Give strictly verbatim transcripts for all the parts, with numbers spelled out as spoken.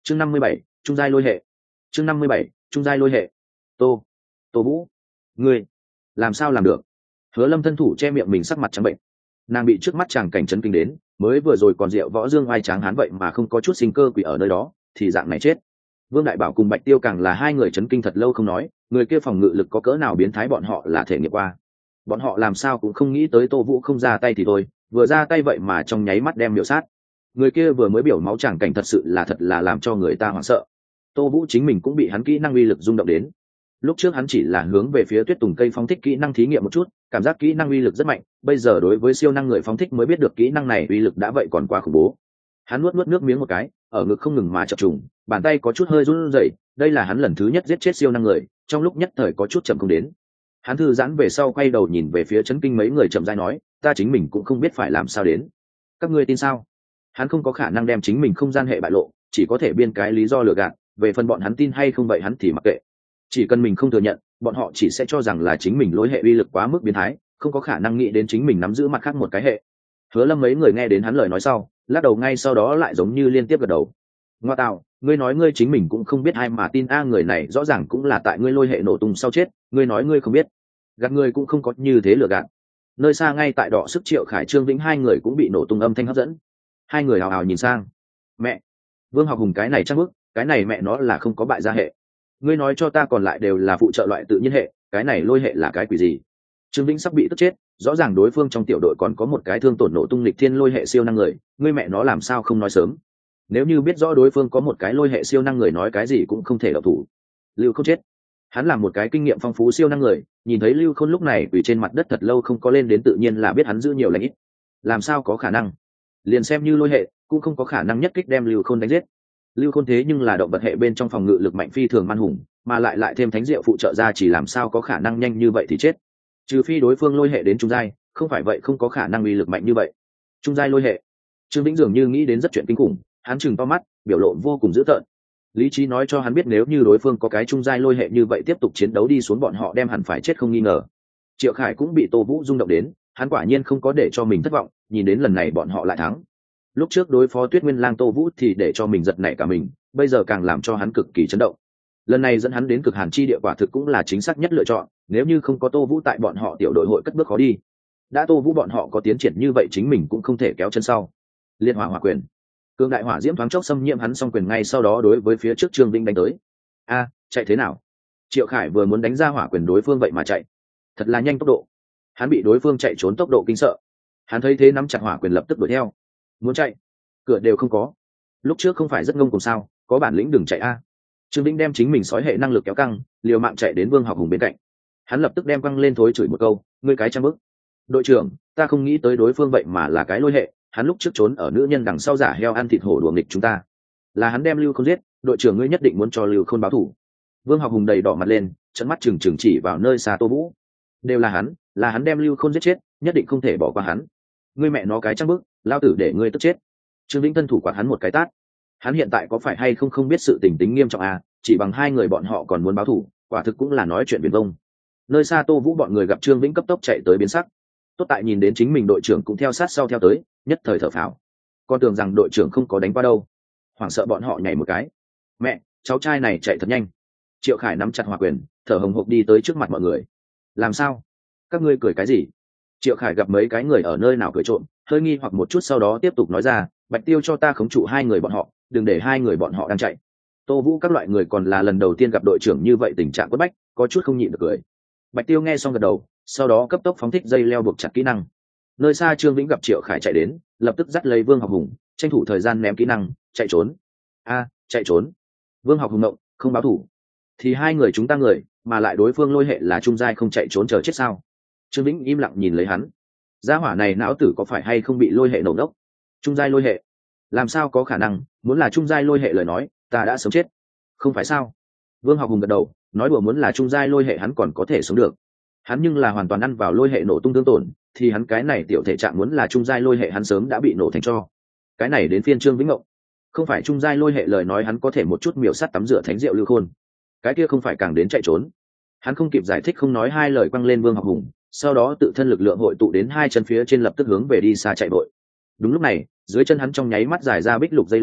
chương năm mươi bảy trung giai lôi hệ. chương năm mươi bảy trung giai lôi hệ. tô tô vũ, ngươi làm sao làm được? Hứa Lâm thân thủ che miệng mình, sắc mặt trắng bệnh. Nàng bị trước mắt chàng cảnh chấn kinh đến, mới vừa rồi còn rượu võ dương oai tráng hán vậy mà không có chút sinh cơ quỷ ở nơi đó, thì dạng này chết. Vương Đại Bảo cùng Bạch Tiêu càng là hai người chấn kinh thật lâu không nói, người kia phòng ngự lực có cỡ nào biến thái bọn họ là thể nghiệm qua. Bọn họ làm sao cũng không nghĩ tới Tô Vũ không ra tay thì thôi, vừa ra tay vậy mà trong nháy mắt đem miểu sát. Người kia vừa mới biểu máu chàng cảnh thật sự là thật là làm cho người ta hoảng sợ. Tô Vũ chính mình cũng bị hắn kỹ năng uy lực rung động đến. Lúc trước hắn chỉ là hướng về phía tuyết tùng cây phóng thích kỹ năng thí nghiệm một chút, cảm giác kỹ năng uy lực rất mạnh, bây giờ đối với siêu năng người phóng thích mới biết được kỹ năng này uy lực đã vậy còn quá khủng bố. Hắn nuốt nuốt nước miếng một cái, ở ngực không ngừng mà chập trùng, bàn tay có chút hơi run rẩy, đây là hắn lần thứ nhất giết chết siêu năng người, trong lúc nhất thời có chút chậm không đến. Hắn thư giãn về sau quay đầu nhìn về phía chấn kinh mấy người chậm rãi nói, ta chính mình cũng không biết phải làm sao đến. Các ngươi tin sao? Hắn không có khả năng đem chính mình không gian hệ bại lộ, chỉ có thể biên cái lý do lừa gạt, về phần bọn hắn tin hay không vậy hắn thì mặc kệ. Chỉ cần mình không thừa nhận, bọn họ chỉ sẽ cho rằng là chính mình lối hệ uy lực quá mức biến thái, không có khả năng nghĩ đến chính mình nắm giữ mặt khác một cái hệ. Hứa Lâm mấy người nghe đến hắn lời nói sau, lắc đầu ngay sau đó lại giống như liên tiếp gật đầu. Ngoa tạo, ngươi nói ngươi chính mình cũng không biết ai mà tin a, người này rõ ràng cũng là tại ngươi lôi hệ nổ tung sau chết, ngươi nói ngươi không biết. Gạt ngươi cũng không có như thế lừa gạt. Nơi xa ngay tại đọ sức Triệu Khải Trương Vĩnh hai người cũng bị nổ tung âm thanh hấp dẫn. Hai người hào hào nhìn sang. Mẹ, Vương Học Hùng cái này chắc bức, cái này mẹ nó là không có bại gia hệ. Ngươi nói cho ta còn lại đều là phụ trợ loại tự nhiên hệ, cái này lôi hệ là cái quỷ gì? Trương Vĩnh sắp bị tức chết, rõ ràng đối phương trong tiểu đội còn có một cái thương tổn nổ tung lịch thiên lôi hệ siêu năng người, ngươi mẹ nó làm sao không nói sớm? Nếu như biết rõ đối phương có một cái lôi hệ siêu năng người nói cái gì cũng không thể đậu thủ. Lưu không chết. Hắn là một cái kinh nghiệm phong phú siêu năng người, nhìn thấy Lưu Khôn lúc này quỳ trên mặt đất thật lâu không có lên đến tự nhiên là biết hắn giữ nhiều lãnh ít. Làm sao có khả năng? Liền xem như lôi hệ, cũng không có khả năng nhất kích đem Lưu Khôn đánh giết. Lưu Khôn thế nhưng là động vật hệ bên trong phòng ngự lực mạnh phi thường man hùng, mà lại lại thêm thánh diệu phụ trợ ra, chỉ làm sao có khả năng nhanh như vậy thì chết. Trừ phi đối phương lôi hệ đến trung giai, không phải vậy không có khả năng uy lực mạnh như vậy. Trung giai lôi hệ. Trương Vĩnh dường như nghĩ đến rất chuyện kinh khủng, hắn chừng to mắt, biểu lộ vô cùng dữ tợn. Lý trí nói cho hắn biết nếu như đối phương có cái trung giai lôi hệ như vậy tiếp tục chiến đấu đi xuống bọn họ đem hẳn phải chết không nghi ngờ. Triệu Khải cũng bị Tô Vũ rung động đến, hắn quả nhiên không có để cho mình thất vọng, nhìn đến lần này bọn họ lại thắng. Lúc trước đối phó Tuyết Nguyên Lang Tô Vũ thì để cho mình giật nảy cả mình, bây giờ càng làm cho hắn cực kỳ chấn động. Lần này dẫn hắn đến cực hàn chi địa quả thực cũng là chính xác nhất lựa chọn, nếu như không có Tô Vũ tại bọn họ tiểu đội hội cất bước khó đi. Đã Tô Vũ bọn họ có tiến triển như vậy chính mình cũng không thể kéo chân sau. Liên hỏa hỏa quyền. Cương đại hỏa diễm thoáng chốc xâm nhiễm hắn xong quyền ngay sau đó đối với phía trước Trương Vĩnh đánh tới. A, chạy thế nào? Triệu Khải vừa muốn đánh ra hỏa quyền đối phương vậy mà chạy. Thật là nhanh tốc độ. Hắn bị đối phương chạy trốn tốc độ kinh sợ. Hắn thấy thế nắm chặt hỏa quyền lập tức đuổi theo. Muốn chạy, cửa đều không có. Lúc trước không phải rất ngông cùng sao, có bản lĩnh đừng chạy a. Trương Vĩnh đem chính mình sói hệ năng lực kéo căng, liều mạng chạy đến Vương Học Hùng bên cạnh. Hắn lập tức đem căng lên thối chửi một câu, ngươi cái trăm bức. Đội trưởng, ta không nghĩ tới đối phương vậy mà là cái lôi hệ, hắn lúc trước trốn ở nữ nhân đằng sau giả heo ăn thịt hổ đùa nghịch chúng ta. Là hắn đem Lưu Khôn giết, đội trưởng ngươi nhất định muốn cho Lưu Khôn báo thù. Vương Học Hùng đầy đỏ mặt lên, trợn mắt trừng trừng chỉ vào nơi xa Tô Vũ. Đều là hắn, là hắn đem Lưu Khôn giết chết, nhất định không thể bỏ qua hắn. Ngươi mẹ nó cái trăm bức, lao tử để ngươi tức chết. Trương Vĩnh thân thủ quạt hắn một cái tát. Hắn hiện tại có phải hay không không biết sự tình tính nghiêm trọng à, chỉ bằng hai người bọn họ còn muốn báo thù, quả thực cũng là nói chuyện viển vông. Nơi xa Tô Vũ bọn người gặp Trương Vĩnh cấp tốc chạy tới biến sắc. Tốt tại nhìn đến chính mình đội trưởng cũng theo sát sau theo tới, nhất thời thở phào. Con tưởng rằng đội trưởng không có đánh qua đâu. Hoảng sợ bọn họ nhảy một cái. Mẹ, cháu trai này chạy thật nhanh. Triệu Khải nắm chặt hỏa quyền, thở hồng hộc đi tới trước mặt mọi người. Làm sao? Các ngươi cười cái gì? Triệu Khải gặp mấy cái người ở nơi nào cười trộm, hơi nghi hoặc một chút sau đó tiếp tục nói ra, Bạch Tiêu cho ta khống trụ hai người bọn họ, đừng để hai người bọn họ đang chạy. Tô Vũ các loại người còn là lần đầu tiên gặp đội trưởng như vậy tình trạng quất bách, có chút không nhịn được cười. Bạch Tiêu nghe xong gật đầu, sau đó cấp tốc phóng thích dây leo buộc chặt kỹ năng. Nơi xa Trương Vĩnh gặp Triệu Khải chạy đến, lập tức dắt lấy Vương Học Hùng, tranh thủ thời gian ném kỹ năng, chạy trốn. A, chạy trốn. Vương Học Hùng động, không báo thủ. Thì hai người chúng ta người, mà lại đối phương lôi hệ là trung giai không chạy trốn chờ chết sao? Trương Vĩnh im lặng nhìn lấy hắn. Gia hỏa này não tử có phải hay không bị lôi hệ nổ đốc? Trung giai lôi hệ? Làm sao có khả năng, muốn là trung giai lôi hệ lời nói, ta đã sớm chết. Không phải sao? Vương Học Hùng gật đầu, nói đùa muốn là trung giai lôi hệ hắn còn có thể sống được. Hắn nhưng là hoàn toàn ăn vào lôi hệ nổ tung tương tổn, thì hắn cái này tiểu thể trạng muốn là trung giai lôi hệ hắn sớm đã bị nổ thành tro. Cái này đến phiên Trương Vĩnh Ngộng. Không phải trung giai lôi hệ lời nói hắn có thể một chút miểu sát tắm rửa thánh diệu Lưu Khôn. Cái kia không phải càng đến chạy trốn. Hắn không kịp giải thích không nói hai lời quăng lên Vương Học Hùng, sau đó tự thân lực lượng hội tụ đến hai chân phía trên lập tức hướng về đi xa chạy vội. Đúng lúc này, dưới chân hắn trong nháy mắt dài ra bích lục dây leo,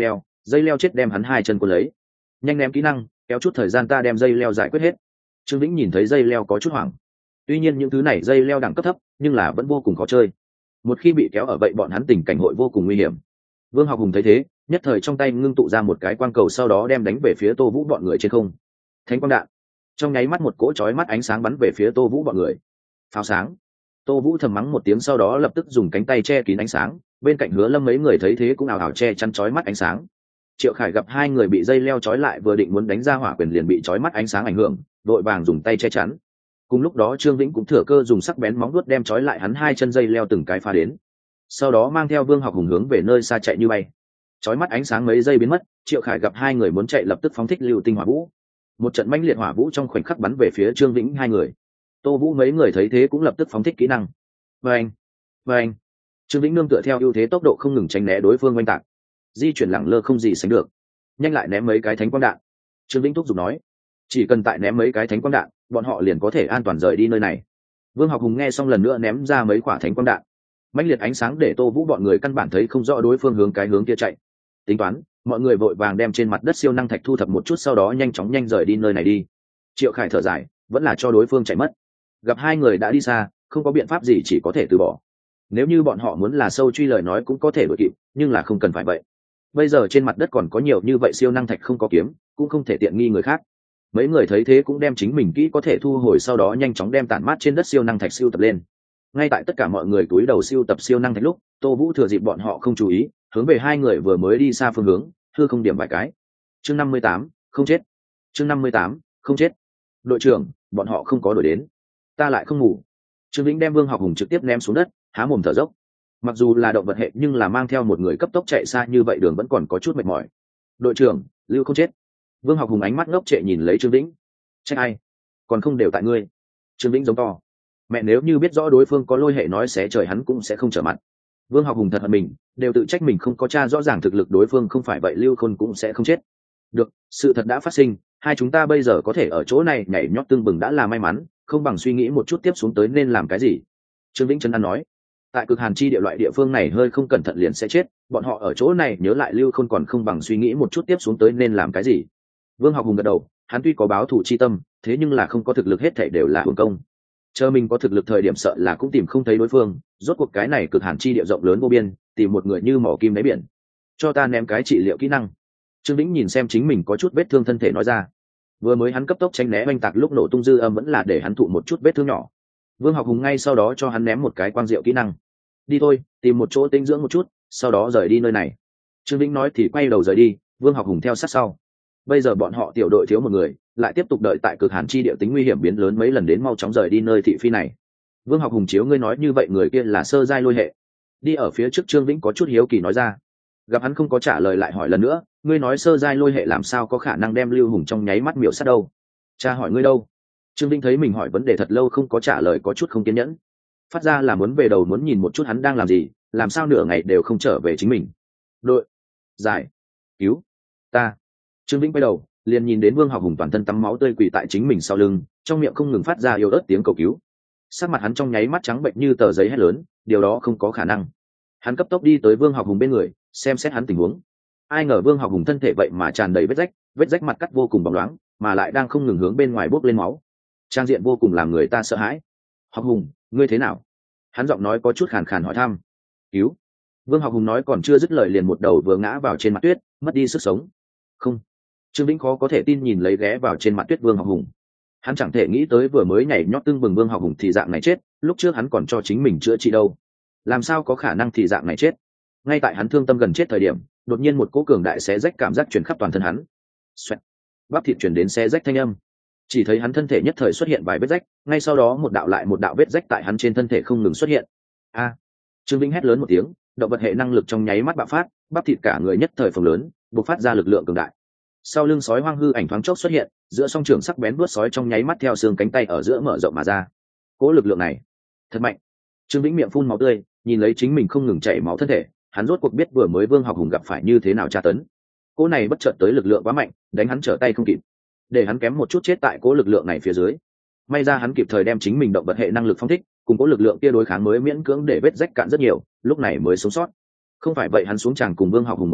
dây leo chết đem hắn hai chân cuốn lấy. Nhanh ném kỹ năng, kéo chút thời gian ta đem dây leo giải quyết hết. Trương Vĩnh nhìn thấy dây leo có chút hoảng. Tuy nhiên những thứ này dây leo đẳng cấp thấp, nhưng là vẫn vô cùng khó chơi. Một khi bị kéo ở vậy bọn hắn tình cảnh hội vô cùng nguy hiểm. Vương Học Hùng thấy thế, nhất thời trong tay ngưng tụ ra một cái quang cầu, sau đó đem đánh về phía Tô Vũ bọn người trên không. Thánh quang đạn. Trong nháy mắt một cỗ chói mắt ánh sáng bắn về phía Tô Vũ bọn người. Pháo sáng. Tô Vũ thầm mắng một tiếng, sau đó lập tức dùng cánh tay che kín ánh sáng, bên cạnh Hứa Lâm mấy người thấy thế cũng ào ào che chắn chói mắt ánh sáng. Triệu Khải gặp hai người bị dây leo trói lại, vừa định muốn đánh ra hỏa quyền liền bị chói mắt ánh sáng ảnh hưởng, vội vàng dùng tay che chắn. Cùng lúc đó Trương Vĩnh cũng thừa cơ dùng sắc bén móng vuốt đem trói lại hắn hai chân dây leo từng cái phá đến. Sau đó mang theo Vương Học Hùng hướng về nơi xa chạy như bay. Chói mắt ánh sáng mấy giây biến mất, Triệu Khải gặp hai người muốn chạy lập tức phóng thích lưu tinh hỏa vũ. Một trận mãnh liệt hỏa vũ trong khoảnh khắc bắn về phía Trương Vĩnh hai người. Tô Vũ mấy người thấy thế cũng lập tức phóng thích kỹ năng. Vâng, vâng. Trương Vĩnh nương tựa theo ưu thế tốc độ không ngừng tránh né đối phương oanh tạc, di chuyển lẳng lơ không gì sánh được. Nhanh lại ném mấy cái thánh quang đạn. Trương Vĩnh thúc giục nói, chỉ cần tại ném mấy cái thánh quang đạn, bọn họ liền có thể an toàn rời đi nơi này. Vương Học Hùng nghe xong lần nữa ném ra mấy quả thánh quang đạn. Mãnh liệt ánh sáng để Tô Vũ bọn người căn bản thấy không rõ đối phương hướng cái hướng kia chạy. Tính toán, mọi người vội vàng đem trên mặt đất siêu năng thạch thu thập một chút, sau đó nhanh chóng nhanh rời đi nơi này đi. Triệu Khải thở dài, vẫn là cho đối phương chạy mất. Gặp hai người đã đi xa, không có biện pháp gì, chỉ có thể từ bỏ. Nếu như bọn họ muốn là sâu truy lời nói cũng có thể đuổi kịp, nhưng là không cần phải vậy. Bây giờ trên mặt đất còn có nhiều như vậy siêu năng thạch không có kiếm, cũng không thể tiện nghi người khác. Mấy người thấy thế cũng đem chính mình kỹ có thể thu hồi, sau đó nhanh chóng đem tản mát trên đất siêu năng thạch siêu tập lên. Ngay tại tất cả mọi người cúi đầu siêu tập siêu năng thạch lúc, Tô Vũ thừa dịp bọn họ không chú ý, hướng về hai người vừa mới đi xa phương hướng, hư không điểm vài cái. Chương năm mươi tám, không chết. Chương năm mươi tám, không chết. Đội trưởng, bọn họ không có đuổi đến. Ta lại không ngủ. Trương Vĩnh đem Vương Học Hùng trực tiếp ném xuống đất, há mồm thở dốc. Mặc dù là động vật hệ nhưng là mang theo một người cấp tốc chạy xa như vậy đường vẫn còn có chút mệt mỏi. Đội trưởng, lưu không chết. Vương Học Hùng ánh mắt ngốc trệ nhìn lấy Trương Vĩnh. Trách ai? Còn không đều tại ngươi. Trương Vĩnh giống to. Mẹ, nếu như biết rõ đối phương có lôi hệ nói xé trời hắn cũng sẽ không trở mặt. Vương Học Hùng thật hận mình, đều tự trách mình không có tra rõ ràng thực lực đối phương, không phải vậy Lưu Khôn cũng sẽ không chết. Được, sự thật đã phát sinh, hai chúng ta bây giờ có thể ở chỗ này nhảy nhót tương bừng đã là may mắn, không bằng suy nghĩ một chút tiếp xuống tới nên làm cái gì. Trương Vĩnh Trấn An nói, tại cực hàn chi địa loại địa phương này hơi không cẩn thận liền sẽ chết, bọn họ ở chỗ này nhớ lại Lưu Khôn còn không bằng suy nghĩ một chút tiếp xuống tới nên làm cái gì. Vương Học Hùng gật đầu, hắn tuy có báo thù chi tâm, thế nhưng là không có thực lực hết thảy đều là hưởng công. Chờ mình có thực lực thời điểm sợ là cũng tìm không thấy đối phương, rốt cuộc cái này cực hàn chi địa rộng lớn vô biên, tìm một người như mỏ kim đáy biển. Cho ta ném cái trị liệu kỹ năng. Trương Vĩnh nhìn xem chính mình có chút vết thương thân thể nói ra. Vừa mới hắn cấp tốc tránh né oanh tạc lúc nổ tung dư âm vẫn là để hắn thụ một chút vết thương nhỏ. Vương Học Hùng ngay sau đó cho hắn ném một cái quang diệu kỹ năng. Đi thôi, tìm một chỗ tĩnh dưỡng một chút, sau đó rời đi nơi này. Trương Vĩnh nói thì quay đầu rời đi, Vương Học Hùng theo sát sau. Bây giờ bọn họ tiểu đội thiếu một người, lại tiếp tục đợi tại cực hàn chi địa tính nguy hiểm biến lớn mấy lần, đến mau chóng rời đi nơi thị phi này. Vương Học Hùng chiếu ngươi nói như vậy người kia là sơ giai lôi hệ. Đi ở phía trước Trương Vĩnh có chút hiếu kỳ nói ra. Gặp hắn không có trả lời lại hỏi lần nữa, ngươi nói sơ giai lôi hệ làm sao có khả năng đem Lưu Hùng trong nháy mắt miểu sát đâu? Cha hỏi ngươi đâu? Trương Vĩnh thấy mình hỏi vấn đề thật lâu không có trả lời có chút không kiên nhẫn. Phát ra là muốn về đầu muốn nhìn một chút hắn đang làm gì, làm sao nửa ngày đều không trở về chính mình. Đội giải cứu ta. Trương Vĩnh quay đầu liền nhìn đến Vương Học Hùng toàn thân tắm máu tươi quỳ tại chính mình sau lưng, trong miệng không ngừng phát ra yếu ớt tiếng cầu cứu. Sắc mặt hắn trong nháy mắt trắng bệnh như tờ giấy hét lớn, điều đó không có khả năng. Hắn cấp tốc đi tới Vương Học Hùng bên người, xem xét hắn tình huống. Ai ngờ Vương Học Hùng thân thể vậy mà tràn đầy vết rách, vết rách mặt cắt vô cùng bóng loáng, mà lại đang không ngừng hướng bên ngoài bốc lên máu. Trang diện vô cùng làm người ta sợ hãi. Học Hùng, ngươi thế nào? Hắn giọng nói có chút khàn khàn hỏi thăm. Cứu. Vương Học Hùng nói còn chưa dứt lời liền một đầu vừa ngã vào trên mặt tuyết, mất đi sức sống. Không. Trương Vĩnh khó có thể tin nhìn lấy ghé vào trên mặt tuyết Vương Học Hùng. Hắn chẳng thể nghĩ tới vừa mới nhảy nhót tưng bừng Vương Học Hùng thì dạng này chết, lúc trước hắn còn cho chính mình chữa trị đâu. Làm sao có khả năng thì dạng này chết? Ngay tại hắn thương tâm gần chết thời điểm, đột nhiên một cỗ cường đại xé rách cảm giác truyền khắp toàn thân hắn. Xoẹt. Bắp thịt truyền đến xé rách thanh âm. Chỉ thấy hắn thân thể nhất thời xuất hiện vài vết rách, ngay sau đó một đạo lại một đạo vết rách tại hắn trên thân thể không ngừng xuất hiện. A! Trương Vĩnh hét lớn một tiếng, động vật hệ năng lực trong nháy mắt bạo phát, bắp thịt cả người nhất thời phồng lớn, bộc phát ra lực lượng cường đại. Sau lưng sói hoang hư ảnh thoáng chốc xuất hiện, giữa song trường sắc bén vuốt sói trong nháy mắt theo xương cánh tay ở giữa mở rộng mà ra. Cỗ lực lượng này thật mạnh. Trương Vĩnh miệng phun máu tươi, nhìn lấy chính mình không ngừng chảy máu thân thể, hắn rốt cuộc biết vừa mới Vương Học Hùng gặp phải như thế nào tra tấn. Cỗ này bất chợt tới lực lượng quá mạnh, đánh hắn trở tay không kịp, để hắn kém một chút chết tại cỗ lực lượng này phía dưới. May ra hắn kịp thời đem chính mình động vật hệ năng lực phong thích, cùng cỗ lực lượng kia đối kháng mới miễn cưỡng để vết rách cạn rất nhiều, lúc này mới sống sót. Không phải vậy hắn xuống tràng cùng Vương Học Hùng một dạng,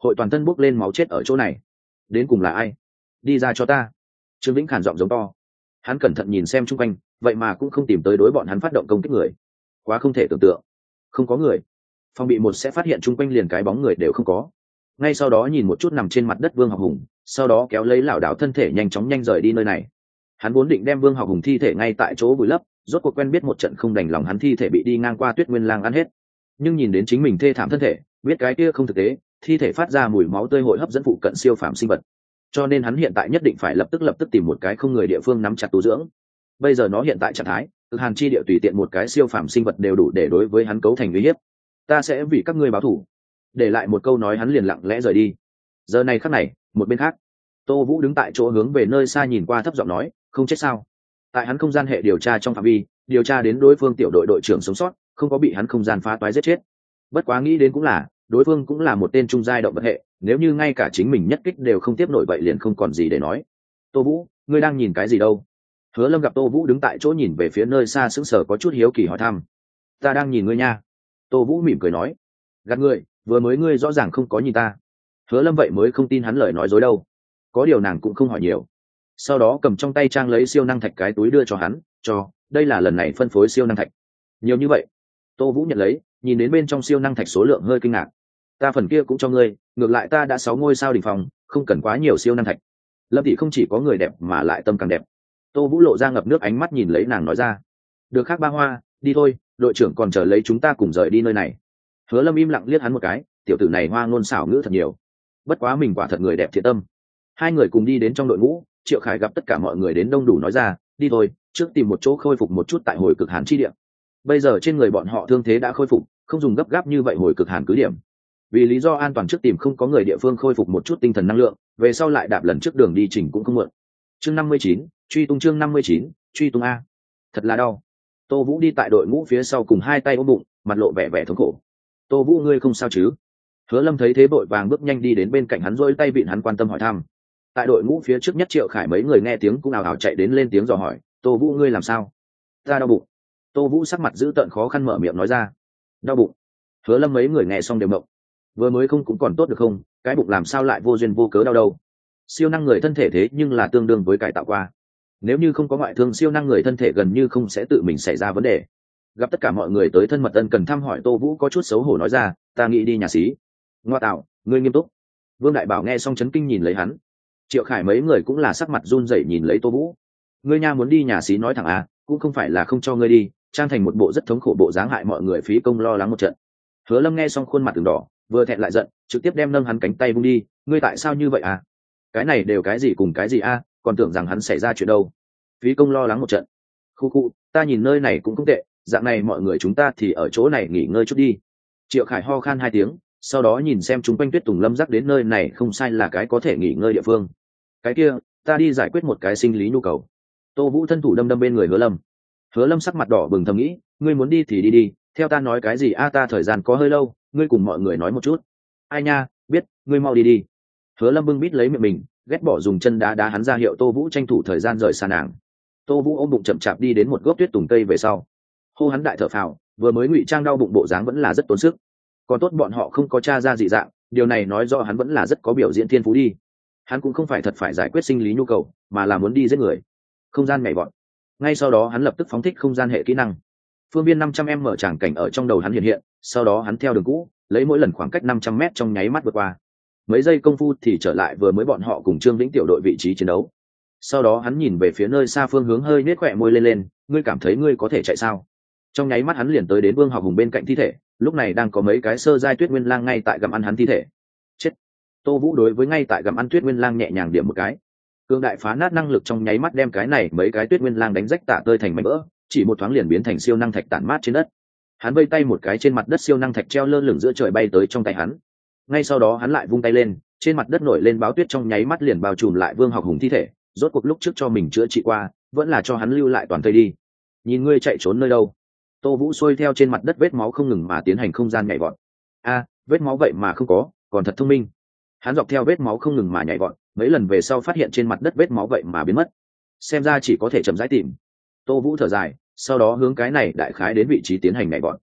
hội toàn thân bốc lên máu chết ở chỗ này. Đến cùng là ai? Đi ra cho ta. Trương Vĩnh khàn giọng giống to. Hắn cẩn thận nhìn xem chung quanh, vậy mà cũng không tìm tới đối bọn hắn phát động công kích người. Quá không thể tưởng tượng. Không có người. Phòng bị một sẽ phát hiện chung quanh liền cái bóng người đều không có. Ngay sau đó nhìn một chút nằm trên mặt đất Vương Học Hùng, sau đó kéo lấy lảo đảo thân thể nhanh chóng nhanh rời đi nơi này. Hắn vốn định đem Vương Học Hùng thi thể ngay tại chỗ vùi lấp, rốt cuộc quen biết một trận không đành lòng hắn thi thể bị đi ngang qua Tuyết Nguyên Lang ăn hết. Nhưng nhìn đến chính mình thê thảm thân thể, biết cái kia không thực tế, thi thể phát ra mùi máu tươi hội hấp dẫn phụ cận siêu phàm sinh vật. Cho nên hắn hiện tại nhất định phải lập tức lập tức tìm một cái không người địa phương nắm chặt tu dưỡng. Bây giờ nó hiện tại trạng thái, Cực Hàn chi địa tùy tiện một cái siêu phàm sinh vật đều đủ để đối với hắn cấu thành uy hiếp. Ta sẽ vì các ngươi báo thù. Để lại một câu nói hắn liền lặng lẽ rời đi. Giờ này khắc này, một bên khác, Tô Vũ đứng tại chỗ hướng về nơi xa nhìn qua thấp giọng nói, không chết sao? Tại hắn không gian hệ điều tra trong phạm vi, điều tra đến đối phương tiểu đội đội trưởng sống sót, không có bị hắn không gian phá toái giết chết. Bất quá nghĩ đến cũng là, đối phương cũng là một tên trung giai động vật hệ, nếu như ngay cả chính mình nhất kích đều không tiếp nổi vậy liền không còn gì để nói. Tô Vũ, ngươi đang nhìn cái gì đâu? Hứa Lâm gặp Tô Vũ đứng tại chỗ nhìn về phía nơi xa sững sờ có chút hiếu kỳ hỏi thăm. Ta đang nhìn ngươi nha. Tô Vũ mỉm cười nói. Gạt ngươi, vừa mới ngươi rõ ràng không có nhìn ta. Hứa Lâm vậy mới không tin hắn lời nói dối đâu. Có điều nàng cũng không hỏi nhiều. Sau đó cầm trong tay trang lấy siêu năng thạch cái túi đưa cho hắn, cho, đây là lần này phân phối siêu năng thạch. Nhiều như vậy. Tô Vũ nhận lấy, nhìn đến bên trong siêu năng thạch số lượng hơi kinh ngạc. Ta phần kia cũng cho ngươi, ngược lại ta đã sáu ngôi sao đỉnh phòng, không cần quá nhiều siêu năng thạch. Lâm Thị không chỉ có người đẹp mà lại tâm càng đẹp. Tô Vũ lộ ra ngập nước ánh mắt nhìn lấy nàng nói ra. Được khác ba hoa, đi thôi, đội trưởng còn chờ lấy chúng ta cùng rời đi nơi này. Hứa Lâm im lặng liếc hắn một cái, tiểu tử này hoa ngôn xảo ngữ thật nhiều. Bất quá mình quả thật người đẹp thiện tâm. Hai người cùng đi đến trong đội ngũ, Triệu Khải gặp tất cả mọi người đến đông đủ nói ra, đi thôi, trước tìm một chỗ khôi phục một chút tại hồi Cực Hàn chi địa. Bây giờ trên người bọn họ thương thế đã khôi phục, không dùng gấp gáp như vậy hồi Cực Hàn cứ điểm. Vì lý do an toàn trước tìm không có người địa phương khôi phục một chút tinh thần năng lượng, về sau lại đạp lần trước đường đi trình cũng không muộn. Chương năm mươi chín, truy tung chương năm mươi chín, truy tung a. Thật là đau. Tô Vũ đi tại đội ngũ phía sau cùng hai tay ôm bụng, mặt lộ vẻ vẻ thống khổ. Tô Vũ ngươi không sao chứ? Hứa Lâm thấy thế vội vàng bước nhanh đi đến bên cạnh hắn rỗi tay vịn hắn quan tâm hỏi thăm. Tại đội ngũ phía trước nhất Triệu Khải mấy người nghe tiếng cũng ào ào chạy đến lên tiếng dò hỏi, Tô Vũ ngươi làm sao? Ta đau bụng. Tô Vũ sắc mặt giữ tợn khó khăn mở miệng nói ra. Đau bụng. Hứa Lâm mấy người nghe xong đều mộng. Vừa mới không cũng còn tốt được không, cái bụng làm sao lại vô duyên vô cớ đau đâu? Siêu năng người thân thể thế nhưng là tương đương với cải tạo qua. Nếu như không có ngoại thương siêu năng người thân thể gần như không sẽ tự mình xảy ra vấn đề. Gặp tất cả mọi người tới thân mật ân cần thăm hỏi, Tô Vũ có chút xấu hổ nói ra, ta nghĩ đi nhà xí. Ngoa tạo, ngươi nghiêm túc. Vương Đại Bảo nghe xong chấn kinh nhìn lấy hắn. Triệu Khải mấy người cũng là sắc mặt run rẩy nhìn lấy Tô Vũ. Ngươi nha muốn đi nhà xí nói thẳng à, cũng không phải là không cho ngươi đi, trang thành một bộ rất thống khổ bộ dáng hại mọi người phí công lo lắng một trận. Hứa Lâm nghe xong khuôn mặt từng đỏ, vừa thẹn lại giận, trực tiếp đem nâng hắn cánh tay vung đi, ngươi tại sao như vậy à? Cái này đều cái gì cùng cái gì a, à? Còn tưởng rằng hắn xảy ra chuyện đâu. Phí công lo lắng một trận. Khu khu, ta nhìn nơi này cũng không tệ, dạng này mọi người chúng ta thì ở chỗ này nghỉ ngơi chút đi. Triệu Khải ho khan hai tiếng, sau đó nhìn xem chúng quanh Tuyết Tùng Lâm rắc đến nơi này không sai là cái có thể nghỉ ngơi địa phương. Cái kia, ta đi giải quyết một cái sinh lý nhu cầu. Tô Vũ thân thủ đâm đâm bên người Hứa Lâm. Hứa Lâm sắc mặt đỏ bừng thầm nghĩ, ngươi muốn đi thì đi đi, theo ta nói cái gì a, ta thời gian có hơi lâu, ngươi cùng mọi người nói một chút. Ai nha, biết, ngươi mau đi đi. Hứa Lâm bưng bít lấy miệng mình, ghét bỏ dùng chân đá đá hắn ra hiệu Tô Vũ tranh thủ thời gian rời xa nàng. Tô Vũ ôm bụng chậm chạp đi đến một gốc tuyết tùng cây về sau. Hô hắn đại thở phào, vừa mới ngụy trang đau bụng bộ dáng vẫn là rất tốn sức. Còn tốt bọn họ không có tra ra dị dạng, điều này nói rõ hắn vẫn là rất có biểu diễn thiên phú đi. Hắn cũng không phải thật phải giải quyết sinh lý nhu cầu, mà là muốn đi giết người. Không gian nhảy vọt. Ngay sau đó hắn lập tức phóng thích không gian hệ kỹ năng. Phương viên năm trăm m mở tràng cảnh ở trong đầu hắn hiện hiện, sau đó hắn theo đường cũ, lấy mỗi lần khoảng cách năm trăm mét trong nháy mắt vượt qua. Mấy giây công phu thì trở lại vừa mới bọn họ cùng Trương Vĩnh tiểu đội vị trí chiến đấu. Sau đó hắn nhìn về phía nơi xa phương hướng hơi nết khỏe môi lên lên, ngươi cảm thấy ngươi có thể chạy sao? Trong nháy mắt hắn liền tới đến Vương Học Hùng bên cạnh thi thể, lúc này đang có mấy cái sơ giai Tuyết Nguyên Lang ngay tại gặm ăn hắn thi thể. Chết! Tô Vũ đối với ngay tại gặm ăn Tuyết Nguyên Lang nhẹ nhàng điểm một cái. Cương đại phá nát năng lực trong nháy mắt đem cái này mấy cái Tuyết Nguyên Lang đánh rách tả tơi thành mảnh vỡ, chỉ một thoáng liền biến thành siêu năng thạch tản mát trên đất. Hắn vây tay một cái trên mặt đất siêu năng thạch treo lơ lửng giữa trời bay tới trong tay hắn. Ngay sau đó hắn lại vung tay lên, trên mặt đất nổi lên báo tuyết trong nháy mắt liền bao trùm lại Vương Học Hùng thi thể, rốt cuộc lúc trước cho mình chữa trị qua, vẫn là cho hắn lưu lại toàn thây đi. Nhìn ngươi chạy trốn nơi đâu? Tô Vũ xuôi theo trên mặt đất vết máu không ngừng mà tiến hành không gian nhảy vọt. A, vết máu vậy mà không có, còn thật thông minh. Hắn dọc theo vết máu không ngừng mà nhảy vọt, mấy lần về sau phát hiện trên mặt đất vết máu vậy mà biến mất. Xem ra chỉ có thể chậm rãi tìm. Tô Vũ thở dài, sau đó hướng cái này đại khái đến vị trí tiến hành nhảy vọt.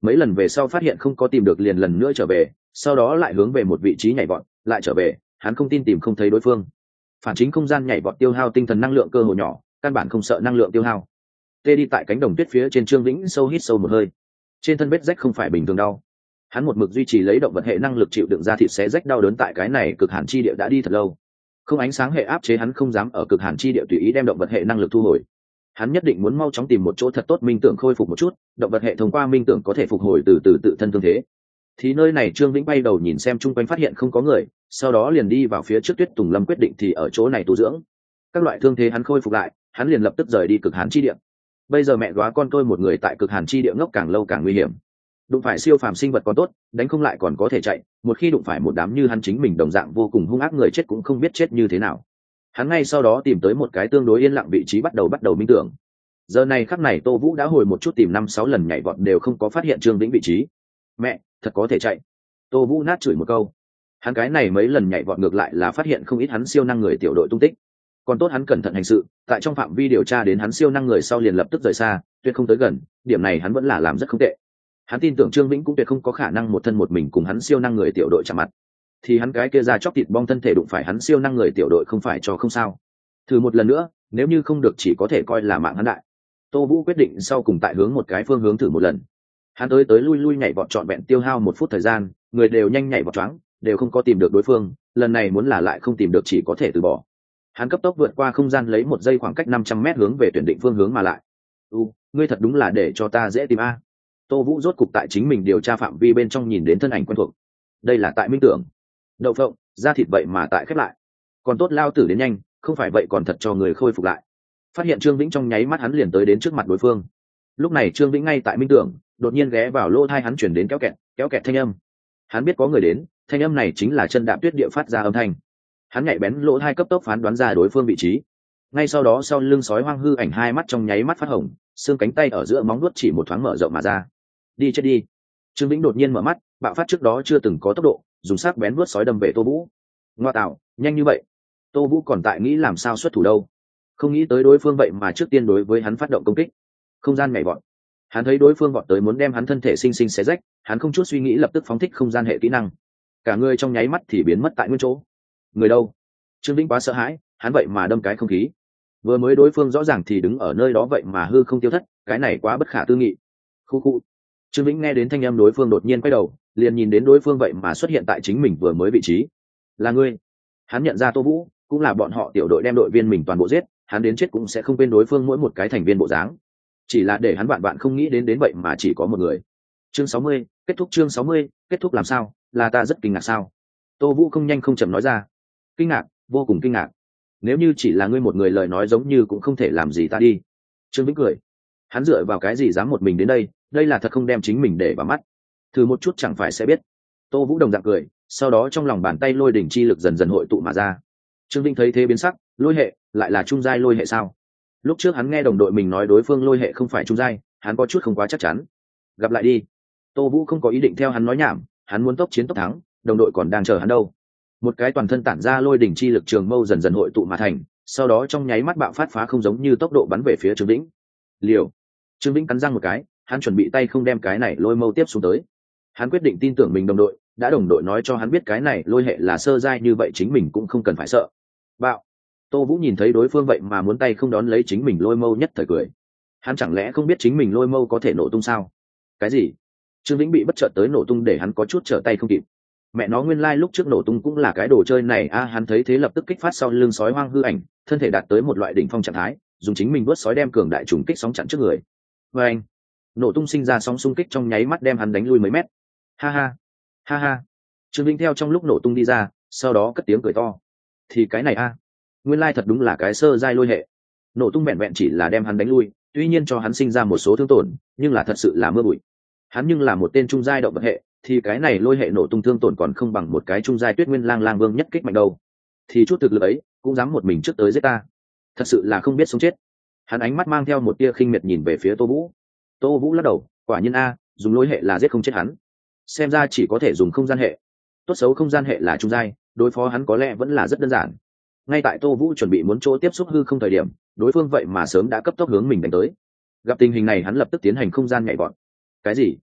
mấy lần về sau phát hiện không có tìm được liền lần nữa trở về, sau đó lại hướng về một vị trí nhảy vọt lại trở về, hắn không tin tìm không thấy đối phương. Phản chính không gian nhảy vọt tiêu hao tinh thần năng lượng cơ hồ nhỏ, căn bản không sợ năng lượng tiêu hao. Tê đi tại cánh đồng tuyết phía trên, Trương Vĩnh sâu hít sâu một hơi, trên thân vết rách không phải bình thường đau, hắn một mực duy trì lấy động vật hệ năng lực chịu đựng ra thịt xé rách đau đớn tại cái này cực hàn chi địa đã đi thật lâu. Không ánh sáng hệ áp chế hắn không dám ở cực hàn chi địa tùy ý đem động vật hệ năng lực thu hồi, hắn nhất định muốn mau chóng tìm một chỗ thật tốt minh tưởng khôi phục một chút, động vật hệ thông qua minh tưởng có thể phục hồi từ từ tự thân thương thế. Thì nơi này Trương Vĩnh bay đầu nhìn xem chung quanh phát hiện không có người, sau đó liền đi vào phía trước Tuyết Tùng Lâm, quyết định thì ở chỗ này tu dưỡng. Các loại thương thế hắn khôi phục lại, hắn liền lập tức rời đi cực hàn chi địa. Bây giờ mẹ góa con tôi một người tại cực hàn chi địa ngốc càng lâu càng nguy hiểm. Đụng phải siêu phàm sinh vật còn tốt, đánh không lại còn có thể chạy, một khi đụng phải một đám như hắn chính mình đồng dạng vô cùng hung ác người chết cũng không biết chết như thế nào. Hắn ngay sau đó tìm tới một cái tương đối yên lặng vị trí bắt đầu bắt đầu minh tưởng. Giờ này khắc này Tô Vũ đã hồi một chút tìm năm sáu lần nhảy vọt đều không có phát hiện Trương Vĩnh vị trí. Mẹ, thật có thể chạy. Tô Vũ nát chửi một câu. Hắn cái này mấy lần nhảy vọt ngược lại là phát hiện không ít hắn siêu năng người tiểu đội tung tích. Còn tốt hắn cẩn thận hành sự, tại trong phạm vi điều tra đến hắn siêu năng người sau liền lập tức rời xa, tuyệt không tới gần, điểm này hắn vẫn là làm rất không tệ. Hắn tin tưởng Trương Vĩnh cũng tuyệt không có khả năng một thân một mình cùng hắn siêu năng người tiểu đội chạm mặt. Thì hắn cái kia ra chóc thịt bong thân thể đụng phải hắn siêu năng người tiểu đội không phải cho không sao. Thử một lần nữa, nếu như không được chỉ có thể coi là mạng hắn đại. Tô Vũ quyết định sau cùng tại hướng một cái phương hướng thử một lần. Hắn tới tới lui lui nhảy vọt trọn vẹn tiêu hao một phút thời gian, người đều nhanh nhảy vọt choáng, đều không có tìm được đối phương, lần này muốn là lại không tìm được chỉ có thể từ bỏ. Hắn cấp tốc vượt qua không gian lấy một giây khoảng cách năm trăm mét hướng về tuyển định phương hướng mà lại. "U, ngươi thật đúng là để cho ta dễ tìm a." Tô Vũ rốt cục tại chính mình điều tra phạm vi bên trong nhìn đến thân ảnh quen thuộc. Đây là tại minh tưởng. Đậu phộng, da thịt vậy mà tại khép lại. Còn tốt lao tử đến nhanh, không phải vậy còn thật cho người khôi phục lại. Phát hiện Trương Vĩnh trong nháy mắt hắn liền tới đến trước mặt đối phương. Lúc này Trương Vĩnh ngay tại minh tưởng, đột nhiên ghé vào lỗ tai hắn chuyển đến kéo kẹt, kéo kẹt thanh âm. Hắn biết có người đến, thanh âm này chính là chân đạp tuyết địa phát ra âm thanh. Hắn nhạy bén lỗ tai cấp tốc phán đoán ra đối phương vị trí. Ngay sau đó sau lưng sói hoang hư ảnh hai mắt trong nháy mắt phát hồng, xương cánh tay ở giữa móng vuốt chỉ một thoáng mở rộng mà ra. Đi chết đi. Trương Vĩnh đột nhiên mở mắt, bạo phát trước đó chưa từng có tốc độ, dùng sắc bén vuốt sói đâm về Tô Vũ. Ngoa tạo, nhanh như vậy. Tô Vũ còn tại nghĩ làm sao xuất thủ đâu, không nghĩ tới đối phương vậy mà trước tiên đối với hắn phát động công kích. Không gian nhảy vọt. Hắn thấy đối phương vọt tới muốn đem hắn thân thể sinh sinh xé rách, hắn không chút suy nghĩ lập tức phóng thích không gian hệ kỹ năng. Cả người trong nháy mắt thì biến mất tại nguyên chỗ. Người đâu? Trương Vĩnh quá sợ hãi, hắn vậy mà đâm cái không khí. Vừa mới đối phương rõ ràng thì đứng ở nơi đó vậy mà hư không tiêu thất, cái này quá bất khả tư nghị. Khu khu. Trương Vĩnh nghe đến thanh âm đối phương đột nhiên quay đầu, liền nhìn đến đối phương vậy mà xuất hiện tại chính mình vừa mới vị trí. Là ngươi. Hắn nhận ra Tô Vũ, cũng là bọn họ tiểu đội đem đội viên mình toàn bộ giết, hắn đến chết cũng sẽ không quên đối phương mỗi một cái thành viên bộ dáng. Chỉ là để hắn bạn bạn không nghĩ đến đến vậy mà chỉ có một người. Chương sáu mươi, kết thúc chương sáu mươi, kết thúc làm sao? Là ta rất kinh ngạc sao? Tô Vũ không nhanh không chậm nói ra. Kinh ngạc, vô cùng kinh ngạc. Nếu như chỉ là ngươi một người lời nói giống như cũng không thể làm gì ta đi. Trương Vĩnh cười. Hắn dựa vào cái gì dám một mình đến đây, đây là thật không đem chính mình để vào mắt. Thử một chút chẳng phải sẽ biết. Tô Vũ đồng dạng cười, sau đó trong lòng bàn tay lôi đỉnh chi lực dần dần hội tụ mà ra. Trương Vĩnh thấy thế biến sắc, lôi hệ, lại là trung giai lôi hệ sao? Lúc trước hắn nghe đồng đội mình nói đối phương lôi hệ không phải trung giai, hắn có chút không quá chắc chắn. Gặp lại đi. Tô Vũ không có ý định theo hắn nói nhảm, hắn muốn tốc chiến tốc thắng, đồng đội còn đang chờ hắn đâu. Một cái toàn thân tản ra lôi đỉnh chi lực trường mâu dần dần hội tụ mà thành, sau đó trong nháy mắt bạo phát phá không giống như tốc độ bắn về phía Trương Vĩnh. Liều. Trương Vĩnh cắn răng một cái, hắn chuẩn bị tay không đem cái này lôi mâu tiếp xuống tới. Hắn quyết định tin tưởng mình đồng đội, đã đồng đội nói cho hắn biết cái này lôi hệ là sơ giai như vậy chính mình cũng không cần phải sợ. Bạo. Tô Vũ nhìn thấy đối phương vậy mà muốn tay không đón lấy chính mình lôi mâu nhất thời cười. Hắn chẳng lẽ không biết chính mình lôi mâu có thể nổ tung sao? Cái gì? Trương Vĩnh bị bất chợt tới nổ tung để hắn có chút trở tay không kịp. Mẹ nó nguyên lai lúc trước nổ tung cũng là cái đồ chơi này a, à, hắn thấy thế lập tức kích phát sau lưng sói hoang hư ảnh, thân thể đạt tới một loại đỉnh phong trạng thái, dùng chính mình vớt sói đem cường đại trùng kích sóng chặn trước người. Và anh, nổ tung sinh ra sóng xung kích trong nháy mắt đem hắn đánh lui mấy mét. Ha ha, ha ha. Trương Vĩnh theo trong lúc nổ tung đi ra, sau đó cất tiếng cười to. Thì cái này a, à, nguyên lai thật đúng là cái sơ giai lôi hệ. Nổ tung vẹn vẹn chỉ là đem hắn đánh lui, tuy nhiên cho hắn sinh ra một số thương tổn, nhưng là thật sự là mưa bụi. Hắn nhưng là một tên trung giai động vật hệ, thì cái này lôi hệ nổ tung thương tổn còn không bằng một cái trung giai tuyết nguyên lang lang vương nhất kích mạnh đâu. Thì chút thực lực ấy cũng dám một mình trước tới giết ta, thật sự là không biết sống chết. Hắn ánh mắt mang theo một tia khinh miệt nhìn về phía Tô Vũ. Tô Vũ lắc đầu, quả nhiên a, dùng lôi hệ là giết không chết hắn, xem ra chỉ có thể dùng không gian hệ. Tốt xấu không gian hệ là trung giai, đối phó hắn có lẽ vẫn là rất đơn giản. Ngay tại Tô Vũ chuẩn bị muốn chỗ tiếp xúc hư không thời điểm, đối phương vậy mà sớm đã cấp tốc hướng mình đánh tới. Gặp tình hình này hắn lập tức tiến hành không gian nhảy vọt. Cái gì?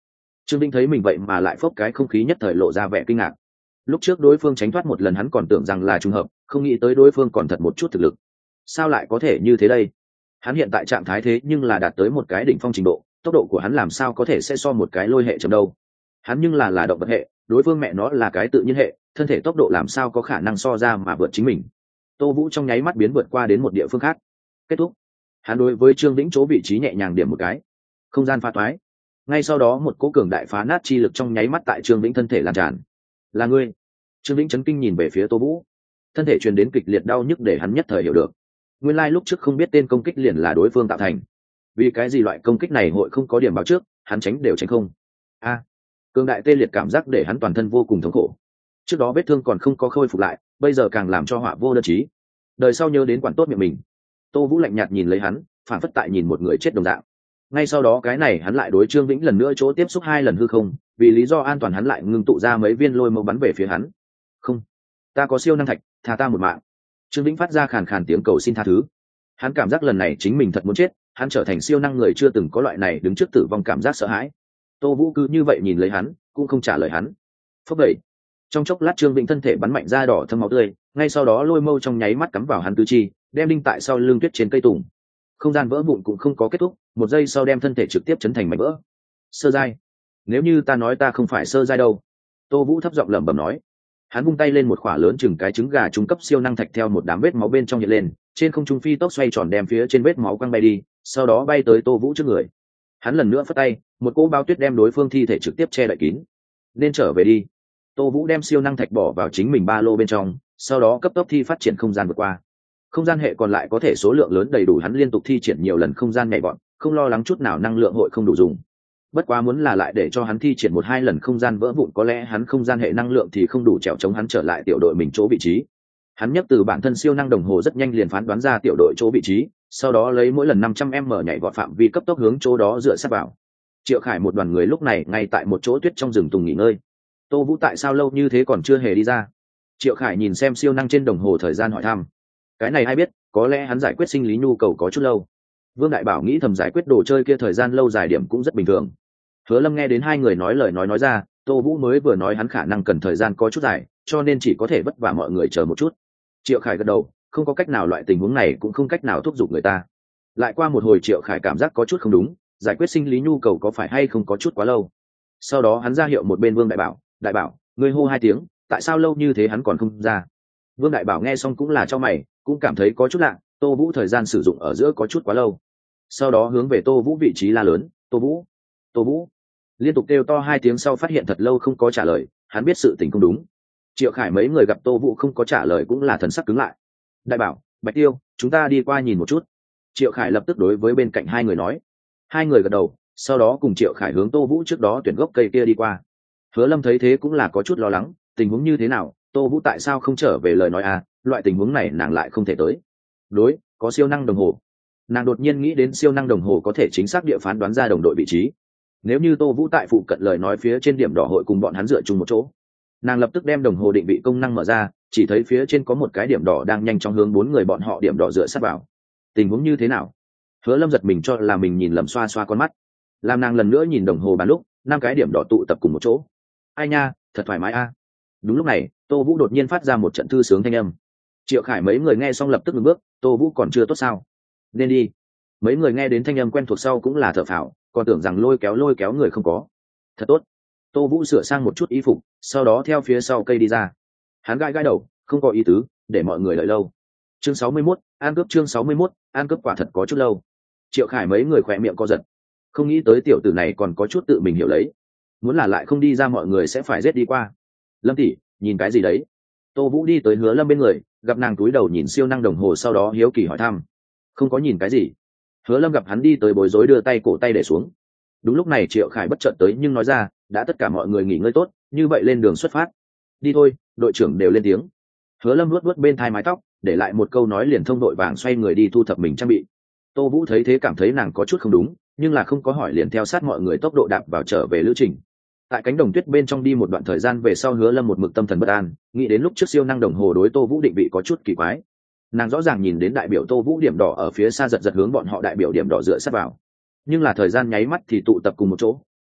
Trương Vĩnh thấy mình vậy mà lại phốc cái không khí nhất thời lộ ra vẻ kinh ngạc. Lúc trước đối phương tránh thoát một lần hắn còn tưởng rằng là trùng hợp, không nghĩ tới đối phương còn thật một chút thực lực. Sao lại có thể như thế đây? Hắn hiện tại trạng thái thế nhưng là đạt tới một cái đỉnh phong trình độ, tốc độ của hắn làm sao có thể sẽ so một cái lôi hệ chậm đâu? Hắn nhưng là là động vật hệ, đối phương mẹ nó là cái tự nhiên hệ, thân thể tốc độ làm sao có khả năng so ra mà vượt chính mình. Tô Vũ trong nháy mắt biến vượt qua đến một địa phương khác. Kết thúc. Hắn đối với Trương Vĩnh chỗ vị trí nhẹ nhàng điểm một cái, không gian pha toái. Ngay sau đó một cỗ cường đại phá nát chi lực trong nháy mắt tại Trương Vĩnh thân thể lan tràn. Là ngươi? Trương Vĩnh chấn kinh nhìn về phía Tô Vũ, thân thể truyền đến kịch liệt đau nhức để hắn nhất thời hiểu được, nguyên lai lúc trước không biết tên công kích liền là đối phương tạo thành. Vì cái gì loại công kích này hội không có điểm báo trước, hắn tránh đều tránh không. A, cường đại tê liệt cảm giác để hắn toàn thân vô cùng thống khổ. Trước đó vết thương còn không có khôi phục lại, bây giờ càng làm cho họa vô đơn chí. Đời sau nhớ đến quản tốt miệng mình. Tô Vũ lạnh nhạt nhìn lấy hắn, phản phất tại nhìn một người chết đồng dạng. Ngay sau đó cái này hắn lại đối Trương Vĩnh lần nữa chỗ tiếp xúc hai lần hư không, vì lý do an toàn hắn lại ngưng tụ ra mấy viên lôi mâu bắn về phía hắn. Không, ta có siêu năng thạch, tha ta một mạng. Trương Vĩnh phát ra khàn khàn tiếng cầu xin tha thứ. Hắn cảm giác lần này chính mình thật muốn chết, hắn trở thành siêu năng người chưa từng có loại này đứng trước tử vong cảm giác sợ hãi. Tô Vũ cứ như vậy nhìn lấy hắn, cũng không trả lời hắn. Phốc đẩy. Trong chốc lát Trương Vĩnh thân thể bắn mạnh ra đỏ thâm máu tươi, ngay sau đó lôi mâu trong nháy mắt cắm vào hắn tứ chi, đem đinh tại sau lưng tuyết trên cây tùng. Không gian vỡ vụn cũng không có kết thúc, một giây sau đem thân thể trực tiếp chấn thành mảnh vỡ. Sơ giai. Nếu như ta nói ta không phải sơ giai đâu. Tô Vũ thấp giọng lẩm bẩm nói. Hắn vung tay lên một khỏa lớn chừng cái trứng gà trung cấp siêu năng thạch theo một đám vết máu bên trong hiện lên, trên không trung phi tốc xoay tròn đem phía trên vết máu quăng bay đi, sau đó bay tới Tô Vũ trước người. Hắn lần nữa phất tay, một cỗ bao tuyết đem đối phương thi thể trực tiếp che đậy kín. Nên trở về đi. Tô Vũ đem siêu năng thạch bỏ vào chính mình ba lô bên trong, sau đó cấp tốc thi phát triển không gian vượt qua. Không gian hệ còn lại có thể số lượng lớn đầy đủ hắn liên tục thi triển nhiều lần không gian nhảy vọt, không lo lắng chút nào năng lượng hội không đủ dùng. Bất quá muốn là lại để cho hắn thi triển một hai lần không gian vỡ vụn có lẽ hắn không gian hệ năng lượng thì không đủ trèo chống hắn trở lại tiểu đội mình chỗ vị trí. Hắn nhắc từ bản thân siêu năng đồng hồ rất nhanh liền phán đoán ra tiểu đội chỗ vị trí, sau đó lấy mỗi lần năm trăm mét nhảy vọt phạm vi cấp tốc hướng chỗ đó dựa sát vào. Triệu Khải một đoàn người lúc này ngay tại một chỗ tuyết trong rừng tùng nghỉ ngơi. Tô Vũ tại sao lâu như thế còn chưa hề đi ra? Triệu Khải nhìn xem siêu năng trên đồng hồ thời gian hỏi thăm. Cái này ai biết, có lẽ hắn giải quyết sinh lý nhu cầu có chút lâu. Vương Đại Bảo nghĩ thầm giải quyết đồ chơi kia thời gian lâu dài điểm cũng rất bình thường. Hứa Lâm nghe đến hai người nói lời nói nói ra, Tô Vũ mới vừa nói hắn khả năng cần thời gian có chút dài, cho nên chỉ có thể vất vả mọi người chờ một chút. Triệu Khải gật đầu, không có cách nào, loại tình huống này cũng không cách nào thúc giục người ta. Lại qua một hồi Triệu Khải cảm giác có chút không đúng, giải quyết sinh lý nhu cầu có phải hay không có chút quá lâu. Sau đó hắn ra hiệu một bên Vương Đại Bảo, Đại Bảo, ngươi hô hai tiếng, tại sao lâu như thế hắn còn không ra? Vương Đại Bảo nghe xong cũng là cho mày, cũng cảm thấy có chút lạ, Tô Vũ thời gian sử dụng ở giữa có chút quá lâu. Sau đó hướng về Tô Vũ vị trí la lớn, Tô Vũ, Tô Vũ. Liên tục kêu to hai tiếng sau phát hiện thật lâu không có trả lời, hắn biết sự tình không đúng. Triệu Khải mấy người gặp Tô Vũ không có trả lời cũng là thần sắc cứng lại. Đại Bảo, Bạch Tiêu, chúng ta đi qua nhìn một chút. Triệu Khải lập tức đối với bên cạnh hai người nói. Hai người gật đầu, sau đó cùng Triệu Khải hướng Tô Vũ trước đó tuyển gốc cây kia đi qua. Hứa Lâm thấy thế cũng là có chút lo lắng, tình huống như thế nào, Tô Vũ tại sao không trở về lời nói à, loại tình huống này nàng lại không thể tới. Đối, có siêu năng đồng hồ. Nàng đột nhiên nghĩ đến siêu năng đồng hồ có thể chính xác địa phán đoán ra đồng đội vị trí. Nếu như Tô Vũ tại phụ cận lời nói phía trên điểm đỏ hội cùng bọn hắn dựa chung một chỗ. Nàng lập tức đem đồng hồ định vị công năng mở ra, chỉ thấy phía trên có một cái điểm đỏ đang nhanh chóng hướng bốn người bọn họ điểm đỏ dựa sát vào. Tình huống như thế nào? Hứa Lâm giật mình cho là mình nhìn lầm, xoa xoa con mắt. Làm nàng lần nữa nhìn đồng hồ bàn lúc, năm cái điểm đỏ tụ tập cùng một chỗ. Ai nha, thật thoải mái a. À. Đúng lúc này, Tô Vũ đột nhiên phát ra một trận thư sướng thanh âm. Triệu Khải mấy người nghe xong lập tức ngừng bước, Tô Vũ còn chưa tốt sao? Nên đi. Mấy người nghe đến thanh âm quen thuộc sau cũng là thở phào, còn tưởng rằng lôi kéo lôi kéo người không có. Thật tốt. Tô Vũ sửa sang một chút y phục, sau đó theo phía sau cây đi ra. Hắn gai gai đầu, không có ý tứ, để mọi người đợi lâu. Chương sáu mươi mốt, an cướp chương sáu mươi mốt, an cướp quả thật có chút lâu. Triệu Khải mấy người khỏe miệng co giật. Không nghĩ tới tiểu tử này còn có chút tự mình hiểu lấy. Muốn là lại không đi ra mọi người sẽ phải giết đi qua. Lâm tỷ, nhìn cái gì đấy? Tô Vũ đi tới Hứa Lâm bên người, gặp nàng túi đầu nhìn siêu năng đồng hồ sau đó hiếu kỳ hỏi thăm. Không có nhìn cái gì. Hứa Lâm gặp hắn đi tới bối rối đưa tay cổ tay để xuống. Đúng lúc này Triệu Khải bất chợt tới nhưng nói ra, đã tất cả mọi người nghỉ ngơi tốt, như vậy lên đường xuất phát. Đi thôi, đội trưởng đều lên tiếng. Hứa Lâm luốt luốt bên thai mái tóc, để lại một câu nói liền thông đội vàng xoay người đi thu thập mình trang bị. Tô Vũ thấy thế cảm thấy nàng có chút không đúng, nhưng là không có hỏi liền theo sát mọi người tốc độ đạp vào trở về lữ trình. Tại cánh đồng tuyết bên trong đi một đoạn thời gian về sau, Hứa Lâm một mực tâm thần bất an, nghĩ đến lúc trước siêu năng đồng hồ đối Tô Vũ định vị có chút kỳ quái. Nàng rõ ràng nhìn đến đại biểu Tô Vũ điểm đỏ ở phía xa giật giật hướng bọn họ đại biểu điểm đỏ dựa sát vào, nhưng là thời gian nháy mắt thì tụ tập cùng một chỗ,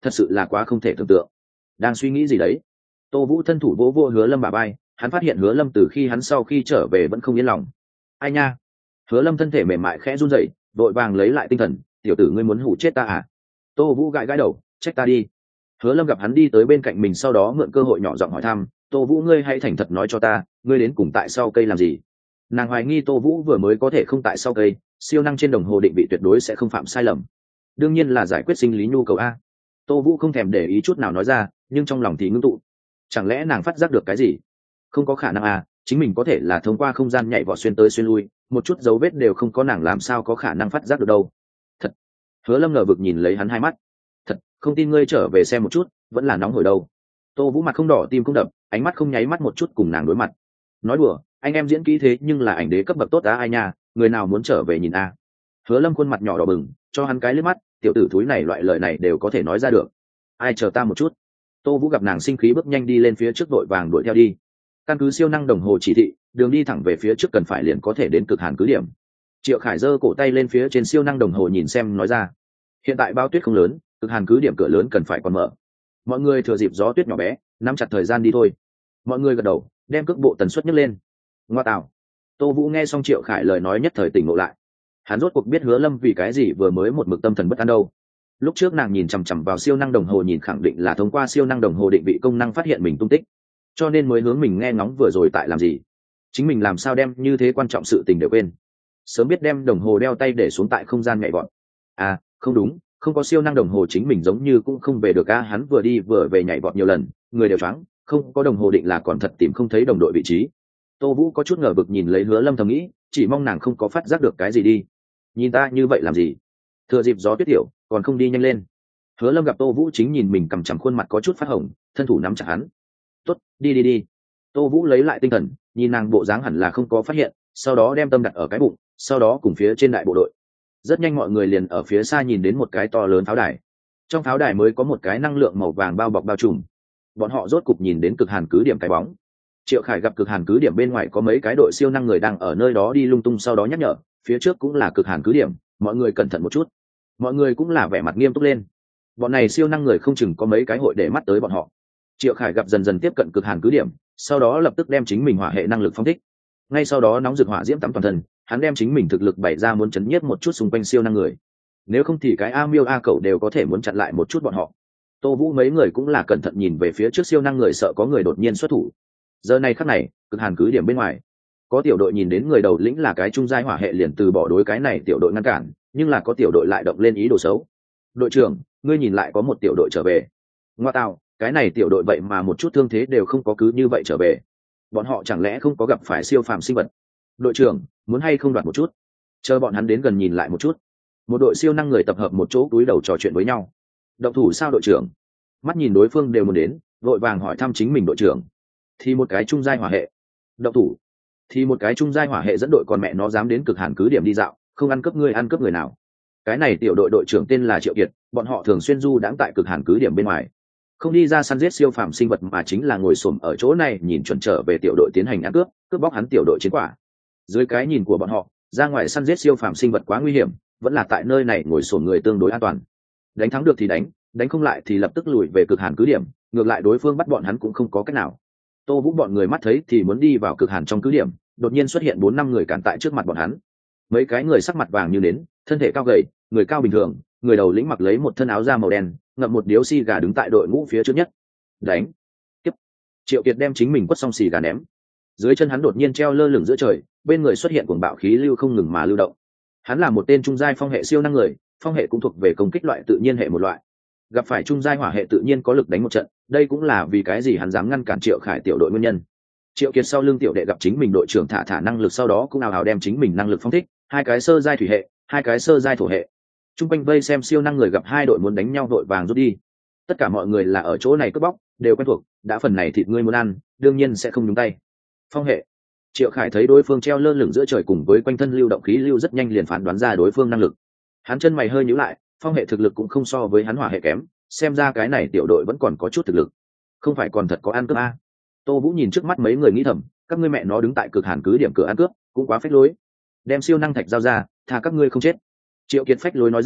thật sự là quá không thể tưởng tượng. Đang suy nghĩ gì đấy? Tô Vũ thân thủ vỗ vô Hứa Lâm bả vai, hắn phát hiện Hứa Lâm từ khi hắn sau khi trở về vẫn không yên lòng. Ai nha? Hứa Lâm thân thể mềm mại khẽ run rẩy, vội vàng lấy lại tinh thần. Tiểu tử ngươi muốn hủ chết ta à? Tô Vũ gãi gãi đầu, trách ta đi. Hứa Lâm gặp hắn đi tới bên cạnh mình, sau đó mượn cơ hội nhỏ giọng hỏi thăm, Tô Vũ ngươi hãy thành thật nói cho ta, ngươi đến cùng tại sau cây làm gì? Nàng hoài nghi Tô Vũ vừa mới có thể không tại sau cây, siêu năng trên đồng hồ định vị tuyệt đối sẽ không phạm sai lầm. Đương nhiên là giải quyết sinh lý nhu cầu a. Tô Vũ không thèm để ý chút nào nói ra, nhưng trong lòng thì ngưng tụ. Chẳng lẽ nàng phát giác được cái gì? Không có khả năng à, chính mình có thể là thông qua không gian nhảy vọt xuyên tới xuyên lui, một chút dấu vết đều không có, nàng làm sao có khả năng phát giác được đâu. Thật. Hứa Lâm ngờ vực nhìn lấy hắn hai mắt. Thật, không tin ngươi trở về xem một chút, vẫn là nóng hổi đâu. Tô Vũ mặt không đỏ tim không đập, ánh mắt không nháy mắt một chút cùng nàng đối mặt. Nói đùa, anh em diễn kỹ thế nhưng là ảnh đế cấp bậc tốt á ai nha, người nào muốn trở về nhìn a. Hứa Lâm khuôn mặt nhỏ đỏ bừng, cho hắn cái liếc mắt, tiểu tử thúi này loại lời này đều có thể nói ra được. Ai chờ ta một chút. Tô Vũ gặp nàng sinh khí bước nhanh đi lên phía trước, vội vàng đuổi theo đi. Căn cứ siêu năng đồng hồ chỉ thị, đường đi thẳng về phía trước cần phải liền có thể đến cực hàn cứ điểm. Triệu Khải giơ cổ tay lên phía trên siêu năng đồng hồ nhìn xem nói ra. Hiện tại bao tuyết không lớn, cực hàn cứ điểm cửa lớn cần phải còn mở. Mọi người thừa dịp gió tuyết nhỏ bé, nắm chặt thời gian đi thôi. Mọi người gật đầu, đem cước bộ tần suất nhấc lên. Ngoa tạo. Tô Vũ nghe xong Triệu Khải lời nói nhất thời tỉnh ngộ lại. Hắn rốt cuộc biết Hứa Lâm vì cái gì vừa mới một mực tâm thần bất an đâu. Lúc trước nàng nhìn chằm chằm vào siêu năng đồng hồ nhìn khẳng định là thông qua siêu năng đồng hồ định vị công năng phát hiện mình tung tích, cho nên mới hướng mình nghe ngóng vừa rồi tại làm gì. Chính mình làm sao đem như thế quan trọng sự tình đều quên. Sớm biết đem đồng hồ đeo tay để xuống tại không gian nhảy vọt. À, không đúng, không có siêu năng đồng hồ chính mình giống như cũng không về được a. Hắn vừa đi vừa về nhảy vọt nhiều lần, người đều choáng, không có đồng hồ định là còn thật tìm không thấy đồng đội vị trí. Tô Vũ có chút ngờ vực nhìn lấy Hứa Lâm thầm nghĩ, chỉ mong nàng không có phát giác được cái gì đi. Nhìn ta như vậy làm gì? Thừa dịp gió tuyết tiểu, còn không đi nhanh lên. Hứa Lâm gặp Tô Vũ chính nhìn mình cằm chằm, khuôn mặt có chút phát hồng, thân thủ nắm chặt hắn. Tốt, đi đi đi. Tô Vũ lấy lại tinh thần, nhìn nàng bộ dáng hẳn là không có phát hiện, sau đó đem tâm đặt ở cái bụng, sau đó cùng phía trên đại bộ đội. Rất nhanh mọi người liền ở phía xa nhìn đến một cái to lớn pháo đài. Trong pháo đài mới có một cái năng lượng màu vàng bao bọc bao trùm. Bọn họ rốt cục nhìn đến cực hàn cứ điểm cái bóng. Triệu Khải gặp cực hàn cứ điểm bên ngoài có mấy cái đội siêu năng người đang ở nơi đó đi lung tung, sau đó nhắc nhở, phía trước cũng là cực hàn cứ điểm, mọi người cẩn thận một chút. Mọi người cũng là vẻ mặt nghiêm túc lên. Bọn này siêu năng người không chừng có mấy cái hội để mắt tới bọn họ. Triệu Khải gặp dần dần tiếp cận cực hàn cứ điểm, sau đó lập tức đem chính mình hỏa hệ năng lực phóng thích. Ngay sau đó nóng rực hỏa diễm tắm toàn thân, hắn đem chính mình thực lực bày ra, muốn chấn nhiếp một chút xung quanh siêu năng người. Nếu không thì cái A Miêu A Cẩu đều có thể muốn chặn lại một chút bọn họ. Tô Vũ mấy người cũng là cẩn thận nhìn về phía trước siêu năng người, sợ có người đột nhiên xuất thủ. Giờ này khắc này, cực hàn cứ điểm bên ngoài, có tiểu đội nhìn đến người đầu lĩnh là cái trung giai hỏa hệ liền từ bỏ đối cái này tiểu đội ngăn cản, nhưng là có tiểu đội lại động lên ý đồ xấu. Đội trưởng, ngươi nhìn lại có một tiểu đội trở về. Ngoa tạo, cái này tiểu đội vậy mà một chút thương thế đều không có, cứ như vậy trở về. Bọn họ chẳng lẽ không có gặp phải siêu phàm sinh vật? Đội trưởng, muốn hay không đoạt một chút? Chờ bọn hắn đến gần nhìn lại một chút. Một đội siêu năng người tập hợp một chỗ túi đầu trò chuyện với nhau. Động thủ sao đội trưởng? Mắt nhìn đối phương đều muốn đến, vội vàng hỏi thăm chính mình đội trưởng. Thì một cái trung giai hỏa hệ. Động thủ. Thì một cái trung giai hỏa hệ dẫn đội, còn mẹ nó dám đến cực hàn cứ điểm đi dạo, không ăn cướp ngươi ăn cướp người nào. Cái này tiểu đội đội trưởng tên là Triệu Kiệt, bọn họ thường xuyên du đãng tại cực hàn cứ điểm bên ngoài, không đi ra săn giết siêu phàm sinh vật mà chính là ngồi xổm ở chỗ này nhìn chuẩn trở về tiểu đội tiến hành ăn cướp, cướp bóc hắn tiểu đội chiến quả. Dưới cái nhìn của bọn họ, ra ngoài săn giết siêu phàm sinh vật quá nguy hiểm, vẫn là tại nơi này ngồi xổm người tương đối an toàn. Đánh thắng được thì đánh, đánh không lại thì lập tức lùi về cực hàn cứ điểm, ngược lại đối phương bắt bọn hắn cũng không có cách nào. Tô Vũ bọn người mắt thấy thì muốn đi vào cực hàn trong cứ điểm, đột nhiên xuất hiện bốn năm người cản tại trước mặt bọn hắn. Mấy cái người sắc mặt vàng như nến, thân thể cao gầy, người cao bình thường, người đầu lĩnh mặc lấy một thân áo da màu đen, ngậm một điếu xì gà đứng tại đội ngũ phía trước nhất. Đánh. Tiếp. Triệu Kiệt đem chính mình quất xong xì gà ném. Dưới chân hắn đột nhiên treo lơ lửng giữa trời, bên người xuất hiện cuồng bạo khí lưu không ngừng mà lưu động. Hắn là một tên trung giai phong hệ siêu năng người, phong hệ cũng thuộc về công kích loại tự nhiên hệ một loại. Gặp phải trung giai hỏa hệ tự nhiên có lực đánh một trận, đây cũng là vì cái gì hắn dám ngăn cản Triệu Khải tiểu đội nguyên nhân. Triệu Kiệt sau lưng tiểu đệ gặp chính mình đội trưởng thả thả năng lực, sau đó cũng nào hào đem chính mình năng lực phong thích, hai cái sơ giai thủy hệ, hai cái sơ giai thổ hệ. Trung quanh vây xem siêu năng người gặp hai đội muốn đánh nhau đội vàng rút đi. Tất cả mọi người là ở chỗ này cướp bóc, đều quen thuộc, đã phần này thịt ngươi muốn ăn, đương nhiên sẽ không nhúng tay. Phong hệ. Triệu Khải thấy đối phương treo lơ lửng giữa trời cùng với quanh thân lưu động khí lưu, rất nhanh liền phán đoán ra đối phương năng lực. Hắn chân mày hơi nhíu lại, phong hệ thực lực cũng không so với hắn hỏa hệ kém, xem ra cái này tiểu đội vẫn còn có chút thực lực. Không phải còn thật có ăn cướp a. Tô Vũ nhìn trước mắt mấy người nghĩ thầm, các ngươi mẹ nó đứng tại cực hàn cứ điểm cửa ăn cướp, cũng quá phách lối. Đem siêu năng thạch giao ra, tha các ngươi không chết. Triệu Kiệt phách lối nói ra,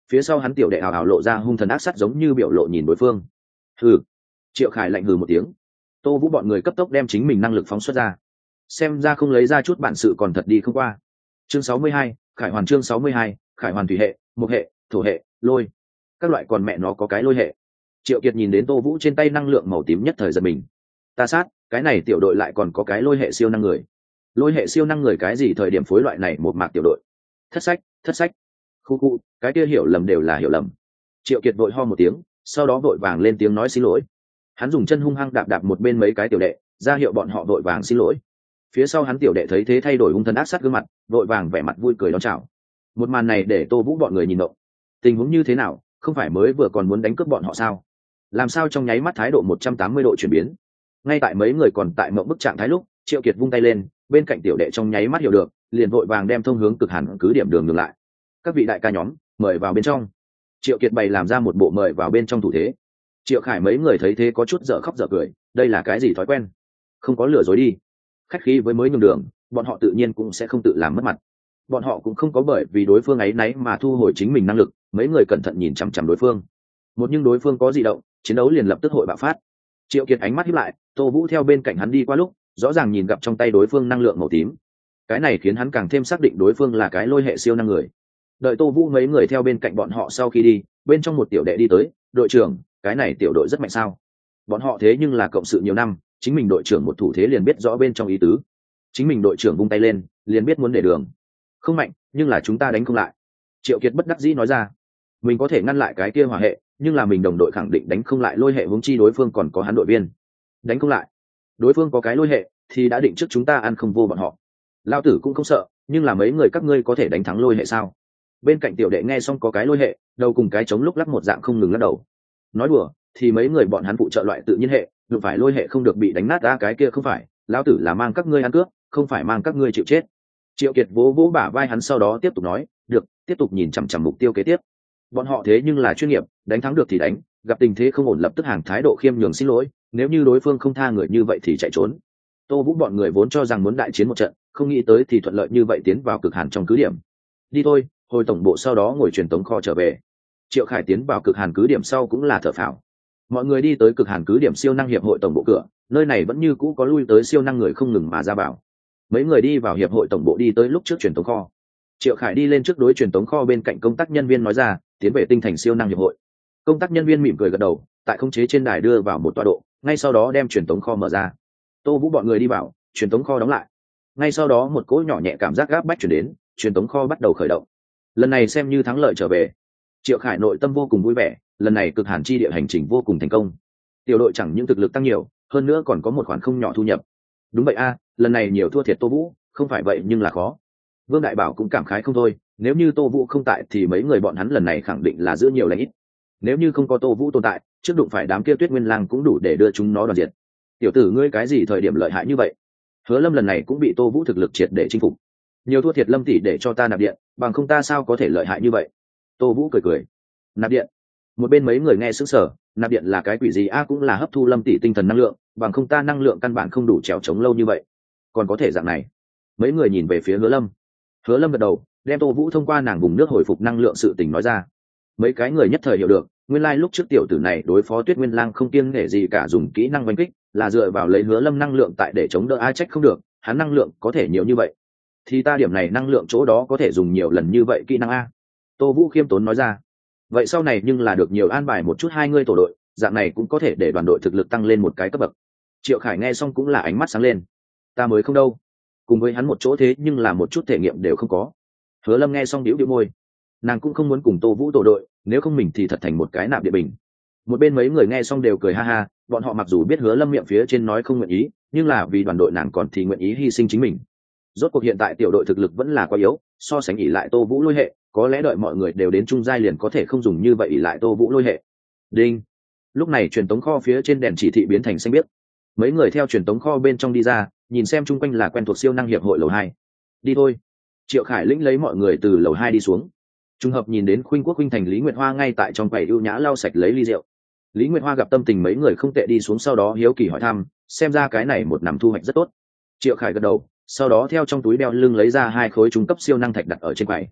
Phía sau hắn tiểu đệ ảo ảo lộ ra hung thần ác sát giống như biểu lộ nhìn đối phương. Hừ. Triệu Khải lạnh hừ một tiếng. Tô Vũ bọn người cấp tốc đem chính mình năng lực phóng xuất ra. Xem ra không lấy ra chút bản sự còn thật đi không qua. Chương sáu mươi hai, Khải Hoàn chương sáu mươi hai, Khải Hoàn thủy hệ, mộc hệ, thổ hệ, lôi. Các loại còn mẹ nó có cái lôi hệ. Triệu Kiệt nhìn đến Tô Vũ trên tay năng lượng màu tím nhất thời giật mình. Ta sát, cái này tiểu đội lại còn có cái lôi hệ siêu năng người. Lôi hệ siêu năng người cái gì thời điểm phối loại này một mạc tiểu đội? Thất sách, thất sách. Khu khu, cái kia hiểu lầm đều là hiểu lầm. Triệu Kiệt vội ho một tiếng, sau đó vội vàng lên tiếng nói xin lỗi. Hắn dùng chân hung hăng đạp đạp một bên mấy cái tiểu đệ, ra hiệu bọn họ vội vàng xin lỗi. Phía sau hắn tiểu đệ thấy thế thay đổi hung thần ác sát gương mặt, vội vàng vẻ mặt vui cười đón chào. Một màn này để Tô Vũ bọn người nhìn ngộng. Tình huống như thế nào, không phải mới vừa còn muốn đánh cướp bọn họ sao? Làm sao trong nháy mắt thái độ một trăm tám mươi độ chuyển biến? Ngay tại mấy người còn tại mộng bức trạng thái lúc, Triệu Kiệt vung tay lên, bên cạnh tiểu đệ trong nháy mắt hiểu được, liền vội vàng đem thông hướng cực hàn cứ điểm đường ngược lại. Các vị đại ca nhóm, mời vào bên trong. Triệu Kiệt bày làm ra một bộ mời vào bên trong thủ thế. Triệu Khải mấy người thấy thế có chút dở khóc dở cười, đây là cái gì thói quen? Không có lừa dối đi. Khách khí với mới nhường đường, bọn họ tự nhiên cũng sẽ không tự làm mất mặt. Bọn họ cũng không có bởi vì đối phương ấy náy mà thu hồi chính mình năng lực, mấy người cẩn thận nhìn chằm chằm đối phương. Một nhưng đối phương có dị động, chiến đấu liền lập tức hội bạo phát. Triệu Kiệt ánh mắt híp lại, Tô Vũ theo bên cạnh hắn đi qua lúc, rõ ràng nhìn gặp trong tay đối phương năng lượng màu tím. Cái này khiến hắn càng thêm xác định đối phương là cái lôi hệ siêu năng người. Đợi Tô Vũ mấy người theo bên cạnh bọn họ sau khi đi, bên trong một tiểu đệ đi tới, đội trưởng, cái này tiểu đội rất mạnh sao? Bọn họ thế nhưng là cộng sự nhiều năm, chính mình đội trưởng một thủ thế liền biết rõ bên trong ý tứ. Chính mình đội trưởng vung tay lên, liền biết muốn để đường. Không mạnh, nhưng là chúng ta đánh không lại. Triệu Kiệt bất đắc dĩ nói ra, mình có thể ngăn lại cái kia hỏa hệ, nhưng là mình đồng đội khẳng định đánh không lại lôi hệ, huống chi đối phương còn có hắn đội viên. Đánh không lại. Đối phương có cái lôi hệ, thì đã định trước chúng ta ăn không vô bọn họ. Lão tử cũng không sợ, nhưng là mấy người các ngươi có thể đánh thắng lôi hệ sao? Bên cạnh tiểu đệ nghe xong có cái lôi hệ, đầu cùng cái trống lúc lắc một dạng không ngừng lắc đầu. Nói đùa, thì mấy người bọn hắn phụ trợ loại tự nhiên hệ, đụng phải lôi hệ không được bị đánh nát ra, cái kia không phải, lão tử là mang các ngươi ăn cướp, không phải mang các ngươi chịu chết. Triệu Kiệt vỗ vỗ bả vai hắn sau đó tiếp tục nói, được, tiếp tục nhìn chằm chằm mục tiêu kế tiếp. Bọn họ thế nhưng là chuyên nghiệp, đánh thắng được thì đánh, gặp tình thế không ổn lập tức hàng thái độ khiêm nhường xin lỗi, nếu như đối phương không tha người như vậy thì chạy trốn. Tô Vũ bọn người vốn cho rằng muốn đại chiến một trận, không nghĩ tới thì thuận lợi như vậy tiến vào cực hàn trong cứ điểm. Đi thôi, hồi tổng bộ sau đó ngồi truyền tống kho trở về. Triệu Khải tiến vào cực hàn cứ điểm sau cũng là thở phào. Mọi người đi tới cực hàn cứ điểm siêu năng hiệp hội tổng bộ cửa, nơi này vẫn như cũ có lui tới siêu năng người không ngừng mà ra vào. Mấy người đi vào hiệp hội tổng bộ đi tới lúc trước truyền tống kho. Triệu Khải đi lên trước đối truyền tống kho bên cạnh công tác nhân viên nói ra, tiến về tinh thành siêu năng hiệp hội. Công tác nhân viên mỉm cười gật đầu, tại khống chế trên đài đưa vào một tọa độ, ngay sau đó đem truyền tống kho mở ra. Tô Vũ bọn người đi vào, truyền tống kho đóng lại. Ngay sau đó một cỗ nhỏ nhẹ cảm giác gáp bách chuyển đến, truyền tống kho bắt đầu khởi động. Lần này xem như thắng lợi trở về. Triệu Khải nội tâm vô cùng vui vẻ, lần này cực hàn chi địa hành trình vô cùng thành công. Tiểu đội chẳng những thực lực tăng nhiều, hơn nữa còn có một khoản không nhỏ thu nhập. Đúng vậy a, lần này nhiều thua thiệt Tô Vũ, không phải vậy nhưng là khó. Vương Đại Bảo cũng cảm khái không thôi, nếu như Tô Vũ không tại thì mấy người bọn hắn lần này khẳng định là giữ nhiều lãnh ít. Nếu như không có Tô Vũ tồn tại, trước đụng phải đám kia Tuyết Nguyên Lang cũng đủ để đưa chúng nó đoàn diệt. Tiểu tử ngươi cái gì thời điểm lợi hại như vậy? Hứa Lâm lần này cũng bị Tô Vũ thực lực triệt để chinh phục. Nhiều thua thiệt Lâm tỷ để cho ta nạp điện, bằng không ta sao có thể lợi hại như vậy? Tô Vũ cười cười. Nạp điện? Một bên mấy người nghe sững sờ, nạp điện là cái quỷ gì a? À, cũng là hấp thu Lâm tỷ tinh thần năng lượng, bằng không ta năng lượng căn bản không đủ trèo chống lâu như vậy. Còn có thể dạng này. Mấy người nhìn về phía Hứa Lâm. Hứa Lâm gật đầu, đem Tô Vũ thông qua nàng vùng nước hồi phục năng lượng sự tình nói ra. Mấy cái người nhất thời hiểu được, nguyên lai like lúc trước tiểu tử này đối phó Tuyết Nguyên Lang không kiêng nể gì cả dùng kỹ năng oanh kích, là dựa vào lấy Hứa Lâm năng lượng tại để chống đỡ ai trách không được, hắn năng lượng có thể nhiều như vậy. Thì ta điểm này năng lượng chỗ đó có thể dùng nhiều lần như vậy kỹ năng a. Tô Vũ khiêm tốn nói ra. Vậy sau này nhưng là được nhiều an bài một chút hai ngươi tổ đội, dạng này cũng có thể để đoàn đội thực lực tăng lên một cái cấp bậc. Triệu Khải nghe xong cũng là ánh mắt sáng lên. Ta mới không đâu. Cùng với hắn một chỗ thế nhưng là một chút thể nghiệm đều không có. Hứa Lâm nghe xong điếu điếu môi. Nàng cũng không muốn cùng Tô Vũ tổ đội, nếu không mình thì thật thành một cái nạp địa bình. Một bên mấy người nghe xong đều cười ha ha, bọn họ mặc dù biết Hứa Lâm miệng phía trên nói không nguyện ý, nhưng là vì đoàn đội nàng còn thì nguyện ý hy sinh chính mình. Rốt cuộc hiện tại tiểu đội thực lực vẫn là quá yếu, so sánh ỷ lại Tô Vũ lôi hệ, có lẽ đợi mọi người đều đến trung giai liền có thể không dùng như vậy ỷ lại Tô Vũ lôi hệ. Đinh. Lúc này truyền tống kho phía trên đèn chỉ thị biến thành xanh biếc. Mấy người theo truyền tống kho bên trong đi ra, nhìn xem chung quanh là quen thuộc siêu năng hiệp hội lầu hai. Đi thôi. Triệu Khải lĩnh lấy mọi người từ lầu hai đi xuống. Trùng hợp nhìn đến Khuynh Quốc Khuynh Thành Lý Nguyệt Hoa ngay tại trong quầy ưu nhã lau sạch lấy ly rượu. Lý Nguyệt Hoa gặp tâm tình mấy người không tệ đi xuống sau đó hiếu kỳ hỏi thăm, xem ra cái này một năm thu hoạch rất tốt. Triệu Khải gật đầu, sau đó theo trong túi đeo lưng lấy ra hai khối trung cấp siêu năng thạch đặt ở trên quầy.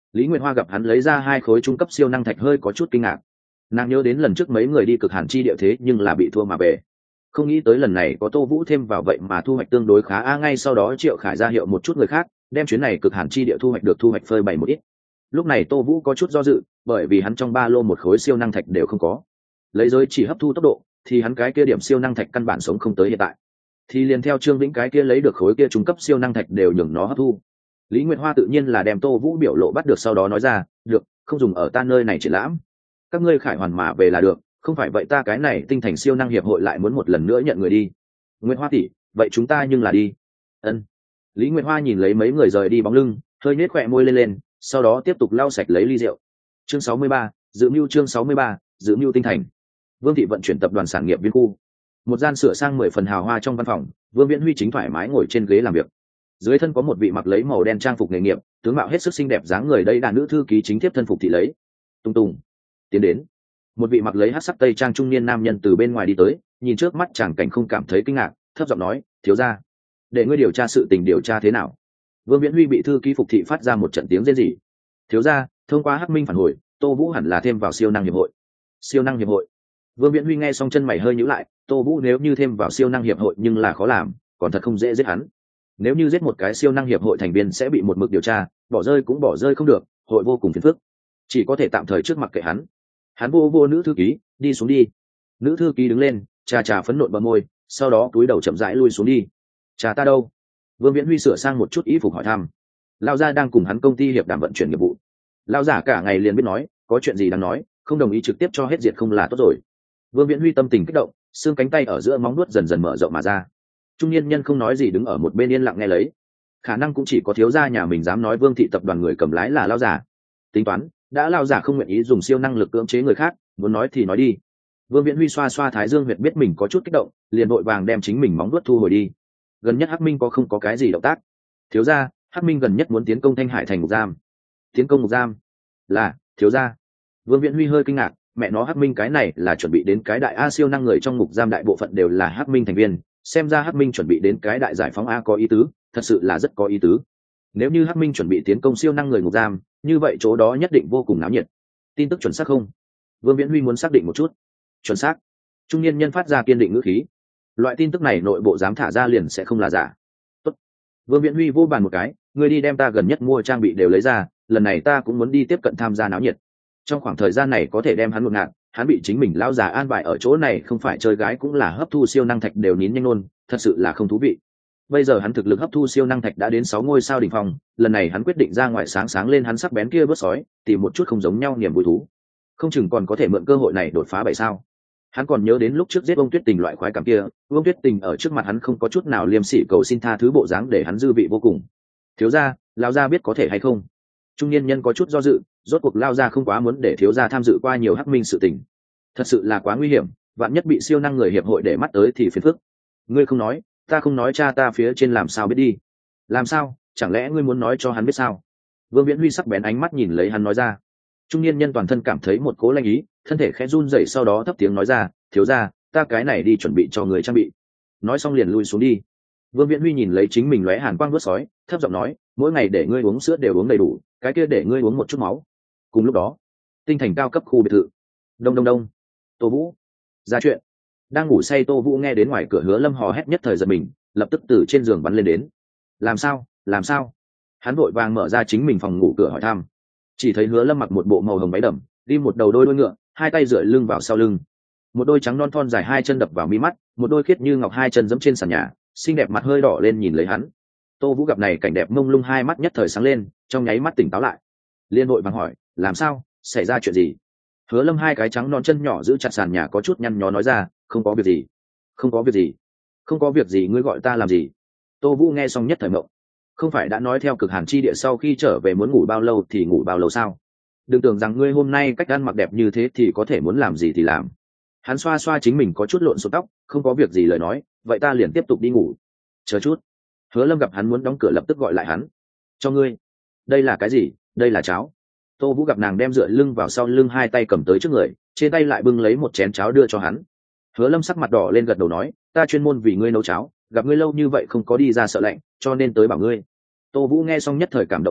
Lý Nguyệt Hoa gặp hắn lấy ra hai khối trung cấp siêu năng thạch hơi có chút kinh ngạc. Nàng nhớ đến lần trước mấy người đi cực hàn chi địa thế nhưng là bị thua mà về, không nghĩ tới lần này có Tô Vũ thêm vào vậy mà thu hoạch tương đối khá. A ngay sau đó Triệu Khải ra hiệu một chút người khác đem chuyến này cực hàn chi địa thu hoạch được thu hoạch phơi bày một ít. Lúc này Tô Vũ có chút do dự, bởi vì hắn trong ba lô một khối siêu năng thạch đều không có. Lấy giới chỉ hấp thu tốc độ thì hắn cái kia điểm siêu năng thạch căn bản sống không tới hiện tại, thì liền theo Trương Vĩnh cái kia lấy được khối kia trung cấp siêu năng thạch đều nhường nó hấp thu. Lý Nguyệt Hoa tự nhiên là đem Tô Vũ biểu lộ bắt được, sau đó nói ra, được, không dùng ở ta nơi này triển lãm, các ngươi khải hoàn mà về là được, không phải vậy ta cái này tinh thành siêu năng hiệp hội lại muốn một lần nữa nhận người đi. Nguyệt Hoa tỷ, vậy chúng ta nhưng là đi. Ân. Lý Nguyệt Hoa nhìn lấy mấy người rời đi bóng lưng, hơi nhếch khóe môi lên lên, sau đó tiếp tục lau sạch lấy ly rượu. Chương sáu mươi ba, dự mưu chương sáu mươi ba, dự mưu tinh thành. Vương thị vận chuyển tập đoàn sản nghiệp viên khu. Một gian sửa sang mười phần hào hoa trong văn phòng, Vương Viễn Huy chính thoải mái ngồi trên ghế làm việc. Dưới thân có một vị mặc lấy màu đen trang phục nghề nghiệp, tướng mạo hết sức xinh đẹp dáng người đây là nữ thư ký chính tiếp thân phục thị lấy. Tung Tùng tiến đến. Một vị mặc lấy hắc sắc tây trang trung niên nam nhân từ bên ngoài đi tới, nhìn trước mắt chàng cảnh không cảm thấy kinh ngạc, thấp giọng nói, thiếu gia, để ngươi điều tra sự tình điều tra thế nào? Vương Viễn Huy bị thư ký phục thị phát ra một trận tiếng rên rỉ. Thiếu gia, thông qua Hắc Minh phản hồi, Tô Vũ hẳn là thêm vào siêu năng hiệp hội. Siêu năng hiệp hội? Vương Viễn Huy nghe xong chân mày hơi nhíu lại, Tô Vũ nếu như thêm vào siêu năng hiệp hội nhưng là khó làm, còn thật không dễ giết hắn. Nếu như giết một cái siêu năng hiệp hội thành viên sẽ bị một mực điều tra, bỏ rơi cũng bỏ rơi không được, hội vô cùng phiền phức. Chỉ có thể tạm thời trước mặt kệ hắn. Hắn vô vô nữ thư ký, đi xuống đi. Nữ thư ký đứng lên, trà trà phấn nộn bờ môi, sau đó túi đầu chậm rãi lui xuống đi. Trà ta đâu? Vương Viễn Huy sửa sang một chút y phục hỏi thăm. Lão gia đang cùng hắn công ty hiệp đàm vận chuyển nghiệp vụ. Lão giả cả ngày liền biết nói, có chuyện gì đáng nói, không đồng ý trực tiếp cho hết diệt không là tốt rồi. Vương Viễn Huy tâm tình kích động, xương cánh tay ở giữa móng nuốt dần dần mở rộng mà ra. Trung niên nhân không nói gì đứng ở một bên yên lặng nghe lấy. Khả năng cũng chỉ có thiếu gia nhà mình dám nói Vương thị tập đoàn người cầm lái là lão giả. Tính toán, đã lão giả không nguyện ý dùng siêu năng lực cưỡng chế người khác, muốn nói thì nói đi. Vương Viễn Huy xoa xoa thái dương huyệt biết mình có chút kích động, liền vội vàng đem chính mình móng nuốt thu hồi đi. Gần nhất Hắc Minh có không có cái gì động tác? Thiếu gia, Hắc Minh gần nhất muốn tiến công Thanh Hải thành ngục giam. Tiến công ngục giam? Là, thiếu gia. Vương Viễn Huy hơi kinh ngạc, mẹ nó Hắc Minh cái này là chuẩn bị đến cái đại a siêu năng người trong ngục giam đại bộ phận đều là Hắc Minh thành viên, xem ra Hắc Minh chuẩn bị đến cái đại giải phóng a có ý tứ, thật sự là rất có ý tứ. Nếu như Hắc Minh chuẩn bị tiến công siêu năng người ngục giam, như vậy chỗ đó nhất định vô cùng náo nhiệt. Tin tức chuẩn xác không? Vương Viễn Huy muốn xác định một chút. Chuẩn xác. Trung niên nhân phát ra kiên định ngữ khí. Loại tin tức này nội bộ dám thả ra liền sẽ không là giả. Tốt. Vương Viễn Huy vô bàn một cái, người đi đem ta gần nhất mua trang bị đều lấy ra, lần này ta cũng muốn đi tiếp cận tham gia náo nhiệt. Trong khoảng thời gian này có thể đem hắn một ngạn, hắn bị chính mình lão già an bài ở chỗ này không phải chơi gái cũng là hấp thu siêu năng thạch đều nín nhanh nôn, thật sự là không thú vị. Bây giờ hắn thực lực hấp thu siêu năng thạch đã đến sáu ngôi sao đỉnh phong, lần này hắn quyết định ra ngoài sáng sáng lên hắn sắc bén kia bớt sói, tìm một chút không giống nhau niềm vui thú. Không chừng còn có thể mượn cơ hội này đột phá bảy sao. Hắn còn nhớ đến lúc trước giết ông Tuyết Tình loại khoái cảm kia, ông Tuyết Tình ở trước mặt hắn không có chút nào liêm sỉ cầu xin tha thứ bộ dáng để hắn dư vị vô cùng. Thiếu gia, lão gia biết có thể hay không? Trung niên nhân có chút do dự, rốt cuộc lao gia không quá muốn để thiếu gia tham dự qua nhiều Hắc Minh sự tình. Thật sự là quá nguy hiểm, vạn nhất bị siêu năng người hiệp hội để mắt tới thì phiền phức. Ngươi không nói, ta không nói, cha ta phía trên làm sao biết đi? Làm sao? Chẳng lẽ ngươi muốn nói cho hắn biết sao? Vương Viễn Huy sắc bén ánh mắt nhìn lấy hắn nói ra. Trung niên nhân toàn thân cảm thấy một cố lanh ý, thân thể khẽ run rẩy, sau đó thấp tiếng nói ra, thiếu gia, ta cái này đi chuẩn bị cho người trang bị. Nói xong liền lui xuống đi. Vương Viễn Huy nhìn lấy chính mình lóe hàn quang vớt sói, thấp giọng nói, mỗi ngày để ngươi uống sữa đều uống đầy đủ, cái kia để ngươi uống một chút máu. Cùng lúc đó, tinh thành cao cấp khu biệt thự. Đông đông đông. Tô Vũ. Ra chuyện. Đang ngủ say Tô Vũ nghe đến ngoài cửa Hứa Lâm hò hét nhất thời giật mình, lập tức từ trên giường bắn lên đến. Làm sao? Làm sao? Hắn vội vàng mở ra chính mình phòng ngủ cửa hỏi thăm. Chỉ thấy Hứa Lâm mặc một bộ màu hồng váy đầm, đi một đầu đôi đuôi ngựa, hai tay dựa lưng vào sau lưng, một đôi trắng non thon dài hai chân đập vào mi mắt, một đôi khiết như ngọc hai chân giẫm trên sàn nhà, xinh đẹp mặt hơi đỏ lên nhìn lấy hắn. Tô Vũ gặp này cảnh đẹp mông lung, hai mắt nhất thời sáng lên, trong nháy mắt tỉnh táo lại, liên vội vàng hỏi, làm sao, xảy ra chuyện gì? Hứa Lâm hai cái trắng non chân nhỏ giữ chặt sàn nhà có chút nhăn nhó nói ra, không có việc gì, không có việc gì, không có việc gì, ngươi gọi ta làm gì? Tô Vũ nghe xong nhất thời mộng, không phải đã nói theo cực hàn chi địa sau khi trở về muốn ngủ bao lâu thì ngủ bao lâu sao? Đừng tưởng rằng ngươi hôm nay cách ăn mặc đẹp như thế thì có thể muốn làm gì thì làm. Hắn xoa xoa chính mình có chút lộn xộn tóc, không có việc gì lời nói, vậy ta liền tiếp tục đi ngủ. Chờ chút. Hứa Lâm gặp hắn muốn đóng cửa lập tức gọi lại hắn. Cho ngươi. Đây là cái gì? Đây là cháo. Tô Vũ gặp nàng đem dựa lưng vào sau lưng, hai tay cầm tới trước người, trên tay lại bưng lấy một chén cháo đưa cho hắn. Hứa Lâm sắc mặt đỏ lên gật đầu nói, ta chuyên môn vì ngươi nấu cháo, gặp ngươi lâu như vậy không có đi ra sợ lạnh, cho nên tới bảo ngươi. Tô Vũ nghe xong nhất thời cảm động xấu,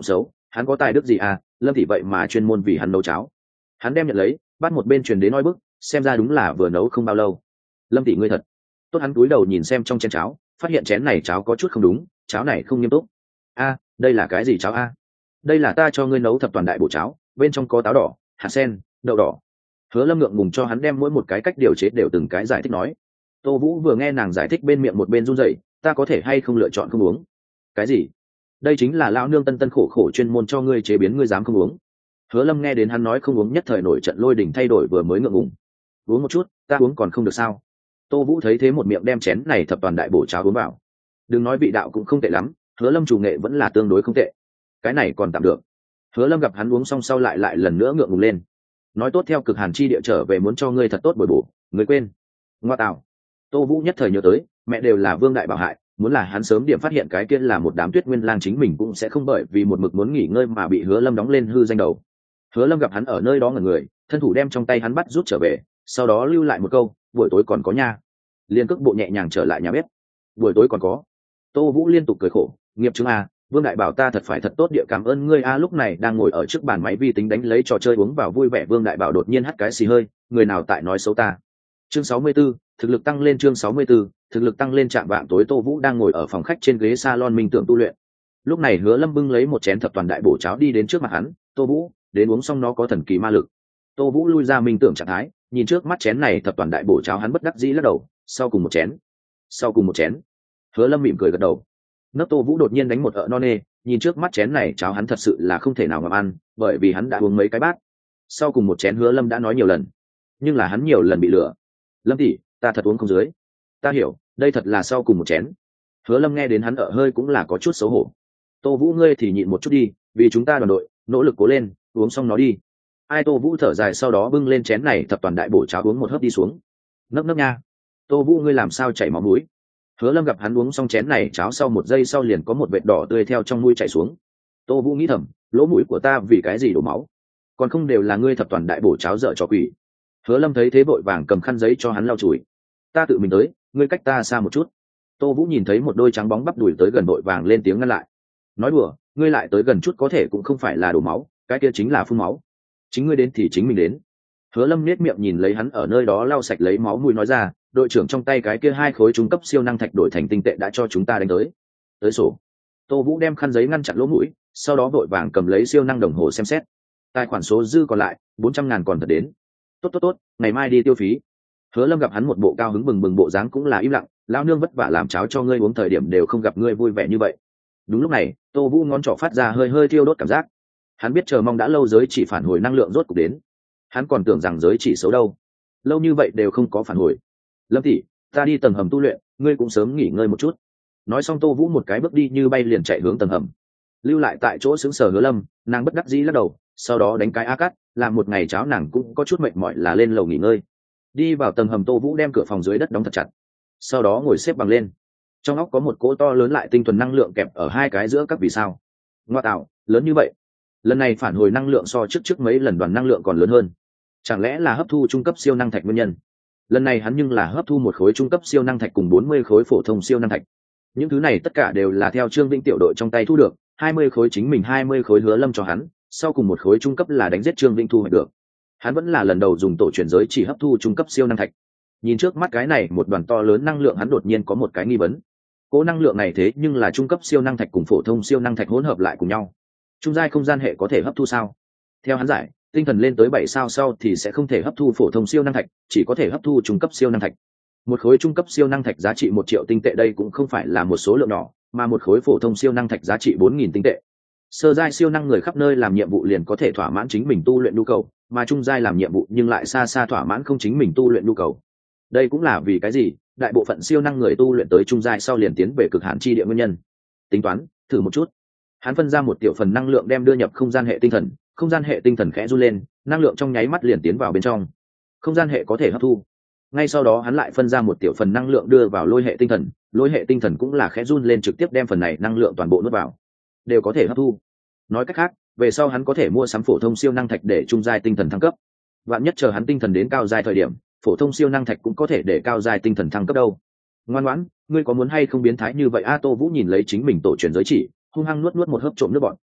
hắn có tài đức gì à, Lâm thị vậy mà chuyên môn vì hắn nấu cháo. Hắn đem nhận lấy, bắt một bên truyền đến nói bức, xem ra đúng là vừa nấu không bao lâu. Lâm thị ngươi thật tốt. Hắn cúi đầu nhìn xem trong chén cháo, phát hiện chén này cháo có chút không đúng, cháo này không nghiêm túc. A, đây là cái gì cháo a? Đây là ta cho ngươi nấu thập toàn đại bổ cháo, bên trong có táo đỏ, hạt sen, đậu đỏ. Hứa Lâm ngượng ngùng cho hắn đem mỗi một cái cách điều chế đều từng cái giải thích nói. Tô Vũ vừa nghe nàng giải thích bên miệng một bên run rẩy, ta có thể hay không lựa chọn không uống? Cái gì? Đây chính là lão nương tân tân khổ khổ chuyên môn cho ngươi chế biến, ngươi dám không uống? Hứa Lâm nghe đến hắn nói không uống nhất thời nổi trận lôi đình, thay đổi vừa mới ngượng ngùng. Uống một chút, ta uống còn không được sao? Tô Vũ thấy thế một miệng đem chén này thập toàn đại bổ cháo uống vào. Đừng nói vị đạo cũng không tệ lắm, Hứa Lâm chủ nghệ vẫn là tương đối không tệ. Cái này còn tạm được. Hứa Lâm gặp hắn uống xong sau lại lại lần nữa ngượng ngùng lên. Nói tốt theo cực hàn chi địa trở về muốn cho ngươi thật tốt bồi bổ, ngươi quên. Ngoa tạo. Tô Vũ nhất thời nhớ tới, mẹ đều là Vương đại bảo hại, muốn là hắn sớm điểm phát hiện cái kia là một đám Tuyết Nguyên Lang, chính mình cũng sẽ không bởi vì một mực muốn nghỉ ngơi mà bị Hứa Lâm đóng lên hư danh đầu. Hứa Lâm gặp hắn ở nơi đó ngẩn người, thân thủ đem trong tay hắn bắt rút trở về, sau đó lưu lại một câu, buổi tối còn có nha. Liên cước bộ nhẹ nhàng trở lại nhà bếp. Buổi tối còn có. Tô Vũ liên tục cười khổ, nghiệp chứng a, Vương đại bảo ta thật phải thật tốt địa cảm ơn ngươi a. Lúc này đang ngồi ở trước bàn máy vi tính đánh lấy trò chơi uống vào vui vẻ Vương đại bảo đột nhiên hắt cái xì hơi, người nào tại nói xấu ta. Chương sáu mươi 64, thực lực tăng lên. Chương sáu mươi 64, thực lực tăng lên. Trạm vạng tối Tô Vũ đang ngồi ở phòng khách trên ghế salon minh tưởng tu luyện. Lúc này Hứa Lâm bưng lấy một chén thập toàn đại bổ cháo đi đến trước mặt hắn, Tô Vũ, đến uống xong nó có thần kỳ ma lực. Tô Vũ lui ra minh tưởng trạng thái, nhìn trước mắt chén này thập toàn đại bổ cháo, hắn bất đắc dĩ lắc đầu, sau cùng một chén, sau cùng một chén. Hứa Lâm mỉm cười gật đầu. Nấc Tô Vũ đột nhiên đánh một ợ non nê, nhìn trước mắt chén này cháo hắn thật sự là không thể nào ngậm ăn, bởi vì hắn đã uống mấy cái bát. Sau cùng một chén Hứa Lâm đã nói nhiều lần, nhưng là hắn nhiều lần bị lừa. Lâm tỷ, ta thật uống không dưới. Ta hiểu, đây thật là sau cùng một chén. Hứa Lâm nghe đến hắn ở hơi cũng là có chút xấu hổ. Tô Vũ ngươi thì nhịn một chút đi, vì chúng ta đoàn đội, nỗ lực cố lên, uống xong nó đi. Ai. Tô Vũ thở dài, sau đó bưng lên chén này thập toàn đại bổ cháo uống một hớp đi xuống. Nấc nấc nha. Tô Vũ ngươi làm sao chảy máu mũi? Hứa Lâm gặp hắn uống xong chén này cháo sau một giây sau liền có một vệt đỏ tươi theo trong mũi chảy xuống. Tô Vũ nghĩ thầm, lỗ mũi của ta vì cái gì đổ máu? Còn không đều là ngươi thập toàn đại bổ cháo dở trò quỷ. Hứa Lâm thấy thế vội vàng cầm khăn giấy cho hắn lau chùi. Ta tự mình tới, ngươi cách ta xa một chút. Tô Vũ nhìn thấy một đôi trắng bóng bắp đùi tới gần, vội vàng lên tiếng ngăn lại. Nói đùa, ngươi lại tới gần chút có thể cũng không phải là đổ máu, cái kia chính là phun máu. Chính ngươi đến thì chính mình đến. Hứa Lâm nét miệng nhìn lấy hắn ở nơi đó lau sạch lấy máu mũi nói ra, đội trưởng trong tay cái kia hai khối trung cấp siêu năng thạch đổi thành tinh tệ đã cho chúng ta đánh tới. Tới sổ. Tô Vũ đem khăn giấy ngăn chặn lỗ mũi, sau đó vội vàng cầm lấy siêu năng đồng hồ xem xét. Tài khoản số dư còn lại bốn trăm ngàn còn thật đến. Tốt tốt tốt, ngày mai đi tiêu phí. Hứa Lâm gặp hắn một bộ cao hứng bừng bừng bộ dáng cũng là im lặng, lão nương vất vả làm cháo cho ngươi uống thời điểm đều không gặp ngươi vui vẻ như vậy. Đúng lúc này, Tô Vũ ngón trỏ phát ra hơi hơi thiêu đốt cảm giác. Hắn biết chờ mong đã lâu giới chỉ phản hồi năng lượng rốt cục đến. Hắn còn tưởng rằng giới chỉ xấu đâu, lâu như vậy đều không có phản hồi. Lâm tỷ, ta đi tầng hầm tu luyện, ngươi cũng sớm nghỉ ngơi một chút. Nói xong Tô Vũ một cái bước đi như bay liền chạy hướng tầng hầm. Lưu lại tại chỗ sững sờ Hứa Lâm, nàng bất đắc dĩ lắc đầu, sau đó đánh cái a cắt, làm một ngày cháo nàng cũng có chút mệt mỏi là lên lầu nghỉ ngơi. Đi vào tầng hầm Tô Vũ đem cửa phòng dưới đất đóng thật chặt, sau đó ngồi xếp bằng lên. Trong óc có một cỗ to lớn lại tinh thuần năng lượng kẹp ở hai cái giữa các vì sao. Ngoa tạo, lớn như vậy. Lần này phản hồi năng lượng so trước trước mấy lần đoàn năng lượng còn lớn hơn. Chẳng lẽ là hấp thu trung cấp siêu năng thạch nguyên nhân? Lần này hắn nhưng là hấp thu một khối trung cấp siêu năng thạch cùng bốn mươi khối phổ thông siêu năng thạch. Những thứ này tất cả đều là theo Trương Vinh tiểu đội trong tay thu được, hai mươi khối chính mình, hai mươi khối Hứa Lâm cho hắn, sau cùng một khối trung cấp là đánh giết Trương Vinh thu hoạch được. Hắn vẫn là lần đầu dùng tổ chuyển giới chỉ hấp thu trung cấp siêu năng thạch. Nhìn trước mắt cái này một đoàn to lớn năng lượng, hắn đột nhiên có một cái nghi vấn. Cỗ năng lượng này thế nhưng là trung cấp siêu năng thạch cùng phổ thông siêu năng thạch hỗn hợp lại cùng nhau. Trung giai không gian hệ có thể hấp thu sao? Theo hắn giải, tinh thần lên tới bảy sao sau thì sẽ không thể hấp thu phổ thông siêu năng thạch, chỉ có thể hấp thu trung cấp siêu năng thạch. Một khối trung cấp siêu năng thạch giá trị một triệu tinh tệ, đây cũng không phải là một số lượng nhỏ, mà một khối phổ thông siêu năng thạch giá trị bốn nghìn tinh tệ. Sơ giai siêu năng người khắp nơi làm nhiệm vụ liền có thể thỏa mãn chính mình tu luyện nhu cầu, mà trung giai làm nhiệm vụ nhưng lại xa xa thỏa mãn không chính mình tu luyện nhu cầu. Đây cũng là vì cái gì đại bộ phận siêu năng người tu luyện tới trung giai sau liền tiến về cực hạn chi địa nguyên nhân. Tính toán thử một chút, hắn phân ra một tiểu phần năng lượng đem đưa nhập không gian hệ tinh thần. Không gian hệ tinh thần khẽ run lên, năng lượng trong nháy mắt liền tiến vào bên trong. Không gian hệ có thể hấp thu. Ngay sau đó hắn lại phân ra một tiểu phần năng lượng đưa vào lôi hệ tinh thần. Lôi hệ tinh thần cũng là khẽ run lên, trực tiếp đem phần này năng lượng toàn bộ nuốt vào, đều có thể hấp thu. Nói cách khác, về sau hắn có thể mua sắm phổ thông siêu năng thạch để trung giai tinh thần thăng cấp. Vạn nhất chờ hắn tinh thần đến cao giai thời điểm, phổ thông siêu năng thạch cũng có thể để cao giai tinh thần thăng cấp đâu. Ngoan ngoãn, ngươi có muốn hay không biến thái như vậy? A Tô Vũ nhìn lấy chính mình tổ truyền giới chỉ, hung hăng nuốt nuốt một hớp trộm nước bọt.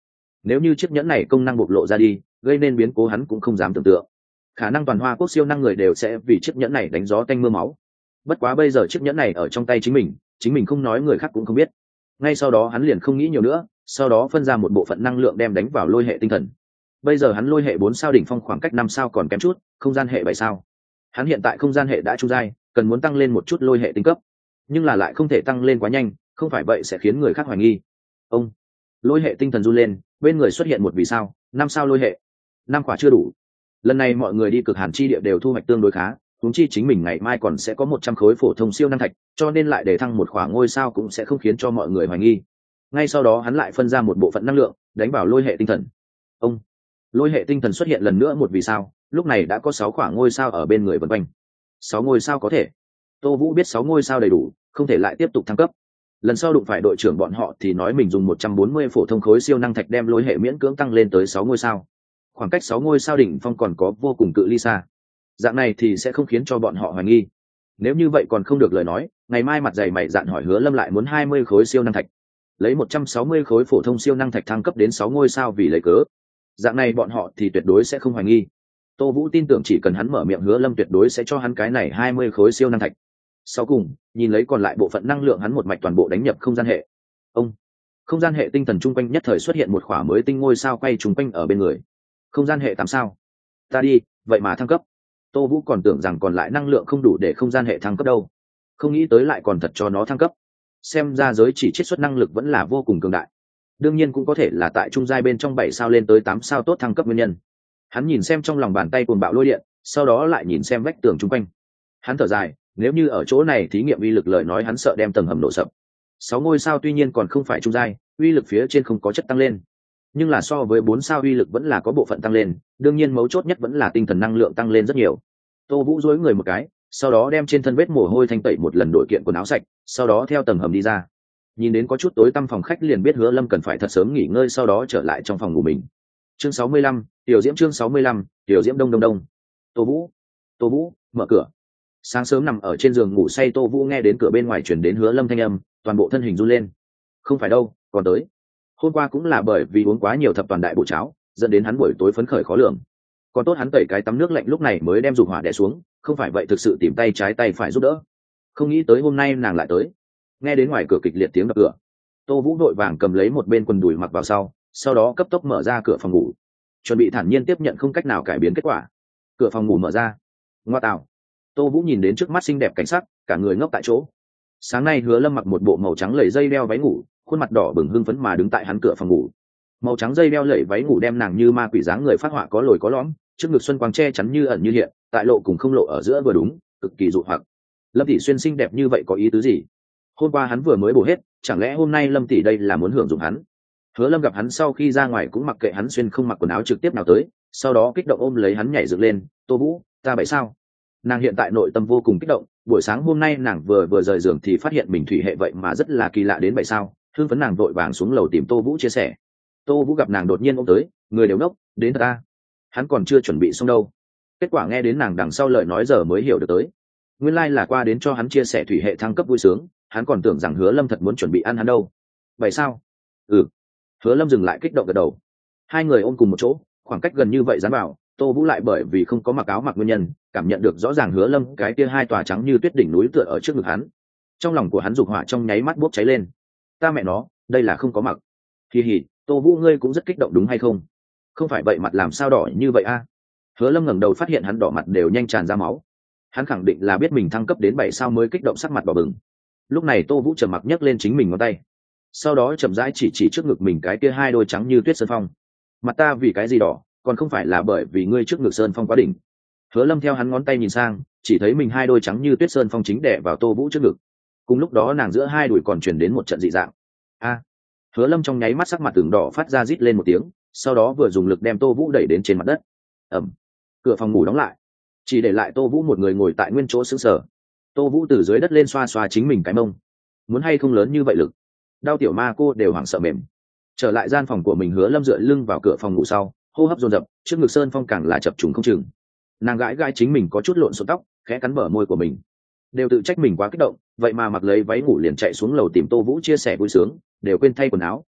nếu như chiếc nhẫn này công năng bộc lộ ra đi, gây nên biến cố hắn cũng không dám tưởng tượng. Khả năng toàn hoa quốc siêu năng người đều sẽ vì chiếc nhẫn này đánh gió tanh mưa máu. Bất quá bây giờ chiếc nhẫn này ở trong tay chính mình, chính mình không nói người khác cũng không biết. Ngay sau đó hắn liền không nghĩ nhiều nữa, sau đó phân ra một bộ phận năng lượng đem đánh vào lôi hệ tinh thần. Bây giờ hắn lôi hệ bốn sao đỉnh phong, khoảng cách năm sao còn kém chút, không gian hệ bảy sao. Hắn hiện tại không gian hệ đã trung giai, cần muốn tăng lên một chút lôi hệ tinh cấp, nhưng là lại không thể tăng lên quá nhanh, không phải vậy sẽ khiến người khác hoài nghi. Ông lôi hệ tinh thần run lên, bên người xuất hiện một vì sao, năm sao lôi hệ. Năm quả chưa đủ. Lần này mọi người đi cực hàn chi địa đều thu hoạch tương đối khá, huống chi chính mình ngày mai còn sẽ có một trăm khối phổ thông siêu năng thạch, cho nên lại để thăng một khỏa ngôi sao cũng sẽ không khiến cho mọi người hoài nghi. Ngay sau đó hắn lại phân ra một bộ phận năng lượng đánh vào lôi hệ tinh thần. Ông lôi hệ tinh thần xuất hiện lần nữa một vì sao, lúc này đã có sáu khỏa ngôi sao ở bên người vần quanh. Sáu ngôi sao có thể. Tô Vũ biết sáu ngôi sao đầy đủ, không thể lại tiếp tục thăng cấp. Lần sau đụng phải đội trưởng bọn họ thì nói mình dùng một trăm bốn mươi phổ thông khối siêu năng thạch đem lôi hệ miễn cưỡng tăng lên tới sáu ngôi sao. Khoảng cách sáu ngôi sao đỉnh phong còn có vô cùng cự ly xa. Dạng này thì sẽ không khiến cho bọn họ hoài nghi. Nếu như vậy còn không được lời nói, ngày mai mặt dày mày dạn hỏi Hứa Lâm lại muốn hai mươi khối siêu năng thạch. Lấy một trăm sáu mươi khối phổ thông siêu năng thạch thăng cấp đến sáu ngôi sao vì lấy cớ. Dạng này bọn họ thì tuyệt đối sẽ không hoài nghi. Tô Vũ tin tưởng chỉ cần hắn mở miệng, Hứa Lâm tuyệt đối sẽ cho hắn cái này hai mươi khối siêu năng thạch. Sau cùng, nhìn lấy còn lại bộ phận năng lượng hắn một mạch toàn bộ đánh nhập không gian hệ. Ông không gian hệ tinh thần trung quanh nhất thời xuất hiện một khỏa mới tinh ngôi sao quay trung quanh ở bên người. Không gian hệ tám sao. Ta đi, vậy mà thăng cấp. Tô Vũ còn tưởng rằng còn lại năng lượng không đủ để không gian hệ thăng cấp đâu, không nghĩ tới lại còn thật cho nó thăng cấp. Xem ra giới chỉ chiết xuất năng lực vẫn là vô cùng cường đại. Đương nhiên cũng có thể là tại trung giai bên trong bảy sao lên tới tám sao tốt thăng cấp nguyên nhân. Hắn nhìn xem trong lòng bàn tay cuồng bạo lôi điện, sau đó lại nhìn xem vách tường chung quanh. Hắn thở dài, nếu như ở chỗ này thí nghiệm uy lực lời nói hắn sợ đem tầng hầm nổ sập. Sáu ngôi sao tuy nhiên còn không phải trung giai, uy lực phía trên không có chất tăng lên, nhưng là so với bốn sao uy lực vẫn là có bộ phận tăng lên, đương nhiên mấu chốt nhất vẫn là tinh thần năng lượng tăng lên rất nhiều. Tô Vũ duỗi người một cái, sau đó đem trên thân vết mồ hôi thanh tẩy một lần, đổi kiện quần áo sạch, sau đó theo tầng hầm đi ra. Nhìn đến có chút tối tăm phòng khách liền biết Hứa Lâm cần phải thật sớm nghỉ ngơi, sau đó trở lại trong phòng ngủ mình. Chương sáu mươi lăm, Tiểu Diễm chương sáu mươi lăm, Tiểu Diễm đông đông đông. Tô Vũ, Tô Vũ, mở cửa. Sáng sớm nằm ở trên giường ngủ say Tô Vũ nghe đến cửa bên ngoài truyền đến Hứa Lâm thanh âm, toàn bộ thân hình run lên. Không phải đâu, còn tới. Hôm qua cũng là bởi vì uống quá nhiều thập toàn đại bộ cháo, dẫn đến hắn buổi tối phấn khởi khó lường. Còn tốt hắn tẩy cái tắm nước lạnh lúc này mới đem dục hỏa đè xuống, không phải vậy thực sự tìm tay trái tay phải giúp đỡ. Không nghĩ tới hôm nay nàng lại tới. Nghe đến ngoài cửa kịch liệt tiếng đập cửa, Tô Vũ vội vàng cầm lấy một bên quần đùi mặc vào sau, sau đó cấp tốc mở ra cửa phòng ngủ, chuẩn bị thản nhiên tiếp nhận không cách nào cải biến kết quả. Cửa phòng ngủ mở ra. Ngoa tạo. Tô Vũ nhìn đến trước mắt xinh đẹp cảnh sắc, cả người ngốc tại chỗ. Sáng nay Hứa Lâm mặc một bộ màu trắng lầy dây đeo váy ngủ, khuôn mặt đỏ bừng hưng phấn mà đứng tại hắn cửa phòng ngủ. Màu trắng dây đeo lẫy váy ngủ đem nàng như ma quỷ dáng người phát họa có lồi có lõm, trước ngực xuân quang che chắn như ẩn như hiện, tại lộ cùng không lộ ở giữa vừa đúng, cực kỳ dụ hoặc. Lâm tỷ xuyên xinh đẹp như vậy có ý tứ gì? Hôm qua hắn vừa mới bổ hết, chẳng lẽ hôm nay Lâm tỷ đây là muốn hưởng dụng hắn? Hứa Lâm gặp hắn sau khi ra ngoài cũng mặc kệ hắn xuyên không mặc quần áo trực tiếp nào tới, sau đó kích động ôm lấy hắn nhảy dựng lên, "Tô Vũ, ta bảy sao?" Nàng hiện tại nội tâm vô cùng kích động, buổi sáng hôm nay nàng vừa vừa rời giường thì phát hiện mình thủy hệ vậy mà rất là kỳ lạ đến bảy sao, hưng phấn nàng vội vàng xuống lầu tìm Tô Vũ chia sẻ. Tô Vũ gặp nàng đột nhiên ôm tới, người đều ngốc, đến thật ta. Hắn còn chưa chuẩn bị xong đâu. Kết quả nghe đến nàng đằng sau lời nói giờ mới hiểu được tới. Nguyên lai là qua đến cho hắn chia sẻ thủy hệ thăng cấp vui sướng, hắn còn tưởng rằng Hứa Lâm thật muốn chuẩn bị ăn hắn đâu. Vậy sao? Ừ. Hứa Lâm dừng lại kích động gật đầu. Hai người ôm cùng một chỗ, khoảng cách gần như vậy dán vào, Tô Vũ lại bởi vì không có mặc áo mặc nguyên nhân, cảm nhận được rõ ràng Hứa Lâm cái kia hai tòa trắng như tuyết đỉnh núi tựa ở trước ngực hắn. Trong lòng của hắn dục hỏa trong nháy mắt bốc cháy lên. Ta mẹ nó, đây là không có mặc. Kỳ hỉ, Tô Vũ ngươi cũng rất kích động đúng hay không? Không phải vậy mặt làm sao đỏ như vậy a? Hứa Lâm ngẩng đầu phát hiện hắn đỏ mặt đều nhanh tràn ra máu. Hắn khẳng định là biết mình thăng cấp đến bảy sao mới kích động sắc mặt đỏ bừng. Lúc này Tô Vũ trầm mặc nhấc lên chính mình ngón tay, sau đó chậm rãi chỉ chỉ trước ngực mình cái kia hai đôi trắng như tuyết sơn phong. Mặt ta vì cái gì đỏ, còn không phải là bởi vì ngươi trước ngực sơn phong quá đỉnh. Hứa Lâm theo hắn ngón tay nhìn sang, chỉ thấy mình hai đôi trắng như tuyết sơn phong chính đè vào Tô Vũ trước ngực. Cùng lúc đó nàng giữa hai đùi còn truyền đến một trận dị dạng. A! Hứa Lâm trong nháy mắt sắc mặt từng đỏ phát ra rít lên một tiếng, sau đó vừa dùng lực đem Tô Vũ đẩy đến trên mặt đất. Ầm. Cửa phòng ngủ đóng lại, chỉ để lại Tô Vũ một người ngồi tại nguyên chỗ sững sờ. Tô Vũ từ dưới đất lên xoa xoa chính mình cái mông. Muốn hay không lớn như vậy lực. Đau tiểu ma cô đều hoảng sợ mềm. Trở lại gian phòng của mình, Hứa Lâm dựa lưng vào cửa phòng ngủ sau, hô hấp dồn dập, trước ngực sơn phong càng là chập trùng không chừng. Nàng gãi gãi chính mình có chút lộn xộn tóc, khẽ cắn bờ môi của mình. Đều tự trách mình quá kích động, vậy mà mặc lấy váy ngủ liền chạy xuống lầu tìm Tô Vũ chia sẻ vui sướng, đều quên thay quần áo.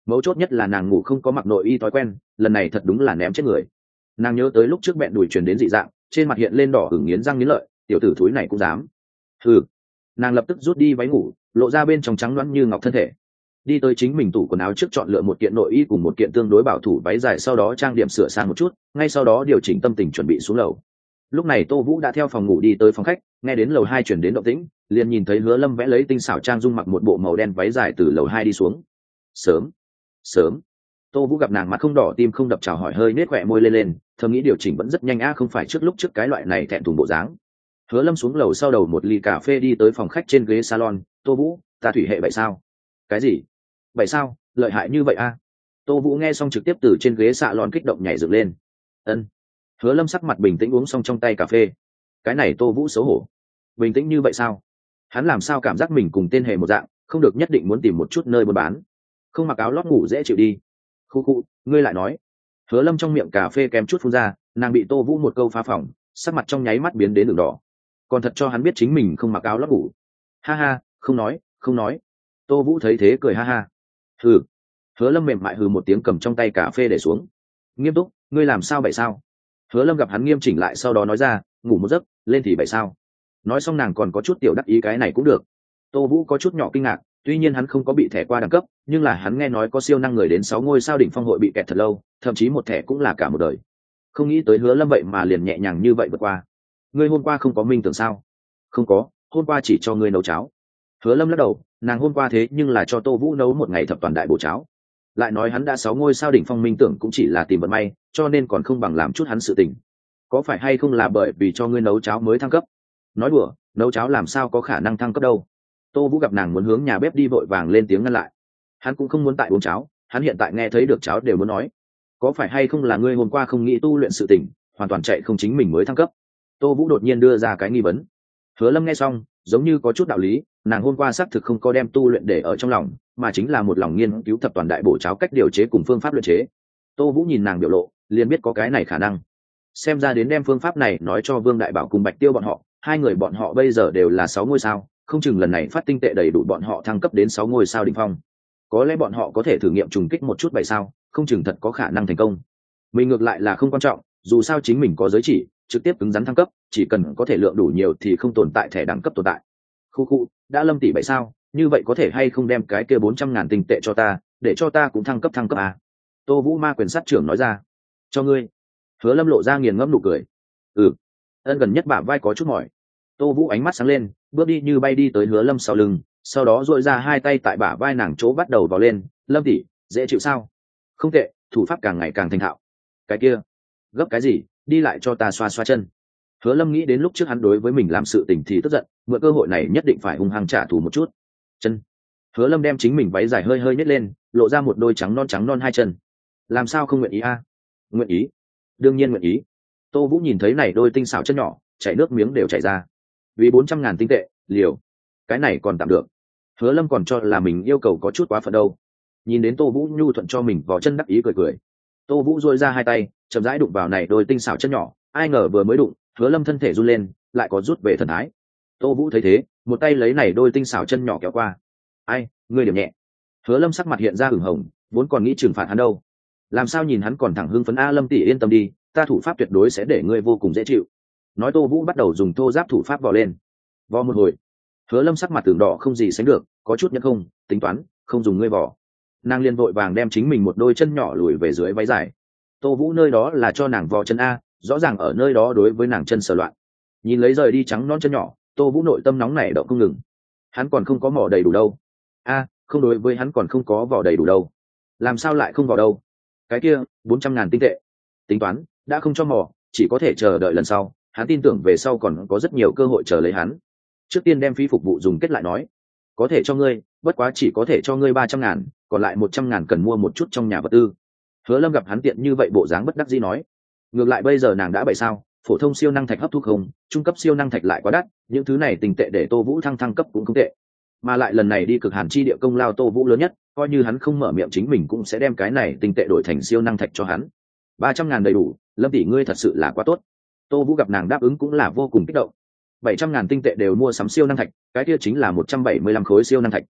mấu chốt nhất là nàng ngủ không có mặc nội y thói quen, lần này thật đúng là ném chết người. Nàng nhớ tới lúc trước bẹn đùi truyền đến dị dạng, trên mặt hiện lên đỏ hửng nghiến răng nghiến lợi, tiểu tử thúi này cũng dám. Hừ. Nàng lập tức rút đi váy ngủ, lộ ra bên trong trắng loãng như ngọc thân thể, đi tới chính mình tủ quần áo trước chọn lựa một kiện nội y cùng một kiện tương đối bảo thủ váy dài, sau đó trang điểm sửa sang một chút, ngay sau đó điều chỉnh tâm tình chuẩn bị xuống lầu. Lúc này Tô Vũ đã theo phòng ngủ đi tới phòng khách, nghe đến lầu hai chuyển đến động tĩnh, liền nhìn thấy Hứa Lâm vẽ lấy tinh xảo trang dung mặc một bộ màu đen váy dài từ lầu hai đi xuống. Sớm, sớm. Tô Vũ gặp nàng mặt không đỏ tim không đập chào hỏi, hơi nết khỏe môi lên lên, thầm nghĩ điều chỉnh vẫn rất nhanh a, không phải trước lúc trước cái loại này thẹn thùng bộ dáng. Hứa Lâm xuống lầu sau đầu một ly cà phê đi tới phòng khách trên ghế salon, Tô Vũ, ta thủy hệ vậy sao? Cái gì? Vậy sao, lợi hại như vậy a? Tô Vũ nghe xong trực tiếp từ trên ghế salon kích động nhảy dựng lên. Ân. Hứa Lâm sắc mặt bình tĩnh uống xong trong tay cà phê. Cái này Tô Vũ xấu hổ. Bình tĩnh như vậy sao? Hắn làm sao cảm giác mình cùng tên hề một dạng, không được nhất định muốn tìm một chút nơi buôn bán. Không mặc áo lót ngủ dễ chịu đi. Khu khu, ngươi lại nói. Hứa Lâm trong miệng cà phê kém chút phun ra, nàng bị Tô Vũ một câu phá phỏng, sắc mặt trong nháy mắt biến đến đường đỏ. Còn thật cho hắn biết chính mình không mặc áo lót ngủ. Ha ha, không nói, không nói. Tô Vũ thấy thế cười ha ha. Hừ. Hứa Lâm mềm mại hừ một tiếng cầm trong tay cà phê để xuống. Nghiêm túc, ngươi làm sao vậy sao? Hứa Lâm gặp hắn nghiêm chỉnh lại sau đó nói ra, ngủ một giấc, lên thì vậy sao? Nói xong nàng còn có chút tiểu đắc ý, cái này cũng được. Tô Vũ có chút nhỏ kinh ngạc, tuy nhiên hắn không có bị thẻ qua đẳng cấp, nhưng là hắn nghe nói có siêu năng người đến sáu ngôi sao đỉnh phong hội bị kẹt thật lâu, thậm chí một thẻ cũng là cả một đời. Không nghĩ tới Hứa Lâm vậy mà liền nhẹ nhàng như vậy vượt qua. Ngươi hôm qua không có minh tưởng sao? Không có, hôm qua chỉ cho ngươi nấu cháo. Hứa Lâm lắc đầu, nàng hôm qua thế nhưng là cho Tô Vũ nấu một ngày thập toàn đại bổ cháo. Lại nói hắn đã sáu ngôi sao đỉnh phong, minh tưởng cũng chỉ là tìm vận may, cho nên còn không bằng làm chút hắn sự tình. Có phải hay không là bởi vì cho ngươi nấu cháo mới thăng cấp? Nói đùa, nấu cháo làm sao có khả năng thăng cấp đâu. Tô Vũ gặp nàng muốn hướng nhà bếp đi vội vàng lên tiếng ngăn lại. Hắn cũng không muốn tại uống cháo, hắn hiện tại nghe thấy được cháo đều muốn nói. Có phải hay không là ngươi hôm qua không nghĩ tu luyện sự tình, hoàn toàn chạy không chính mình mới thăng cấp? Tô Vũ đột nhiên đưa ra cái nghi vấn. Hứa Lâm nghe xong, giống như có chút đạo lý, nàng hôm qua xác thực không có đem tu luyện để ở trong lòng, mà chính là một lòng nghiên cứu thập toàn đại bổ cháo cách điều chế cùng phương pháp luyện chế. Tô Vũ nhìn nàng biểu lộ, liền biết có cái này khả năng. Xem ra đến đem phương pháp này nói cho Vương Đại Bảo cùng Bạch Tiêu bọn họ, hai người bọn họ bây giờ đều là sáu ngôi sao, không chừng lần này phát tinh tệ đầy đủ bọn họ thăng cấp đến sáu ngôi sao đỉnh phong. Có lẽ bọn họ có thể thử nghiệm trùng kích một chút vậy sao, không chừng thật có khả năng thành công. Mình ngược lại là không quan trọng, dù sao chính mình có giới chỉ, trực tiếp cứng rắn thăng cấp, chỉ cần có thể lượng đủ nhiều thì không tồn tại thẻ đẳng cấp tồn tại. Khu khu, đã Lâm tỷ vậy sao, như vậy có thể hay không đem cái kia bốn trăm ngàn tinh tệ cho ta, để cho ta cũng thăng cấp thăng cấp à? Tô Vũ ma quyền sát trưởng nói ra. Cho ngươi. Hứa Lâm lộ ra nghiền ngẫm nụ cười. Ừ. Ân gần nhất bả vai có chút mỏi. Tô Vũ ánh mắt sáng lên, bước đi như bay đi tới Hứa Lâm sau lưng, sau đó duỗi ra hai tay tại bả vai nàng chỗ bắt đầu vào lên. Lâm tỷ, dễ chịu sao? Không tệ, thủ pháp càng ngày càng thành thạo. Cái kia, gấp cái gì, đi lại cho ta xoa xoa chân. Hứa Lâm nghĩ đến lúc trước hắn đối với mình làm sự tình thì tức giận, mượn cơ hội này nhất định phải hung hăng trả thù một chút. Chân. Hứa Lâm đem chính mình váy dài hơi hơi nhếch lên, lộ ra một đôi trắng non trắng non hai chân. Làm sao không nguyện ý a? À? Nguyện ý, đương nhiên nguyện ý. Tô Vũ nhìn thấy này đôi tinh xảo chân nhỏ, chảy nước miếng đều chảy ra. Vì bốn trăm ngàn tinh tệ, liều. Cái này còn tạm được. Hứa Lâm còn cho là mình yêu cầu có chút quá phận đâu. Nhìn đến Tô Vũ nhu thuận cho mình vào chân đắc ý cười cười. Tô Vũ duỗi ra hai tay, chậm rãi đụng vào này đôi tinh xảo chân nhỏ, ai ngờ vừa mới đụng, Hứa Lâm thân thể run lên, lại có rút về thần thái. Tô Vũ thấy thế, một tay lấy này đôi tinh xảo chân nhỏ kéo qua. Ai, ngươi điểm nhẹ. Hứa Lâm sắc mặt hiện ra hửng hồng, vốn còn nghĩ trừng phạt hắn đâu. Làm sao nhìn hắn còn thẳng hưng phấn, a Lâm tỷ yên tâm đi, ta thủ pháp tuyệt đối sẽ để ngươi vô cùng dễ chịu. Nói Tô Vũ bắt đầu dùng thô giáp thủ pháp vò lên. Vò một hồi, Hứa Lâm sắc mặt tưởng đỏ không gì sánh được, có chút nhất không, tính toán, không dùng ngươi vò. Nàng liền vội vàng đem chính mình một đôi chân nhỏ lùi về dưới váy dài. Tô Vũ nơi đó là cho nàng vò chân a, rõ ràng ở nơi đó đối với nàng chân sờ loạn. Nhìn lấy rời đi trắng non chân nhỏ, Tô Vũ nội tâm nóng nảy động không ngừng. Hắn còn không có mỏ đầy đủ đâu. A, không, đối với hắn còn không có vò đầy đủ đâu. Làm sao lại không vò đâu? Cái kia, bốn trăm ngàn tinh tệ. Tính toán, đã không cho mỏ, chỉ có thể chờ đợi lần sau, hắn tin tưởng về sau còn có rất nhiều cơ hội chờ lấy hắn. Trước tiên đem phí phục vụ dùng kết lại nói. Có thể cho ngươi, bất quá chỉ có thể cho ngươi ba trăm ngàn, còn lại một trăm ngàn cần mua một chút trong nhà vật tư. Hứa Lâm gặp hắn tiện như vậy bộ dáng bất đắc dĩ nói. Ngược lại bây giờ nàng đã bảy sao, phổ thông siêu năng thạch hấp thu không, trung cấp siêu năng thạch lại quá đắt, những thứ này tình tệ để Tô Vũ thăng thăng cấp cũng không tệ. Mà lại lần này đi cực hàn chi địa công lao Tô Vũ lớn nhất, coi như hắn không mở miệng chính mình cũng sẽ đem cái này tình tệ đổi thành siêu năng thạch cho hắn. ba trăm ngàn đầy đủ, Lâm tỷ ngươi thật sự là quá tốt. Tô Vũ gặp nàng đáp ứng cũng là vô cùng kích động. bảy trăm ngàn tinh tệ đều mua sắm siêu năng thạch, cái kia chính là một trăm bảy mươi lăm khối siêu năng thạch.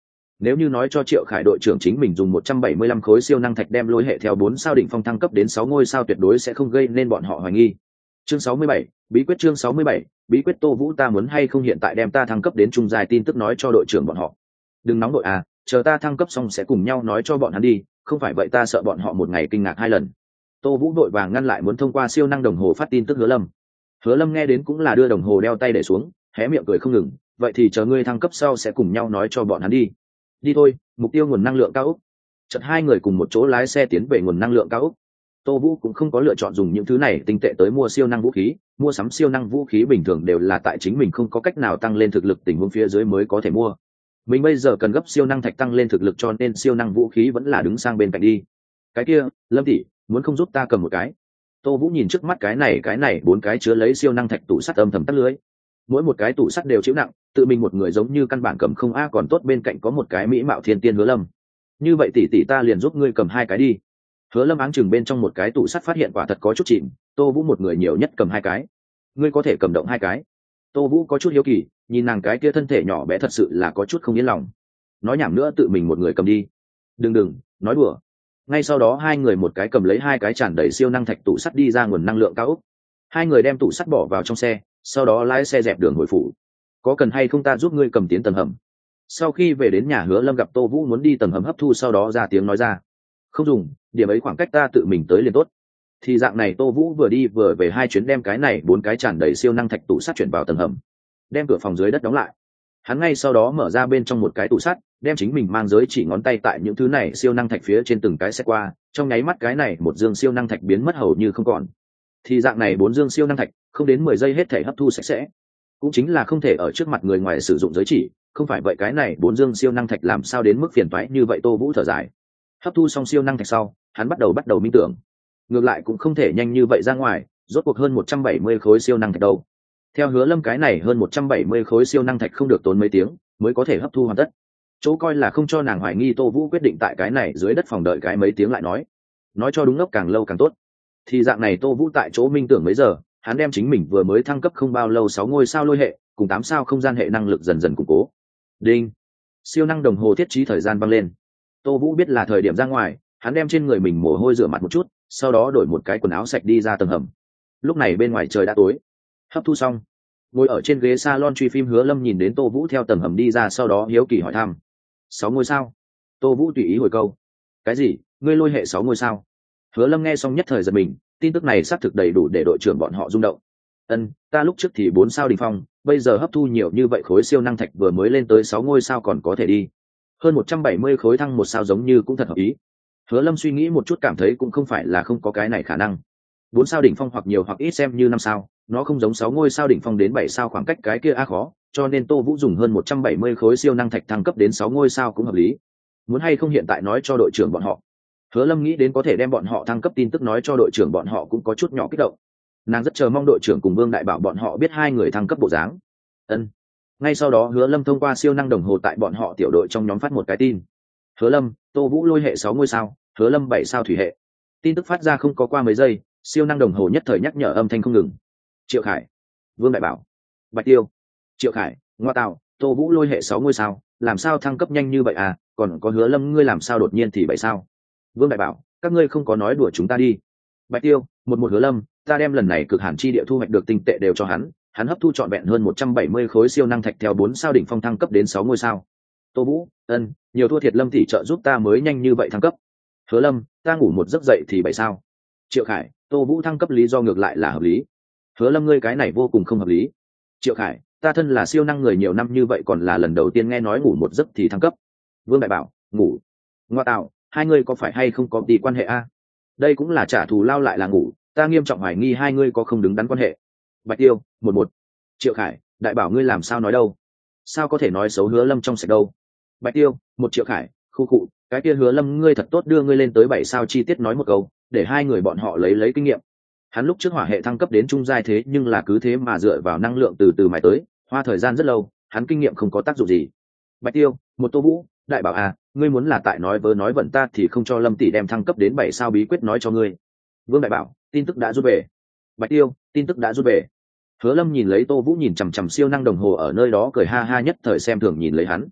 Nếu như nói cho Triệu Khải đội trưởng chính mình dùng một trăm bảy mươi lăm khối siêu năng thạch đem lôi hệ theo bốn sao đỉnh phong thăng cấp đến sáu ngôi sao tuyệt đối sẽ không gây nên bọn họ hoài nghi. Chương sáu mươi bảy, bí quyết chương sáu mươi bảy, bí quyết Tô Vũ ta muốn hay không hiện tại đem ta thăng cấp đến trung giai tin tức nói cho đội trưởng bọn họ. Đừng nóng đội à, chờ ta thăng cấp xong sẽ cùng nhau nói cho bọn hắn đi, không phải vậy ta sợ bọn họ một ngày kinh ngạc hai lần. Tô Vũ đội vàng ngăn lại muốn thông qua siêu năng đồng hồ phát tin tức Hứa Lâm. Hứa Lâm nghe đến cũng là đưa đồng hồ đeo tay để xuống, hé miệng cười không ngừng, vậy thì chờ ngươi thăng cấp sau sẽ cùng nhau nói cho bọn hắn đi. Đi thôi, mục tiêu nguồn năng lượng cao ốc. Chợt hai người cùng một chỗ lái xe tiến về nguồn năng lượng cao ốc. Tô Vũ cũng không có lựa chọn dùng những thứ này tinh tệ tới mua siêu năng vũ khí, mua sắm siêu năng vũ khí bình thường đều là tại chính mình không có cách nào tăng lên thực lực tình huống phía dưới mới có thể mua. Mình bây giờ cần gấp siêu năng thạch tăng lên thực lực cho nên siêu năng vũ khí vẫn là đứng sang bên cạnh đi. Cái kia, Lâm tỷ, muốn không giúp ta cầm một cái? Tô Vũ nhìn trước mắt cái này cái này bốn cái chứa lấy siêu năng thạch tủ sắt âm thầm tắt lưới. Mỗi một cái tủ sắt đều chịu nặng, tự mình một người giống như căn bản cầm không a còn tốt bên cạnh có một cái mỹ mạo thiên tiên Hứa Lâm. Như vậy tỷ tỷ ta liền giúp ngươi cầm hai cái đi. Hứa Lâm áng chừng bên trong một cái tủ sắt phát hiện quả thật có chút chìm, Tô Vũ một người nhiều nhất cầm hai cái. Ngươi có thể cầm động hai cái. Tô Vũ có chút hiếu kỳ, nhìn nàng cái kia thân thể nhỏ bé thật sự là có chút không yên lòng. Nói nhảm nữa tự mình một người cầm đi. Đừng đừng, nói đùa. Ngay sau đó hai người một cái cầm lấy hai cái tràn đầy siêu năng thạch tủ sắt đi ra nguồn năng lượng cao ốc. Hai người đem tủ sắt bỏ vào trong xe, sau đó lái xe dẹp đường hồi phủ. Có cần hay không ta giúp ngươi cầm tiến tầng hầm? Sau khi về đến nhà Hứa Lâm gặp Tô Vũ muốn đi tầng hầm hấp thu sau đó ra tiếng nói ra. Không dùng, điểm ấy khoảng cách ta tự mình tới liền tốt. Thì dạng này Tô Vũ vừa đi vừa về hai chuyến đem cái này bốn cái tràn đầy siêu năng thạch tủ sắt chuyển vào tầng hầm, đem cửa phòng dưới đất đóng lại. Hắn ngay sau đó mở ra bên trong một cái tủ sắt, đem chính mình mang giới chỉ ngón tay tại những thứ này siêu năng thạch phía trên từng cái xét qua, trong nháy mắt cái này một dương siêu năng thạch biến mất hầu như không còn. Thì dạng này bốn dương siêu năng thạch không đến mười giây hết thể hấp thu sạch sẽ. Cũng chính là không thể ở trước mặt người ngoài sử dụng giới chỉ, không phải vậy cái này bốn dương siêu năng thạch làm sao đến mức phiền toái như vậy. Tô Vũ thở dài. Hấp thu xong siêu năng thạch sau, hắn bắt đầu bắt đầu minh tưởng. Ngược lại cũng không thể nhanh như vậy ra ngoài, rốt cuộc hơn một trăm bảy mươi khối siêu năng thạch đâu. Theo Hứa Lâm cái này hơn một trăm bảy mươi khối siêu năng thạch không được tốn mấy tiếng mới có thể hấp thu hoàn tất. Chỗ coi là không cho nàng hoài nghi Tô Vũ quyết định tại cái này dưới đất phòng đợi cái mấy tiếng lại nói. Nói cho đúng ngốc càng lâu càng tốt. Thì dạng này Tô Vũ tại chỗ minh tưởng mấy giờ, hắn đem chính mình vừa mới thăng cấp không bao lâu sáu ngôi sao lôi hệ, cùng tám sao không gian hệ năng lực dần dần củng cố. Đinh. Siêu năng đồng hồ thiết trí thời gian vang lên. Tô Vũ biết là thời điểm ra ngoài, hắn đem trên người mình mồ hôi rửa mặt một chút, sau đó đổi một cái quần áo sạch đi ra tầng hầm. Lúc này bên ngoài trời đã tối. Hấp thu xong, ngồi ở trên ghế salon truy phim Hứa Lâm nhìn đến Tô Vũ theo tầng hầm đi ra sau đó hiếu kỳ hỏi thăm. Sáu ngôi sao? Tô Vũ tùy ý hồi câu. Cái gì? Ngươi lôi hệ sáu ngôi sao? Hứa Lâm nghe xong nhất thời giật mình, tin tức này xác thực đầy đủ để đội trưởng bọn họ rung động. Ân, ta lúc trước thì bốn sao đỉnh phong, bây giờ hấp thu nhiều như vậy khối siêu năng thạch vừa mới lên tới sáu ngôi sao còn có thể đi. Hơn một trăm bảy mươi khối thăng một sao giống như cũng thật hợp ý. Hứa Lâm suy nghĩ một chút cảm thấy cũng không phải là không có cái này khả năng. Bốn sao đỉnh phong hoặc nhiều hoặc ít xem như năm sao, nó không giống sáu ngôi sao đỉnh phong đến bảy sao khoảng cách cái kia a khó, cho nên Tô Vũ dùng hơn một trăm bảy mươi khối siêu năng thạch thăng cấp đến sáu ngôi sao cũng hợp lý. Muốn hay không hiện tại nói cho đội trưởng bọn họ. Hứa Lâm nghĩ đến có thể đem bọn họ thăng cấp tin tức nói cho đội trưởng bọn họ cũng có chút nhỏ kích động. Nàng rất chờ mong đội trưởng cùng Vương Đại Bảo bọn họ biết hai người thăng cấp bộ dáng. Ân. Ngay sau đó Hứa Lâm thông qua siêu năng đồng hồ tại bọn họ tiểu đội trong nhóm phát một cái tin. Hứa Lâm, Tô Vũ lôi hệ sáu ngôi sao, Hứa Lâm bảy sao thủy hệ. Tin tức phát ra không có qua mấy giây, siêu năng đồng hồ nhất thời nhắc nhở âm thanh không ngừng. Triệu Khải, Vương Đại Bảo, Bạch Tiêu. Triệu Khải, ngoa tạo, Tô Vũ lôi hệ sáu ngôi sao, làm sao thăng cấp nhanh như vậy à, còn có Hứa Lâm ngươi làm sao đột nhiên thì bảy sao? Vương Đại Bảo, các ngươi không có nói đùa chúng ta đi. Bạch Tiêu, một một Hứa Lâm, ta đem lần này cực hàn chi địa thu hoạch được tinh tệ đều cho hắn, hắn hấp thu trọn vẹn hơn một trăm bảy mươi khối siêu năng thạch theo bốn sao đỉnh phong thăng cấp đến sáu ngôi sao. Tô Vũ, ân, nhiều thua thiệt Lâm tỷ trợ giúp ta mới nhanh như vậy thăng cấp. Hứa Lâm, ta ngủ một giấc dậy thì bảy sao. Triệu Khải, Tô Vũ thăng cấp lý do ngược lại là hợp lý. Hứa Lâm ngươi cái này vô cùng không hợp lý. Triệu Khải, ta thân là siêu năng người nhiều năm như vậy còn là lần đầu tiên nghe nói ngủ một giấc thì thăng cấp. Vương Đại Bảo, ngủ. Ngoa tạo, hai ngươi có phải hay không có gì quan hệ a? Đây cũng là trả thù lao lại là ngủ, ta nghiêm trọng hoài nghi hai ngươi có không đứng đắn quan hệ. Bạch Tiêu, một một. Triệu Khải, Đại Bảo ngươi làm sao nói đâu? Sao có thể nói xấu Hứa Lâm trong sạch đâu? Bạch Tiêu, một Triệu Khải, khu cụ, cái kia Hứa Lâm ngươi thật tốt đưa ngươi lên tới bảy sao chi tiết nói một câu, để hai người bọn họ lấy lấy kinh nghiệm. Hắn lúc trước hỏa hệ thăng cấp đến trung giai thế nhưng là cứ thế mà dựa vào năng lượng từ từ mài tới, hoa thời gian rất lâu, hắn kinh nghiệm không có tác dụng gì. Bạch Tiêu, một Tô Vũ, Đại Bảo à, ngươi muốn là tại nói vớ nói vận ta thì không cho Lâm tỷ đem thăng cấp đến bảy sao bí quyết nói cho ngươi. Vương Đại Bảo, tin tức đã rút về. Bạch Tiêu, tin tức đã rút về. Hứa Lâm nhìn lấy Tô Vũ nhìn chằm chằm siêu năng đồng hồ ở nơi đó cười ha ha nhất thời xem thường nhìn lấy hắn.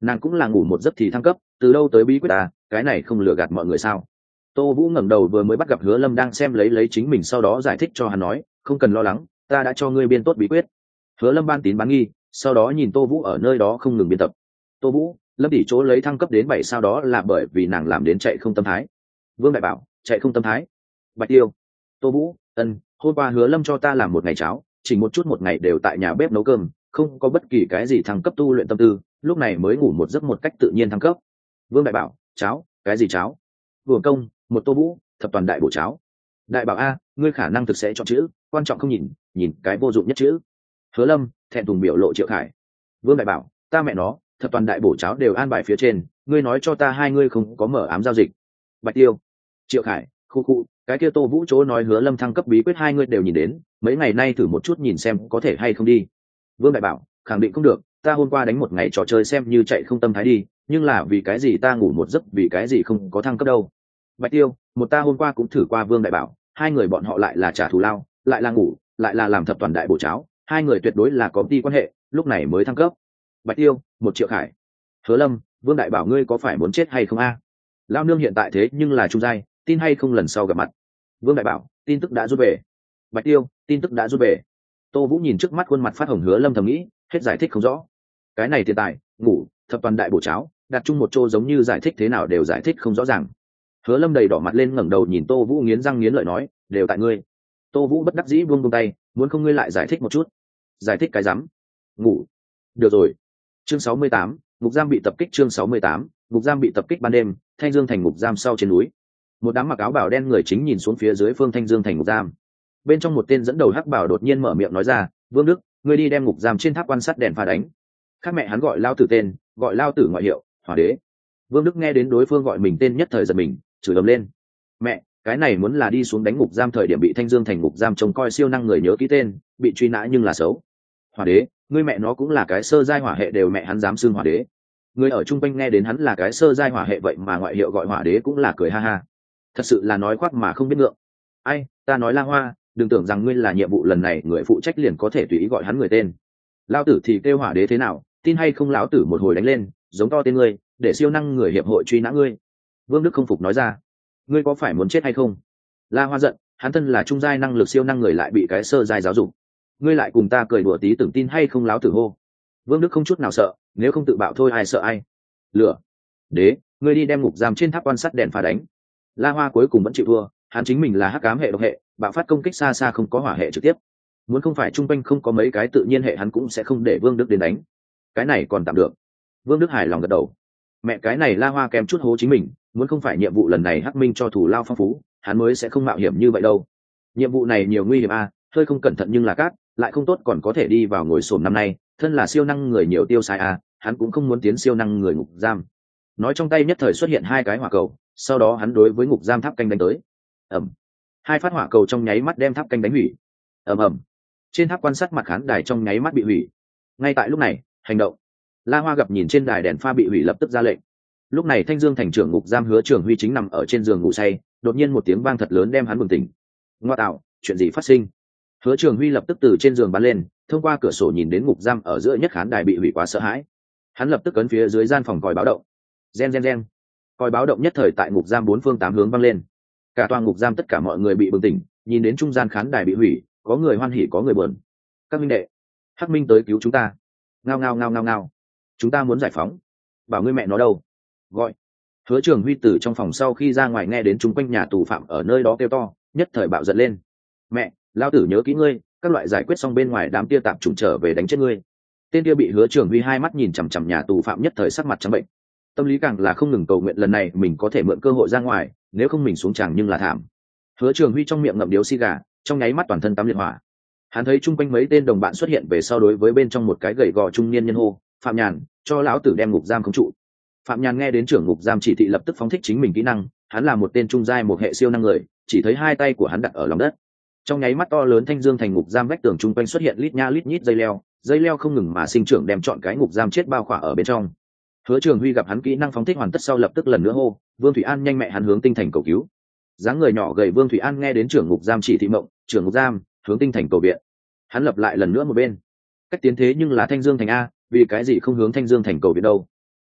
nàng cũng là ngủ một giấc thì thăng cấp, từ đâu tới bí quyết à, cái này không lừa gạt mọi người sao? Tô Vũ ngẩng đầu vừa mới bắt gặp Hứa Lâm đang xem lấy lấy chính mình, sau đó giải thích cho hắn nói, không cần lo lắng, ta đã cho ngươi biên tốt bí quyết. Hứa Lâm ban tín bán nghi, sau đó nhìn Tô Vũ ở nơi đó không ngừng biên tập. Tô Vũ, Lâm tỷ chỗ lấy thăng cấp đến bảy sao đó là bởi vì nàng làm đến chạy không tâm thái. Vương Đại Bảo, chạy không tâm thái. Bạch Tiêu, Tô Vũ, ân, hôm qua Hứa Lâm cho ta làm một ngày cháo, chỉ một chút một ngày đều tại nhà bếp nấu cơm, không có bất kỳ cái gì thăng cấp tu luyện tâm tư, lúc này mới ngủ một giấc một cách tự nhiên thăng cấp. Vương Đại Bảo, cháo, cái gì cháo? Vừa công, một Tô Vũ, thập toàn đại bổ cháo. Đại Bảo a, ngươi khả năng thực sẽ chọn chữ, quan trọng không nhìn, nhìn cái vô dụng nhất chữ. Hứa Lâm, thẹn thùng biểu lộ Triệu Khải. Vương Đại Bảo, ta mẹ nó, thập toàn đại bổ cháo đều an bài phía trên, ngươi nói cho ta hai ngươi không có mở ám giao dịch. Bạch Tiêu, Triệu Khải, khu khu, cái kia Tô Vũ chỗ nói Hứa Lâm thăng cấp bí quyết hai ngươi đều nhìn đến, mấy ngày nay thử một chút nhìn xem có thể hay không đi. Vương Đại Bảo, khẳng định không được, ta hôm qua đánh một ngày trò chơi xem như chạy không tâm thái đi, nhưng là vì cái gì ta ngủ một giấc vì cái gì không có thăng cấp đâu. Bạch Tiêu, một ta hôm qua cũng thử qua Vương Đại Bảo, hai người bọn họ lại là trả thù lao, lại là ngủ, lại là làm thập toàn đại bổ cháo, hai người tuyệt đối là có đi quan hệ, lúc này mới thăng cấp. Bạch Tiêu, một Triệu Khải. Hứa Lâm, Vương Đại Bảo ngươi có phải muốn chết hay không a? Lao nương hiện tại thế nhưng là trung giai, tin hay không lần sau gặp mặt. Vương Đại Bảo, tin tức đã rút về. Bạch Tiêu, tin tức đã rút về. Tô Vũ nhìn trước mắt khuôn mặt phát hồng Hứa Lâm thầm nghĩ, hết giải thích không rõ. Cái này tiền tài, ngủ, thập toàn đại bổ cháo, đặt chung một chỗ giống như giải thích thế nào đều giải thích không rõ ràng. Hứa Lâm đầy đỏ mặt lên ngẩng đầu nhìn Tô Vũ nghiến răng nghiến lợi nói, đều tại ngươi. Tô Vũ bất đắc dĩ buông buông tay, muốn không ngươi lại giải thích một chút. Giải thích cái rắm. Ngủ. Được rồi. Chương sáu mươi tám, ngục giam bị tập kích. Chương sáu mươi tám, ngục giam bị tập kích ban đêm, Thanh Dương thành ngục giam sau trên núi. Một đám mặc áo bào đen người chính nhìn xuống phía dưới phương Thanh Dương thành ngục giam. Bên trong một tên dẫn đầu hắc bảo đột nhiên mở miệng nói ra, Vương Đức, ngươi đi đem ngục giam trên tháp quan sát đèn pha đánh. Khác mẹ hắn gọi Lao Tử tên, gọi Lao Tử ngoại hiệu, Hỏa Đế. Vương Đức nghe đến đối phương gọi mình tên nhất thời giật mình, chửi ầm lên. Mẹ, cái này muốn là đi xuống đánh ngục giam thời điểm bị Thanh Dương thành ngục giam trông coi siêu năng người nhớ ký tên, bị truy nã nhưng là xấu. Hỏa Đế, ngươi mẹ nó cũng là cái sơ giai hỏa hệ đều mẹ hắn dám xưng Hỏa Đế. Người ở trung quanh nghe đến hắn là cái sơ giai hỏa hệ vậy mà ngoại hiệu gọi Hỏa Đế cũng là cười ha ha. Thật sự là nói khoác mà không biết ngượng. Ai, ta nói La Hoa, đừng tưởng rằng ngươi là nhiệm vụ lần này người phụ trách liền có thể tùy ý gọi hắn người tên. Lao tử thì kêu Hỏa Đế thế nào, tin hay không lão tử một hồi đánh lên, giống to tên ngươi, để siêu năng người hiệp hội truy nã ngươi. Vương Đức không phục nói ra, ngươi có phải muốn chết hay không? La Hoa giận, hắn thân là trung giai năng lực siêu năng người lại bị cái sơ giai giáo dục, ngươi lại cùng ta cười đùa tí tưởng tin hay không láo tử hô. Vương Đức không chút nào sợ, nếu không tự bạo thôi ai sợ ai. Lửa. Đế, ngươi đi đem ngục giam trên tháp quan sát đèn phá đánh. La Hoa cuối cùng vẫn chịu thua, hắn chính mình là hắc ám hệ độc hệ, bạo phát công kích xa xa không có hỏa hệ trực tiếp. Muốn không phải trung quanh không có mấy cái tự nhiên hệ hắn cũng sẽ không để Vương Đức đến đánh. Cái này còn tạm được. Vương Đức hài lòng gật đầu. Mẹ cái này La Hoa kèm chút hố chính mình, muốn không phải nhiệm vụ lần này hắc minh cho thủ lao phong phú, hắn mới sẽ không mạo hiểm như vậy đâu. Nhiệm vụ này nhiều nguy hiểm a, à, hơi không cẩn thận nhưng là cát, lại không tốt còn có thể đi vào ngồi xổm năm nay, thân là siêu năng người nhiều tiêu xài a, à, hắn cũng không muốn tiến siêu năng người ngục giam. Nói trong tay nhất thời xuất hiện hai cái hỏa cầu, sau đó hắn đối với ngục giam tháp canh đánh tới. Ầm. Hai phát hỏa cầu trong nháy mắt đem tháp canh đánh hủy. Ầm ầm. Trên tháp quan sát mặt khán đài trong nháy mắt bị hủy. Ngay tại lúc này, hành động. La Hoa gặp nhìn trên đài đèn pha bị hủy lập tức ra lệnh. Lúc này Thanh Dương thành trưởng ngục giam Hứa Trường Huy chính nằm ở trên giường ngủ say, đột nhiên một tiếng vang thật lớn đem hắn bừng tỉnh. Ngoa tạo, chuyện gì phát sinh? Hứa Trường Huy lập tức từ trên giường bắn lên, thông qua cửa sổ nhìn đến ngục giam ở giữa nhất khán đài bị hủy quá sợ hãi. Hắn lập tức ấn phía dưới gian phòng còi báo động. Gen gen gen. Còi báo động nhất thời tại ngục giam bốn phương tám hướng vang lên. Cả tòa ngục giam tất cả mọi người bị bừng tỉnh, nhìn đến trung gian khán đài bị hủy, có người hoan hỉ có người buồn. Các minh đệ, Hắc Minh tới cứu chúng ta. Ngao ngao ngao ngao ngao. Chúng ta muốn giải phóng. Bảo ngươi mẹ nó đâu? Gọi. Hứa Trường Huy từ trong phòng sau khi ra ngoài nghe đến chúng quanh nhà tù phạm ở nơi đó kêu to, nhất thời bạo giận lên. Mẹ, lao tử nhớ kỹ ngươi, các loại giải quyết xong bên ngoài đám tia tạp trùng trở về đánh chết ngươi. Tên kia bị Hứa Trường Huy hai mắt nhìn chằm chằm nhà tù phạm nhất thời sắc mặt trắng bệnh. Tâm lý càng là không ngừng cầu nguyện lần này mình có thể mượn cơ hội ra ngoài, nếu không mình xuống tràng nhưng là thảm. Hứa Trường Huy trong miệng ngậm điếu xì gà, trong nháy mắt toàn thân tắm liệt hỏa. Hắn thấy chung quanh mấy tên đồng bạn xuất hiện về sau đối với bên trong một cái gầy gò trung niên nhân hô, Phạm Nhàn, cho lão tử đem ngục giam khống trụ. Phạm Nhàn nghe đến trưởng ngục giam chỉ thị lập tức phóng thích chính mình kỹ năng, hắn là một tên trung giai một hệ siêu năng người, chỉ thấy hai tay của hắn đặt ở lòng đất. Trong nháy mắt to lớn Thanh Dương thành ngục giam vách tường chung quanh xuất hiện lít nha lít nhít dây leo, dây leo không ngừng mà sinh trưởng đem trọn cái ngục giam chết bao khỏa ở bên trong. Hứa Trường Huy gặp hắn kỹ năng phóng thích hoàn tất sau lập tức lần nữa hô, Vương Thủy An nhanh mẹ hắn hướng tinh thành cầu cứu. Dáng người nhỏ gầy Vương Thủy An nghe đến trưởng ngục giam chỉ thị mộng, trưởng ngục giam, hướng tinh thành cầu viện. Hắn lập lại lần nữa một bên. Cách tiến thế nhưng là Thanh Dương thành a, vì cái gì không hướng Thanh Dương thành cầu viện đâu?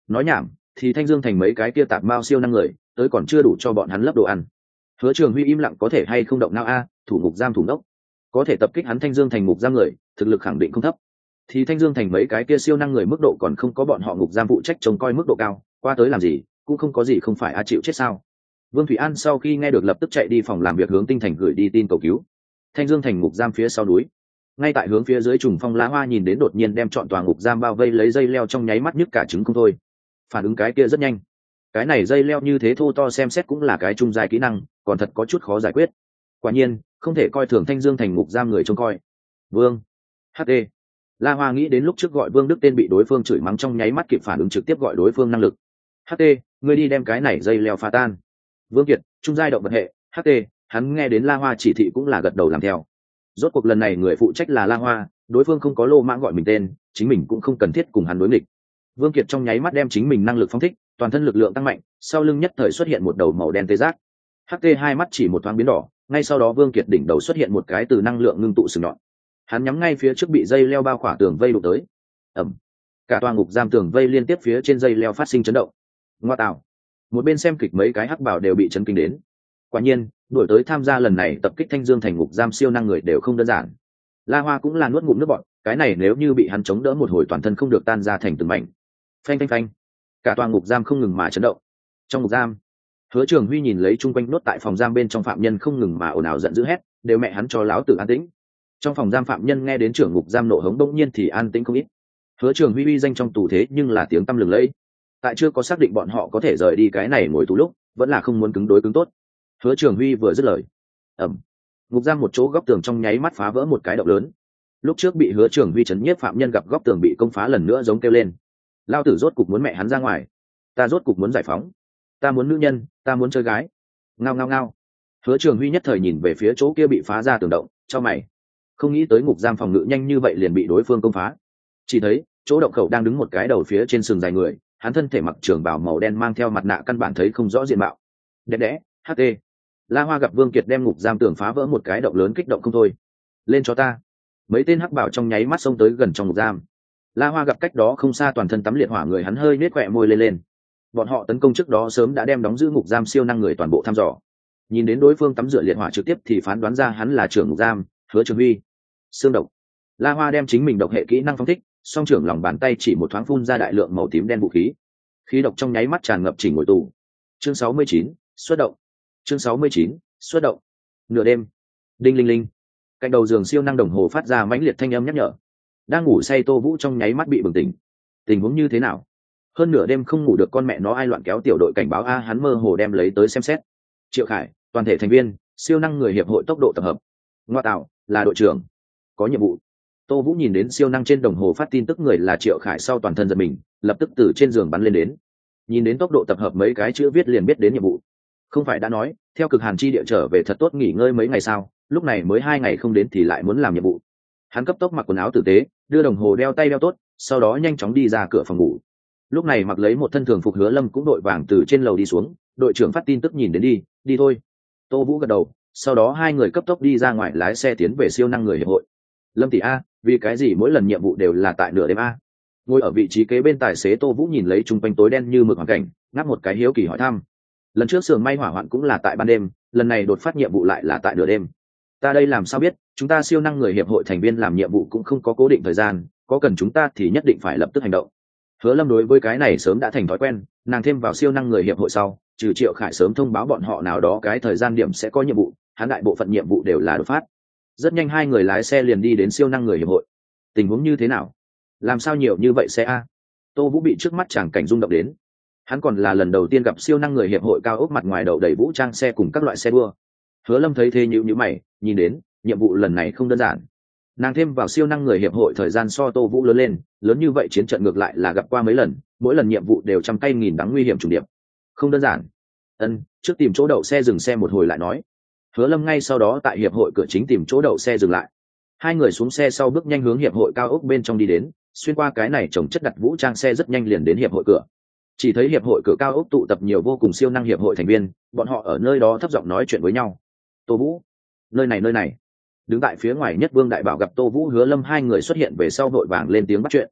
nói nhảm thì thanh dương thành mấy cái kia tạp mao siêu năng người tới còn chưa đủ cho bọn hắn lấp đồ ăn. Hứa Trường Huy im lặng có thể hay không động não a, thủ ngục giam thủ đốc có thể tập kích hắn thanh dương thành ngục giam người, thực lực khẳng định không thấp. Thì thanh dương thành mấy cái kia siêu năng người mức độ còn không có bọn họ ngục giam phụ trách trông coi mức độ cao, qua tới làm gì, cũng không có gì không phải a chịu chết sao. Vương Thủy An sau khi nghe được lập tức chạy đi phòng làm việc hướng Tinh Thành gửi đi tin cầu cứu. Thanh Dương thành ngục giam phía sau núi, ngay tại hướng phía dưới trùng phong lá hoa nhìn đến đột nhiên đem trọn tòa ngục giam bao vây lấy dây leo trong nháy mắt nhức cả trứng không thôi. Phản ứng cái kia rất nhanh. Cái này dây leo như thế thô to xem xét cũng là cái trung giai kỹ năng, còn thật có chút khó giải quyết. Quả nhiên, không thể coi thường Thanh Dương thành ngục giam người trông coi. Vương, hát đê. La Hoa nghĩ đến lúc trước gọi Vương Đức tên bị đối phương chửi mắng trong nháy mắt kịp phản ứng trực tiếp gọi đối phương năng lực. hát tê, ngươi đi đem cái này dây leo phá tan. Vương Kiệt, trung giai động vật hệ, hát tê, hắn nghe đến La Hoa chỉ thị cũng là gật đầu làm theo. Rốt cuộc lần này người phụ trách là La Hoa, đối phương không có lô mãng gọi mình tên, chính mình cũng không cần thiết cùng hắn đối nghịch. Vương Kiệt trong nháy mắt đem chính mình năng lực phóng thích, toàn thân lực lượng tăng mạnh, sau lưng nhất thời xuất hiện một đầu màu đen tê giác. hát tê hai mắt chỉ một thoáng biến đỏ, ngay sau đó Vương Kiệt đỉnh đầu xuất hiện một cái từ năng lượng ngưng tụ sừng nhọn. Hắn nhắm ngay phía trước bị dây leo bao khỏa tường vây đụng tới. Ầm. Cả tòa ngục giam tường vây liên tiếp phía trên dây leo phát sinh chấn động. Ngoa tạo. Một bên xem kịch mấy cái hắc bảo đều bị chấn kinh đến. Quả nhiên, đuổi tới tham gia lần này tập kích Thanh Dương thành ngục giam siêu năng người đều không đơn giản. La Hoa cũng là nuốt ngụm nước bọt, cái này nếu như bị hắn chống đỡ một hồi toàn thân không được tan ra thành từng mảnh. Phanh phanh phanh. Cả tòa ngục giam không ngừng mà chấn động. Trong ngục giam, Hứa Trường Huy nhìn lấy chung quanh nốt tại phòng giam bên trong phạm nhân không ngừng mà ồn ào giận dữ hét, đều mẹ hắn cho láo tử an tĩnh. Trong phòng giam phạm nhân nghe đến trưởng ngục giam nộ hống bỗng nhiên thì an tĩnh không ít. Hứa Trường Huy uy danh trong tù thế nhưng là tiếng tăm lừng lẫy. Tại chưa có xác định bọn họ có thể rời đi cái này ngồi tù lúc, vẫn là không muốn cứng đối cứng tốt. Hứa Trường Huy vừa dứt lời, ầm, ngục giam một chỗ góc tường trong nháy mắt phá vỡ một cái động lớn. Lúc trước bị Hứa Trường Huy chấn nhiếp phạm nhân gặp góc tường bị công phá lần nữa giống kêu lên. Lao tử rốt cục muốn mẹ hắn ra ngoài, ta rốt cục muốn giải phóng, ta muốn nữ nhân, ta muốn chơi gái. Ngao ngao ngao. Hứa Trường Huy nhất thời nhìn về phía chỗ kia bị phá ra tường động, cho mày. Không nghĩ tới ngục giam phòng ngự nhanh như vậy liền bị đối phương công phá. Chỉ thấy chỗ động khẩu đang đứng một cái đầu phía trên sừng dài người, hắn thân thể mặc trường bào màu đen mang theo mặt nạ căn bản thấy không rõ diện mạo. Đẹp đẽ, hát tê. La Hoa gặp Vương Kiệt đem ngục giam tường phá vỡ một cái động lớn kích động không thôi. Lên cho ta. Mấy tên hắc bảo trong nháy mắt xông tới gần trong ngục giam. La Hoa gặp cách đó không xa toàn thân tắm liệt hỏa người, hắn hơi nết khỏe môi lên lên. Bọn họ tấn công trước đó sớm đã đem đóng giữ ngục giam siêu năng người toàn bộ thăm dò. Nhìn đến đối phương tắm rửa liệt hỏa trực tiếp thì phán đoán ra hắn là trưởng ngục giam, Hứa Trường Huy. Xương độc. La Hoa đem chính mình độc hệ kỹ năng phóng thích, song trưởng lòng bàn tay chỉ một thoáng phun ra đại lượng màu tím đen vũ khí. Khí độc trong nháy mắt tràn ngập chỉnh ngồi tù. Chương sáu mươi chín, xuất động. Chương sáu mươi chín, xuất động. Nửa đêm. Đinh linh linh. Cạnh đầu giường siêu năng đồng hồ phát ra mãnh liệt thanh âm nhắc nhở. Đang ngủ say Tô Vũ trong nháy mắt bị bừng tỉnh. Tình huống như thế nào? Hơn nửa đêm không ngủ được, con mẹ nó ai loạn kéo tiểu đội cảnh báo a, hắn mơ hồ đem lấy tới xem xét. Triệu Khải, toàn thể thành viên, siêu năng người hiệp hội tốc độ tập hợp. Ngoa tạo, là đội trưởng. Có nhiệm vụ. Tô Vũ nhìn đến siêu năng trên đồng hồ phát tin tức người là Triệu Khải sau toàn thân giật mình, lập tức từ trên giường bắn lên đến. Nhìn đến tốc độ tập hợp mấy cái chữ viết liền biết đến nhiệm vụ. Không phải đã nói, theo cực hàn chi địa trở về thật tốt nghỉ ngơi mấy ngày sao, lúc này mới hai ngày không đến thì lại muốn làm nhiệm vụ. Hắn cấp tốc mặc quần áo tử tế, đưa đồng hồ đeo tay đeo tốt, sau đó nhanh chóng đi ra cửa phòng ngủ. Lúc này mặc lấy một thân thường phục Hứa Lâm cũng đội vàng từ trên lầu đi xuống, đội trưởng phát tin tức nhìn đến đi, đi thôi. Tô Vũ gật đầu, sau đó hai người cấp tốc đi ra ngoài lái xe tiến về siêu năng người hiệp hội. Lâm tỷ a, vì cái gì mỗi lần nhiệm vụ đều là tại nửa đêm a? Ngồi ở vị trí kế bên tài xế Tô Vũ nhìn lấy chung quanh tối đen như mực hoàn cảnh, ngáp một cái hiếu kỳ hỏi thăm. Lần trước sườn may hỏa hoạn cũng là tại ban đêm, lần này đột phát nhiệm vụ lại là tại nửa đêm. Ta đây làm sao biết, chúng ta siêu năng người hiệp hội thành viên làm nhiệm vụ cũng không có cố định thời gian, có cần chúng ta thì nhất định phải lập tức hành động. Hứa Lâm đối với cái này sớm đã thành thói quen, nàng thêm vào siêu năng người hiệp hội sau, trừ Triệu Khải sớm thông báo bọn họ nào đó cái thời gian điểm sẽ có nhiệm vụ, hắn đại bộ phận nhiệm vụ đều là đột phát. Rất nhanh hai người lái xe liền đi đến siêu năng người hiệp hội. Tình huống như thế nào? Làm sao nhiều như vậy xe a? Tô Vũ bị trước mắt chàng cảnh rung động đến. Hắn còn là lần đầu tiên gặp siêu năng người hiệp hội cao ốc mặt ngoài đầu đầy vũ trang xe cùng các loại xe đua. Hứa Lâm thấy thế nhíu nhíu mày, nhìn đến, nhiệm vụ lần này không đơn giản. Nàng thêm vào siêu năng người hiệp hội thời gian so Tô Vũ lớn lên, lớn như vậy chiến trận ngược lại là gặp qua mấy lần, mỗi lần nhiệm vụ đều trăm cây nghìn đắng nguy hiểm trùng điệp. Không đơn giản. Ân, trước tìm chỗ đậu xe dừng xe một hồi lại nói. Hứa Lâm ngay sau đó tại hiệp hội cửa chính tìm chỗ đậu xe dừng lại. Hai người xuống xe sau bước nhanh hướng hiệp hội cao ốc bên trong đi đến, xuyên qua cái này trồng chất đặt vũ trang xe rất nhanh liền đến hiệp hội cửa. Chỉ thấy hiệp hội cửa cao ốc tụ tập nhiều vô cùng siêu năng hiệp hội thành viên, bọn họ ở nơi đó thấp giọng nói chuyện với nhau. Tô Vũ, nơi này nơi này. Đứng tại phía ngoài nhất Vương Đại Bảo gặp Tô Vũ Hứa Lâm hai người xuất hiện về sau vội vàng lên tiếng bắt chuyện.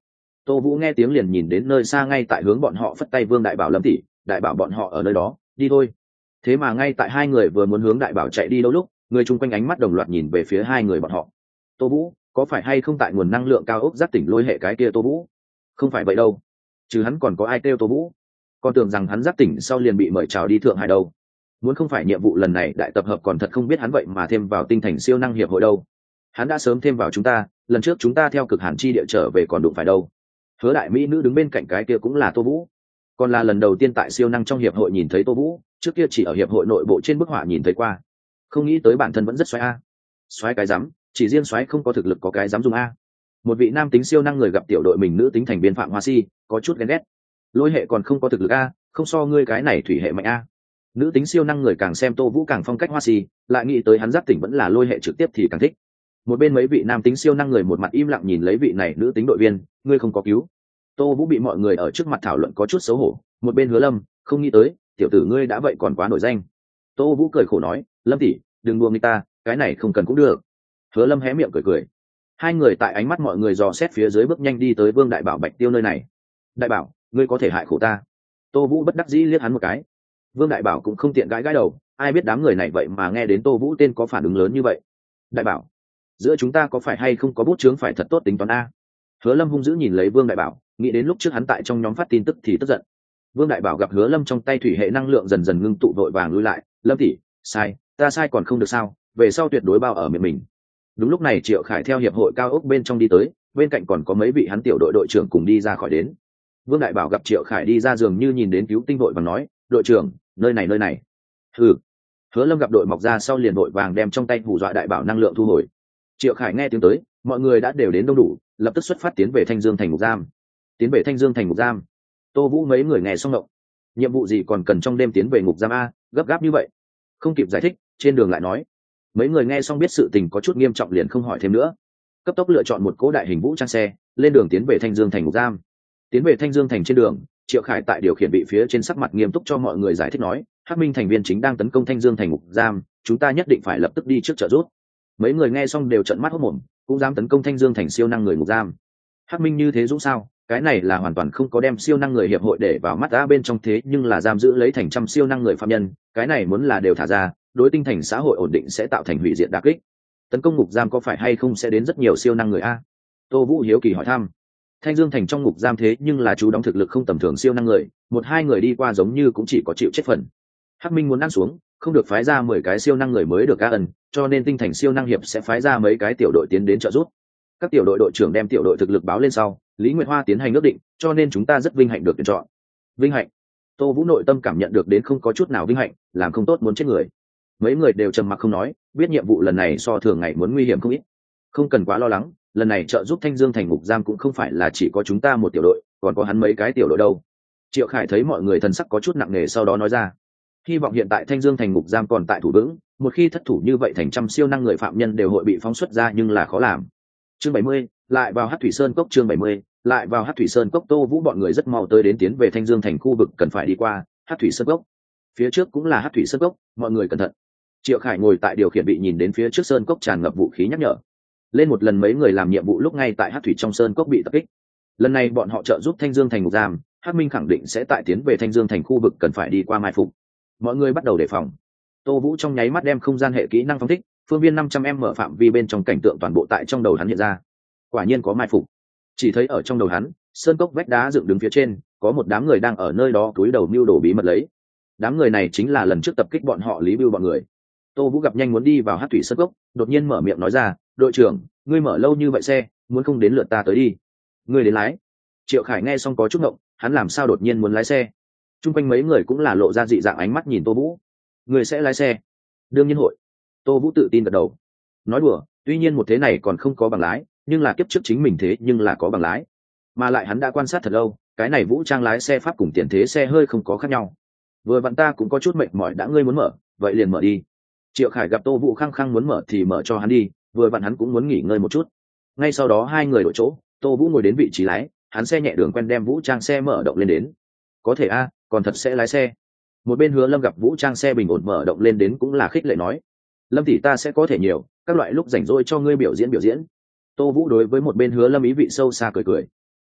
Tô Vũ nghe tiếng liền nhìn đến nơi xa ngay tại hướng bọn họ phất tay Vương Đại Bảo. Lâm tỷ, đại bảo bọn họ ở nơi đó, đi thôi. Thế mà ngay tại hai người vừa muốn hướng Đại Bảo chạy đi đâu lúc, người chung quanh ánh mắt đồng loạt nhìn về phía hai người bọn họ. Tô Vũ, có phải hay không tại nguồn năng lượng cao ốc giác tỉnh lôi hệ cái kia Tô Vũ? Không phải vậy đâu, chứ hắn còn có ai kêu Tô Vũ? Con tưởng rằng hắn giác tỉnh sau liền bị mời chào đi Thượng Hải đâu. Muốn không phải nhiệm vụ lần này đại tập hợp còn thật không biết hắn vậy mà thêm vào tinh thành siêu năng hiệp hội đâu. Hắn đã sớm thêm vào chúng ta, lần trước chúng ta theo cực hàn chi địa trở về còn đụng phải đâu. Hứa đại mỹ nữ đứng bên cạnh cái kia cũng là Tô Vũ, còn là lần đầu tiên tại siêu năng trong hiệp hội nhìn thấy Tô Vũ, trước kia chỉ ở hiệp hội nội bộ trên bức họa nhìn thấy qua. Không nghĩ tới bản thân vẫn rất xoáy a. Xoáy cái rắm, chỉ riêng xoáy không có thực lực có cái dám dùng a. Một vị nam tính siêu năng người gặp tiểu đội mình nữ tính thành viên Phạm Hoa Si, có chút ghen ghét. Lôi hệ còn không có thực lực a, không so ngươi cái này thủy hệ mạnh a. Nữ tính siêu năng người càng xem Tô Vũ càng phong cách Hoa Si, lại nghĩ tới hắn giác tỉnh vẫn là lôi hệ trực tiếp thì càng thích. Một bên mấy vị nam tính siêu năng người một mặt im lặng nhìn lấy vị này nữ tính đội viên, ngươi không có cứu. Tô Vũ bị mọi người ở trước mặt thảo luận có chút xấu hổ, một bên Hứa Lâm, không nghĩ tới, tiểu tử ngươi đã vậy còn quá nổi danh. Tô Vũ cười khổ nói, Lâm tỷ, đừng đùa người ta, cái này không cần cũng được. Hứa Lâm hé miệng cười cười. Hai người tại ánh mắt mọi người dò xét phía dưới bước nhanh đi tới Vương Đại Bảo Bạch Tiêu nơi này. Đại Bảo, ngươi có thể hại khổ ta. Tô Vũ bất đắc dĩ liếc hắn một cái. Vương Đại Bảo cũng không tiện gãi gãi đầu, ai biết đám người này vậy mà nghe đến Tô Vũ tên có phản ứng lớn như vậy. Đại Bảo, giữa chúng ta có phải hay không có bút chướng phải thật tốt tính toán a? Hứa Lâm hung dữ nhìn lấy Vương Đại Bảo, nghĩ đến lúc trước hắn tại trong nhóm phát tin tức thì tức giận. Vương Đại Bảo gặp Hứa Lâm trong tay thủy hệ năng lượng dần dần ngưng tụ vội vàng lui lại, Lâm tỷ, sai, ta sai còn không được sao, về sau tuyệt đối bao ở miệng mình. Đúng lúc này Triệu Khải theo hiệp hội cao ốc bên trong đi tới, bên cạnh còn có mấy vị hắn tiểu đội đội trưởng cùng đi ra khỏi đến. Vương Đại Bảo gặp Triệu Khải đi ra giường như nhìn đến cứu tinh đội và nói, đội trưởng, nơi này nơi này. Hừ. Hứa Lâm gặp đội mọc ra sau liền đội vàng đem trong tay hù dọa Đại Bảo năng lượng thu hồi. Triệu Khải nghe tiếng tới, mọi người đã đều đến đông đủ, lập tức xuất phát tiến về Thanh Dương thành ngục giam. Tiến về Thanh Dương thành ngục giam. Tô Vũ mấy người nghe xong động. Nhiệm vụ gì còn cần trong đêm tiến về ngục giam a, gấp gáp như vậy. Không kịp giải thích, trên đường lại nói. Mấy người nghe xong biết sự tình có chút nghiêm trọng liền không hỏi thêm nữa. Cấp tốc lựa chọn một cỗ đại hình vũ trang xe, lên đường tiến về Thanh Dương thành ngục giam. Tiến về Thanh Dương thành trên đường, Triệu Khải tại điều khiển vị phía trên sắc mặt nghiêm túc cho mọi người giải thích nói, Hắc Minh thành viên chính đang tấn công Thanh Dương thành ngục giam, chúng ta nhất định phải lập tức đi trước trợ giúp. Mấy người nghe xong đều trợn mắt hốt mồm, cũng dám tấn công Thanh Dương thành siêu năng người ngục giam. Hắc Minh như thế dũng sao? Cái này là hoàn toàn không có đem siêu năng người hiệp hội để vào mắt ta bên trong, thế nhưng là giam giữ lấy thành trăm siêu năng người phạm nhân, cái này muốn là đều thả ra, đối tinh thành xã hội ổn định sẽ tạo thành hủy diệt đả kích. Tấn công ngục giam có phải hay không sẽ đến rất nhiều siêu năng người a? Tô Vũ hiếu kỳ hỏi thăm. Thanh Dương thành trong ngục giam thế nhưng là chú đóng thực lực không tầm thường siêu năng người, một hai người đi qua giống như cũng chỉ có chịu chết phần. Hắc Minh muốn ăn xuống, không được phái ra mười cái siêu năng người mới được ca ân, cho nên tinh thành siêu năng hiệp sẽ phái ra mấy cái tiểu đội tiến đến trợ giúp. Các tiểu đội đội trưởng đem tiểu đội thực lực báo lên sau, Lý Nguyệt Hoa tiến hành ước định, cho nên chúng ta rất vinh hạnh được tuyển chọn. Vinh hạnh? Tô Vũ nội tâm cảm nhận được đến không có chút nào vinh hạnh, làm không tốt muốn chết người. Mấy người đều trầm mặc không nói, biết nhiệm vụ lần này so thường ngày muốn nguy hiểm không ít. Không cần quá lo lắng, lần này trợ giúp Thanh Dương thành ngục giam cũng không phải là chỉ có chúng ta một tiểu đội, còn có hắn mấy cái tiểu đội đâu. Triệu Khải thấy mọi người thần sắc có chút nặng nề sau đó nói ra, hy vọng hiện tại Thanh Dương thành ngục giam còn tại thủ vững, một khi thất thủ như vậy thành trăm siêu năng người phạm nhân đều hội bị phóng xuất ra nhưng là khó làm. Chương bảy mươi, lại vào Hắc Thủy Sơn cốc. Chương bảy mươi, lại vào Hắc Thủy Sơn cốc. Tô Vũ bọn người rất mau tới đến tiến về Thanh Dương thành khu vực cần phải đi qua Hắc Thủy Sơn cốc. Phía trước cũng là Hắc Thủy Sơn cốc, mọi người cẩn thận. Triệu Khải ngồi tại điều khiển bị nhìn đến phía trước sơn cốc tràn ngập vũ khí nhắc nhở. Lên một lần mấy người làm nhiệm vụ lúc ngay tại Hắc Thủy trong sơn cốc bị tập kích. Lần này bọn họ trợ giúp Thanh Dương thành ngục giam, Hắc Minh khẳng định sẽ tại tiến về Thanh Dương thành khu vực cần phải đi qua mai phục. Mọi người bắt đầu đề phòng. Tô Vũ trong nháy mắt đem không gian hệ kỹ năng phóng thích, phương viên năm trăm m phạm vi bên trong cảnh tượng toàn bộ tại trong đầu hắn hiện ra. Quả nhiên có mai phục. Chỉ thấy ở trong đầu hắn, sơn cốc vách đá dựng đứng phía trên, có một đám người đang ở nơi đó cúi đầu mưu đồ bí mật lấy. Đám người này chính là lần trước tập kích bọn họ Lý Bưu bọn người. Tô Vũ gặp nhanh muốn đi vào Hắc Thủy Sơn cốc, đột nhiên mở miệng nói ra, đội trưởng, ngươi mở lâu như vậy xe, muốn không đến lượt ta tới đi. Ngươi đến lái. Triệu Khải nghe xong có chút ngộng, hắn làm sao đột nhiên muốn lái xe? Trung quanh mấy người cũng là lộ ra dị dạng ánh mắt nhìn Tô Vũ. Ngươi sẽ lái xe? Đương nhiên hội. Tô Vũ tự tin gật đầu. Nói đùa, tuy nhiên một thế này còn không có bằng lái, nhưng là kiếp trước chính mình thế nhưng là có bằng lái. Mà lại hắn đã quan sát thật lâu, cái này vũ trang lái xe pháp cùng tiền thế xe hơi không có khác nhau. Vừa vặn ta cũng có chút mệt mỏi, đã ngươi muốn mở, vậy liền mở đi. Triệu Khải gặp Tô Vũ khăng khăng muốn mở thì mở cho hắn đi, vừa vặn hắn cũng muốn nghỉ ngơi một chút. Ngay sau đó hai người đổi chỗ, Tô Vũ ngồi đến vị trí lái, hắn xe nhẹ đường quen đem vũ trang xe mở động lên đến. Có thể a, còn thật sẽ lái xe. Một bên Hứa Lâm gặp vũ trang xe bình ổn mở động lên đến cũng là khích lệ nói, Lâm tỷ ta sẽ có thể nhiều, các loại lúc rảnh rỗi cho ngươi biểu diễn biểu diễn. Tô Vũ đối với một bên Hứa Lâm ý vị sâu xa cười cười.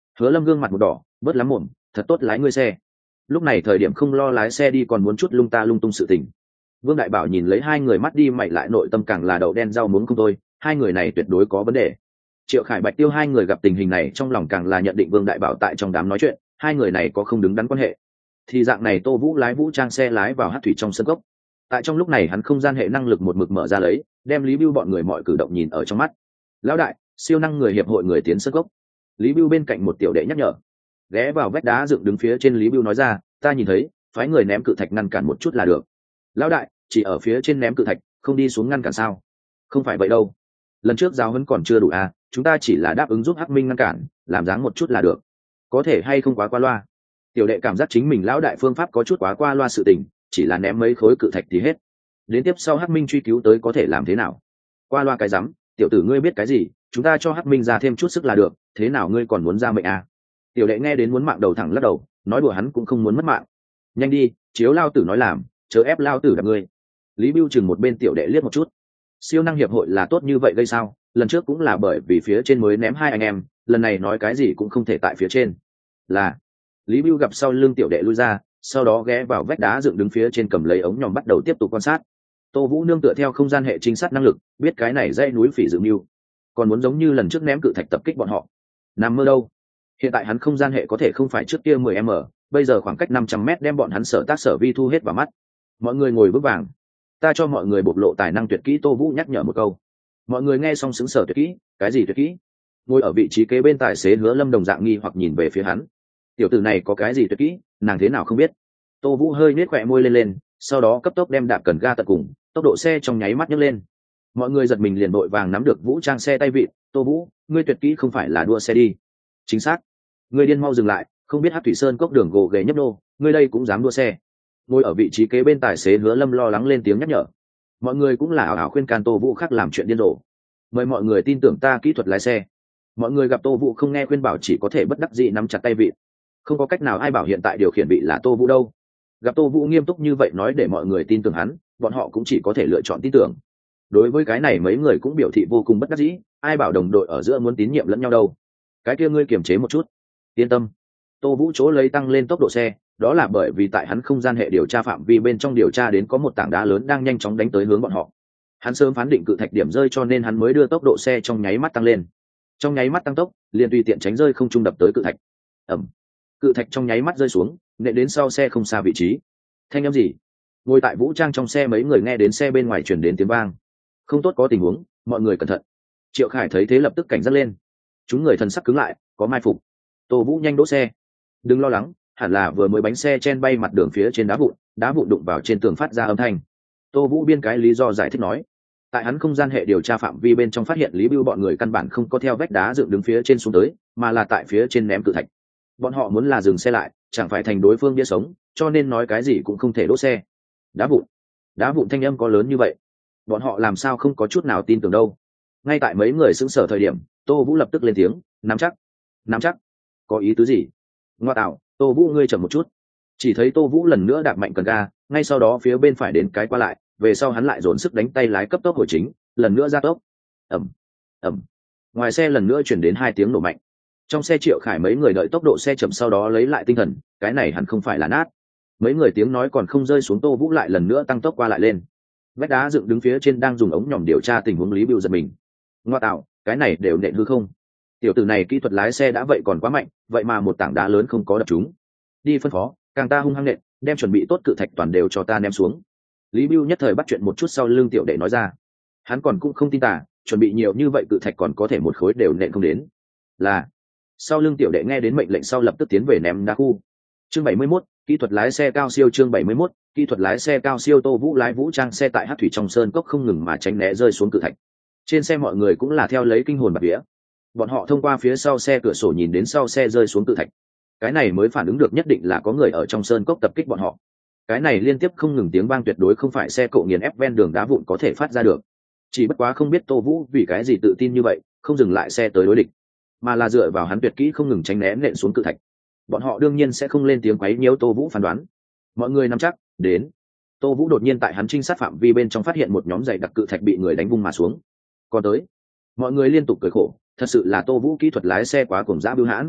Hứa Lâm gương mặt một đỏ, bớt lắm mồm, thật tốt lái ngươi xe. Lúc này thời điểm không lo lái xe đi còn muốn chút lung ta lung tung sự tình. Vương Đại Bảo nhìn lấy hai người mắt đi mày lại, nội tâm càng là đậu đen rau muống không thôi, hai người này tuyệt đối có vấn đề. Triệu Khải Bạch Tiêu hai người gặp tình hình này trong lòng càng là nhận định Vương Đại Bảo tại trong đám nói chuyện, hai người này có không đứng đắn quan hệ. Thì dạng này Tô Vũ lái vũ trang xe lái vào hát thủy trong sân cốc. Tại trong lúc này hắn không gian hệ năng lực một mực mở ra lấy, đem Lý Bưu bọn người mọi cử động nhìn ở trong mắt. Lão đại, siêu năng người hiệp hội người tiến sân cốc. Lý Bưu bên cạnh một tiểu đệ nhắc nhở. Ghé vào vách đá dựng đứng phía trên, Lý Bưu nói ra, ta nhìn thấy, phái người ném cự thạch ngăn cản một chút là được. Lão đại, chỉ ở phía trên ném cự thạch, không đi xuống ngăn cản sao? Không phải vậy đâu. Lần trước giáo huấn còn chưa đủ à, chúng ta chỉ là đáp ứng giúp Hắc Minh ngăn cản, làm dáng một chút là được. Có thể hay không quá qua loa? Tiểu đệ cảm giác chính mình lão đại phương pháp có chút quá qua loa sự tình, chỉ là ném mấy khối cự thạch thì hết. Đến tiếp sau Hắc Minh truy cứu tới có thể làm thế nào? Qua loa cái rắm, tiểu tử ngươi biết cái gì, chúng ta cho Hắc Minh ra thêm chút sức là được, thế nào ngươi còn muốn ra mệnh à? Tiểu đệ nghe đến muốn mạng đầu thẳng lắc đầu, nói đùa hắn cũng không muốn mất mạng. Nhanh đi, chiếu lao tử nói làm, chớ ép lao tử đập ngươi. Lý Bưu chừng một bên tiểu đệ liếc một chút. Siêu năng hiệp hội là tốt như vậy gây sao? Lần trước cũng là bởi vì phía trên mới ném hai anh em, lần này nói cái gì cũng không thể tại phía trên. Là Lý Bưu gặp sau lưng tiểu đệ lui ra, sau đó ghé vào vách đá dựng đứng phía trên cầm lấy ống nhòm bắt đầu tiếp tục quan sát. Tô Vũ nương tựa theo không gian hệ trinh sát năng lực, biết cái này dãy núi phỉ dự mưu, còn muốn giống như lần trước ném cự thạch tập kích bọn họ. Nằm mơ đâu? Hiện tại hắn không gian hệ có thể không phải trước kia mười m, bây giờ khoảng cách năm trăm mét đem bọn hắn sở tác sở vi thu hết vào mắt. Mọi người ngồi vững vàng. Ta cho mọi người bộc lộ tài năng tuyệt kỹ, Tô Vũ nhắc nhở một câu. Mọi người nghe xong sững sờ, tuyệt kỹ? Cái gì tuyệt kỹ? Ngồi ở vị trí kế bên tài xế Hứa Lâm đồng dạng nghi hoặc nhìn về phía hắn. Tiểu tử này có cái gì tuyệt kỹ, nàng thế nào không biết? Tô Vũ hơi nhếch khóe môi lên lên, sau đó cấp tốc đem đạp cần ga tận cùng, tốc độ xe trong nháy mắt nhấc lên. Mọi người giật mình liền vội vàng nắm được vũ trang xe tay vịn. Tô Vũ, ngươi tuyệt kỹ không phải là đua xe đi? Chính xác. Ngươi điên, mau dừng lại, không biết Hắc Thủy Sơn cốc đường gồ ghề nhấp nô, ngươi đây cũng dám đua xe? Ngồi ở vị trí kế bên tài xế Hứa Lâm lo lắng lên tiếng nhắc nhở. Mọi người cũng là ảo ảo khuyên can Tô Vũ khác làm chuyện điên rồ. Mời mọi người tin tưởng ta kỹ thuật lái xe. Mọi người gặp Tô Vũ không nghe khuyên bảo, chỉ có thể bất đắc dĩ nắm chặt tay vịn. Không có cách nào, ai bảo hiện tại điều khiển vị là Tô Vũ đâu. Gặp Tô Vũ nghiêm túc như vậy nói để mọi người tin tưởng hắn, bọn họ cũng chỉ có thể lựa chọn tin tưởng. Đối với cái này mấy người cũng biểu thị vô cùng bất đắc dĩ, ai bảo đồng đội ở giữa muốn tín nhiệm lẫn nhau đâu. Cái kia ngươi kiềm chế một chút. Yên tâm. Tô Vũ chỗ lấy tăng lên tốc độ xe, đó là bởi vì tại hắn không gian hệ điều tra phạm vi bên trong điều tra đến có một tảng đá lớn đang nhanh chóng đánh tới hướng bọn họ. Hắn sớm phán định cự thạch điểm rơi, cho nên hắn mới đưa tốc độ xe trong nháy mắt tăng lên. Trong nháy mắt tăng tốc, liền tùy tiện tránh rơi không trung đập tới cự thạch. Ầm. Cự thạch trong nháy mắt rơi xuống, nện đến sau xe không xa vị trí. Thanh âm gì? Ngồi tại vũ trang trong xe mấy người nghe đến xe bên ngoài truyền đến tiếng vang. Không tốt, có tình huống, mọi người cẩn thận. Triệu Khải thấy thế lập tức cảnh giác lên. Chúng người thần sắc cứng lại, có mai phục. Tô Vũ nhanh đỗ xe. Đừng lo lắng, hẳn là vừa mới bánh xe chen bay mặt đường phía trên đá vụn, đá vụn đụng vào trên tường phát ra âm thanh. Tô Vũ biên cái lý do giải thích nói. Tại hắn không gian hệ điều tra phạm vi bên trong phát hiện Lý Bưu bọn người căn bản không có theo vách đá dựng đứng phía trên xuống tới, mà là tại phía trên ném cự thạch. Bọn họ muốn là dừng xe lại, chẳng phải thành đối phương bia sống, cho nên nói cái gì cũng không thể đỗ xe. Đá vụn, đá vụn thanh âm có lớn như vậy, bọn họ làm sao không có chút nào tin tưởng đâu. Ngay tại mấy người sững sờ thời điểm, Tô Vũ lập tức lên tiếng, nắm chắc. Nắm chắc? Có ý tứ gì? Ngoa tạo, Tô Vũ ngươi chậm một chút. Chỉ thấy Tô Vũ lần nữa đạp mạnh cần ga, ngay sau đó phía bên phải đến cái qua lại, về sau hắn lại dồn sức đánh tay lái cấp tốc hồi chính, lần nữa ra tốc. Ầm, ầm. Ngoài xe lần nữa chuyển đến hai tiếng nổ mạnh. Trong xe Triệu Khải mấy người đợi tốc độ xe chậm, sau đó lấy lại tinh thần, cái này hẳn không phải là nát. Mấy người tiếng nói còn không rơi xuống, Tô Vũ lại lần nữa tăng tốc qua lại lên. Vách đá dựng đứng phía trên đang dùng ống nhòm điều tra tình huống, Lý Bưu giật mình. Ngoa tạo, cái này đều nện hư không? Tiểu tử này kỹ thuật lái xe đã vậy còn quá mạnh, vậy mà một tảng đá lớn không có đập chúng. Đi phân phó, càng ta hung hăng nện, đem chuẩn bị tốt cự thạch toàn đều cho ta ném xuống. Lý Bưu nhất thời bắt chuyện một chút sau lưng tiểu đệ nói ra. Hắn còn cũng không tin tà, chuẩn bị nhiều như vậy cự thạch còn có thể một khối đều nện không đến. Là. Sau lưng tiểu đệ nghe đến mệnh lệnh sau lập tức tiến về ném đá khu. Chương bảy mươi mốt, kỹ thuật lái xe cao siêu. Chương bảy mươi mốt, kỹ thuật lái xe cao siêu. Tô Vũ lái vũ trang xe tại Hắc Thủy trong sơn cốc không ngừng mà tránh né rơi xuống cự thạch. Trên xe mọi người cũng là theo lấy kinh hồn bạt vía. Bọn họ thông qua phía sau xe cửa sổ nhìn đến sau xe rơi xuống cự thạch. Cái này mới phản ứng được nhất định là có người ở trong sơn cốc tập kích bọn họ. Cái này liên tiếp không ngừng tiếng vang tuyệt đối không phải xe cộ nghiền ép ven đường đá vụn có thể phát ra được. Chỉ bất quá không biết Tô Vũ vì cái gì tự tin như vậy, không dừng lại xe tới đối địch, mà là dựa vào hắn tuyệt kỹ không ngừng tránh né nện xuống cự thạch. Bọn họ đương nhiên sẽ không lên tiếng quấy nhiễu Tô Vũ phán đoán. Mọi người nắm chắc, đến. Tô Vũ đột nhiên tại hắn trinh sát phạm vi bên trong phát hiện một nhóm dày đặc cự thạch bị người đánh vung mà xuống. Còn tới. Mọi người liên tục cười khổ, thật sự là Tô Vũ kỹ thuật lái xe quá cuồng dã bưu hãn.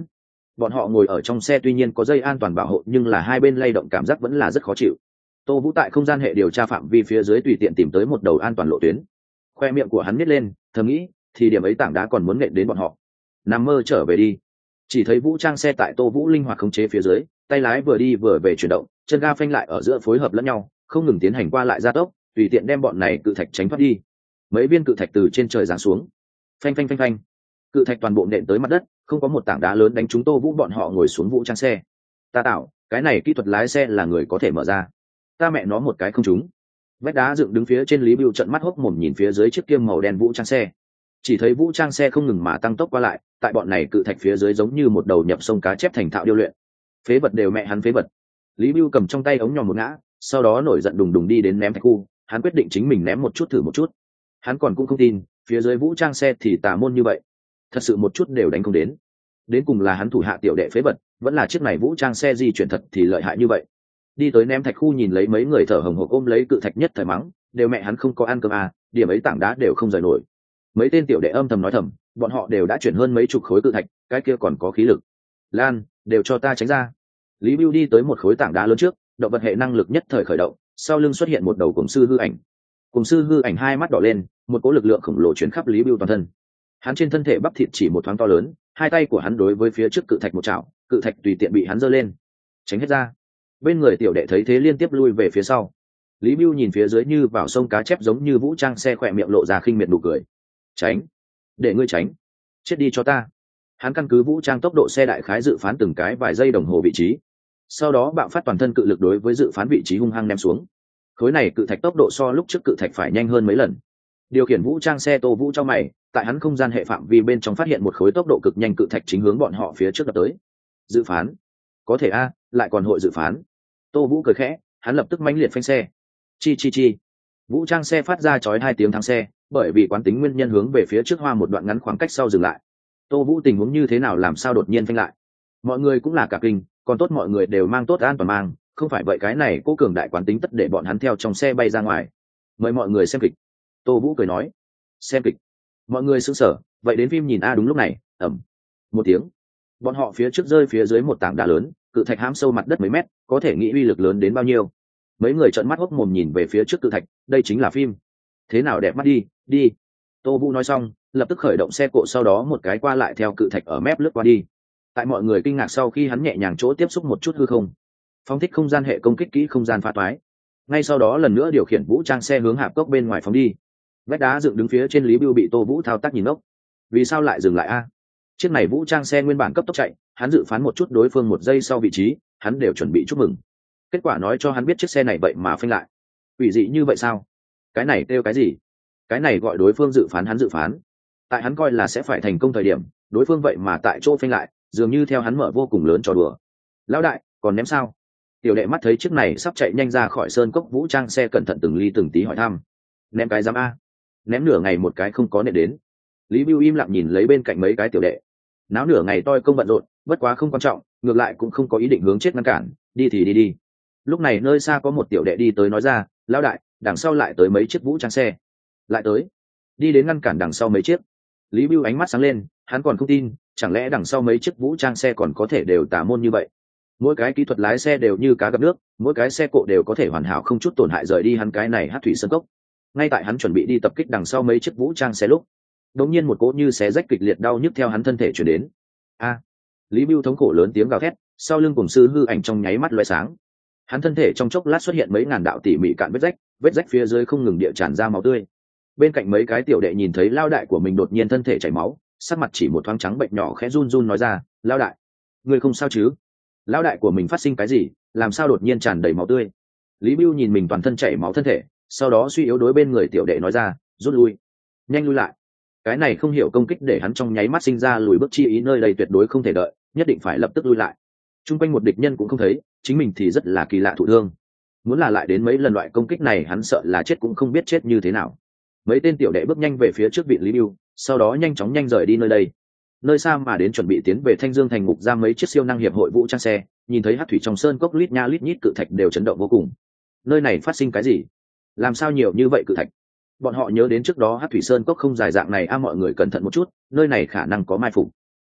bọn họ ngồi ở trong xe tuy nhiên có dây an toàn bảo hộ nhưng là hai bên lay động cảm giác vẫn là rất khó chịu. Tô Vũ tại không gian hệ điều tra phạm vi phía dưới tùy tiện tìm tới một đầu an toàn lộ tuyến, khoe miệng của hắn nhếch lên thầm nghĩ thì điểm ấy tảng đá còn muốn nện đến bọn họ, nằm mơ trở về đi. Chỉ thấy vũ trang xe tại Tô Vũ linh hoạt khống chế phía dưới, tay lái vừa đi vừa về chuyển động, chân ga phanh lại ở giữa phối hợp lẫn nhau, không ngừng tiến hành qua lại gia tốc, tùy tiện đem bọn này cự thạch tránh thoát đi. Mấy viên cự thạch từ trên trời giáng xuống, phanh phanh phanh phanh, cự thạch toàn bộ nện tới mặt đất, không có một tảng đá lớn đánh trúng Tô Vũ bọn họ ngồi xuống vũ trang xe. Ta tạo, cái này kỹ thuật lái xe là người có thể mở ra. Ta mẹ nó một cái không trúng. Vách đá dựng đứng phía trên Lý Bưu trận mắt hốc mồm nhìn phía dưới chiếc kiêm màu đen vũ trang xe. Chỉ thấy vũ trang xe không ngừng mà tăng tốc qua lại, tại bọn này cự thạch phía dưới giống như một đầu nhập sông cá chép thành thạo điêu luyện. Phế vật đều mẹ hắn phế vật. Lý Bưu cầm trong tay ống nhòm một ngã, sau đó nổi giận đùng đùng đi đến ném thạch khu, hắn quyết định chính mình ném một chút thử một chút. Hắn còn cũng không tin, phía dưới vũ trang xe thì tà môn như vậy, thật sự một chút đều đánh không đến. Đến cùng là hắn thủ hạ tiểu đệ phế vật, vẫn là chiếc này vũ trang xe di chuyển thật thì lợi hại như vậy. Đi tới ném thạch khu nhìn lấy mấy người thở hồng hộc ôm lấy cự thạch nhất thời mắng, đều mẹ hắn không có ăn cơm à, điểm ấy tảng đá đều không rời nổi. Mấy tên tiểu đệ âm thầm nói thầm, bọn họ đều đã chuyển hơn mấy chục khối cự thạch, cái kia còn có khí lực. Lan, đều cho ta tránh ra. Lý Bưu đi tới một khối tảng đá lớn trước, động vật hệ năng lực nhất thời khởi động, sau lưng xuất hiện một đầu cùng sư hư ảnh. Cùng sư hư ảnh hai mắt đỏ lên, một cỗ lực lượng khổng lồ chuyển khắp Lý Bưu toàn thân. Hắn trên thân thể bắp thịt chỉ một thoáng to lớn, hai tay của hắn đối với phía trước cự thạch một chảo, cự thạch tùy tiện bị hắn giơ lên, tránh hết ra. Bên người tiểu đệ thấy thế liên tiếp lui về phía sau. Lý Bưu nhìn phía dưới như vào sông cá chép giống như vũ trang xe khỏe miệng lộ ra khinh miệt nụ cười. Tránh, để ngươi tránh, chết đi cho ta. Hắn căn cứ vũ trang tốc độ xe đại khái dự phán từng cái vài giây đồng hồ vị trí, sau đó bạo phát toàn thân cự lực đối với dự phán vị trí hung hăng ném xuống. Khối này cự thạch tốc độ so lúc trước cự thạch phải nhanh hơn mấy lần. Điều khiển vũ trang xe Tô Vũ cho mày, tại hắn không gian hệ phạm vi bên trong phát hiện một khối tốc độ cực nhanh cự thạch chính hướng bọn họ phía trước đập tới. Dự phán, có thể a, lại còn hội dự phán. Tô Vũ cười khẽ, hắn lập tức mãnh liệt phanh xe. Chi chi chi. Vũ trang xe phát ra chói hai tiếng thắng xe, bởi vì quán tính nguyên nhân hướng về phía trước hoa một đoạn ngắn khoảng cách sau dừng lại. Tô Vũ tình huống như thế nào làm sao đột nhiên phanh lại? Mọi người cũng là cả kinh, còn tốt mọi người đều mang tốt an toàn mang, không phải vậy cái này cố cường đại quán tính tất để bọn hắn theo trong xe bay ra ngoài. Mời mọi người xem kịch. Tô Vũ cười nói. Xem kịch. Mọi người sững sờ, vậy đến phim nhìn a. Đúng lúc này, ầm một tiếng, bọn họ phía trước rơi phía dưới một tảng đá lớn, cự thạch hãm sâu mặt đất mấy mét, có thể nghĩ uy lực lớn đến bao nhiêu. Mấy người trợn mắt hốc mồm nhìn về phía trước cự thạch, đây chính là phim. Thế nào đẹp mắt đi, đi. Tô Vũ nói xong, lập tức khởi động xe cộ, sau đó một cái qua lại theo cự thạch ở mép lướt qua đi. Tại mọi người kinh ngạc sau khi hắn nhẹ nhàng chỗ tiếp xúc một chút hư không, phóng thích không gian hệ công kích kỹ không gian phá toái. Ngay sau đó lần nữa điều khiển vũ trang xe hướng hạp cốc bên ngoài phóng đi. Vách đá dựng đứng phía trên Lý Bưu bị Tô Vũ thao tác nhìn ngốc. Vì sao lại dừng lại a? Chiếc này vũ trang xe nguyên bản cấp tốc chạy, hắn dự phán một chút đối phương một giây sau vị trí, hắn đều chuẩn bị chúc mừng. Kết quả nói cho hắn biết chiếc xe này vậy mà phanh lại. Quỷ dị như vậy sao? Cái này kêu cái gì? Cái này gọi đối phương dự phán hắn dự phán. Tại hắn coi là sẽ phải thành công thời điểm, đối phương vậy mà tại chỗ phanh lại, dường như theo hắn mở vô cùng lớn trò đùa. Lão đại, còn ném sao? Tiểu đệ mắt thấy chiếc này sắp chạy nhanh ra khỏi sơn cốc vũ trang xe, cẩn thận từng ly từng tí hỏi thăm. Ném cái giám a? Ném nửa ngày một cái không có nện đến. Lý Bưu im lặng nhìn lấy bên cạnh mấy cái tiểu đệ. Náo nửa ngày toi công bận rộn, bất quá không quan trọng, ngược lại cũng không có ý định hướng chết ngăn cản, đi thì đi đi. Lúc này nơi xa có một tiểu đệ đi tới nói ra, lão đại, đằng sau lại tới mấy chiếc vũ trang xe. Lại tới? Đi đến ngăn cản đằng sau mấy chiếc. Lý Bưu ánh mắt sáng lên, hắn còn không tin, chẳng lẽ đằng sau mấy chiếc vũ trang xe còn có thể đều tà môn như vậy? Mỗi cái kỹ thuật lái xe đều như cá gặp nước, mỗi cái xe cộ đều có thể hoàn hảo không chút tổn hại rời đi hắn cái này hát thủy sơn cốc. Ngay tại hắn chuẩn bị đi tập kích đằng sau mấy chiếc vũ trang xe lúc, đống nhiên một cỗ như xé rách kịch liệt đau nhức theo hắn thân thể chuyển đến. A! Lý Bưu thống khổ lớn tiếng gào thét, sau lưng cùng sư hư ảnh trong nháy mắt loé sáng. Hắn thân thể trong chốc lát xuất hiện mấy ngàn đạo tỉ mỉ cạn vết rách, vết rách phía dưới không ngừng địa tràn ra máu tươi. Bên cạnh mấy cái tiểu đệ nhìn thấy lao đại của mình đột nhiên thân thể chảy máu, sắc mặt chỉ một thoáng trắng bệnh nhỏ khẽ run run nói ra, lao đại, ngươi không sao chứ? Lao đại của mình phát sinh cái gì, làm sao đột nhiên tràn đầy máu tươi? Lý Bưu nhìn mình toàn thân chảy máu thân thể, sau đó suy yếu đối bên người tiểu đệ nói ra, rút lui, nhanh lui lại. Cái này không hiểu công kích để hắn trong nháy mắt sinh ra lùi bước chi ý, nơi đây tuyệt đối không thể đợi, nhất định phải lập tức lui lại. Trung quanh một địch nhân cũng không thấy, chính mình thì rất là kỳ lạ thụ thương. Muốn là lại đến mấy lần loại công kích này, hắn sợ là chết cũng không biết chết như thế nào. Mấy tên tiểu đệ bước nhanh về phía trước vị Lý Bưu, sau đó nhanh chóng nhanh rời đi nơi đây. Nơi xa mà đến chuẩn bị tiến về Thanh Dương thành ngục giam mấy chiếc siêu năng hiệp hội vũ trang xe, nhìn thấy hắc thủy trong sơn cốc lít nha lít nhít cự thạch đều chấn động vô cùng. Nơi này phát sinh cái gì? Làm sao nhiều như vậy cự thạch? Bọn họ nhớ đến trước đó hắc thủy sơn cốc không dài dạng này a, mọi người cẩn thận một chút, nơi này khả năng có mai phục.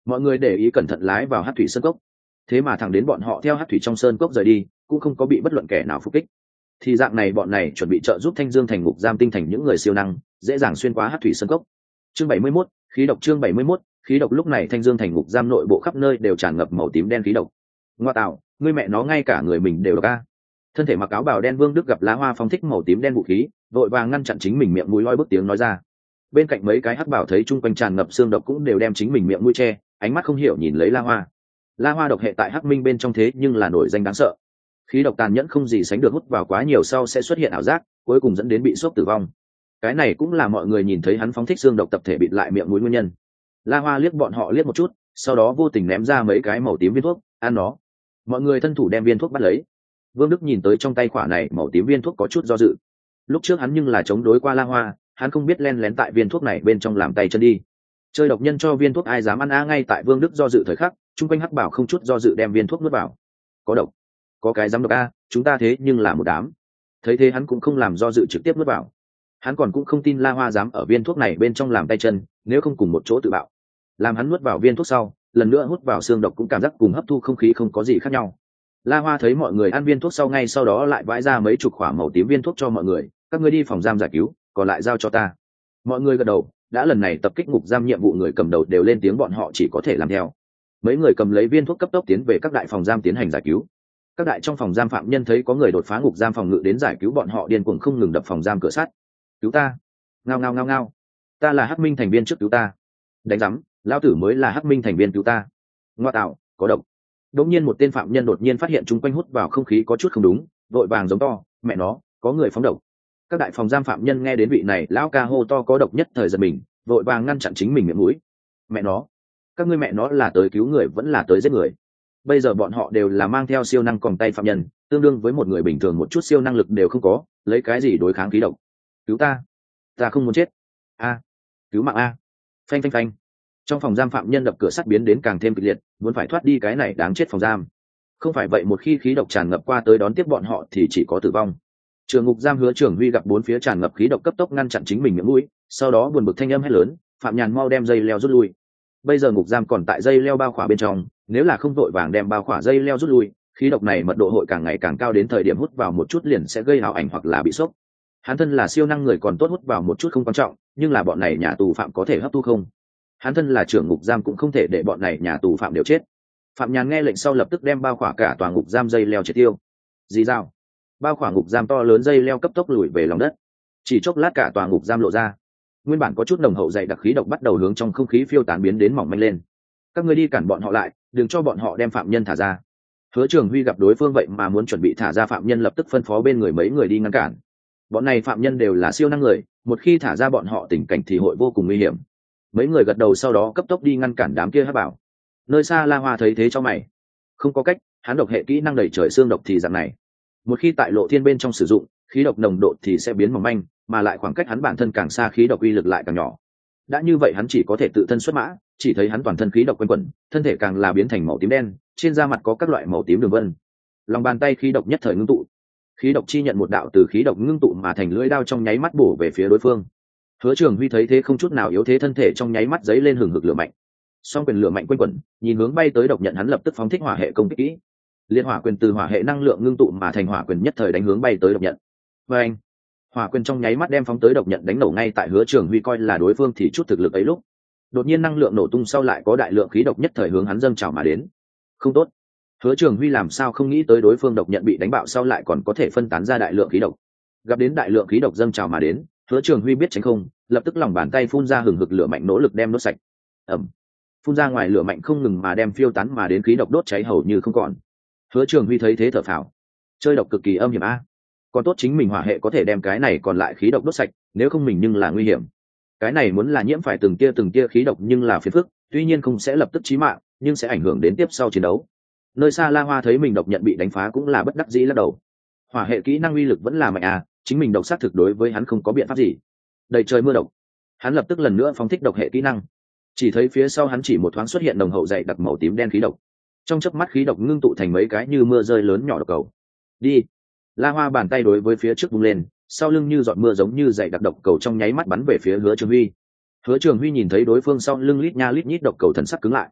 mọi người để ý cẩn thận lái vào hát thủy sơn cốc, thế mà thẳng đến bọn họ theo hát thủy trong sơn cốc rời đi cũng không có bị bất luận kẻ nào phục kích. Thì dạng này bọn này chuẩn bị trợ giúp Thanh Dương thành ngục giam tinh thành những người siêu năng, dễ dàng xuyên qua hát thủy sơn cốc. Chương bảy mươi mốt, khí độc. Chương bảy mươi mốt, khí độc. Lúc này Thanh Dương thành ngục giam nội bộ khắp nơi đều tràn ngập màu tím đen khí độc. Ngoa tạo, ngươi mẹ nó ngay cả người mình đều độc a. Thân thể mặc áo bào đen Vương Đức gặp lá hoa phóng thích màu tím đen vũ khí, vội vàng ngăn chặn chính mình miệng mũi lôi bức tiếng nói ra. Bên cạnh mấy cái hắc bảo thấy chung quanh tràn ngập xương độc cũng đều đem chính mình miệng mũi che, ánh mắt không hiểu nhìn lấy la hoa. La hoa độc hệ tại hắc minh bên trong thế nhưng là nổi danh đáng sợ. Khí độc tàn nhẫn không gì sánh được, hút vào quá nhiều sau sẽ xuất hiện ảo giác, cuối cùng dẫn đến bị sốc tử vong. Cái này cũng là mọi người nhìn thấy hắn phóng thích xương độc tập thể bịt lại miệng mũi nguyên nhân. La hoa liếc bọn họ liếc một chút, sau đó vô tình ném ra mấy cái màu tím viên thuốc, ăn nó. Mọi người thân thủ đem viên thuốc bắt lấy. Vương Đức nhìn tới trong tay khỏa này màu tím viên thuốc có chút do dự. Lúc trước hắn nhưng là chống đối qua la hoa, hắn không biết len lén tại viên thuốc này bên trong làm tay chân đi. Chơi độc nhân cho viên thuốc ai dám ăn a. Ngay tại Vương Đức do dự thời khắc, chung quanh hắc bảo không chút do dự đem viên thuốc nuốt vào. Có độc, có cái dám độc a, chúng ta thế nhưng là một đám. Thấy thế hắn cũng không làm do dự trực tiếp nuốt vào. Hắn còn cũng không tin la hoa dám ở viên thuốc này bên trong làm tay chân, nếu không cùng một chỗ tự bạo. Làm hắn nuốt vào viên thuốc sau, lần nữa hút vào xương độc cũng cảm giác cùng hấp thu không khí không có gì khác nhau. La hoa thấy mọi người ăn viên thuốc sau, ngay sau đó lại vãi ra mấy chục quả màu tím viên thuốc cho mọi người, các ngươi đi phòng giam giải cứu, còn lại giao cho ta. Mọi người gật đầu, đã lần này tập kích ngục giam nhiệm vụ người cầm đầu đều lên tiếng, bọn họ chỉ có thể làm theo. Mấy người cầm lấy viên thuốc cấp tốc tiến về các đại phòng giam tiến hành giải cứu. Các đại trong phòng giam phạm nhân thấy có người đột phá ngục giam phòng ngự đến giải cứu bọn họ, điên cuồng không ngừng đập phòng giam cửa sắt. Cứu ta! Ngao ngao ngao ngao! Ta là Hắc Minh thành viên, trước cứu ta! Đánh rắm, lão tử mới là Hắc Minh thành viên, cứu ta! Ngoa tạo, có độc! Đột nhiên một tên phạm nhân đột nhiên phát hiện chúng quanh hút vào không khí có chút không đúng, vội vàng giống to, mẹ nó, có người phóng độc. Các đại phòng giam phạm nhân nghe đến vị này lão ca hô to có độc nhất thời giật mình, vội vàng ngăn chặn chính mình miệng mũi. Mẹ nó, các ngươi mẹ nó là tới cứu người vẫn là tới giết người? Bây giờ bọn họ đều là mang theo siêu năng còng tay phạm nhân, tương đương với một người bình thường một chút siêu năng lực đều không có, lấy cái gì đối kháng khí độc? Cứu ta, ta không muốn chết. A, cứu mạng a. Phanh phanh phanh. Trong phòng giam phạm nhân đập cửa sắt biến đến càng thêm kịch liệt, muốn phải thoát đi cái này đáng chết phòng giam. Không phải vậy một khi khí độc tràn ngập qua tới đón tiếp bọn họ thì chỉ có tử vong. Trường ngục giam Hứa Trường Huy gặp bốn phía tràn ngập khí độc cấp tốc ngăn chặn chính mình miệng mũi, sau đó buồn bực thanh âm hét lớn, phạm nhàn mau đem dây leo rút lui. Bây giờ ngục giam còn tại dây leo bao khỏa bên trong, nếu là không vội vàng đem bao khỏa dây leo rút lui, khí độc này mật độ hội càng ngày càng cao, đến thời điểm hút vào một chút liền sẽ gây ảo ảnh hoặc là bị sốc. Hắn thân là siêu năng người còn tốt, hút vào một chút không quan trọng, nhưng là bọn này nhà tù phạm có thể hấp thu không? Hắn thân là trưởng ngục giam cũng không thể để bọn này nhà tù phạm đều chết. Phạm Nhàn nghe lệnh sau lập tức đem bao khỏa cả tòa ngục giam dây leo triệt tiêu. Dì dao, bao khỏa ngục giam to lớn dây leo cấp tốc lùi về lòng đất. Chỉ chốc lát cả tòa ngục giam lộ ra, nguyên bản có chút nồng hậu dày đặc khí độc bắt đầu hướng trong không khí phiêu tán biến đến mỏng manh lên. Các ngươi đi cản bọn họ lại, đừng cho bọn họ đem phạm nhân thả ra. Hứa Trường Huy gặp đối phương vậy mà muốn chuẩn bị thả ra phạm nhân, lập tức phân phó bên người mấy người đi ngăn cản. Bọn này phạm nhân đều là siêu năng người, một khi thả ra bọn họ tình cảnh thì hội vô cùng nguy hiểm. Mấy người gật đầu sau đó cấp tốc đi ngăn cản đám kia hắc bảo. Nơi xa La Hoa thấy thế cho mày, không có cách, hắn độc hệ kỹ năng đầy trời xương độc thì dạng này, một khi tại lộ thiên bên trong sử dụng, khí độc nồng độ thì sẽ biến mỏng manh, mà lại khoảng cách hắn bản thân càng xa khí độc uy lực lại càng nhỏ. Đã như vậy hắn chỉ có thể tự thân xuất mã, chỉ thấy hắn toàn thân khí độc quanh quẩn, thân thể càng là biến thành màu tím đen, trên da mặt có các loại màu tím đường vân. Lòng bàn tay khí độc nhất thời ngưng tụ, khí độc chi nhận một đạo từ khí độc ngưng tụ mà thành lưỡi đao trong nháy mắt bổ về phía đối phương. Hứa Trường Huy thấy thế không chút nào yếu thế, thân thể trong nháy mắt giấy lên hừng hực lửa mạnh. Song quyền lửa mạnh quanh quẩn, nhìn hướng bay tới độc nhận, hắn lập tức phóng thích hỏa hệ công kích kỹ. Liên hỏa quyền từ hỏa hệ năng lượng ngưng tụ mà thành hỏa quyền nhất thời đánh hướng bay tới độc nhận. Và anh, hỏa quyền trong nháy mắt đem phóng tới độc nhận đánh nổ ngay tại Hứa Trường Huy coi là đối phương thì chút thực lực ấy lúc, đột nhiên năng lượng nổ tung sau lại có đại lượng khí độc nhất thời hướng hắn dâng trào mà đến. Không tốt. Hứa Trường Huy làm sao không nghĩ tới đối phương độc nhận bị đánh bạo sau lại còn có thể phân tán ra đại lượng khí độc. Gặp đến đại lượng khí độc dâng trào mà đến, Hứa Trường Huy biết tránh không, lập tức lòng bàn tay phun ra hừng hực lửa mạnh nỗ lực đem đốt sạch. Ầm. Phun ra ngoài lửa mạnh không ngừng mà đem phiêu tán mà đến khí độc đốt cháy hầu như không còn. Hứa Trường Huy thấy thế thở phào, chơi độc cực kỳ âm hiểm a. Còn tốt chính mình hỏa hệ có thể đem cái này còn lại khí độc đốt sạch, nếu không mình nhưng là nguy hiểm. Cái này muốn là nhiễm phải từng tia từng tia khí độc nhưng là phiền phức, tuy nhiên không sẽ lập tức chí mạng, nhưng sẽ ảnh hưởng đến tiếp sau chiến đấu. Nơi xa La Hoa thấy mình độc nhận bị đánh phá cũng là bất đắc dĩ lắc đầu. Hỏa hệ kỹ năng uy lực vẫn là mạnh à, chính mình độc sát thực đối với hắn không có biện pháp gì. Đầy trời mưa độc, hắn lập tức lần nữa phóng thích độc hệ kỹ năng. Chỉ thấy phía sau hắn chỉ một thoáng xuất hiện nồng hậu dày đặc màu tím đen khí độc. Trong chớp mắt khí độc ngưng tụ thành mấy cái như mưa rơi lớn nhỏ độc cầu. Đi. La Hoa bàn tay đối với phía trước vung lên, sau lưng như giọt mưa giống như dày đặc độc cầu trong nháy mắt bắn về phía Hứa Trường Huy. Hứa Trường Huy nhìn thấy đối phương sau lưng lít nha lít nhít độc cầu, thần sắc cứng lại.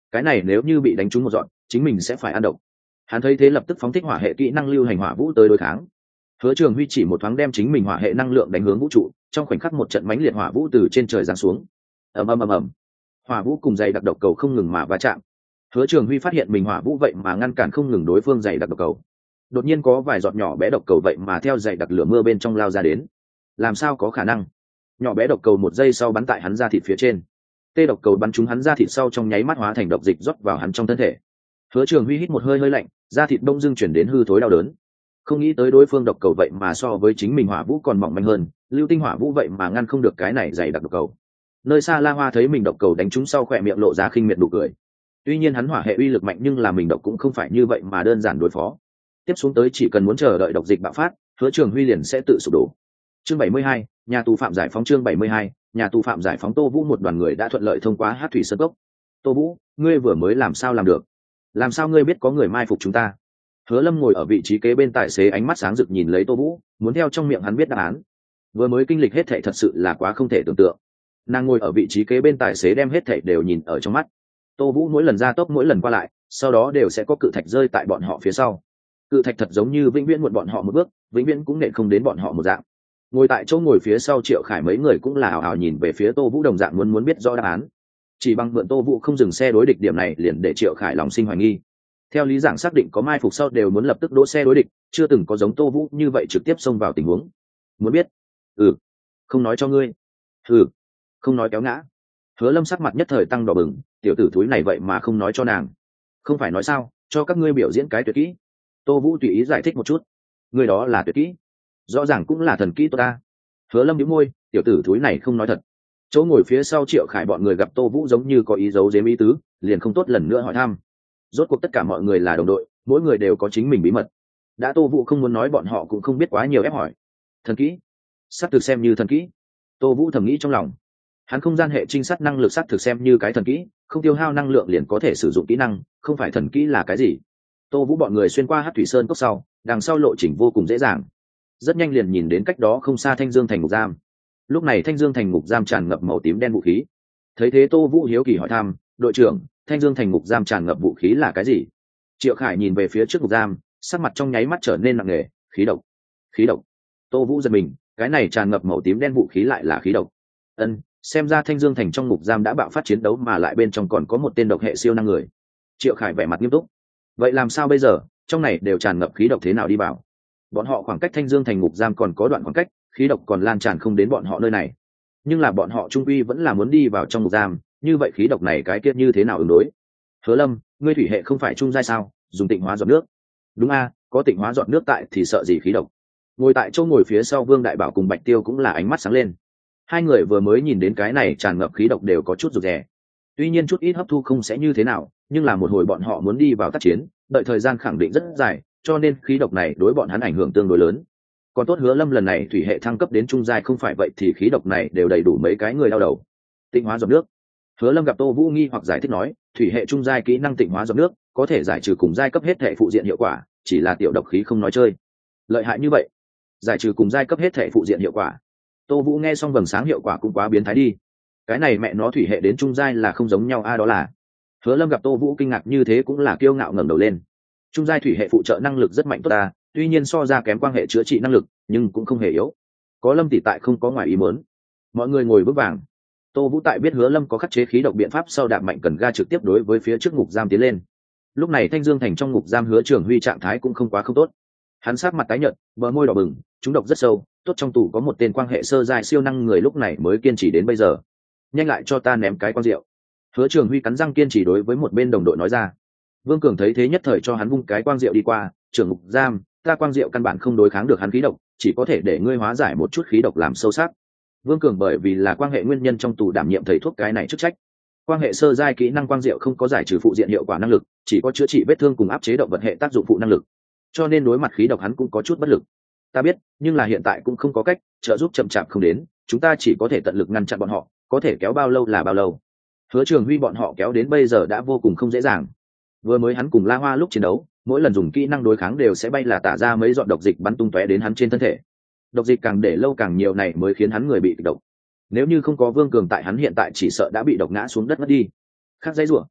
cái này nếu như bị đánh trúng một dọn chính mình sẽ phải ăn độc. Hắn thấy thế lập tức phóng thích hỏa hệ kỹ năng lưu hành hỏa vũ tới đối kháng. Hứa Trường Huy chỉ một thoáng đem chính mình hỏa hệ năng lượng đánh hướng vũ trụ, trong khoảnh khắc một trận mãnh liệt hỏa vũ từ trên trời giáng xuống. Ầm ầm ầm ầm. Hỏa vũ cùng dày đặc độc cầu không ngừng mà va chạm. Hứa Trường Huy phát hiện mình hỏa vũ vậy mà ngăn cản không ngừng đối phương dày đặc độc cầu. Đột nhiên có vài giọt nhỏ bé độc cầu vậy mà theo dày đặc lửa mưa bên trong lao ra đến. Làm sao có khả năng? Nhỏ bé độc cầu một giây sau bắn tại hắn da thịt phía trên. Tê độc cầu bắn trúng hắn da thịt sau trong nháy mắt hóa thành độc dịch rót vào hắn trong thân thể. Hứa Trường Huy hít một hơi hơi lạnh, da thịt đông dưng chuyển đến hư thối đau đớn. Không nghĩ tới đối phương độc cầu vậy mà so với chính mình hỏa vũ còn mỏng manh hơn, lưu tinh hỏa vũ vậy mà ngăn không được cái này dày đặc độc cầu. Nơi xa La Hoa thấy mình độc cầu đánh trúng sau khỏe miệng lộ ra khinh miệt nụ cười. Tuy nhiên hắn hỏa hệ uy lực mạnh nhưng là mình độc cũng không phải như vậy mà đơn giản đối phó. Tiếp xuống tới chỉ cần muốn chờ đợi độc dịch bạo phát, Hứa Trường Huy liền sẽ tự sụp đổ. Chương bảy mươi hai, nhà tù phạm giải phóng. Chương bảy mươi hai, nhà tù phạm giải phóng. Tô Vũ một đoàn người đã thuận lợi thông qua Hát Thủy Sơn Cốc. Tô Vũ, ngươi vừa mới làm sao làm được? Làm sao ngươi biết có người mai phục chúng ta? Hứa Lâm ngồi ở vị trí kế bên tài xế, ánh mắt sáng rực nhìn lấy Tô Vũ, muốn theo trong miệng hắn biết đáp án. Vừa mới kinh lịch hết thảy thật sự là quá không thể tưởng tượng. Nàng ngồi ở vị trí kế bên tài xế đem hết thảy đều nhìn ở trong mắt. Tô Vũ mỗi lần ra tốc mỗi lần qua lại, sau đó đều sẽ có cự thạch rơi tại bọn họ phía sau. Cự thạch thật giống như vĩnh viễn muộn bọn họ một bước, vĩnh viễn cũng nện không đến bọn họ một dạng. Ngồi tại chỗ ngồi phía sau Triệu Khải mấy người cũng là ảo ảo nhìn về phía Tô Vũ, đồng dạng muốn muốn biết rõ đáp án. Chỉ bằng mượn Tô Vũ không dừng xe đối địch điểm này liền để Triệu Khải lòng sinh hoài nghi. Theo lý giảng xác định có mai phục sau đều muốn lập tức đỗ xe đối địch, chưa từng có giống Tô Vũ như vậy trực tiếp xông vào tình huống. Muốn biết? Ừ. Không nói cho ngươi. Ừ. Không nói kéo ngã. Hứa Lâm sắc mặt nhất thời tăng đỏ bừng, tiểu tử thúi này vậy mà không nói cho nàng. Không phải nói sao, cho các ngươi biểu diễn cái tuyệt kỹ. Tô Vũ tùy ý giải thích một chút. Người đó là tuyệt kỹ. Rõ ràng cũng là thần kỹ tốt ta. Hứa Lâm nhíu môi, tiểu tử thúi này không nói thật. Chỗ ngồi phía sau Triệu Khải bọn người gặp Tô Vũ giống như có ý giấu giếm ý tứ, liền không tốt lần nữa hỏi thăm. Rốt cuộc tất cả mọi người là đồng đội, mỗi người đều có chính mình bí mật. Đã Tô Vũ không muốn nói bọn họ cũng không biết quá nhiều ép hỏi. Thần kỹ? Sắp thực xem như thần kỹ. Tô Vũ thầm nghĩ trong lòng. Hắn không gian hệ trinh sát năng lực sắp thực xem như cái thần kỹ, không tiêu hao năng lượng liền có thể sử dụng kỹ năng, không phải thần kỹ là cái gì? Tô Vũ bọn người xuyên qua Hát Thủy Sơn Cốc sau, đằng sau lộ trình vô cùng dễ dàng. Rất nhanh liền nhìn đến cách đó không xa Thanh Dương thành ngục giam. Lúc này Thanh Dương thành ngục giam tràn ngập màu tím đen vũ khí. Thấy thế Tô Vũ hiếu kỳ hỏi thăm, đội trưởng, Thanh Dương thành ngục giam tràn ngập vũ khí là cái gì? Triệu Khải nhìn về phía trước ngục giam, sắc mặt trong nháy mắt trở nên nặng nề. Khí độc. Khí độc. Tô Vũ giật mình, cái này tràn ngập màu tím đen vũ khí lại là khí độc. Ân, xem ra Thanh Dương thành trong ngục giam đã bạo phát chiến đấu mà lại bên trong còn có một tên độc hệ siêu năng người. Triệu Khải vẻ mặt nghiêm túc. Vậy làm sao bây giờ, trong này đều tràn ngập khí độc thế nào đi vào? Bọn họ khoảng cách Thanh Dương thành ngục giam còn có đoạn khoảng cách, khí độc còn lan tràn không đến bọn họ nơi này. Nhưng là bọn họ trung quy vẫn là muốn đi vào trong ngục giam, như vậy khí độc này cái kia như thế nào ứng đối? Hứa Lâm, ngươi thủy hệ không phải trung giai sao, dùng tịnh hóa giọt nước. Đúng a, có tịnh hóa giọt nước tại thì sợ gì khí độc. Ngồi tại chỗ ngồi phía sau Vương Đại Bảo cùng Bạch Tiêu cũng là ánh mắt sáng lên. Hai người vừa mới nhìn đến cái này tràn ngập khí độc đều có chút rụt rè. Tuy nhiên chút ít hấp thu không sẽ như thế nào, nhưng là một hồi bọn họ muốn đi vào tác chiến, đợi thời gian khẳng định rất dài, cho nên khí độc này đối bọn hắn ảnh hưởng tương đối lớn. Còn tốt Hứa Lâm lần này thủy hệ thăng cấp đến trung giai, không phải vậy thì khí độc này đều đầy đủ mấy cái người đau đầu. Tịnh hóa giọt nước. Hứa Lâm gặp Tô Vũ nghi hoặc giải thích nói, thủy hệ trung giai kỹ năng tịnh hóa giọt nước có thể giải trừ cùng giai cấp hết thể phụ diện hiệu quả, chỉ là tiểu độc khí không nói chơi. Lợi hại như vậy, giải trừ cùng giai cấp hết thể phụ diện hiệu quả. Tô Vũ nghe xong vầng sáng hiệu quả cũng quá biến thái đi. Cái này mẹ nó thủy hệ đến trung giai là không giống nhau a, đó là. Hứa Lâm gặp Tô Vũ kinh ngạc như thế cũng là kiêu ngạo ngẩng đầu lên. Trung giai thủy hệ phụ trợ năng lực rất mạnh tốt ta, tuy nhiên so ra kém quan hệ chữa trị năng lực, nhưng cũng không hề yếu. Có Lâm tỷ tại không có ngoài ý muốn. Mọi người ngồi vững vàng. Tô Vũ tại biết Hứa Lâm có khắc chế khí độc biện pháp sau đạp mạnh cần ga trực tiếp đối với phía trước ngục giam tiến lên. Lúc này Thanh Dương thành trong ngục giam Hứa Trường Huy trạng thái cũng không quá không tốt. Hắn sắc mặt tái nhợt, bờ môi đỏ bừng, trúng độc rất sâu, tốt trong tủ có một tên quan hệ sơ giai siêu năng người lúc này mới kiên trì đến bây giờ. Nhanh lại cho ta ném cái quan rượu. Hứa Trường Huy cắn răng kiên trì đối với một bên đồng đội nói ra. Vương Cường thấy thế nhất thời cho hắn vung cái quang rượu đi qua, trưởng ngục giam, ta quang rượu căn bản không đối kháng được hắn khí độc, chỉ có thể để ngươi hóa giải một chút khí độc làm sâu sắc. Vương Cường bởi vì là quan hệ nguyên nhân trong tù đảm nhiệm thầy thuốc cái này chức trách. Quan hệ sơ giai kỹ năng quang diệu không có giải trừ phụ diện hiệu quả năng lực, chỉ có chữa trị vết thương cùng áp chế động vật hệ tác dụng phụ năng lực. Cho nên đối mặt khí độc hắn cũng có chút bất lực. Ta biết, nhưng là hiện tại cũng không có cách, trợ giúp chậm chạp không đến, chúng ta chỉ có thể tận lực ngăn chặn bọn họ, có thể kéo bao lâu là bao lâu. Hứa Trường Huy bọn họ kéo đến bây giờ đã vô cùng không dễ dàng. Vừa mới hắn cùng La Hoa lúc chiến đấu, mỗi lần dùng kỹ năng đối kháng đều sẽ bay là tả ra mấy giọt độc dịch bắn tung tóe đến hắn trên thân thể. Độc dịch càng để lâu càng nhiều này mới khiến hắn người bị kịch độc. Nếu như không có Vương Cường tại hắn hiện tại chỉ sợ đã bị độc ngã xuống đất mất đi. Khác dãy rủa.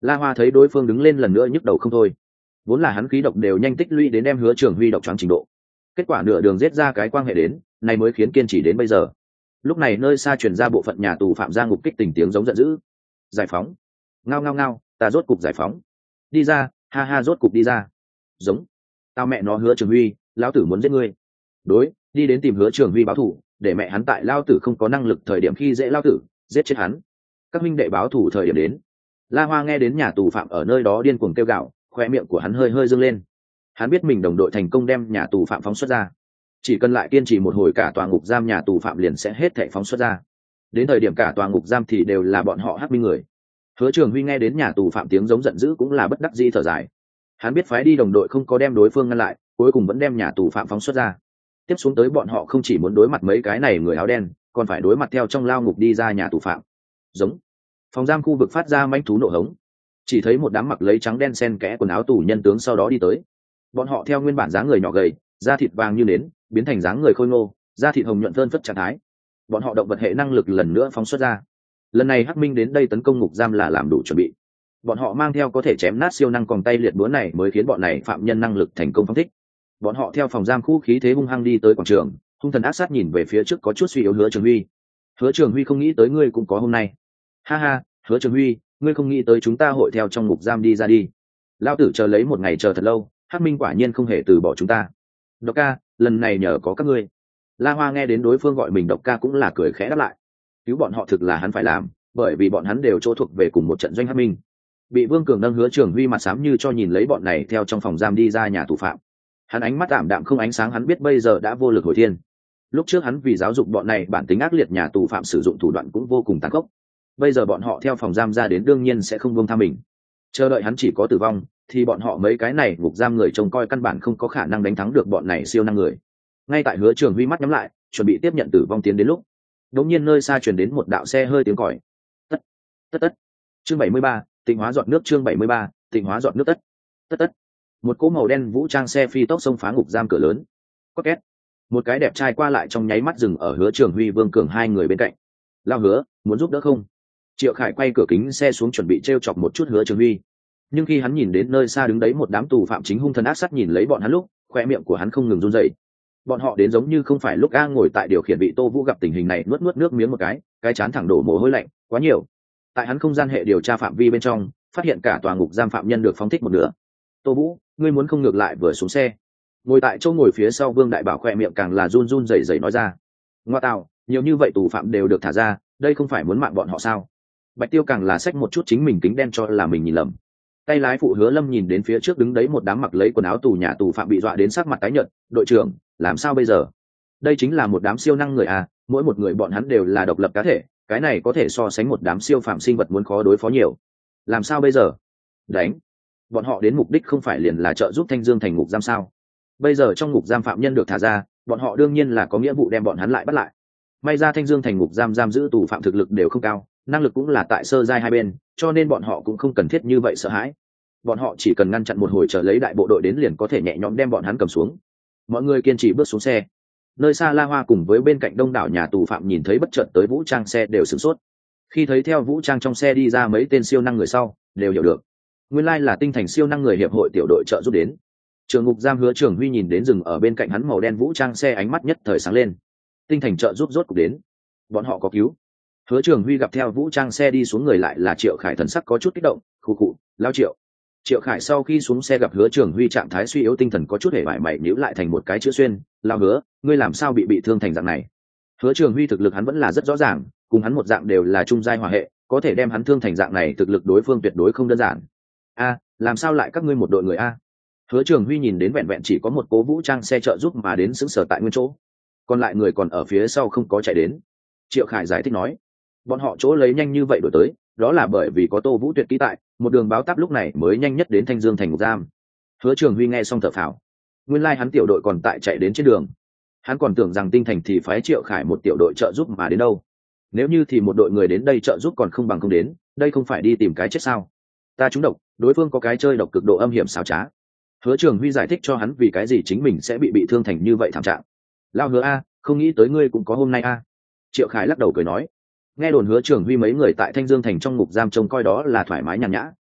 La Hoa thấy đối phương đứng lên lần nữa nhức đầu không thôi, vốn là hắn khí độc đều nhanh tích lũy đến đem Hứa Trường Huy độc choáng trình độ, kết quả nửa đường giết ra cái quan hệ đến này mới khiến kiên trì đến bây giờ. Lúc này nơi xa truyền ra bộ phận nhà tù phạm ra ngục kích tình tiếng giống giận dữ. Giải phóng, ngao ngao ngao, ta rốt cục giải phóng, đi ra, ha ha, rốt cục đi ra. Giống, tao mẹ nó Hứa Trường Huy, lão tử muốn giết ngươi. Đối, đi đến tìm Hứa Trường Huy báo thù, để mẹ hắn tại lao tử không có năng lực thời điểm khi dễ lao tử, giết chết hắn. Các minh đệ báo thù thời điểm đến. La Hoa nghe đến nhà tù phạm ở nơi đó điên cuồng kêu gào, khoe miệng của hắn hơi hơi dâng lên. Hắn biết mình đồng đội thành công đem nhà tù phạm phóng xuất ra, chỉ cần lại kiên trì một hồi cả tòa ngục giam nhà tù phạm liền sẽ hết thảy phóng xuất ra. Đến thời điểm cả tòa ngục giam thì đều là bọn họ hắc minh người. Hứa Trường Huy nghe đến nhà tù phạm tiếng giống giận dữ cũng là bất đắc dĩ thở dài. Hắn biết phái đi đồng đội không có đem đối phương ngăn lại, cuối cùng vẫn đem nhà tù phạm phóng xuất ra. Tiếp xuống tới bọn họ không chỉ muốn đối mặt mấy cái này người áo đen, còn phải đối mặt theo trong lao ngục đi ra nhà tù phạm. Giống, phòng giam khu vực phát ra manh thú nộ hống, chỉ thấy một đám mặc lấy trắng đen xen kẽ quần áo tù nhân tướng sau đó đi tới. Bọn họ theo nguyên bản dáng người nhỏ gầy, da thịt vàng như nến, biến thành dáng người khôi ngô, da thịt hồng nhuận phơn phất trạng thái. Bọn họ động vật hệ năng lực lần nữa phóng xuất ra. Lần này Hắc Minh đến đây tấn công ngục giam là làm đủ chuẩn bị. Bọn họ mang theo có thể chém nát siêu năng còng tay liệt búa này mới khiến bọn này phạm nhân năng lực thành công phóng thích. Bọn họ theo phòng giam khu khí thế hung hăng đi tới quảng trường, hung thần ác sát nhìn về phía trước có chút suy yếu Hứa Trường Huy. Hứa Trường Huy không nghĩ tới ngươi cũng có hôm nay. Ha ha, Hứa Trường Huy, ngươi không nghĩ tới chúng ta hội theo trong ngục giam đi ra đi. Lão tử chờ lấy một ngày chờ thật lâu, Hắc Minh quả nhiên không hề từ bỏ chúng ta. Độc ca, lần này nhờ có các ngươi. La Hoa nghe đến đối phương gọi mình Độc ca cũng là cười khẽ đáp lại. Cứu bọn họ thực là hắn phải làm, bởi vì bọn hắn đều chỗ thuộc về cùng một trận doanh Hắc Minh. Bị Vương Cường nâng Hứa Trường Huy mặt xám như cho nhìn lấy bọn này theo trong phòng giam đi ra nhà tù phạm. Hắn ánh mắt ảm đạm không ánh sáng, hắn biết bây giờ đã vô lực hồi thiên. Lúc trước hắn vì giáo dục bọn này bản tính ác liệt nhà tù phạm sử dụng thủ đoạn cũng vô cùng tàn khốc. Bây giờ bọn họ theo phòng giam ra đến đương nhiên sẽ không buông tha mình. Chờ đợi hắn chỉ có tử vong, thì bọn họ mấy cái này ngục giam người trông coi căn bản không có khả năng đánh thắng được bọn này siêu năng người. Ngay tại Hứa Trường Huy mắt nhắm lại, chuẩn bị tiếp nhận tử vong tiến đến lúc, đột nhiên nơi xa truyền đến một đạo xe hơi tiếng còi. Tất, tất tất. Chương bảy mươi ba, tịnh hóa giọt nước. Chương bảy mươi ba, tịnh hóa giọt nước. Tất, tất tất. Một cỗ màu đen vũ trang xe phi tốc xông phá ngục giam cửa lớn. Có két. Một cái đẹp trai qua lại trong nháy mắt dừng ở Hứa Trường Huy Vương Cường hai người bên cạnh. Lao Hứa, muốn giúp đỡ không? Triệu Khải quay cửa kính xe xuống chuẩn bị trêu chọc một chút Hứa Trường Huy, nhưng khi hắn nhìn đến nơi xa đứng đấy một đám tù phạm chính hung thần ác sát nhìn lấy bọn hắn lúc, khoe miệng của hắn không ngừng run rẩy. Bọn họ đến giống như không phải lúc A ngồi tại điều khiển vị Tô Vũ gặp tình hình này nuốt nuốt nước miếng một cái, cái chán thẳng đổ mồ hôi lạnh, quá nhiều. Tại hắn không gian hệ điều tra phạm vi bên trong, phát hiện cả tòa ngục giam phạm nhân được phóng thích một nửa. Tô Vũ, ngươi muốn không ngược lại vừa xuống xe? Ngồi tại chỗ ngồi phía sau Vương Đại Bảo khoe miệng càng là run run rẩy rẩy nói ra. Ngoa tạo, nhiều như vậy tù phạm đều được thả ra, đây không phải muốn mạng bọn họ sao? Bạch Tiêu càng là xách một chút chính mình kính đen cho là mình nhìn lầm. Tay lái phụ Hứa Lâm nhìn đến phía trước đứng đấy một đám mặc lấy quần áo tù nhà tù phạm bị dọa đến sắc mặt tái nhợt. Đội trưởng, làm sao bây giờ? Đây chính là một đám siêu năng người à, mỗi một người bọn hắn đều là độc lập cá thể, cái này có thể so sánh một đám siêu phạm sinh vật muốn khó đối phó nhiều. Làm sao bây giờ? Đánh. Bọn họ đến mục đích không phải liền là trợ giúp Thanh Dương thành ngục giam sao? Bây giờ trong ngục giam phạm nhân được thả ra, bọn họ đương nhiên là có nghĩa vụ đem bọn hắn lại bắt lại. May ra Thanh Dương thành ngục giam giam giữ tù phạm thực lực đều không cao, năng lực cũng là tại sơ giai hai bên, cho nên bọn họ cũng không cần thiết như vậy sợ hãi. Bọn họ chỉ cần ngăn chặn một hồi chờ lấy đại bộ đội đến liền có thể nhẹ nhõm đem bọn hắn cầm xuống. Mọi người kiên trì bước xuống xe. Nơi xa La Hoa cùng với bên cạnh đông đảo nhà tù phạm nhìn thấy bất chợt tới vũ trang xe đều sửng sốt. Khi thấy theo vũ trang trong xe đi ra mấy tên siêu năng người sau, đều hiểu được. Nguyên lai là Tinh Thành siêu năng người hiệp hội tiểu đội trợ giúp đến. Trường ngục giam Hứa Trường Huy nhìn đến dừng ở bên cạnh hắn màu đen vũ trang xe, ánh mắt nhất thời sáng lên. Tinh Thành trợ giúp rốt cục đến. Bọn họ có cứu. Hứa Trường Huy gặp theo vũ trang xe đi xuống người lại là Triệu Khải, thần sắc có chút kích động, khụ khụ, lao Triệu. Triệu Khải sau khi xuống xe gặp Hứa Trường Huy trạng thái suy yếu, tinh thần có chút hề bại mày nhíu lại thành một cái chữ xuyên, lao Hứa, ngươi làm sao bị bị thương thành dạng này? Hứa Trường Huy thực lực hắn vẫn là rất rõ ràng, cùng hắn một dạng đều là trung giai hỏa hệ, có thể đem hắn thương thành dạng này thực lực đối phương tuyệt đối không đơn giản. A, làm sao lại các ngươi một đội người a? Hứa Trường Huy nhìn đến vẹn vẹn chỉ có một cố vũ trang xe trợ giúp mà đến sững sờ tại nguyên chỗ, còn lại người còn ở phía sau không có chạy đến. Triệu Khải giải thích nói, bọn họ chỗ lấy nhanh như vậy đổi tới, đó là bởi vì có Tô Vũ tuyệt kỹ tại, một đường báo táp lúc này mới nhanh nhất đến Thanh Dương thành ngục giam. Hứa Trường Huy nghe xong thở phào, nguyên lai hắn tiểu đội còn tại chạy đến trên đường, hắn còn tưởng rằng Tinh Thành thì phái Triệu Khải một tiểu đội trợ giúp mà đến đâu. Nếu như thì một đội người đến đây trợ giúp còn không bằng không đến, đây không phải đi tìm cái chết sao? Ta trúng độc, đối phương có cái chơi độc cực độ âm hiểm xảo trá. Hứa Trường Huy giải thích cho hắn vì cái gì chính mình sẽ bị bị thương thành như vậy thảm trạng. Lao Hứa a, không nghĩ tới ngươi cũng có hôm nay a. Triệu Khải lắc đầu cười nói, nghe đồn Hứa Trường Huy mấy người tại Thanh Dương thành trong ngục giam trông coi đó là thoải mái nhàn nhã,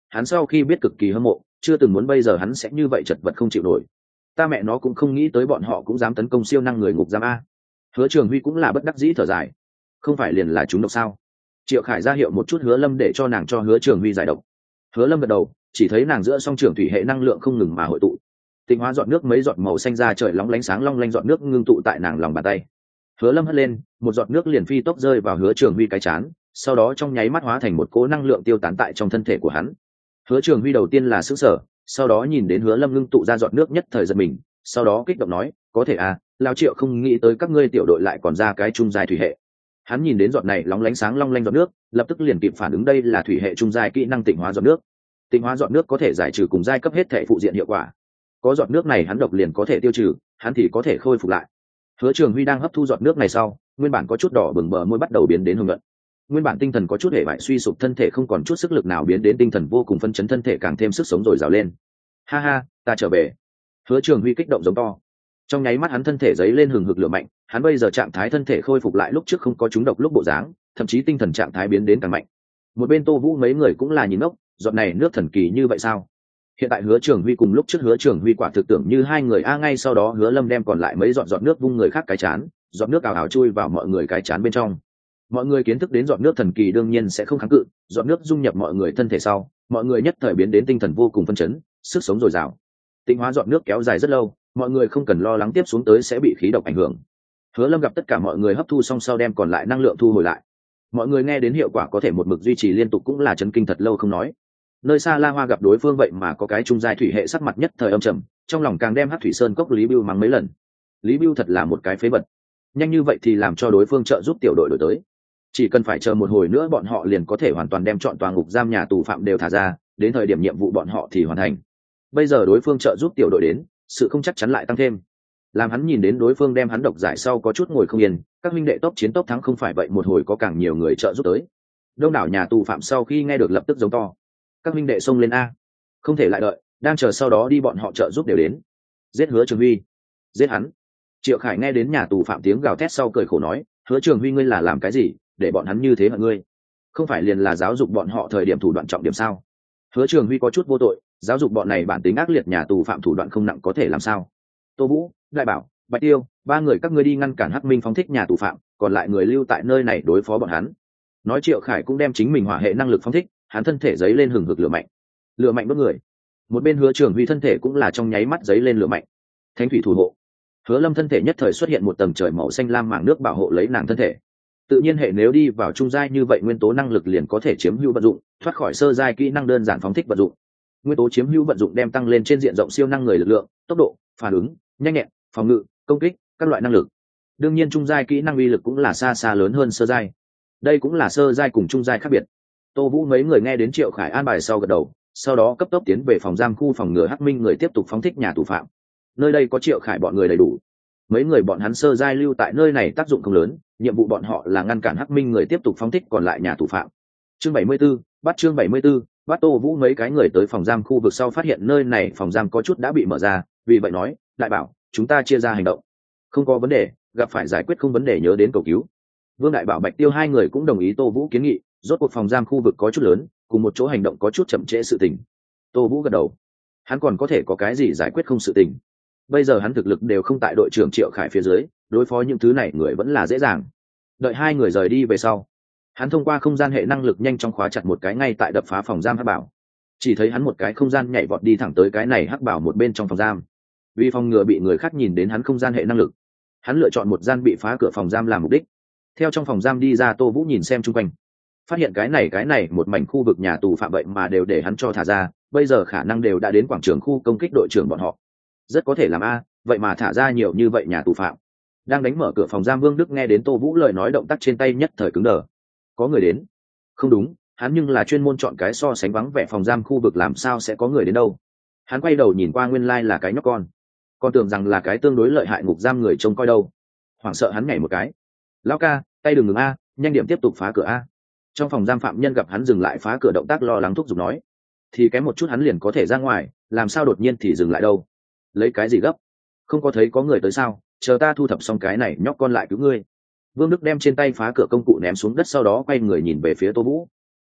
hắn sau khi biết cực kỳ hâm mộ, chưa từng muốn bây giờ hắn sẽ như vậy chật vật không chịu nổi. Ta mẹ nó cũng không nghĩ tới bọn họ cũng dám tấn công siêu năng người ngục giam a. Hứa Trường Huy cũng là bất đắc dĩ thở dài, không phải liền là chúng độc sao? Triệu Khải ra hiệu một chút Hứa Lâm để cho nàng cho Hứa Trường Huy giải độc. Hứa Lâm gật đầu, chỉ thấy nàng giữa song trường thủy hệ năng lượng không ngừng mà hội tụ, tinh hóa giọt nước mấy giọt màu xanh ra trời lóng lánh sáng long lanh giọt nước ngưng tụ tại nàng lòng bàn tay. Hứa Lâm hất lên, một giọt nước liền phi tốc rơi vào Hứa Trường Huy cái chán, sau đó trong nháy mắt hóa thành một cỗ năng lượng tiêu tán tại trong thân thể của hắn. Hứa Trường Huy đầu tiên là sửng sở, sau đó nhìn đến Hứa Lâm ngưng tụ ra giọt nước nhất thời giật mình, sau đó kích động nói, có thể à, lão Triệu không nghĩ tới các ngươi tiểu đội lại còn ra cái trung giai thủy hệ. Hắn nhìn đến giọt này lóng lánh sáng long lanh giọt nước, lập tức liền kịp phản ứng đây là thủy hệ trung giai kỹ năng tịnh hóa giọt nước. Tịnh hóa giọt nước có thể giải trừ cùng giai cấp hết thể phụ diện hiệu quả. Có giọt nước này hắn độc liền có thể tiêu trừ, hắn thì có thể khôi phục lại. Hứa Trường Huy đang hấp thu giọt nước này sau, nguyên bản có chút đỏ bừng bờ môi bắt đầu biến đến hồng nhuận. Nguyên bản tinh thần có chút hệ bại suy sụp thân thể không còn chút sức lực nào biến đến tinh thần vô cùng phấn chấn thân thể càng thêm sức sống rồi rào lên. Ha ha, ta trở về. Hứa Trường Huy kích động giống to. Trong nháy mắt hắn thân thể giấy lên hừng hực lửa mạnh, hắn bây giờ trạng thái thân thể khôi phục lại lúc trước không có chúng độc lúc bộ dáng, thậm chí tinh thần trạng thái biến đến càng mạnh. Một bên Tô Vũ mấy người cũng là nhìn ngốc, giọt này nước thần kỳ như vậy sao? Hiện tại Hứa Trường Huy cùng lúc trước Hứa Trường Huy quả thực tưởng như hai người a ngay sau đó Hứa Lâm đem còn lại mấy giọt giọt nước vung người khác cái chán, giọt nước ào ào chui vào mọi người cái chán bên trong. Mọi người kiến thức đến giọt nước thần kỳ đương nhiên sẽ không kháng cự, giọt nước dung nhập mọi người thân thể sau, mọi người nhất thời biến đến tinh thần vô cùng phấn chấn, sức sống dồi dào. Tịnh hóa giọt nước kéo dài rất lâu, mọi người không cần lo lắng tiếp xuống tới sẽ bị khí độc ảnh hưởng. Hứa Lâm gặp tất cả mọi người hấp thu xong sau đem còn lại năng lượng thu hồi lại. Mọi người nghe đến hiệu quả có thể một mực duy trì liên tục cũng là chấn kinh thật lâu không nói. Nơi xa La Hoa gặp đối phương vậy mà có cái trung giai thủy hệ sắc mặt nhất thời âm trầm, trong lòng càng đem Hắc Thủy Sơn cốc Lý Bưu mắng mấy lần. Lý Bưu thật là một cái phế vật. Nhanh như vậy thì làm cho đối phương trợ giúp tiểu đội đổi tới. Chỉ cần phải chờ một hồi nữa bọn họ liền có thể hoàn toàn đem chọn toàn ngục giam nhà tù phạm đều thả ra, đến thời điểm nhiệm vụ bọn họ thì hoàn thành. Bây giờ đối phương trợ giúp tiểu đội đến, sự không chắc chắn lại tăng thêm. Làm hắn nhìn đến đối phương đem hắn độc giải sau có chút ngồi không yên, các huynh đệ tốc chiến tốc thắng không phải vậy một hồi có càng nhiều người trợ giúp tới. Đông đảo nhà tù phạm sau khi nghe được lập tức giống to. Các huynh đệ xông lên a, không thể lại đợi, đang chờ sau đó đi bọn họ trợ giúp đều đến. Giết Hứa Trường Huy, giết hắn. Triệu Khải nghe đến nhà tù phạm tiếng gào thét sau cười khổ nói, Hứa Trường Huy ngươi là làm cái gì để bọn hắn như thế hận ngươi? Không phải liền là giáo dục bọn họ thời điểm thủ đoạn trọng điểm sao? Hứa Trường Huy có chút vô tội, giáo dục bọn này bản tính ác liệt nhà tù phạm thủ đoạn không nặng có thể làm sao? Tô Vũ, Đại Bảo, Bạch Tiêu, ba người các ngươi đi ngăn cản Hắc Minh phóng thích nhà tù phạm, còn lại người lưu tại nơi này đối phó bọn hắn. Nói Triệu Khải cũng đem chính mình hỏa hệ năng lực phóng thích, hắn thân thể giấy lên hừng hực lửa mạnh. Lửa mạnh bất người. Một bên Hứa Trường Huy thân thể cũng là trong nháy mắt giấy lên lửa mạnh. Thánh thủy thủ hộ. Hứa Lâm thân thể nhất thời xuất hiện một tầng trời màu xanh lam màng nước bảo hộ lấy nàng thân thể. Tự nhiên hệ nếu đi vào trung giai như vậy nguyên tố năng lực liền có thể chiếm hữu vận dụng, thoát khỏi sơ giai kỹ năng đơn giản phóng thích vận dụng. Nguyên tố chiếm hữu vận dụng đem tăng lên trên diện rộng siêu năng người lực lượng, tốc độ, phản ứng, nhanh nhẹn, phòng ngự, công kích, các loại năng lực. Đương nhiên trung giai kỹ năng uy lực cũng là xa xa lớn hơn sơ giai. Đây cũng là sơ giai cùng trung giai khác biệt. Tô Vũ mấy người nghe đến Triệu Khải an bài sau gật đầu, sau đó cấp tốc tiến về phòng giam khu phòng ngừa Hắc Minh người tiếp tục phóng thích nhà tù phạm. Nơi đây có Triệu Khải bọn người đầy đủ. Mấy người bọn hắn sơ giai lưu tại nơi này tác dụng không lớn, nhiệm vụ bọn họ là ngăn cản Hắc Minh người tiếp tục phóng thích còn lại nhà tù phạm. Chương bảy mươi 74, bắt chương bảy mươi 74, bắt Tô Vũ mấy cái người tới phòng giam khu vực sau phát hiện nơi này phòng giam có chút đã bị mở ra, vì vậy nói, Đại Bảo, chúng ta chia ra hành động. Không có vấn đề, gặp phải giải quyết không vấn đề nhớ đến cầu cứu. Vương Đại Bảo Bạch Tiêu hai người cũng đồng ý Tô Vũ kiến nghị, rốt cuộc phòng giam khu vực có chút lớn, cùng một chỗ hành động có chút chậm trễ sự tình. Tô Vũ gật đầu. Hắn còn có thể có cái gì giải quyết không sự tình. Bây giờ hắn thực lực đều không tại đội trưởng Triệu Khải phía dưới, đối phó những thứ này người vẫn là dễ dàng. Đợi hai người rời đi về sau, hắn thông qua không gian hệ năng lực nhanh chóng khóa chặt một cái ngay tại đập phá phòng giam Hắc Bảo. Chỉ thấy hắn một cái không gian nhảy vọt đi thẳng tới cái này Hắc Bảo một bên trong phòng giam. Vì phòng ngừa bị người khác nhìn đến hắn không gian hệ năng lực, hắn lựa chọn một gian bị phá cửa phòng giam làm mục đích. Theo trong phòng giam đi ra, Tô Vũ nhìn xem chung quanh, phát hiện cái này cái này một mảnh khu vực nhà tù phạm vậy mà đều để hắn cho thả ra, bây giờ khả năng đều đã đến quảng trường khu công kích đội trưởng bọn họ. Rất có thể làm a, vậy mà thả ra nhiều như vậy nhà tù phạm. Đang đánh mở cửa phòng giam Vương Đức nghe đến Tô Vũ lời nói động tác trên tay nhất thời cứng đờ. Có người đến? Không đúng, hắn nhưng là chuyên môn chọn cái so sánh vắng vẻ phòng giam khu vực làm sao sẽ có người đến đâu. Hắn quay đầu nhìn qua nguyên lai là cái nhóc con. Con tưởng rằng là cái tương đối lợi hại ngục giam người trông coi đâu. Hoảng sợ hắn nhảy một cái. Lão ca, tay đừng ngừng a, nhanh điểm tiếp tục phá cửa a. Trong phòng giam phạm nhân gặp hắn dừng lại phá cửa động tác lo lắng thúc giục nói. Thì kém một chút hắn liền có thể ra ngoài, làm sao đột nhiên thì dừng lại đâu. Lấy cái gì gấp? Không có thấy có người tới sao? Chờ ta thu thập xong cái này nhóc con lại cứu ngươi. Vương Đức đem trên tay phá cửa công cụ ném xuống đất sau đó quay người nhìn về phía Tô Vũ.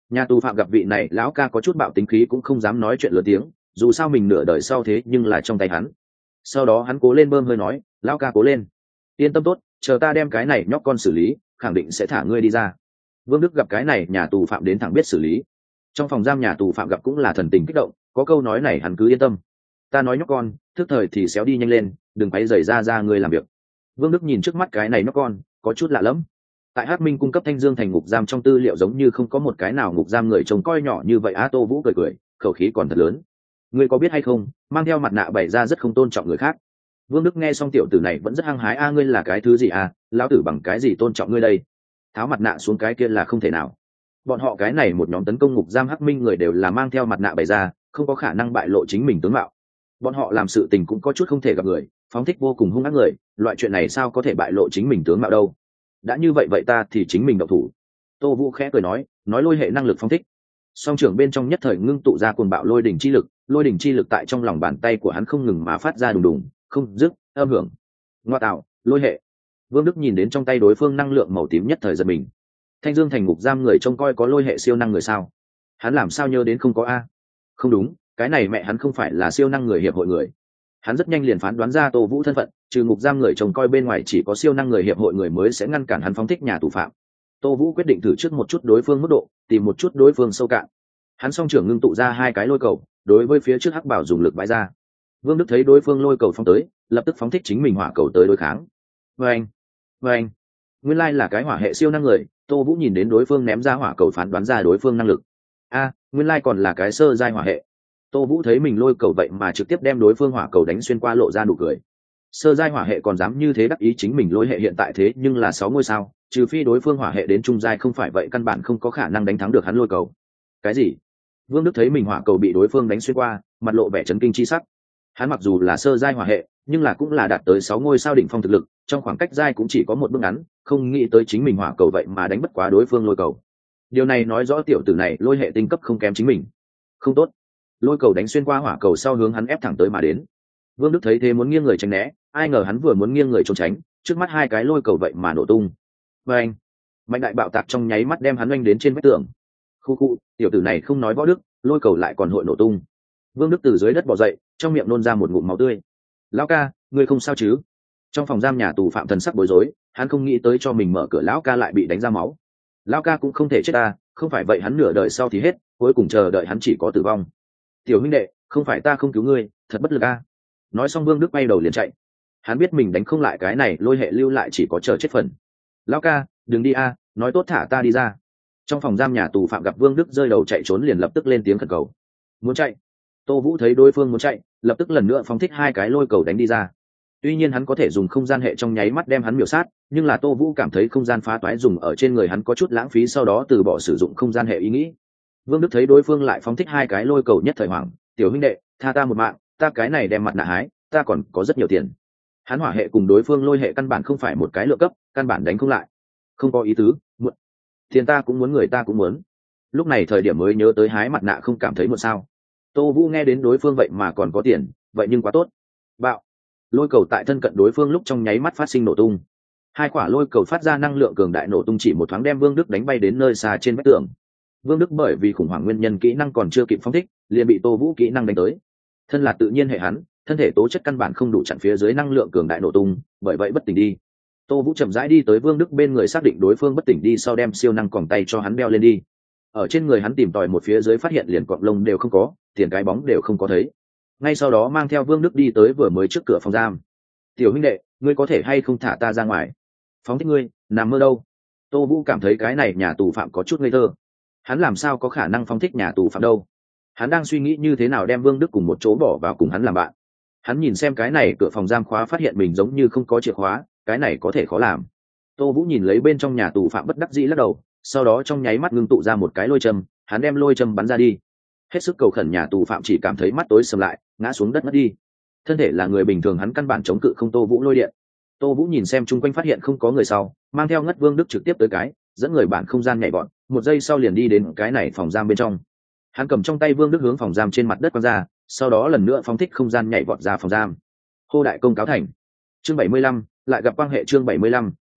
Nhà tù phạm gặp vị này lão ca có chút bạo tính khí cũng không dám nói chuyện lớn tiếng, dù sao mình nửa đời sau thế nhưng là trong tay hắn. Sau đó hắn cố lên bơm hơi nói, lão ca cố lên, yên tâm tốt, chờ ta đem cái này nhóc con xử lý, khẳng định sẽ thả ngươi đi ra. Vương Đức gặp cái này nhà tù phạm đến thẳng biết xử lý. Trong phòng giam nhà tù phạm gặp cũng là thần tình kích động, có câu nói này hắn cứ yên tâm. Ta nói nhóc con, thức thời thì xéo đi nhanh lên, đừng quấy rầy ra ra ngươi làm việc. Vương Đức nhìn trước mắt cái này nhóc con, có chút lạ lẫm. Tại Hắc Minh cung cấp Thanh Dương thành ngục giam trong tư liệu giống như không có một cái nào ngục giam người trông coi nhỏ như vậy. Á Tô Vũ cười cười, khẩu khí còn thật lớn. Ngươi có biết hay không, mang theo mặt nạ bày ra rất không tôn trọng người khác. Vương Đức nghe xong tiểu tử này vẫn rất hăng hái. A ngươi là cái thứ gì à, lão tử bằng cái gì tôn trọng ngươi đây? Tháo mặt nạ xuống cái kia là không thể nào. Bọn họ cái này một nhóm tấn công ngục giam Hắc Minh người đều là mang theo mặt nạ bày ra, không có khả năng bại lộ chính mình tướng mạo. Bọn họ làm sự tình cũng có chút không thể gặp người, phóng thích vô cùng hung ác người, loại chuyện này sao có thể bại lộ chính mình tướng mạo đâu? Đã như vậy vậy ta thì chính mình động thủ. Tô Vũ khẽ cười nói, nói lôi hệ năng lực phóng thích. Song trưởng bên trong nhất thời ngưng tụ ra cuồng bạo lôi đỉnh chi lực, lôi đỉnh chi lực tại trong lòng bàn tay của hắn không ngừng mà phát ra đùng đùng, không dứt, âm hưởng. Ngoa tạo, lôi hệ. Vương Đức nhìn đến trong tay đối phương năng lượng màu tím nhất thời giật mình. Thanh Dương thành ngục giam người trông coi có lôi hệ siêu năng người sao? Hắn làm sao nhớ đến không có a? Không đúng, cái này mẹ hắn không phải là siêu năng người hiệp hội người. Hắn rất nhanh liền phán đoán ra Tô Vũ thân phận, trừ ngục giam người trông coi bên ngoài chỉ có siêu năng người hiệp hội người mới sẽ ngăn cản hắn phóng thích nhà tù phạm. Tô Vũ quyết định thử trước một chút đối phương mức độ, tìm một chút đối phương sâu cạn. Hắn song trưởng ngưng tụ ra hai cái lôi cầu, đối với phía trước Hắc Bảo dùng lực bãi ra. Vương Đức thấy đối phương lôi cầu phóng tới, lập tức phóng thích chính mình hỏa cầu tới đối kháng. Oeng, oeng. Nguyên lai là cái hỏa hệ siêu năng người, Tô Vũ nhìn đến đối phương ném ra hỏa cầu phán đoán ra đối phương năng lực. A, nguyên lai còn là cái sơ giai hỏa hệ. Tô Vũ thấy mình lôi cầu vậy mà trực tiếp đem đối phương hỏa cầu đánh xuyên qua, lộ ra nụ cười. Sơ giai hỏa hệ còn dám như thế đắc ý, chính mình lôi hệ hiện tại thế nhưng là sáu ngôi sao, trừ phi đối phương hỏa hệ đến trung giai, không phải vậy căn bản không có khả năng đánh thắng được hắn lôi cầu. Cái gì? Vương Đức thấy mình hỏa cầu bị đối phương đánh xuyên qua, mặt lộ vẻ chấn kinh chi sắc. Hắn mặc dù là sơ giai hỏa hệ, nhưng là cũng là đạt tới sáu ngôi sao đỉnh phong thực lực, trong khoảng cách giai cũng chỉ có một bước ngắn, không nghĩ tới chính mình hỏa cầu vậy mà đánh bất quá đối phương lôi cầu. Điều này nói rõ tiểu tử này lôi hệ tinh cấp không kém chính mình. Không tốt. Lôi cầu đánh xuyên qua hỏa cầu sau hướng hắn ép thẳng tới mà đến. Vương Đức thấy thế muốn nghiêng người tránh né, ai ngờ hắn vừa muốn nghiêng người trốn tránh, trước mắt hai cái lôi cầu vậy mà nổ tung. Và anh, mạnh đại bạo tạc trong nháy mắt đem hắn oanh đến trên vách tường. Khu khu, tiểu tử này không nói võ đức, lôi cầu lại còn hội nổ tung. Vương Đức từ dưới đất bò dậy, trong miệng nôn ra một ngụm máu tươi. Lão ca, ngươi không sao chứ? Trong phòng giam nhà tù phạm thần sắc bối rối, hắn không nghĩ tới cho mình mở cửa lão ca lại bị đánh ra máu. Lão ca cũng không thể chết ta, không phải vậy hắn nửa đời sau thì hết, cuối cùng chờ đợi hắn chỉ có tử vong. Tiểu huynh đệ, không phải ta không cứu ngươi, thật bất lực a. Nói xong Vương Đức bay đầu liền chạy. Hắn biết mình đánh không lại cái này lôi hệ lưu lại chỉ có chờ chết phần. Lão ca, đừng đi a, nói tốt thả ta đi ra. Trong phòng giam nhà tù phạm gặp Vương Đức rơi đầu chạy trốn liền lập tức lên tiếng khẩn cầu. Muốn chạy. Tô Vũ thấy đối phương muốn chạy, lập tức lần nữa phóng thích hai cái lôi cầu đánh đi ra. Tuy nhiên hắn có thể dùng không gian hệ trong nháy mắt đem hắn miểu sát, nhưng là Tô Vũ cảm thấy không gian phá toái dùng ở trên người hắn có chút lãng phí, sau đó từ bỏ sử dụng không gian hệ ý nghĩ. Vương Đức thấy đối phương lại phóng thích hai cái lôi cầu nhất thời hoảng, tiểu huynh đệ, tha ta một mạng, ta cái này đem mặt nạ hái, ta còn có rất nhiều tiền. Hắn hỏa hệ cùng đối phương lôi hệ căn bản không phải một cái lượng cấp, căn bản đánh không lại. Không có ý tứ, muộn. Tiền ta cũng muốn, người ta cũng muốn. Lúc này thời điểm mới nhớ tới hái mặt nạ, không cảm thấy muộn sao? Tô Vũ nghe đến đối phương vậy mà còn có tiền, vậy nhưng quá tốt. Bạo. Lôi cầu tại thân cận đối phương lúc trong nháy mắt phát sinh nổ tung. Hai quả lôi cầu phát ra năng lượng cường đại nổ tung chỉ một thoáng đem Vương Đức đánh bay đến nơi xa trên vách tường. Vương Đức bởi vì khủng hoảng nguyên nhân kỹ năng còn chưa kịp phóng thích, liền bị Tô Vũ kỹ năng đánh tới. Thân là tự nhiên hệ hắn, thân thể tố chất căn bản không đủ chặn phía dưới năng lượng cường đại nổ tung, bởi vậy bất tỉnh đi. Tô Vũ chậm rãi đi tới Vương Đức bên người, xác định đối phương bất tỉnh đi sau đem siêu năng còng tay cho hắn đeo lên đi. Ở trên người hắn tìm tòi một phía dưới, phát hiện liền cọng lông đều không có, tiền cái bóng đều không có thấy. Ngay sau đó mang theo Vương Đức đi tới vừa mới trước cửa phòng giam. Tiểu huynh đệ, ngươi có thể hay không thả ta ra ngoài? Phóng thích ngươi, nằm mơ đâu? Tô Vũ cảm thấy cái này nhà tù phạm có chút ngây thơ. Hắn làm sao có khả năng phóng thích nhà tù phạm đâu? Hắn đang suy nghĩ như thế nào đem Vương Đức cùng một chỗ bỏ vào cùng hắn làm bạn. Hắn nhìn xem cái này cửa phòng giam khóa, phát hiện mình giống như không có chìa khóa, cái này có thể khó làm. Tô Vũ nhìn lấy bên trong nhà tù phạm bất đắc dĩ lắc đầu, sau đó trong nháy mắt ngưng tụ ra một cái lôi châm, hắn đem lôi châm bắn ra đi. Hết sức cầu khẩn nhà tù phạm chỉ cảm thấy mắt tối sầm lại, ngã xuống đất mất đi. Thân thể là người bình thường, hắn căn bản chống cự không Tô Vũ lôi điện. Tô Vũ nhìn xem chung quanh phát hiện không có người sau, mang theo ngất Vương Đức trực tiếp tới cái, dẫn người bản không gian nhảy bọn, một giây sau liền đi đến cái này phòng giam bên trong. Hắn cầm trong tay Vương Đức hướng phòng giam trên mặt đất quăng ra, sau đó lần nữa phóng thích không gian nhảy vọt ra phòng giam. Hô đại công cáo thành. Chương bảy mươi lăm, lại gặp quang hệ chương bảy mươi lăm,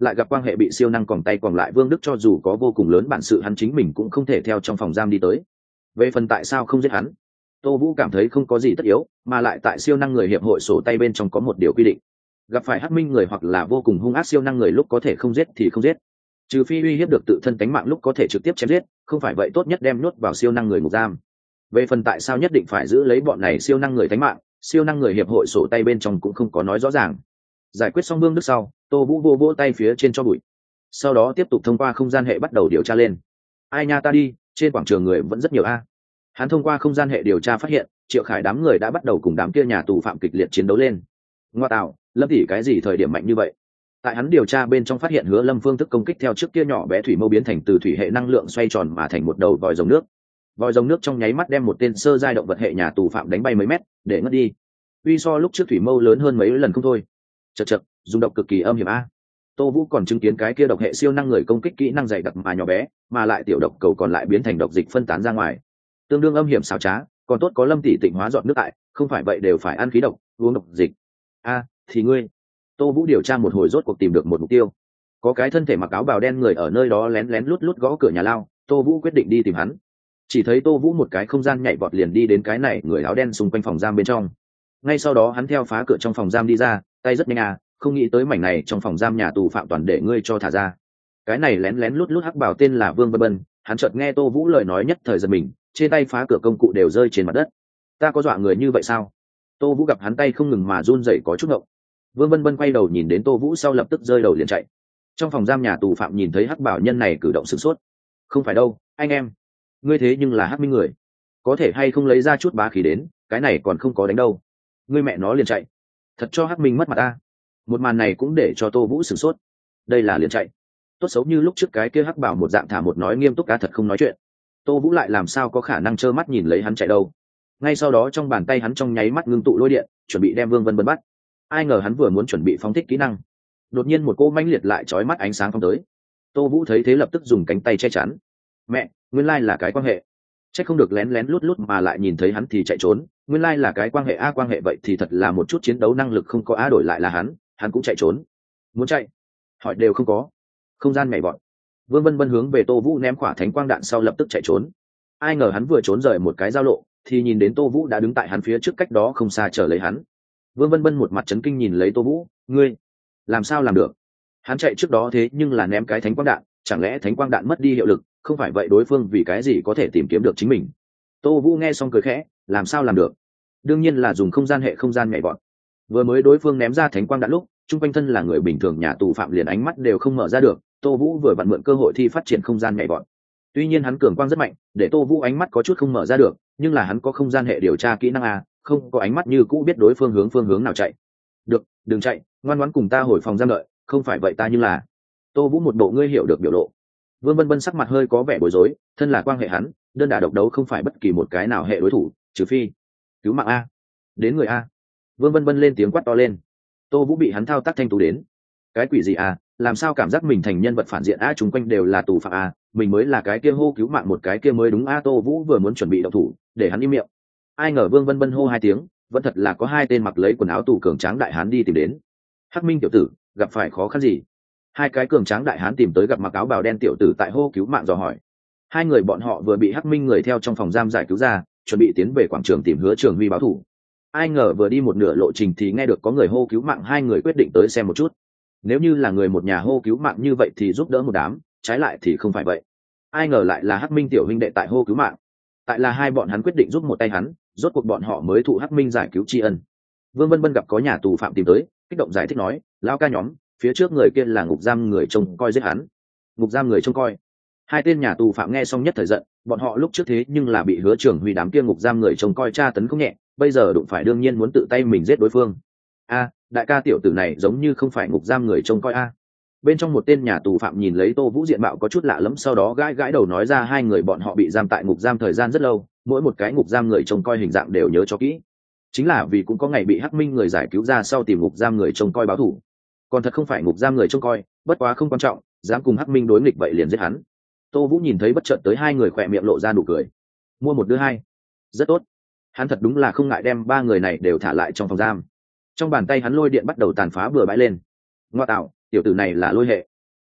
lại gặp quan hệ bị siêu năng còn tay còn lại Vương Đức cho dù có vô cùng lớn bản sự hắn chính mình cũng không thể theo trong phòng giam đi tới. Về phần tại sao không giết hắn, Tô Vũ cảm thấy không có gì tất yếu, mà lại tại siêu năng người hiệp hội sổ tay bên trong có một điều quy định, gặp phải hắc minh người hoặc là vô cùng hung ác siêu năng người lúc có thể không giết thì không giết, trừ phi uy hiếp được tự thân cánh mạng lúc có thể trực tiếp chém giết, không phải vậy tốt nhất đem nuốt vào siêu năng người ngục giam. Về phần tại sao nhất định phải giữ lấy bọn này siêu năng người cánh mạng, siêu năng người hiệp hội sổ tay bên trong cũng không có nói rõ ràng. Giải quyết xong Vương Đức sau, Tô Vũ vô vỗ tay phía trên cho bụi, sau đó tiếp tục thông qua không gian hệ bắt đầu điều tra lên. Ai nha ta đi, trên quảng trường người vẫn rất nhiều a. Hắn thông qua không gian hệ điều tra phát hiện Triệu Khải đám người đã bắt đầu cùng đám kia nhà tù phạm kịch liệt chiến đấu lên. Ngoa tạo, Lâm tỷ cái gì thời điểm mạnh như vậy? Tại hắn điều tra bên trong phát hiện Hứa Lâm phương thức công kích theo trước kia nhỏ bé thủy mâu biến thành từ thủy hệ năng lượng xoay tròn mà thành một đầu vòi rồng nước. Vòi rồng nước trong nháy mắt đem một tên sơ giai động vật hệ nhà tù phạm đánh bay mấy mét để ngất đi. Uy so lúc trước thủy mâu lớn hơn mấy lần không thôi. Chậc chậc, dùng độc cực kỳ âm hiểm a. Tô Vũ còn chứng kiến cái kia độc hệ siêu năng người công kích kỹ năng dày đặc mà nhỏ bé, mà lại tiểu độc cầu còn lại biến thành độc dịch phân tán ra ngoài, tương đương âm hiểm xảo trá. Còn tốt có Lâm tỷ tịnh hóa dọn nước tại, không phải vậy đều phải ăn khí độc, uống độc dịch. A, thì ngươi. Tô Vũ điều tra một hồi rốt cuộc tìm được một mục tiêu. Có cái thân thể mặc áo bào đen người ở nơi đó lén lén lút lút gõ cửa nhà lao, Tô Vũ quyết định đi tìm hắn. Chỉ thấy Tô Vũ một cái không gian nhảy vọt liền đi đến cái này người áo đen xung quanh phòng giam bên trong. Ngay sau đó hắn theo phá cửa trong phòng giam đi ra, tay rất nhanh à, không nghĩ tới mảnh này trong phòng giam nhà tù phạm toàn để ngươi cho thả ra. Cái này lén lén lút lút hắc bảo tên là Vương Vân Vân, hắn chợt nghe Tô Vũ lời nói nhất thời giật mình, trên tay phá cửa công cụ đều rơi trên mặt đất. Ta có dọa người như vậy sao? Tô Vũ gặp hắn tay không ngừng mà run rẩy có chút ngộng. Vương Vân Vân quay đầu nhìn đến Tô Vũ sau lập tức rơi đầu liền chạy. Trong phòng giam nhà tù phạm nhìn thấy hắc bảo nhân này cử động sửng sốt. Không phải đâu, anh em, ngươi thế nhưng là hắc minh người, có thể hay không lấy ra chút bá khí đến, cái này còn không có đánh đâu. Ngươi mẹ nó liền chạy, thật cho hắc minh mất mặt ta. Một màn này cũng để cho Tô Vũ sửng sốt. Đây là liền chạy, tốt xấu như lúc trước cái kia hắc bảo một dạng thả một nói nghiêm túc cá thật không nói chuyện. Tô Vũ lại làm sao có khả năng trơ mắt nhìn lấy hắn chạy đâu. Ngay sau đó trong bàn tay hắn trong nháy mắt ngưng tụ lôi điện, chuẩn bị đem Vương Vân Vân bắt. Ai ngờ hắn vừa muốn chuẩn bị phóng thích kỹ năng, đột nhiên một cô mãnh liệt lại chói mắt ánh sáng phóng tới. Tô Vũ thấy thế lập tức dùng cánh tay che chắn. Mẹ, nguyên lai là cái quan hệ. Chắc không được lén lén lút lút mà lại nhìn thấy hắn thì chạy trốn, nguyên lai là cái quan hệ a, quan hệ vậy thì thật là một chút chiến đấu năng lực không có a, đổi lại là hắn, hắn cũng chạy trốn. Muốn chạy, hỏi đều không có. Không gian nhảy vọt. Vương Vân Vân hướng về Tô Vũ ném quả thánh quang đạn sau lập tức chạy trốn. Ai ngờ hắn vừa trốn rời một cái giao lộ, thì nhìn đến Tô Vũ đã đứng tại hắn phía trước cách đó không xa chờ lấy hắn. Vương Vân Vân một mặt chấn kinh nhìn lấy Tô Vũ, ngươi làm sao làm được? Hắn chạy trước đó thế nhưng là ném cái thánh quang đạn, chẳng lẽ thánh quang đạn mất đi hiệu lực, không phải vậy đối phương vì cái gì có thể tìm kiếm được chính mình? Tô Vũ nghe xong cười khẽ, làm sao làm được? Đương nhiên là dùng không gian hệ không gian nhảy vọt. Vừa mới đối phương ném ra thánh quang đạn lúc, chung quanh thân là người bình thường nhà tù phạm liền ánh mắt đều không mở ra được, Tô Vũ vừa vặn mượn cơ hội thi phát triển không gian nhảy vọt. Tuy nhiên hắn cường quang rất mạnh, để Tô Vũ ánh mắt có chút không mở ra được, nhưng là hắn có không gian hệ điều tra kỹ năng a, không có ánh mắt như cũ biết đối phương hướng phương hướng nào chạy. Được, đừng chạy, ngoan ngoãn cùng ta hồi phòng giam đợi, không phải vậy ta như là. Tô Vũ một bộ ngươi hiểu được biểu lộ. Vương Vân Vân sắc mặt hơi có vẻ bối rối, thân là quan hệ hắn, đơn đả độc đấu không phải bất kỳ một cái nào hệ đối thủ, trừ phi cứu mạng a. Đến người a. Vương Vân Vân lên tiếng quát to lên. Tô Vũ bị hắn thao tác thanh tú đến. Cái quỷ gì a, làm sao cảm giác mình thành nhân vật phản diện a, chúng quanh đều là tù phạm a, mình mới là cái kia hô cứu mạng một cái kia mới đúng a. Tô Vũ vừa muốn chuẩn bị động thủ, để hắn im miệng. Ai ngờ Vương Vân Vân hô hai tiếng, vẫn thật là có hai tên mặc lấy quần áo tù cường tráng đại hán đi tìm đến. Hắc Minh tiểu tử, gặp phải khó khăn gì? Hai cái cường tráng đại hán tìm tới gặp mặc áo bào đen tiểu tử tại hô cứu mạng dò hỏi. Hai người bọn họ vừa bị Hắc Minh người theo trong phòng giam giải cứu ra, chuẩn bị tiến về quảng trường tìm Hứa Trường Huy báo thù. Ai ngờ vừa đi một nửa lộ trình thì nghe được có người hô cứu mạng, hai người quyết định tới xem một chút. Nếu như là người một nhà hô cứu mạng như vậy thì giúp đỡ một đám, trái lại thì không phải vậy. Ai ngờ lại là Hắc Minh tiểu huynh đệ tại hô cứu mạng. Tại là hai bọn hắn quyết định giúp một tay hắn, rốt cuộc bọn họ mới thụ Hắc Minh giải cứu tri ân. Vương Vân Vân gặp có nhà tù phạm tìm tới, kích động giải thích nói, lão ca nhóm, phía trước người kia là ngục giam người trông coi giết hắn. Ngục giam người trông coi? Hai tên nhà tù phạm nghe xong nhất thời giận, bọn họ lúc trước thế nhưng là bị Hứa Trường Huy đám kia ngục giam người trông coi tra tấn không nhẹ, bây giờ đụng phải đương nhiên muốn tự tay mình giết đối phương. A, đại ca tiểu tử này giống như không phải ngục giam người trông coi a. Bên trong một tên nhà tù phạm nhìn lấy Tô Vũ diện mạo có chút lạ lẫm, sau đó gãi gãi đầu nói ra hai người bọn họ bị giam tại ngục giam thời gian rất lâu, mỗi một cái ngục giam người trông coi hình dạng đều nhớ cho kỹ. Chính là vì cũng có ngày bị Hắc Minh người giải cứu ra sau tìm ngục giam người trông coi báo thù. Còn thật không phải ngục giam người trông coi, bất quá không quan trọng, dám cùng Hắc Minh đối nghịch vậy liền giết hắn. Tô Vũ nhìn thấy bất chợt tới hai người khỏe miệng lộ ra nụ cười. Mua một đứa hai. Rất tốt. Hắn thật đúng là không ngại đem ba người này đều thả lại trong phòng giam. Trong bàn tay hắn lôi điện bắt đầu tàn phá bừa bãi lên. Ngoa tạo, tiểu tử này là lôi hệ,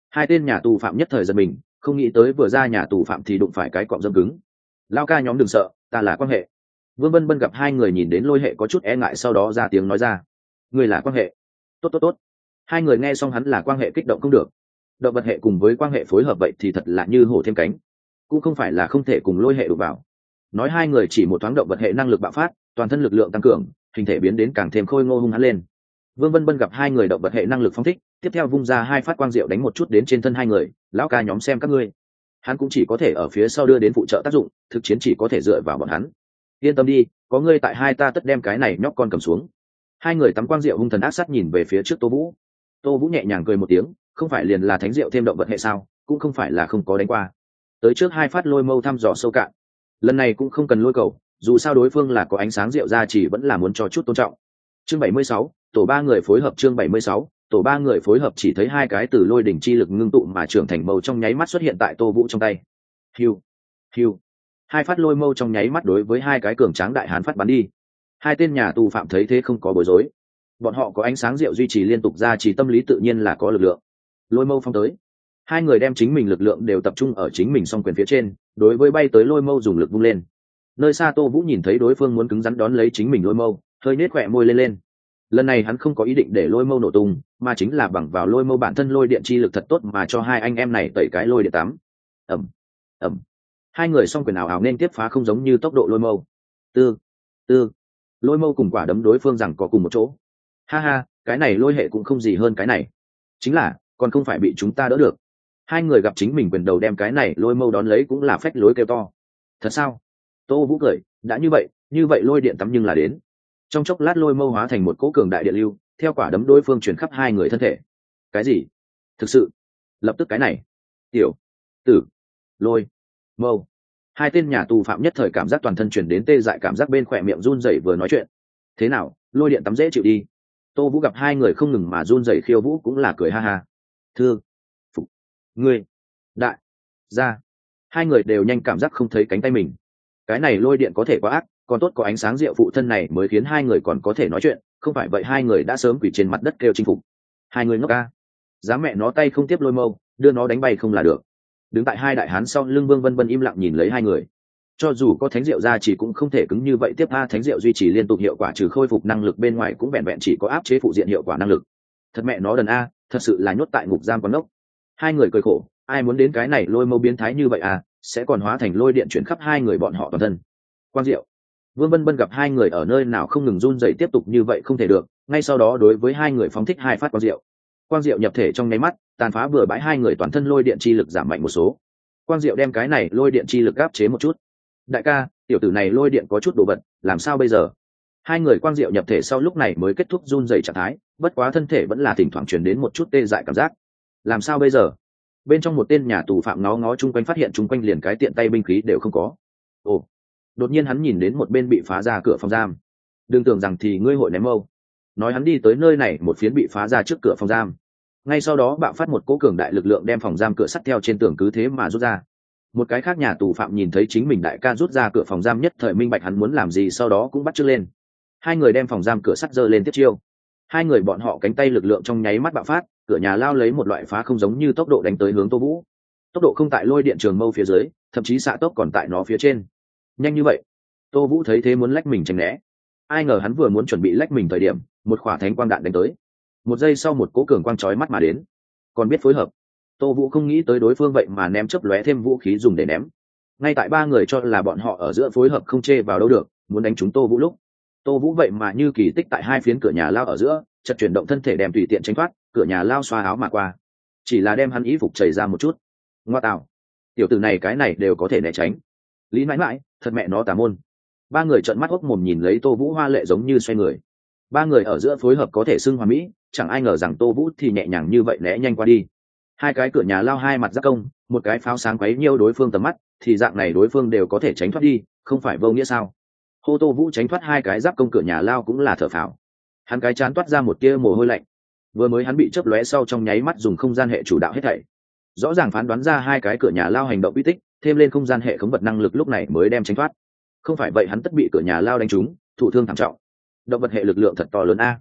Hai tên nhà tù phạm nhất thời giật mình, không nghĩ tới vừa ra nhà tù phạm thì đụng phải cái cọng dâm cứng. Lao ca nhóm đừng sợ, ta là quan hệ. Vương Vân Vân gặp hai người nhìn đến Lôi Hệ có chút e ngại, sau đó ra tiếng nói ra, người là quan hệ. Tốt tốt tốt. Hai người nghe xong hắn là quan hệ kích động không được. Động vật hệ cùng với quan hệ phối hợp vậy thì thật là như hổ thêm cánh, cũng không phải là không thể cùng Lôi Hệ đụng vào. Nói hai người chỉ một thoáng động vật hệ năng lực bạo phát, toàn thân lực lượng tăng cường, hình thể biến đến càng thêm khôi ngô hung hãn lên. Vương Vân Vân gặp hai người động vật hệ năng lực phóng thích, tiếp theo vung ra hai phát quang diệu đánh một chút đến trên thân hai người. Lão ca nhóm xem các ngươi. Hắn cũng chỉ có thể ở phía sau đưa đến phụ trợ tác dụng, thực chiến chỉ có thể dựa vào bọn hắn. Yên tâm đi, có ngươi tại hai ta tất đem cái này nhóc con cầm xuống. Hai người tắm quang diệu hung thần ác sát nhìn về phía trước Tô Vũ. Tô Vũ nhẹ nhàng cười một tiếng, không phải liền là thánh diệu thêm động vật hệ sao, cũng không phải là không có đánh qua. Tới trước hai phát lôi mâu thăm dò sâu cạn. Lần này cũng không cần lôi cầu, dù sao đối phương là có ánh sáng diệu ra, chỉ vẫn là muốn cho chút tôn trọng. Chương bảy mươi sáu, tổ ba người phối hợp. Chương bảy mươi sáu, tổ ba người phối hợp. Chỉ thấy hai cái từ lôi đỉnh chi lực ngưng tụ mà trưởng thành mâu trong nháy mắt xuất hiện tại Tô Vũ trong tay. Hiu, hiu. Hai phát lôi mâu trong nháy mắt đối với hai cái cường tráng đại hán phát bắn đi. Hai tên nhà tù phạm thấy thế không có bối rối. Bọn họ có ánh sáng diệu duy trì liên tục ra, chỉ tâm lý tự nhiên là có lực lượng. Lôi mâu phong tới. Hai người đem chính mình lực lượng đều tập trung ở chính mình song quyền phía trên, đối với bay tới lôi mâu dùng lực vung lên. Nơi xa Tô Vũ nhìn thấy đối phương muốn cứng rắn đón lấy chính mình lôi mâu, hơi nết khỏe môi lên lên. Lần này hắn không có ý định để lôi mâu nổ tung, mà chính là bằng vào lôi mâu bản thân lôi điện chi lực thật tốt mà cho hai anh em này tẩy cái lôi điện tắm. Ẩm, Ẩm. Hai người song quyền ảo ảo nên tiếp phá, không giống như tốc độ lôi mâu. Tư, tư. Lôi mâu cùng quả đấm đối phương rằng có cùng một chỗ. Ha ha, cái này lôi hệ cũng không gì hơn cái này. Chính là, còn không phải bị chúng ta đỡ được. Hai người gặp chính mình quyền đầu đem cái này lôi mâu đón lấy cũng là phách lối kêu to. Thật sao? Tô Vũ cười, đã như vậy, như vậy lôi điện tắm nhưng là đến. Trong chốc lát lôi mâu hóa thành một cỗ cường đại điện lưu, theo quả đấm đối phương chuyển khắp hai người thân thể. Cái gì? Thực sự? Lập tức cái này. Tiểu, tử, lôi, mâu. Hai tên nhà tù phạm nhất thời cảm giác toàn thân chuyển đến tê dại, cảm giác bên khỏe miệng run rẩy vừa nói chuyện. Thế nào, lôi điện tắm dễ chịu đi. Tô Vũ gặp hai người không ngừng mà run rẩy khiêu vũ cũng là cười ha ha. Thương, phục, ngươi, đại, ra. Hai người đều nhanh cảm giác không thấy cánh tay mình. Cái này lôi điện có thể quá ác, còn tốt có ánh sáng diệu phụ thân này mới khiến hai người còn có thể nói chuyện, không phải vậy hai người đã sớm quỳ trên mặt đất kêu chinh phục. Hai người ngốc ca. Dám mẹ nó tay không tiếp lôi mâu, đưa nó đánh bay không là được. Đứng tại hai đại hán sau lưng Vương Vân Vân im lặng nhìn lấy hai người. Cho dù có thánh diệu ra chỉ cũng không thể cứng như vậy tiếp a, thánh diệu duy trì liên tục hiệu quả trừ khôi phục năng lực bên ngoài cũng vẹn vẹn chỉ có áp chế phụ diện hiệu quả năng lực. Thật mẹ nó đần a, thật sự là nhốt tại ngục giam quán ngốc. Hai người cười khổ, ai muốn đến cái này lôi mâu biến thái như vậy à, sẽ còn hóa thành lôi điện chuyển khắp hai người bọn họ toàn thân. Quang diệu. Vương Vân Vân gặp hai người ở nơi nào không ngừng run rẩy, tiếp tục như vậy không thể được, ngay sau đó đối với hai người phóng thích hai phát quang diệu. Quang diệu nhập thể trong nháy mắt, tàn phá bừa bãi hai người toàn thân lôi điện chi lực giảm mạnh một số. Quang diệu đem cái này lôi điện chi lực áp chế một chút. Đại ca, tiểu tử này lôi điện có chút đồ vật, làm sao bây giờ? Hai người quang diệu nhập thể sau lúc này mới kết thúc run rẩy trạng thái, bất quá thân thể vẫn là thỉnh thoảng truyền đến một chút tê dại cảm giác. Làm sao bây giờ? Bên trong một tên nhà tù phạm ngó ngó chung quanh, phát hiện chung quanh liền cái tiện tay binh khí đều không có. Ồ, đột nhiên hắn nhìn đến một bên bị phá ra cửa phòng giam. Đừng tưởng rằng thì ngươi hội ném mâu. Nói hắn đi tới nơi này, một phiến bị phá ra trước cửa phòng giam. Ngay sau đó bạo phát một cỗ cường đại lực lượng đem phòng giam cửa sắt theo trên tường cứ thế mà rút ra. Một cái khác nhà tù phạm nhìn thấy chính mình đại ca rút ra cửa phòng giam, nhất thời minh bạch hắn muốn làm gì, sau đó cũng bắt chước lên. Hai người đem phòng giam cửa sắt giơ lên tiếp chiêu. Hai người bọn họ cánh tay lực lượng trong nháy mắt bạo phát, cửa nhà lao lấy một loại phá không giống như tốc độ đánh tới hướng Tô Vũ. Tốc độ không tại lôi điện trường mâu phía dưới, thậm chí xạ tốc còn tại nó phía trên. Nhanh như vậy, Tô Vũ thấy thế muốn lách mình tránh né. Ai ngờ hắn vừa muốn chuẩn bị lách mình thời điểm, một quả thánh quang đạn đánh tới. Một giây sau một cỗ cường quang chói mắt mà đến. Còn biết phối hợp. Tô Vũ không nghĩ tới đối phương vậy mà ném chớp lóe thêm vũ khí dùng để ném. Ngay tại ba người cho là bọn họ ở giữa phối hợp không chê vào đâu được, muốn đánh trúng Tô Vũ lúc, Tô Vũ vậy mà như kỳ tích tại hai phiến cửa nhà lao ở giữa, chợt chuyển động thân thể đem tùy tiện tránh thoát, cửa nhà lao xoa áo mà qua. Chỉ là đem hắn y phục chảy ra một chút. Ngoa tạo, tiểu tử này cái này đều có thể né tránh. Lý mãi mãi, thật mẹ nó tà môn. Ba người trợn mắt hốc mồm nhìn lấy Tô Vũ hoa lệ giống như xoay người. Ba người ở giữa phối hợp có thể xưng hòa mỹ, chẳng ai ngờ rằng Tô Vũ thì nhẹ nhàng như vậy né nhanh qua đi. Hai cái cửa nhà lao hai mặt giáp công, một cái pháo sáng quấy nhiêu đối phương tầm mắt, thì dạng này đối phương đều có thể tránh thoát đi, không phải vô nghĩa sao? Hô Tô Vũ tránh thoát hai cái giáp công cửa nhà lao cũng là thở phào. Hắn cái chán toát ra một tia mồ hôi lạnh. Vừa mới hắn bị chớp lóe sau trong nháy mắt dùng không gian hệ chủ đạo hết thảy. Rõ ràng phán đoán ra hai cái cửa nhà lao hành động uy tích, thêm lên không gian hệ khống vật năng lực lúc này mới đem tránh thoát. Không phải vậy hắn tất bị cửa nhà lao đánh trúng, thụ thương thảm trọng. Động vật hệ lực lượng thật to lớn a.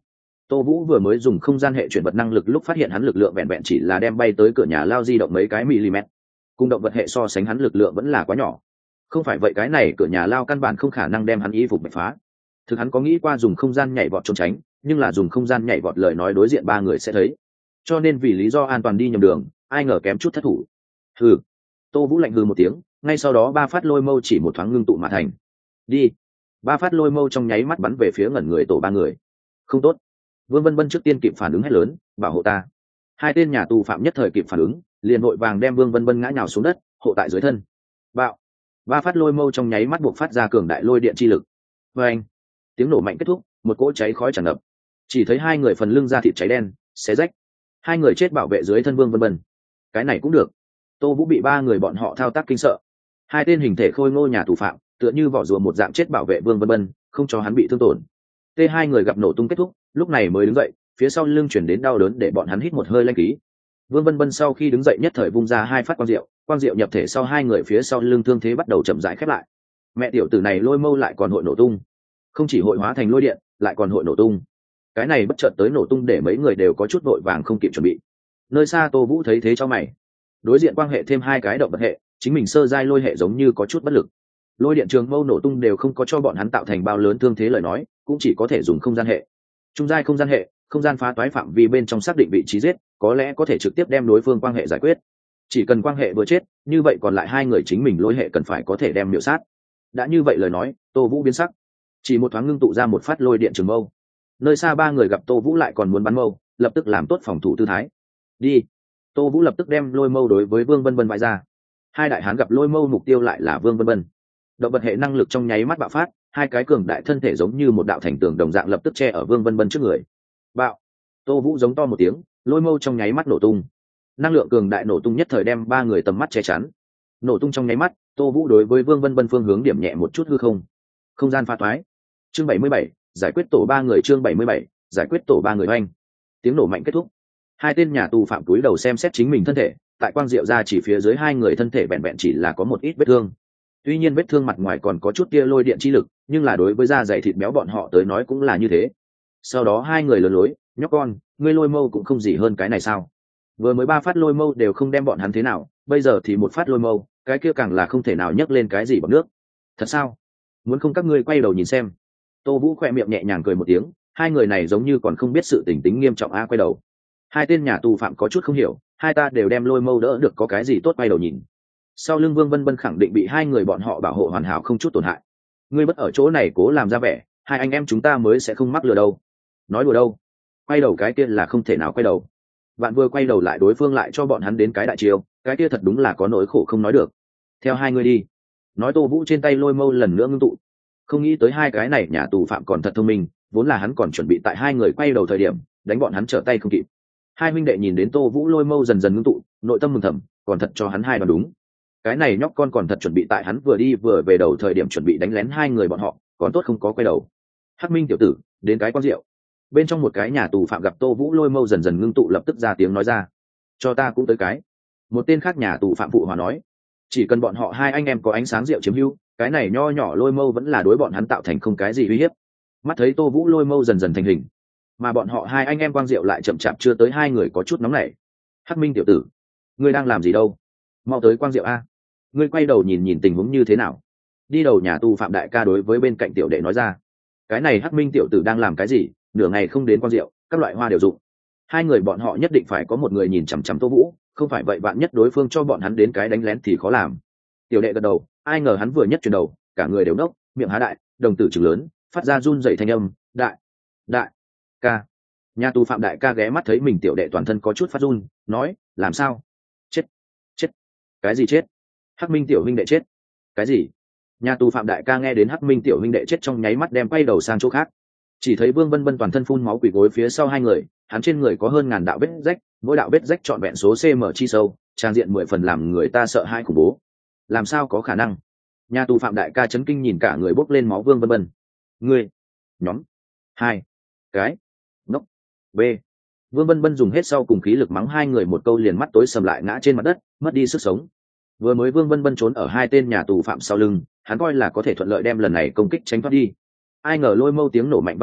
Tô Vũ vừa mới dùng không gian hệ chuyển vật năng lực lúc phát hiện hắn lực lượng vẹn vẹn chỉ là đem bay tới cửa nhà lao di động mấy cái mm, cùng động vật hệ so sánh hắn lực lượng vẫn là quá nhỏ. Không phải vậy cái này cửa nhà lao căn bản không khả năng đem hắn y phục bạch phá. Thực hắn có nghĩ qua dùng không gian nhảy vọt trốn tránh, nhưng là dùng không gian nhảy vọt lời nói đối diện ba người sẽ thấy, cho nên vì lý do an toàn đi nhầm đường, ai ngờ kém chút thất thủ. Hừ. Tô Vũ lạnh hừ một tiếng, ngay sau đó ba phát lôi mâu chỉ một thoáng ngưng tụ mà thành. Đi. Ba phát lôi mâu trong nháy mắt bắn về phía ngẩn người tổ ba người. Không tốt. Vương Vân Vân trước tiên kịp phản ứng hét lớn, bảo hộ ta. Hai tên nhà tù phạm nhất thời kịp phản ứng, liền vội vàng đem Vương Vân Vân ngã nhào xuống đất, hộ tại dưới thân. Bạo. Ba phát lôi mâu trong nháy mắt buộc phát ra cường đại lôi điện chi lực. Và anh. Tiếng nổ mạnh kết thúc, một cỗ cháy khói tràn ngập. Chỉ thấy hai người phần lưng da thịt cháy đen, xé rách. Hai người chết bảo vệ dưới thân Vương Vân Vân. Cái này cũng được. Tô Vũ bị ba người bọn họ thao tác kinh sợ. Hai tên hình thể khôi ngô nhà tù phạm, tựa như vỏ rùa một dạng chết bảo vệ Vương Vân Vân, không cho hắn bị thương tổn. T hai người gặp nổ tung kết thúc, lúc này mới đứng dậy, phía sau lưng chuyển đến đau đớn để bọn hắn hít một hơi lanh khí. Vương Vân Vân sau khi đứng dậy nhất thời vung ra hai phát quang diệu, quang diệu nhập thể sau hai người phía sau lưng thương thế bắt đầu chậm rãi khép lại. Mẹ tiểu tử này lôi mâu lại còn hội nổ tung, không chỉ hội hóa thành lôi điện, lại còn hội nổ tung. Cái này bất chợt tới nổ tung để mấy người đều có chút vội vàng không kịp chuẩn bị. Nơi xa Tô Vũ thấy thế cho mày. Đối diện quan hệ thêm hai cái động vật hệ, chính mình sơ giai lôi hệ giống như có chút bất lực. Lôi điện trường mâu nổ tung đều không có cho bọn hắn tạo thành bao lớn thương thế lời nói, cũng chỉ có thể dùng không gian hệ. Trung giai không gian hệ, không gian phá toái phạm vi bên trong xác định vị trí giết, có lẽ có thể trực tiếp đem đối phương quan hệ giải quyết. Chỉ cần quan hệ vừa chết, như vậy còn lại hai người chính mình lôi hệ cần phải có thể đem miểu sát. Đã như vậy lời nói, Tô Vũ biến sắc, chỉ một thoáng ngưng tụ ra một phát lôi điện trường mâu. Nơi xa ba người gặp Tô Vũ lại còn muốn bắn mâu, lập tức làm tốt phòng thủ tư thái. Đi. Tô Vũ lập tức đem lôi mâu đối với Vương Vân Vân vãi ra. Hai đại hán gặp lôi mâu mục tiêu lại là Vương Vân Vân. Động vật hệ năng lực trong nháy mắt bạo phát, hai cái cường đại thân thể giống như một đạo thành tường đồng dạng lập tức che ở Vương Vân Vân trước người. Bạo. Tô Vũ giống to một tiếng, lôi mâu trong nháy mắt nổ tung. Năng lượng cường đại nổ tung nhất thời đem ba người tầm mắt che chắn. Nổ tung trong nháy mắt, Tô Vũ đối với Vương Vân Vân phương hướng điểm nhẹ một chút hư không. Không gian pha toái. Chương bảy mươi bảy, giải quyết tổ ba người chương bảy mươi bảy, giải quyết tổ ba người oanh. Tiếng nổ mạnh kết thúc. Hai tên nhà tù phạm túi đầu xem xét chính mình thân thể, tại quang diệu ra chỉ phía dưới hai người thân thể vẹn vẹn chỉ là có một ít vết thương. Tuy nhiên vết thương mặt ngoài còn có chút tia lôi điện chi lực, nhưng là đối với da dày thịt béo bọn họ tới nói cũng là như thế. Sau đó hai người lớn lối, nhóc con, ngươi lôi mâu cũng không gì hơn cái này sao? Vừa mới ba phát lôi mâu đều không đem bọn hắn thế nào, bây giờ thì một phát lôi mâu, cái kia càng là không thể nào nhấc lên cái gì bằng nước. Thật sao? Muốn không các ngươi quay đầu nhìn xem. Tô Vũ khỏe miệng nhẹ nhàng cười một tiếng, hai người này giống như còn không biết sự tình tính nghiêm trọng a quay đầu. Hai tên nhà tù phạm có chút không hiểu, hai ta đều đem lôi mâu đỡ được có cái gì tốt quay đầu nhìn. Sau lưng Vương Vân Vân khẳng định bị hai người bọn họ bảo hộ hoàn hảo không chút tổn hại. Ngươi bất ở chỗ này cố làm ra vẻ, hai anh em chúng ta mới sẽ không mắc lừa đâu. Nói đùa đâu? Quay đầu cái kia là không thể nào quay đầu. Bạn vừa quay đầu lại đối phương lại cho bọn hắn đến cái đại chiêu, cái kia thật đúng là có nỗi khổ không nói được. Theo hai người đi. Nói Tô Vũ trên tay lôi mâu lần nữa ngưng tụ. Không nghĩ tới hai cái này nhà tù phạm còn thật thông minh, vốn là hắn còn chuẩn bị tại hai người quay đầu thời điểm đánh bọn hắn trở tay không kịp. Hai huynh đệ nhìn đến Tô Vũ lôi mâu dần dần ngưng tụ, nội tâm mừng thầm, còn thật cho hắn hai đoán đúng. Cái này nhóc con còn thật chuẩn bị tại hắn vừa đi vừa về đầu thời điểm chuẩn bị đánh lén hai người bọn họ, còn tốt không có quay đầu. Hắc Minh tiểu tử, đến cái con rượu. Bên trong một cái nhà tù phạm gặp Tô Vũ lôi mâu dần dần ngưng tụ lập tức ra tiếng nói ra. Cho ta cũng tới cái. Một tên khác nhà tù phạm phụ hòa nói. Chỉ cần bọn họ hai anh em có ánh sáng rượu chiếm hữu, cái này nho nhỏ lôi mâu vẫn là đối bọn hắn tạo thành không cái gì uy hiếp. Mắt thấy Tô Vũ lôi mâu dần dần thành hình, mà bọn họ hai anh em quang diệu lại chậm chạp chưa tới hai người có chút nóng nảy. Hắc Minh tiểu tử, ngươi đang làm gì đâu? Mau tới quang diệu a. Ngươi quay đầu nhìn nhìn tình huống như thế nào. Đi đầu nhà tù phạm đại ca đối với bên cạnh tiểu đệ nói ra. Cái này Hắc Minh tiểu tử đang làm cái gì, nửa ngày không đến quang diệu, các loại hoa đều dụng. Hai người bọn họ nhất định phải có một người nhìn chằm chằm Tô Vũ, không phải vậy bạn nhất đối phương cho bọn hắn đến cái đánh lén thì khó làm. Tiểu đệ gật đầu, ai ngờ hắn vừa nhất chuyển đầu, cả người đều nốc, miệng há đại, đồng tử trừng lớn, phát ra run rẩy thanh âm, đại, đại, ca. Nhà tù phạm đại ca ghé mắt thấy mình tiểu đệ toàn thân có chút phát run, nói, làm sao? Chết, chết, cái gì chết? Hắc Minh tiểu huynh đệ chết. Cái gì? Nhà tù phạm đại ca nghe đến Hắc Minh tiểu huynh đệ chết trong nháy mắt đem quay đầu sang chỗ khác. Chỉ thấy Vương Vân Vân toàn thân phun máu quỳ gối phía sau hai người, hắn trên người có hơn ngàn đạo vết rách, mỗi đạo vết rách trọn vẹn số cm chi sâu, trang diện mười phần làm người ta sợ hãi khủng bố. Làm sao có khả năng? Nhà tù phạm đại ca chấn kinh nhìn cả người bốc lên máu Vương Vân Vân. Ngươi, nhóm, hai, cái, ngốc, b. Vương Vân Vân dùng hết sau cùng khí lực mắng hai người một câu liền mắt tối sầm lại ngã trên mặt đất, mất đi sức sống. Vừa mới Vương Vân Vân trốn ở hai tên nhà tù phạm sau lưng, hắn coi là có thể thuận lợi đem lần này công kích tránh thoát đi. Ai ngờ lôi mâu tiếng nổ mạnh vang lúc,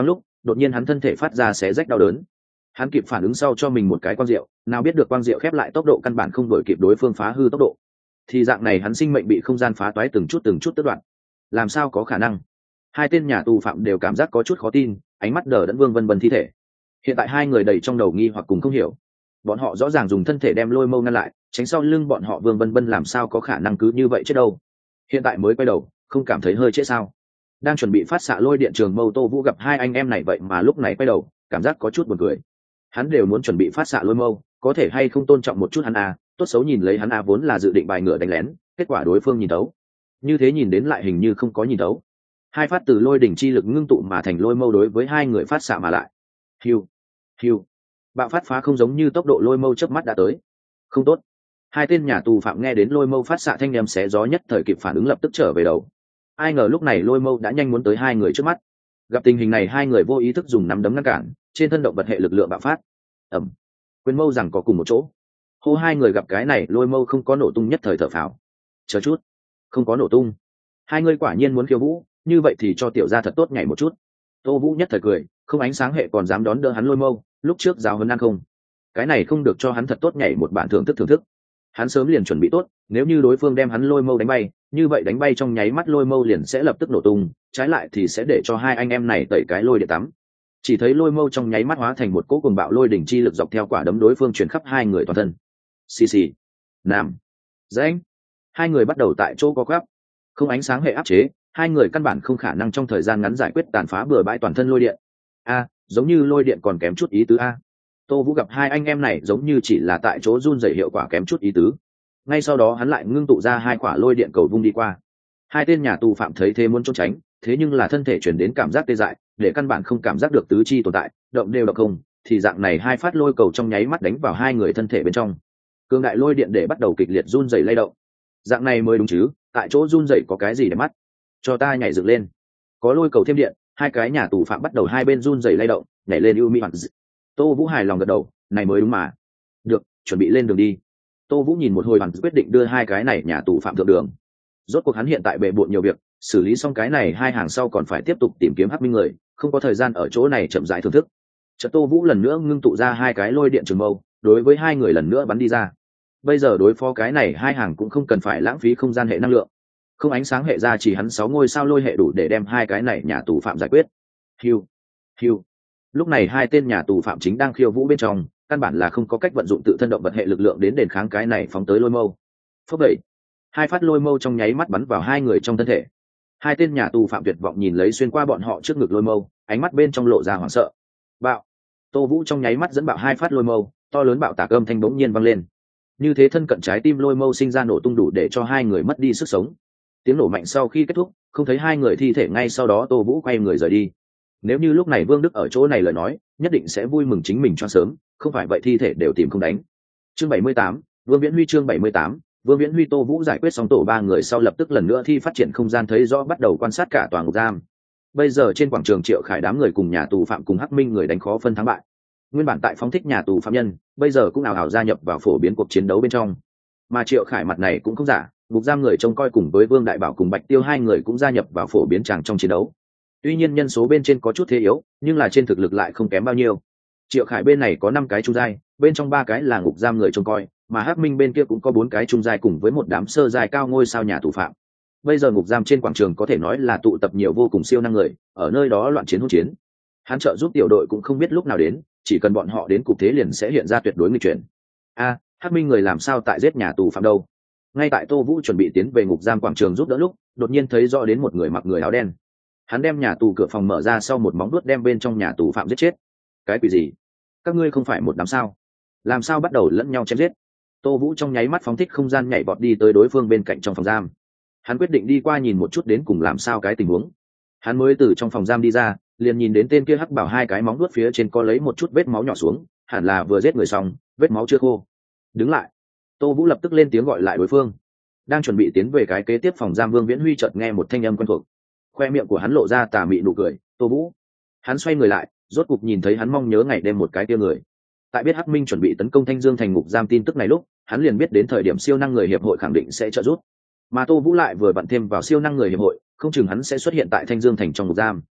đột nhiên hắn thân thể phát ra xé rách đau đớn. Hắn kịp phản ứng sau cho mình một cái quang diệu, nào biết được quang diệu khép lại tốc độ căn bản không đổi kịp đối phương phá hư tốc độ, thì dạng này hắn sinh mệnh bị không gian phá toái từng chút từng chút tước đoạn. Làm sao có khả năng? Hai tên nhà tù phạm đều cảm giác có chút khó tin, ánh mắt đờ đẫn Vương Vân Vân thi thể. Hiện tại hai người đầy trong đầu nghi hoặc cùng không hiểu. Bọn họ rõ ràng dùng thân thể đem Lôi Mâu ngăn lại, tránh sau lưng bọn họ Vương Vân Vân làm sao có khả năng cứ như vậy chết đâu. Hiện tại mới quay đầu, không cảm thấy hơi chết sao? Đang chuẩn bị phát xạ lôi điện trường mâu Tô Vũ gặp hai anh em này vậy mà lúc này quay đầu, cảm giác có chút buồn cười. Hắn đều muốn chuẩn bị phát xạ lôi mâu, có thể hay không tôn trọng một chút hắn à, tốt xấu nhìn lấy hắn à vốn là dự định bài ngựa đánh lén, kết quả đối phương nhìn thấu. Như thế nhìn đến lại hình như không có nhìn thấu. Hai phát từ lôi đỉnh chi lực ngưng tụ mà thành lôi mâu đối với hai người phát xạ mà lại. Hiu, hiu. Bạo phát phá không giống như tốc độ lôi mâu chớp mắt đã tới. Không tốt. Hai tên nhà tù phạm nghe đến lôi mâu phát xạ thanh âm xé gió nhất thời kịp phản ứng lập tức trở về đầu. Ai ngờ lúc này lôi mâu đã nhanh muốn tới hai người trước mắt. Gặp tình hình này hai người vô ý thức dùng nắm đấm ngăn cản, trên thân động vật hệ lực lượng bạo phát. Ầm. Quyền mâu rằng có cùng một chỗ. Hô hai người gặp cái này lôi mâu không có nổ tung nhất thời thở phào. Chờ chút, không có nổ tung. Hai người quả nhiên muốn khiêu vũ, như vậy thì cho tiểu gia thật tốt nhảy một chút. Tô Vũ nhất thời cười, không ánh sáng hệ còn dám đón đỡ hắn lôi mâu, lúc trước giáo huấn ăn không. Cái này không được cho hắn thật tốt nhảy một bản thưởng thức thưởng thức. Hắn sớm liền chuẩn bị tốt, nếu như đối phương đem hắn lôi mâu đánh bay, như vậy đánh bay trong nháy mắt lôi mâu liền sẽ lập tức nổ tung, trái lại thì sẽ để cho hai anh em này tẩy cái lôi để tắm. Chỉ thấy lôi mâu trong nháy mắt hóa thành một cỗ cuồng bạo lôi đỉnh chi lực dọc theo quả đấm đối phương truyền khắp hai người toàn thân. Xì xì, nam, rãnh. Hai người bắt đầu tại chỗ co quắp. Không ánh sáng hệ áp chế, hai người căn bản không khả năng trong thời gian ngắn giải quyết tàn phá bừa bãi toàn thân lôi điện. A, giống như lôi điện còn kém chút ý tứ a. Tô Vũ gặp hai anh em này giống như chỉ là tại chỗ run rẩy hiệu quả kém chút ý tứ. Ngay sau đó hắn lại ngưng tụ ra hai quả lôi điện cầu vung đi qua. Hai tên nhà tù phạm thấy thế muốn trốn tránh, thế nhưng là thân thể chuyển đến cảm giác tê dại, để căn bản không cảm giác được tứ chi tồn tại, động đều động không, thì dạng này hai phát lôi cầu trong nháy mắt đánh vào hai người thân thể bên trong. Cường đại lôi điện để bắt đầu kịch liệt run rẩy lay động. Dạng này mới đúng chứ, tại chỗ run rẩy có cái gì để mắt? Cho ta nhảy dựng lên. Có lôi cầu thêm điện, hai cái nhà tù phạm bắt đầu hai bên run rẩy lay động, nhảy lên ưu mỹ hoàn dị. Tô Vũ hài lòng gật đầu, này mới đúng mà. Được, chuẩn bị lên đường đi. Tô Vũ nhìn một hồi hoàn quyết định đưa hai cái này nhà tù phạm thượng đường. Rốt cuộc hắn hiện tại bệ bội nhiều việc, xử lý xong cái này hai hàng sau còn phải tiếp tục tìm kiếm hắc minh người, không có thời gian ở chỗ này chậm rãi thưởng thức. Chợt Tô Vũ lần nữa ngưng tụ ra hai cái lôi điện trường mâu, đối với hai người lần nữa bắn đi ra. Bây giờ đối phó cái này hai hàng cũng không cần phải lãng phí không gian hệ năng lượng. Không ánh sáng hệ ra chỉ hắn sáu ngôi sao lôi hệ đủ để đem hai cái này nhà tù phạm giải quyết. Hiu, hiu. Lúc này hai tên nhà tù phạm chính đang khiêu vũ bên trong, căn bản là không có cách vận dụng tự thân động vật hệ lực lượng đến đền kháng cái này phóng tới lôi mâu. Phốc đẩy. Hai phát lôi mâu trong nháy mắt bắn vào hai người trong thân thể. Hai tên nhà tù phạm tuyệt vọng nhìn lấy xuyên qua bọn họ trước ngực lôi mâu, ánh mắt bên trong lộ ra hoảng sợ. Bạo. Tô Vũ trong nháy mắt dẫn bạo hai phát lôi mâu, to lớn bạo tạc âm thanh bỗng nhiên vang lên. Như thế thân cận trái tim lôi mâu sinh ra nổ tung đủ để cho hai người mất đi sức sống. Tiếng nổ mạnh sau khi kết thúc, không thấy hai người thi thể, ngay sau đó Tô Vũ quay người rời đi. Nếu như lúc này Vương Đức ở chỗ này lời nói, nhất định sẽ vui mừng chính mình cho sớm, không phải vậy thi thể đều tìm không đánh. Chương bảy mươi tám, Vương Viễn Huy. Chương bảy mươi tám, Vương Viễn Huy. Tô Vũ giải quyết xong tổ ba người sau lập tức lần nữa thi phát triển không gian thấy rõ, bắt đầu quan sát cả tòa ngục giam. Bây giờ trên quảng trường Triệu Khải đám người cùng nhà tù phạm cùng hắc minh người đánh khó phân thắng bại. Nguyên bản tại phóng thích nhà tù phạm nhân, bây giờ cũng ảo ảo gia nhập vào phổ biến cuộc chiến đấu bên trong. Mà Triệu Khải mặt này cũng không giả, ngục giam người trông coi cùng với Vương Đại Bảo cùng Bạch Tiêu hai người cũng gia nhập vào phổ biến tràng trong chiến đấu. Tuy nhiên nhân số bên trên có chút thế yếu, nhưng là trên thực lực lại không kém bao nhiêu. Triệu Khải bên này có năm cái trung giai, bên trong ba cái là ngục giam người trông coi, mà Hắc Minh bên kia cũng có bốn cái trung giai cùng với một đám sơ giai cao ngôi sao nhà tù phạm. Bây giờ ngục giam trên quảng trường có thể nói là tụ tập nhiều vô cùng siêu năng người, ở nơi đó loạn chiến hỗn chiến. Hắn trợ giúp tiểu đội cũng không biết lúc nào đến, chỉ cần bọn họ đến cục thế liền sẽ hiện ra tuyệt đối nghịch chuyển. A, Hắc Minh người làm sao tại giết nhà tù phạm đâu? Ngay tại Tô Vũ chuẩn bị tiến về ngục giam quảng trường giúp đỡ lúc, đột nhiên thấy rõ đến một người mặc người áo đen. Hắn đem nhà tù cửa phòng mở ra, sau một móng vuốt đem bên trong nhà tù phạm giết chết. Cái quỷ gì? Các ngươi không phải một đám sao? Làm sao bắt đầu lẫn nhau chém giết? Tô Vũ trong nháy mắt phóng thích không gian nhảy bọt đi tới đối phương bên cạnh trong phòng giam. Hắn quyết định đi qua nhìn một chút đến cùng làm sao cái tình huống. Hắn mới từ trong phòng giam đi ra, liền nhìn đến tên kia hắc bảo hai cái móng vuốt phía trên có lấy một chút vết máu nhỏ xuống, hẳn là vừa giết người xong, vết máu chưa khô. Đứng lại. Tô Vũ lập tức lên tiếng gọi lại đối phương. Đang chuẩn bị tiến về cái kế tiếp phòng giam Vương Viễn Huy chợt nghe một thanh âm quen thuộc. Khoe miệng của hắn lộ ra tà mị nụ cười. Tô Vũ. Hắn xoay người lại, rốt cục nhìn thấy hắn mong nhớ ngày đêm một cái tia người. Tại biết Hắc Minh chuẩn bị tấn công Thanh Dương thành ngục giam tin tức này lúc, hắn liền biết đến thời điểm siêu năng người hiệp hội khẳng định sẽ trợ giúp. Mà Tô Vũ lại vừa vặn thêm vào siêu năng người hiệp hội, không chừng hắn sẽ xuất hiện tại Thanh Dương thành trong ngục giam.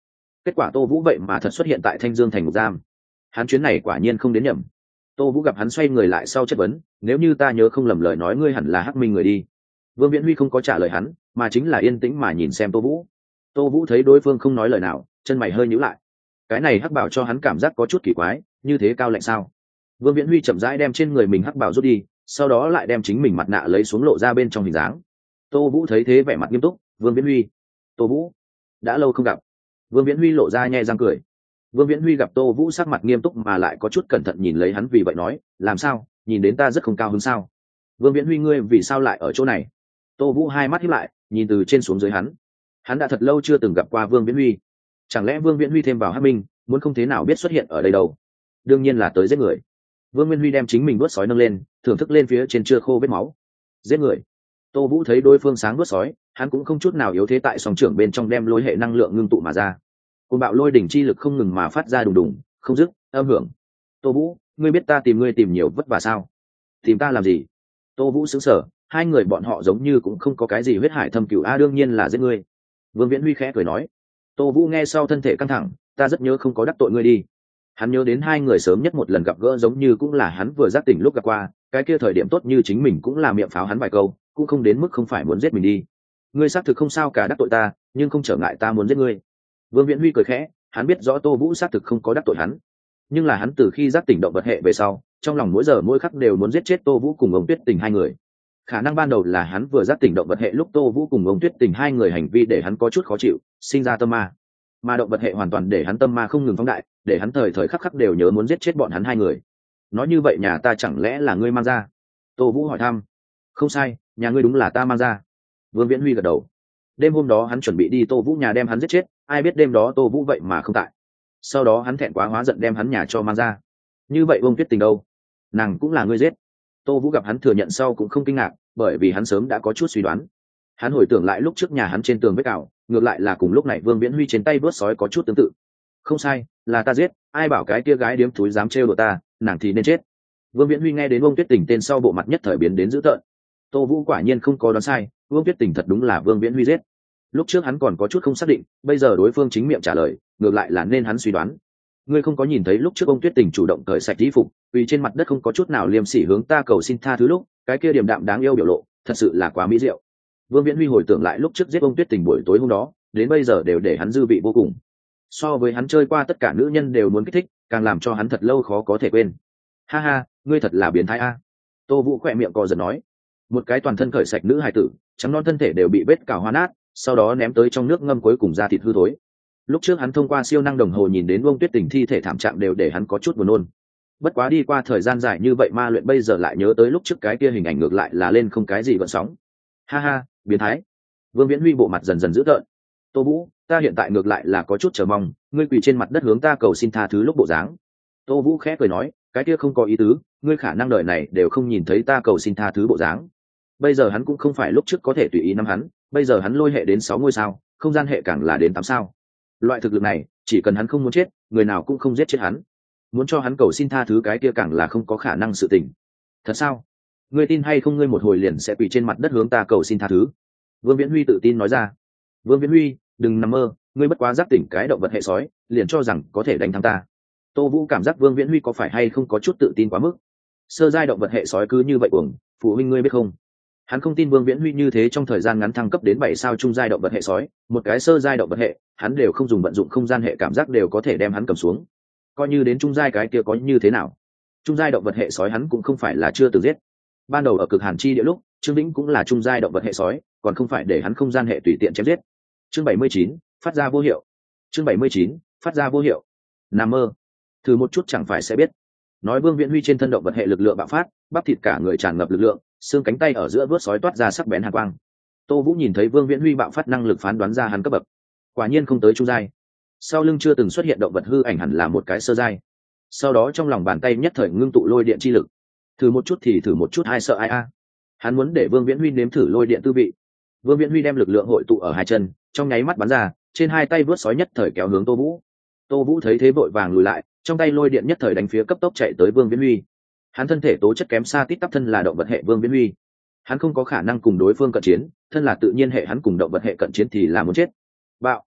kết quả Tô Vũ vậy mà thật xuất hiện tại Thanh Dương thành ngục giam. Hắn chuyến này quả nhiên không đến nhầm. Tô Vũ gặp hắn xoay người lại sau chất vấn, nếu như ta nhớ không lầm lời nói ngươi hẳn là Hắc Minh người đi. Vương Viễn Huy không có trả lời hắn, mà chính là yên tĩnh mà nhìn xem Tô Vũ. Tô Vũ thấy đối phương không nói lời nào, chân mày hơi nhíu lại. Cái này hắc bảo cho hắn cảm giác có chút kỳ quái, như thế cao lạnh sao? Vương Viễn Huy chậm rãi đem trên người mình hắc bảo rút đi, sau đó lại đem chính mình mặt nạ lấy xuống lộ ra bên trong hình dáng. Tô Vũ thấy thế vẻ mặt nghiêm túc, "Vương Viễn Huy." "Tô Vũ, đã lâu không gặp." Vương Viễn Huy lộ ra nhe răng cười. Vương Viễn Huy gặp Tô Vũ sắc mặt nghiêm túc mà lại có chút cẩn thận nhìn lấy hắn, vì vậy nói, "Làm sao, nhìn đến ta rất không cao hứng sao?" "Vương Viễn Huy ngươi vì sao lại ở chỗ này?" Tô Vũ hai mắt híp lại, nhìn từ trên xuống dưới hắn. Hắn đã thật lâu chưa từng gặp qua Vương Viễn Huy. Chẳng lẽ Vương Viễn Huy thêm vào Hắc Minh, muốn không thế nào biết xuất hiện ở đây đâu? Đương nhiên là tới giết người. Vương Viễn Huy đem chính mình đuốt sói nâng lên, thưởng thức lên phía trên chưa khô vết máu. Giết người. Tô Vũ thấy đối phương sáng đuốt sói, hắn cũng không chút nào yếu thế, tại song trưởng bên trong đem lôi hệ năng lượng ngưng tụ mà ra. Cơn bạo lôi đỉnh chi lực không ngừng mà phát ra đùng đùng, không dứt, âm hưởng. "Tô Vũ, ngươi biết ta tìm ngươi tìm nhiều vất vả sao? Tìm ta làm gì?" Tô Vũ sững sờ, hai người bọn họ giống như cũng không có cái gì huyết hải thâm cửu a, đương nhiên là giết ngươi. Vương Viễn Huy khẽ cười nói. Tô Vũ nghe sau thân thể căng thẳng, "Ta rất nhớ không có đắc tội ngươi đi." Hắn nhớ đến hai người sớm nhất một lần gặp gỡ giống như cũng là hắn vừa giác tỉnh lúc gặp qua, cái kia thời điểm tốt như chính mình cũng là miệng pháo hắn vài câu, cũng không đến mức không phải muốn giết mình đi. "Ngươi xác thực không sao cả đắc tội ta, nhưng không trở ngại ta muốn giết ngươi." Vương Viễn Huy cười khẽ, hắn biết rõ Tô Vũ xác thực không có đắc tội hắn, nhưng là hắn từ khi giác tỉnh động vật hệ về sau, trong lòng mỗi giờ mỗi khắc đều muốn giết chết Tô Vũ cùng ông Tuyết Tình hai người. Khả năng ban đầu là hắn vừa giác tỉnh động vật hệ lúc Tô Vũ cùng ông Tuyết Tình hai người hành vi để hắn có chút khó chịu, sinh ra tâm ma. Mà động vật hệ hoàn toàn để hắn tâm ma không ngừng phóng đại, để hắn thời thời khắc khắc đều nhớ muốn giết chết bọn hắn hai người. "Nói như vậy nhà ta chẳng lẽ là ngươi mang ra?" Tô Vũ hỏi thăm. "Không sai, nhà ngươi đúng là ta mang ra." Vương Viễn Huy gật đầu. Đêm hôm đó hắn chuẩn bị đi Tô Vũ nhà đem hắn giết chết, ai biết đêm đó Tô Vũ vậy mà không tại. Sau đó hắn thẹn quá hóa giận đem hắn nhà cho mang ra. "Như vậy Vương Tuyết Tình đâu? Nàng cũng là ngươi giết?" Tô Vũ gặp hắn thừa nhận sau cũng không kinh ngạc, bởi vì hắn sớm đã có chút suy đoán. Hắn hồi tưởng lại lúc trước nhà hắn trên tường vết cào, ngược lại là cùng lúc này Vương Viễn Huy trên tay vớt sói có chút tương tự. "Không sai, là ta giết, ai bảo cái kia gái điếm thúi dám trêu đùa ta, nàng thì nên chết." Vương Viễn Huy nghe đến Vương Tuyết Tình tên sau bộ mặt nhất thời biến đến dữ tợn. Tô Vũ quả nhiên không có đoán sai, Vương Tuyết Tình thật đúng là Vương Viễn Huy giết. Lúc trước hắn còn có chút không xác định, bây giờ đối phương chính miệng trả lời, ngược lại là nên hắn suy đoán. "Ngươi không có nhìn thấy lúc trước ông Tuyết Tình chủ động cởi sạch y phục, vì trên mặt đất không có chút nào liêm sỉ hướng ta cầu xin tha thứ lúc, cái kia điềm đạm đáng yêu biểu lộ, thật sự là quá mỹ diệu." Vương Viễn Huy hồi tưởng lại lúc trước giết ông Tuyết Tình buổi tối hôm đó, đến bây giờ đều để hắn dư vị vô cùng. So với hắn chơi qua tất cả nữ nhân đều muốn kích thích, càng làm cho hắn thật lâu khó có thể quên. "Ha ha, ngươi thật là biến thái a." Tô Vũ khỏe miệng co giật nói. Một cái toàn thân cởi sạch nữ hài tử, trắng non thân thể đều bị vết cào hoa nát, sau da ném tới trong nước ngâm cuối cùng da thịt hư thối. Lúc trước hắn thông qua siêu năng đồng hồ nhìn đến Vương Tuyết Tình thi thể thảm trạng đều để hắn có chút buồn nôn. Bất quá đi qua thời gian dài như vậy ma luyện bây giờ lại nhớ tới lúc trước cái kia hình ảnh ngược lại là lên không cái gì gợn sóng. "Ha ha, biến thái." Vương Viễn Huy bộ mặt dần dần dữ tợn. "Tô Vũ, ta hiện tại ngược lại là có chút chờ mong, ngươi quỳ trên mặt đất hướng ta cầu xin tha thứ lúc bộ dáng." Tô Vũ khẽ cười nói, "Cái kia không có ý tứ, ngươi khả năng đời này đều không nhìn thấy ta cầu xin tha thứ bộ dáng." Bây giờ hắn cũng không phải lúc trước có thể tùy ý nắm hắn, bây giờ hắn lôi hệ đến sáu ngôi sao, không gian hệ càng là đến tám sao. Loại thực lực này, chỉ cần hắn không muốn chết, người nào cũng không giết chết hắn. Muốn cho hắn cầu xin tha thứ cái kia càng là không có khả năng sự tình. "Thật sao? Ngươi tin hay không ngươi một hồi liền sẽ quỳ trên mặt đất hướng ta cầu xin tha thứ." Vương Viễn Huy tự tin nói ra. "Vương Viễn Huy, đừng nằm mơ, ngươi bất quá giác tỉnh cái động vật hệ sói, liền cho rằng có thể đánh thắng ta." Tô Vũ cảm giác Vương Viễn Huy có phải hay không có chút tự tin quá mức. Sơ giai động vật hệ sói cứ như vậy uổng, phụ huynh ngươi biết không? Hắn không tin Vương Viễn Huy như thế trong thời gian ngắn thăng cấp đến bảy sao trung giai động vật hệ sói, một cái sơ giai động vật hệ, hắn đều không dùng vận dụng không gian hệ cảm giác đều có thể đem hắn cầm xuống. Coi như đến trung giai cái kia có như thế nào? Trung giai động vật hệ sói hắn cũng không phải là chưa từng giết. Ban đầu ở Cực Hàn Chi Địa lúc, Trương Vĩnh cũng là trung giai động vật hệ sói, còn không phải để hắn không gian hệ tùy tiện chém giết. Chương bảy mươi chín, phát ra vô hiệu. Chương bảy mươi chín, phát ra vô hiệu. Nằm mơ, thử một chút chẳng phải sẽ biết. Nói Vương Viễn Huy trên thân động vật hệ lực lượng bạo phát, bắp thịt cả người tràn ngập lực lượng, xương cánh tay ở giữa vớt sói toát ra sắc bén hàn quang. Tô Vũ nhìn thấy Vương Viễn Huy bạo phát năng lực phán đoán ra hắn cấp bậc, quả nhiên không tới trung giai. Sau lưng chưa từng xuất hiện động vật hư ảnh hẳn là một cái sơ giai. Sau đó trong lòng bàn tay nhất thời ngưng tụ lôi điện chi lực. Thử một chút thì thử một chút, ai sợ ai a. Hắn muốn để Vương Viễn Huy nếm thử lôi điện tư vị. Vương Viễn Huy đem lực lượng hội tụ ở hai chân, trong nháy mắt bắn ra, trên hai tay vớt sói nhất thời kéo hướng Tô Vũ. Tô Vũ thấy thế vội vàng lùi lại, trong tay lôi điện nhất thời đánh phía cấp tốc chạy tới Vương Viễn Huy. Hắn thân thể tố chất kém xa tít tắp thân là động vật hệ Vương Viễn Huy, hắn không có khả năng cùng đối phương cận chiến, thân là tự nhiên hệ hắn cùng động vật hệ cận chiến thì là muốn chết. Bạo.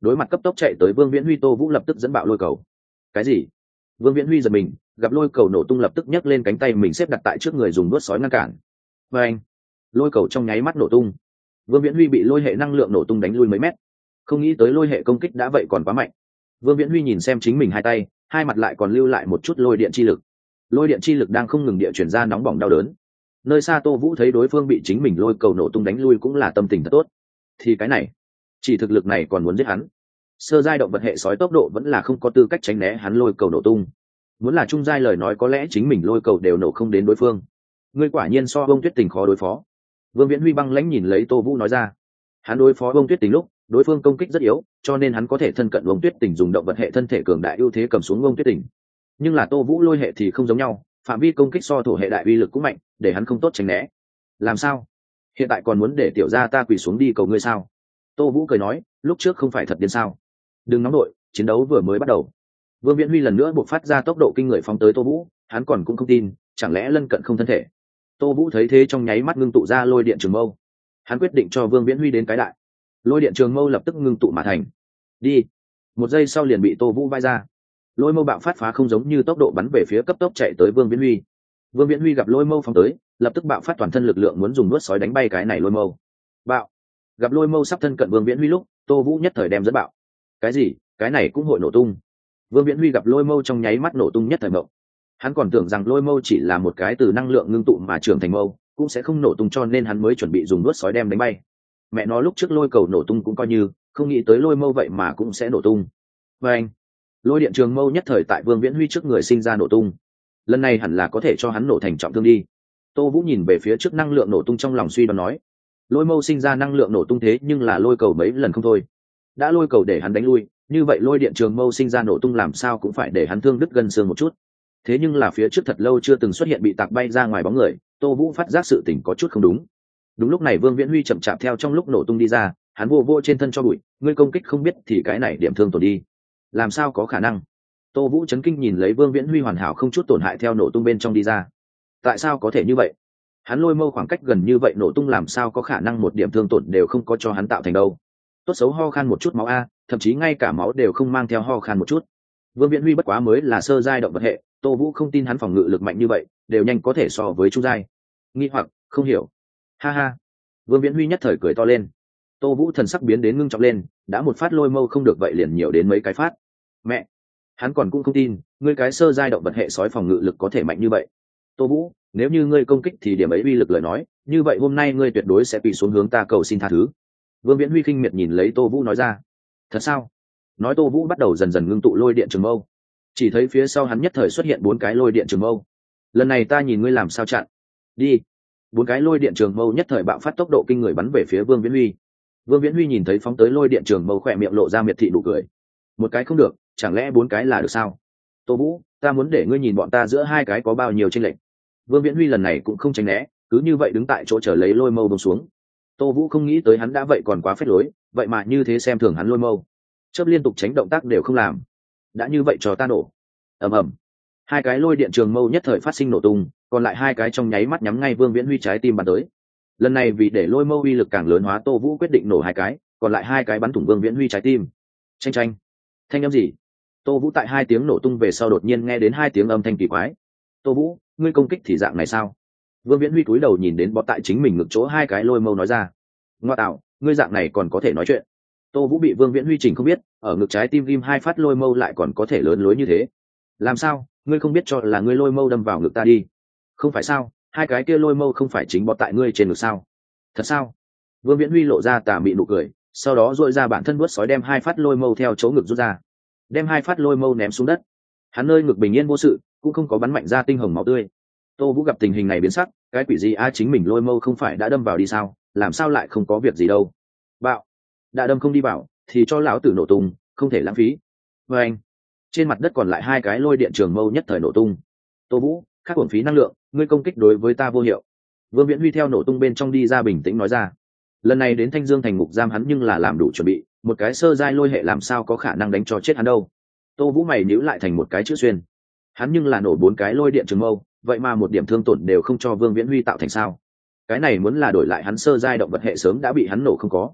đối mặt cấp tốc chạy tới Vương Viễn Huy, Tô Vũ lập tức dẫn bạo lôi cầu. Cái gì? Vương Viễn Huy giật mình, gặp lôi cầu nổ tung lập tức nhấc lên cánh tay mình xếp đặt tại trước người dùng đuốt sói ngăn cản. Và anh, lôi cầu trong nháy mắt nổ tung. Vương Viễn Huy bị lôi hệ năng lượng nổ tung đánh lui mấy mét. Không nghĩ tới lôi hệ công kích đã vậy còn quá mạnh. Vương Viễn Huy nhìn xem chính mình hai tay, hai mặt lại còn lưu lại một chút lôi điện chi lực. Lôi điện chi lực đang không ngừng địa chuyển ra nóng bỏng đau đớn. Nơi xa Tô Vũ thấy đối phương bị chính mình lôi cầu nổ tung đánh lui cũng là tâm tình thật tốt. Thì cái này, chỉ thực lực này còn muốn giết hắn. Sơ giai động vật hệ sói tốc độ vẫn là không có tư cách tránh né hắn lôi cầu nổ tung. Muốn là trung giai lời nói có lẽ chính mình lôi cầu đều nổ không đến đối phương. Ngươi quả nhiên so Bông Tuyết Tình khó đối phó. Vương Viễn Huy băng lãnh nhìn lấy Tô Vũ nói ra. Hắn đối phó Bông Tuyết Tình lúc, đối phương công kích rất yếu, cho nên hắn có thể thân cận Bông Tuyết Tình dùng động vật hệ thân thể cường đại ưu thế cầm xuống Bông Tuyết Tình. Nhưng là Tô Vũ lôi hệ thì không giống nhau, phạm vi công kích so thổ hệ đại uy lực cũng mạnh, để hắn không tốt tránh né. Làm sao? Hiện tại còn muốn để tiểu gia ta quỳ xuống đi cầu ngươi sao? Tô Vũ cười nói, lúc trước không phải thật điên sao? Đừng nóng đội, chiến đấu vừa mới bắt đầu. Vương Viễn Huy lần nữa buộc phát ra tốc độ kinh người phóng tới Tô Vũ, hắn còn cũng không tin, chẳng lẽ lân cận không thân thể. Tô Vũ thấy thế trong nháy mắt ngưng tụ ra lôi điện trường mâu. Hắn quyết định cho Vương Viễn Huy đến cái đại. Lôi điện trường mâu lập tức ngưng tụ mà thành. Đi. Một giây sau liền bị Tô Vũ vai ra. Lôi mâu bạo phát phá không giống như tốc độ bắn về phía cấp tốc chạy tới Vương Viễn Huy. Vương Viễn Huy gặp lôi mâu phóng tới, lập tức bạo phát toàn thân lực lượng muốn dùng nuốt sói đánh bay cái này lôi mâu. Bạo. Gặp lôi mâu sắp thân cận Vương Viễn Huy lúc, Tô Vũ nhất thời đem dẫn bạo. Cái gì? Cái này cũng hội nổ tung. Vương Viễn Huy gặp lôi mâu trong nháy mắt nổ tung nhất thời mộng. Hắn còn tưởng rằng lôi mâu chỉ là một cái từ năng lượng ngưng tụ mà trưởng thành mâu, cũng sẽ không nổ tung cho nên hắn mới chuẩn bị dùng nuốt sói đem đánh bay. Mẹ nó lúc trước lôi cầu nổ tung cũng coi như, không nghĩ tới lôi mâu vậy mà cũng sẽ nổ tung. Và anh, lôi điện trường mâu nhất thời tại Vương Viễn Huy trước người sinh ra nổ tung. Lần này hẳn là có thể cho hắn nổ thành trọng thương đi. Tô Vũ nhìn về phía trước năng lượng nổ tung trong lòng suy đoán nói, lôi mâu sinh ra năng lượng nổ tung thế nhưng là lôi cầu mấy lần không thôi. Đã lôi cầu để hắn đánh lui, như vậy lôi điện trường mâu sinh ra nổ tung làm sao cũng phải để hắn thương đứt gân xương một chút. Thế nhưng là phía trước thật lâu chưa từng xuất hiện bị tạc bay ra ngoài bóng người, Tô Vũ phát giác sự tình có chút không đúng. Đúng lúc này Vương Viễn Huy chậm chạp theo trong lúc nổ tung đi ra, hắn vô vô trên thân cho bụi, ngươi công kích không biết thì cái này điểm thương tổn đi. Làm sao có khả năng? Tô Vũ chấn kinh nhìn lấy Vương Viễn Huy hoàn hảo không chút tổn hại theo nổ tung bên trong đi ra. Tại sao có thể như vậy? Hắn lôi mâu khoảng cách gần như vậy nổ tung làm sao có khả năng một điểm thương tổn đều không có cho hắn tạo thành đâu. Tốt xấu ho khan một chút máu a, thậm chí ngay cả máu đều không mang theo ho khan một chút. Vương Viễn Huy bất quá mới là sơ giai động vật hệ, Tô Vũ không tin hắn phòng ngự lực mạnh như vậy, đều nhanh có thể so với trung giai. Nghi hoặc, không hiểu. Ha ha. Vương Viễn Huy nhất thời cười to lên. Tô Vũ thần sắc biến đến ngưng trọng lên, đã một phát lôi mâu không được vậy liền nhiều đến mấy cái phát. Mẹ, hắn còn cũng không tin, ngươi cái sơ giai động vật hệ sói phòng ngự lực có thể mạnh như vậy. Tô Vũ, nếu như ngươi công kích thì điểm ấy uy lực lời nói, như vậy hôm nay ngươi tuyệt đối sẽ quỳ xuống hướng ta cầu xin tha thứ. Vương Viễn Huy khinh miệt nhìn lấy Tô Vũ nói ra. Thật sao? Nói Tô Vũ bắt đầu dần dần ngưng tụ lôi điện trường mâu. Chỉ thấy phía sau hắn nhất thời xuất hiện bốn cái lôi điện trường mâu. Lần này ta nhìn ngươi làm sao chặn. Đi. Bốn cái lôi điện trường mâu nhất thời bạo phát tốc độ kinh người bắn về phía Vương Viễn Huy. Vương Viễn Huy nhìn thấy phóng tới lôi điện trường mâu khỏe miệng lộ ra miệt thị nụ cười. Một cái không được, chẳng lẽ bốn cái là được sao? Tô Vũ, ta muốn để ngươi nhìn bọn ta giữa hai cái có bao nhiêu chênh lệch. Vương Viễn Huy lần này cũng không tránh né, cứ như vậy đứng tại chỗ chờ lấy lôi mâu bông xuống. Tô Vũ không nghĩ tới hắn đã vậy còn quá phết lối, vậy mà như thế xem thường hắn lôi mâu. Chớp liên tục tránh động tác đều không làm. Đã như vậy cho ta nổ. Ầm ầm. Hai cái lôi điện trường mâu nhất thời phát sinh nổ tung, còn lại hai cái trong nháy mắt nhắm ngay Vương Viễn Huy trái tim bắn tới. Lần này vì để lôi mâu uy lực càng lớn hóa, Tô Vũ quyết định nổ hai cái, còn lại hai cái bắn thủng Vương Viễn Huy trái tim. Chanh chanh. Thanh âm gì? Tô Vũ tại hai tiếng nổ tung về sau đột nhiên nghe đến hai tiếng âm thanh kỳ quái. Tô Vũ, ngươi công kích thì dạng này sao? Vương Viễn Huy cúi đầu nhìn đến bó tại chính mình ngực chỗ hai cái lôi mâu nói ra. Ngoa tạo, ngươi dạng này còn có thể nói chuyện. Tô Vũ bị Vương Viễn Huy chỉnh không biết, ở ngực trái tim ghim hai phát lôi mâu lại còn có thể lớn lối như thế. Làm sao, ngươi không biết cho là ngươi lôi mâu đâm vào ngực ta đi? Không phải sao, hai cái kia lôi mâu không phải chính bó tại ngươi trên ngực sao? Thật sao? Vương Viễn Huy lộ ra tà mị nụ cười, sau đó duỗi ra bản thân vuốt sói đem hai phát lôi mâu theo chỗ ngực rút ra, đem hai phát lôi mâu ném xuống đất. Hắn nơi ngực bình yên vô sự, cũng không có bắn mạnh ra tinh hồng máu tươi. Tô Vũ gặp tình hình này biến sắc, cái quỷ gì a, chính mình lôi mâu không phải đã đâm vào đi sao, làm sao lại không có việc gì đâu. Bạo, đã đâm không đi vào thì cho lão tử nổ tung, không thể lãng phí. Và anh, trên mặt đất còn lại hai cái lôi điện trường mâu nhất thời nổ tung. Tô Vũ, khắc uổng phí năng lượng, ngươi công kích đối với ta vô hiệu. Vương Viễn Huy theo nổ tung bên trong đi ra bình tĩnh nói ra. Lần này đến Thanh Dương thành ngục giam hắn nhưng là làm đủ chuẩn bị, một cái sơ giai lôi hệ làm sao có khả năng đánh cho chết hắn đâu. Tô Vũ mày nhíu lại thành một cái chữ xuyên. Hắn nhưng là nổ bốn cái lôi điện trường mâu, vậy mà một điểm thương tổn đều không cho Vương Viễn Huy tạo thành sao? Cái này muốn là đổi lại hắn sơ giai động vật hệ sớm đã bị hắn nổ không có.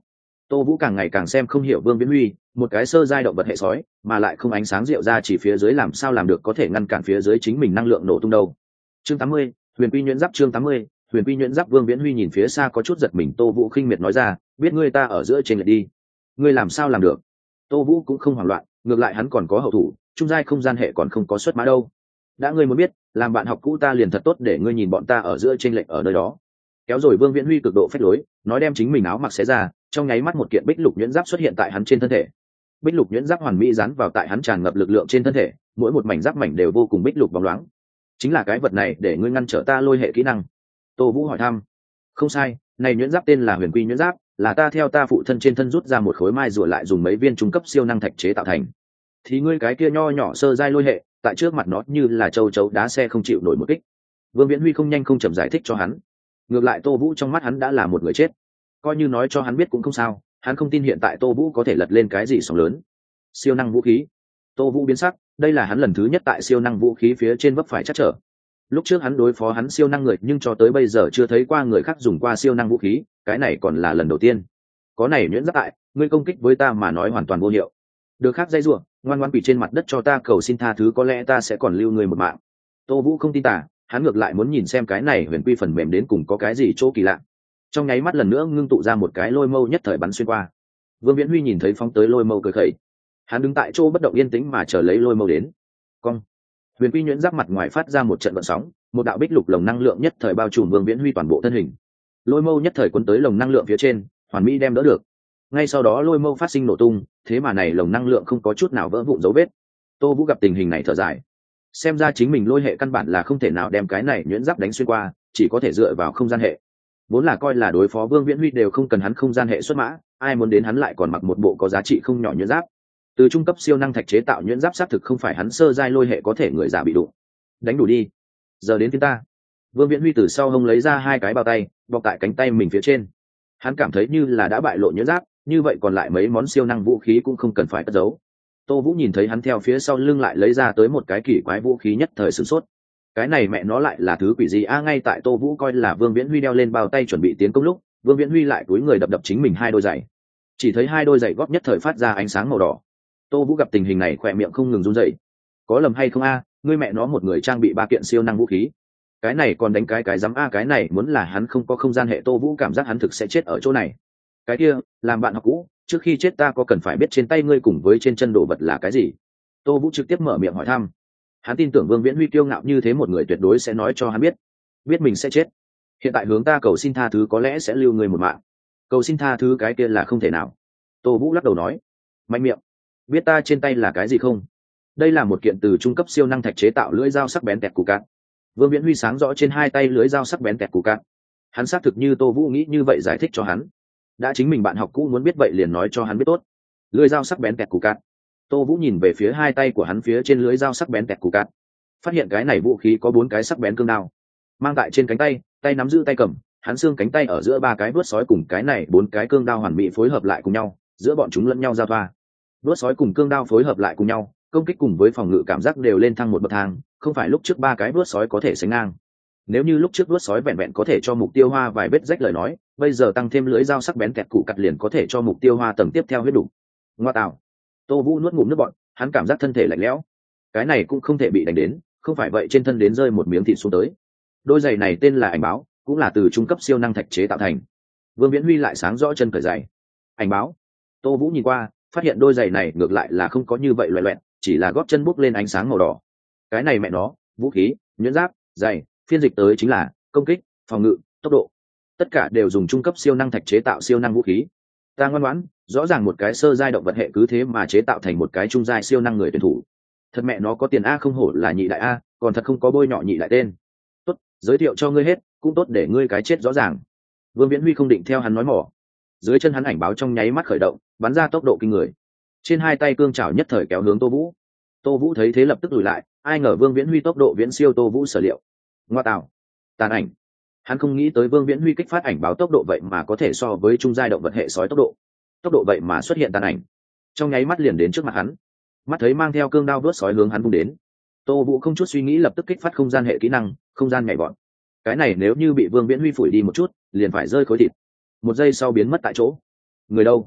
Tô Vũ càng ngày càng xem không hiểu Vương Viễn Huy, một cái sơ giai động vật hệ sói, mà lại không ánh sáng rượu ra chỉ phía dưới làm sao làm được có thể ngăn cản phía dưới chính mình năng lượng nổ tung đâu. Chương tám mươi, Huyền Quy nhuyễn giáp. Chương tám mươi, Huyền Quy nhuyễn giáp. Vương Viễn Huy nhìn phía xa có chút giật mình, Tô Vũ khinh miệt nói ra, biết ngươi ta ở giữa trên lệch đi. Ngươi làm sao làm được? Tô Vũ cũng không hoảng loạn, ngược lại hắn còn có hậu thủ, trung giai không gian hệ còn không có xuất mã đâu. Đã ngươi muốn biết, làm bạn học cũ ta liền thật tốt để ngươi nhìn bọn ta ở giữa trên lệch ở nơi đó. Kéo rồi Vương Viễn Huy cực độ phách lối, nói đem chính mình áo mặc xé ra, trong nháy mắt một kiện bích lục nhuyễn giáp xuất hiện tại hắn trên thân thể. Bích lục nhuyễn giáp hoàn mỹ dán vào tại hắn tràn ngập lực lượng trên thân thể, mỗi một mảnh giáp mảnh đều vô cùng bích lục bóng loáng. Chính là cái vật này để ngươi ngăn trở ta lôi hệ kỹ năng. Tô Vũ hỏi thăm. Không sai, này nhuyễn giáp tên là Huyền Quy nhuyễn giáp, là ta theo ta phụ thân trên thân rút ra một khối mai rùa lại dùng mấy viên trung cấp siêu năng thạch chế tạo thành. Thì ngươi cái kia nho nhỏ sơ giai lôi hệ, tại trước mặt nó như là châu chấu đá xe không chịu nổi một kích. Vương Viễn Huy không nhanh không chậm giải thích cho hắn. Ngược lại Tô Vũ trong mắt hắn đã là một người chết, coi như nói cho hắn biết cũng không sao, hắn không tin hiện tại Tô Vũ có thể lật lên cái gì sóng lớn. Siêu năng vũ khí. Tô Vũ biến sắc, đây là hắn lần thứ nhất tại siêu năng vũ khí phía trên vấp phải chắc trở. Lúc trước hắn đối phó hắn siêu năng người, nhưng cho tới bây giờ chưa thấy qua người khác dùng qua siêu năng vũ khí, cái này còn là lần đầu tiên. Có này nhuyễn giáp tại, ngươi công kích với ta mà nói hoàn toàn vô hiệu. Được khác dây rủa, ngoan ngoãn quỳ trên mặt đất cho ta cầu xin tha thứ, có lẽ ta sẽ còn lưu ngươi một mạng. Tô Vũ không tin tả, hắn ngược lại muốn nhìn xem cái này Huyền Quy phần mềm đến cùng có cái gì chỗ kỳ lạ. Trong nháy mắt lần nữa ngưng tụ ra một cái lôi mâu nhất thời bắn xuyên qua. Vương Viễn Huy nhìn thấy phóng tới lôi mâu cười khẩy, hắn đứng tại chỗ bất động yên tĩnh mà chờ lấy lôi mâu đến. Cong. Huyền Quy nhuyễn giáp mặt ngoài phát ra một trận vận sóng, một đạo bích lục lồng năng lượng nhất thời bao trùm Vương Viễn Huy toàn bộ thân hình. Lôi mâu nhất thời cuốn tới lồng năng lượng phía trên, hoàn mỹ đem đỡ được. Ngay sau đó lôi mâu phát sinh nổ tung, thế mà này lồng năng lượng không có chút nào vỡ vụn dấu vết. Tô Vũ gặp tình hình này thở dài, xem ra chính mình lôi hệ căn bản là không thể nào đem cái này nhuyễn giáp đánh xuyên qua, chỉ có thể dựa vào không gian hệ. Vốn là coi là đối phó Vương Viễn Huy đều không cần hắn không gian hệ xuất mã, ai muốn đến hắn lại còn mặc một bộ có giá trị không nhỏ nhuyễn giáp. Từ trung cấp siêu năng thạch chế tạo nhuyễn giáp xác thực không phải hắn sơ giai lôi hệ có thể người giả bị đụng. Đánh đủ đi, giờ đến phiên ta. Vương Viễn Huy từ sau hông lấy ra hai cái bao tay, bọc tại cánh tay mình phía trên. Hắn cảm thấy như là đã bại lộ nhuyễn giáp, như vậy còn lại mấy món siêu năng vũ khí cũng không cần phải cất giấu. Tô Vũ nhìn thấy hắn theo phía sau lưng lại lấy ra tới một cái kỳ quái vũ khí, nhất thời sửng sốt. Cái này mẹ nó lại là thứ quỷ gì a? À, ngay tại Tô Vũ coi là Vương Viễn Huy đeo lên bao tay chuẩn bị tiến công lúc, Vương Viễn Huy lại cúi người đập đập chính mình hai đôi giày. Chỉ thấy hai đôi giày gót nhất thời phát ra ánh sáng màu đỏ. Tô Vũ gặp tình hình này khỏe miệng không ngừng run rẩy. Có lầm hay không a? À? Ngươi mẹ nó một người trang bị ba kiện siêu năng vũ khí, cái này còn đánh cái cái dám a? À, cái này muốn là hắn không có không gian hệ, Tô Vũ cảm giác hắn thực sẽ chết ở chỗ này. Cái kia, làm bạn học cũ, trước khi chết ta có cần phải biết trên tay ngươi cùng với trên chân đồ vật là cái gì? Tô Vũ trực tiếp mở miệng hỏi thăm. Hắn tin tưởng Vương Viễn Huy kiêu ngạo như thế một người tuyệt đối sẽ nói cho hắn biết, biết mình sẽ chết. Hiện tại hướng ta cầu xin tha thứ có lẽ sẽ lưu người một mạng. Cầu xin tha thứ cái kia là không thể nào. Tô Vũ lắc đầu nói. Mạnh miệng. Biết ta trên tay là cái gì không? Đây là một kiện từ trung cấp siêu năng thạch chế tạo lưỡi dao sắc bén tẹt củ cát. Vương Viễn Huy sáng rõ trên hai tay lưỡi dao sắc bén tẹt củ cát. Hắn xác thực như Tô Vũ nghĩ như vậy giải thích cho hắn. Đã chính mình bạn học cũ muốn biết vậy liền nói cho hắn biết tốt. Lưỡi dao sắc bén tẹt củ cát. Tô Vũ nhìn về phía hai tay của hắn phía trên lưới dao sắc bén tẹt củ cát, phát hiện cái này vũ khí có bốn cái sắc bén cương đao, mang tại trên cánh tay, tay nắm giữ tay cầm, hắn xương cánh tay ở giữa ba cái vuốt sói cùng cái này bốn cái cương đao hoàn mỹ phối hợp lại cùng nhau, giữa bọn chúng lẫn nhau giao thoa. Vuốt sói cùng cương đao phối hợp lại cùng nhau, công kích cùng với phòng ngự cảm giác đều lên thăng một bậc thang, không phải lúc trước ba cái vuốt sói có thể sánh ngang. Nếu như lúc trước vuốt sói vẹn vẹn có thể cho mục tiêu hoa vài vết rách lời nói, bây giờ tăng thêm lưỡi dao sắc bén tẹt củ cát liền có thể cho mục tiêu hoa tầng tiếp theo huyết đủ. Ngoa tạo. Tô Vũ nuốt ngụm nước bọt, hắn cảm giác thân thể lạnh lẽo. Cái này cũng không thể bị đánh đến, không phải vậy trên thân đến rơi một miếng thịt xuống tới. Đôi giày này tên là ảnh báo, cũng là từ trung cấp siêu năng thạch chế tạo thành. Vương Viễn Huy lại sáng rõ chân cởi giày. Ảnh báo. Tô Vũ nhìn qua, phát hiện đôi giày này ngược lại là không có như vậy loẹt loẹt, chỉ là gót chân bốc lên ánh sáng màu đỏ. Cái này mẹ nó, vũ khí, nhuyễn giáp, giày, phiên dịch tới chính là công kích, phòng ngự, tốc độ. Tất cả đều dùng trung cấp siêu năng thạch chế tạo siêu năng vũ khí. Ta ngoan ngoãn, rõ ràng một cái sơ giai động vật hệ cứ thế mà chế tạo thành một cái trung giai siêu năng người tuyển thủ. Thật mẹ nó có tiền a, không hổ là nhị đại a, còn thật không có bôi nhọ nhị đại tên. Tốt, giới thiệu cho ngươi hết, cũng tốt để ngươi cái chết rõ ràng. Vương Viễn Huy không định theo hắn nói mỏ. Dưới chân hắn ảnh báo trong nháy mắt khởi động, bắn ra tốc độ kinh người. Trên hai tay cương chảo nhất thời kéo hướng Tô Vũ. Tô Vũ thấy thế lập tức lùi lại, ai ngờ Vương Viễn Huy tốc độ viễn siêu Tô Vũ sở liệu. Ngoa tạo, tàn ảnh. Hắn không nghĩ tới Vương Viễn Huy kích phát ảnh báo tốc độ vậy mà có thể so với trung giai động vật hệ sói tốc độ. Tốc độ vậy mà xuất hiện tàn ảnh, trong nháy mắt liền đến trước mặt hắn. Mắt thấy mang theo cương đao vớt sói hướng hắn vung đến, Tô Vũ không chút suy nghĩ lập tức kích phát không gian hệ kỹ năng, không gian nhảy vọt. Cái này nếu như bị Vương Viễn Huy phủi đi một chút, liền phải rơi khối thịt. Một giây sau biến mất tại chỗ. Người đâu?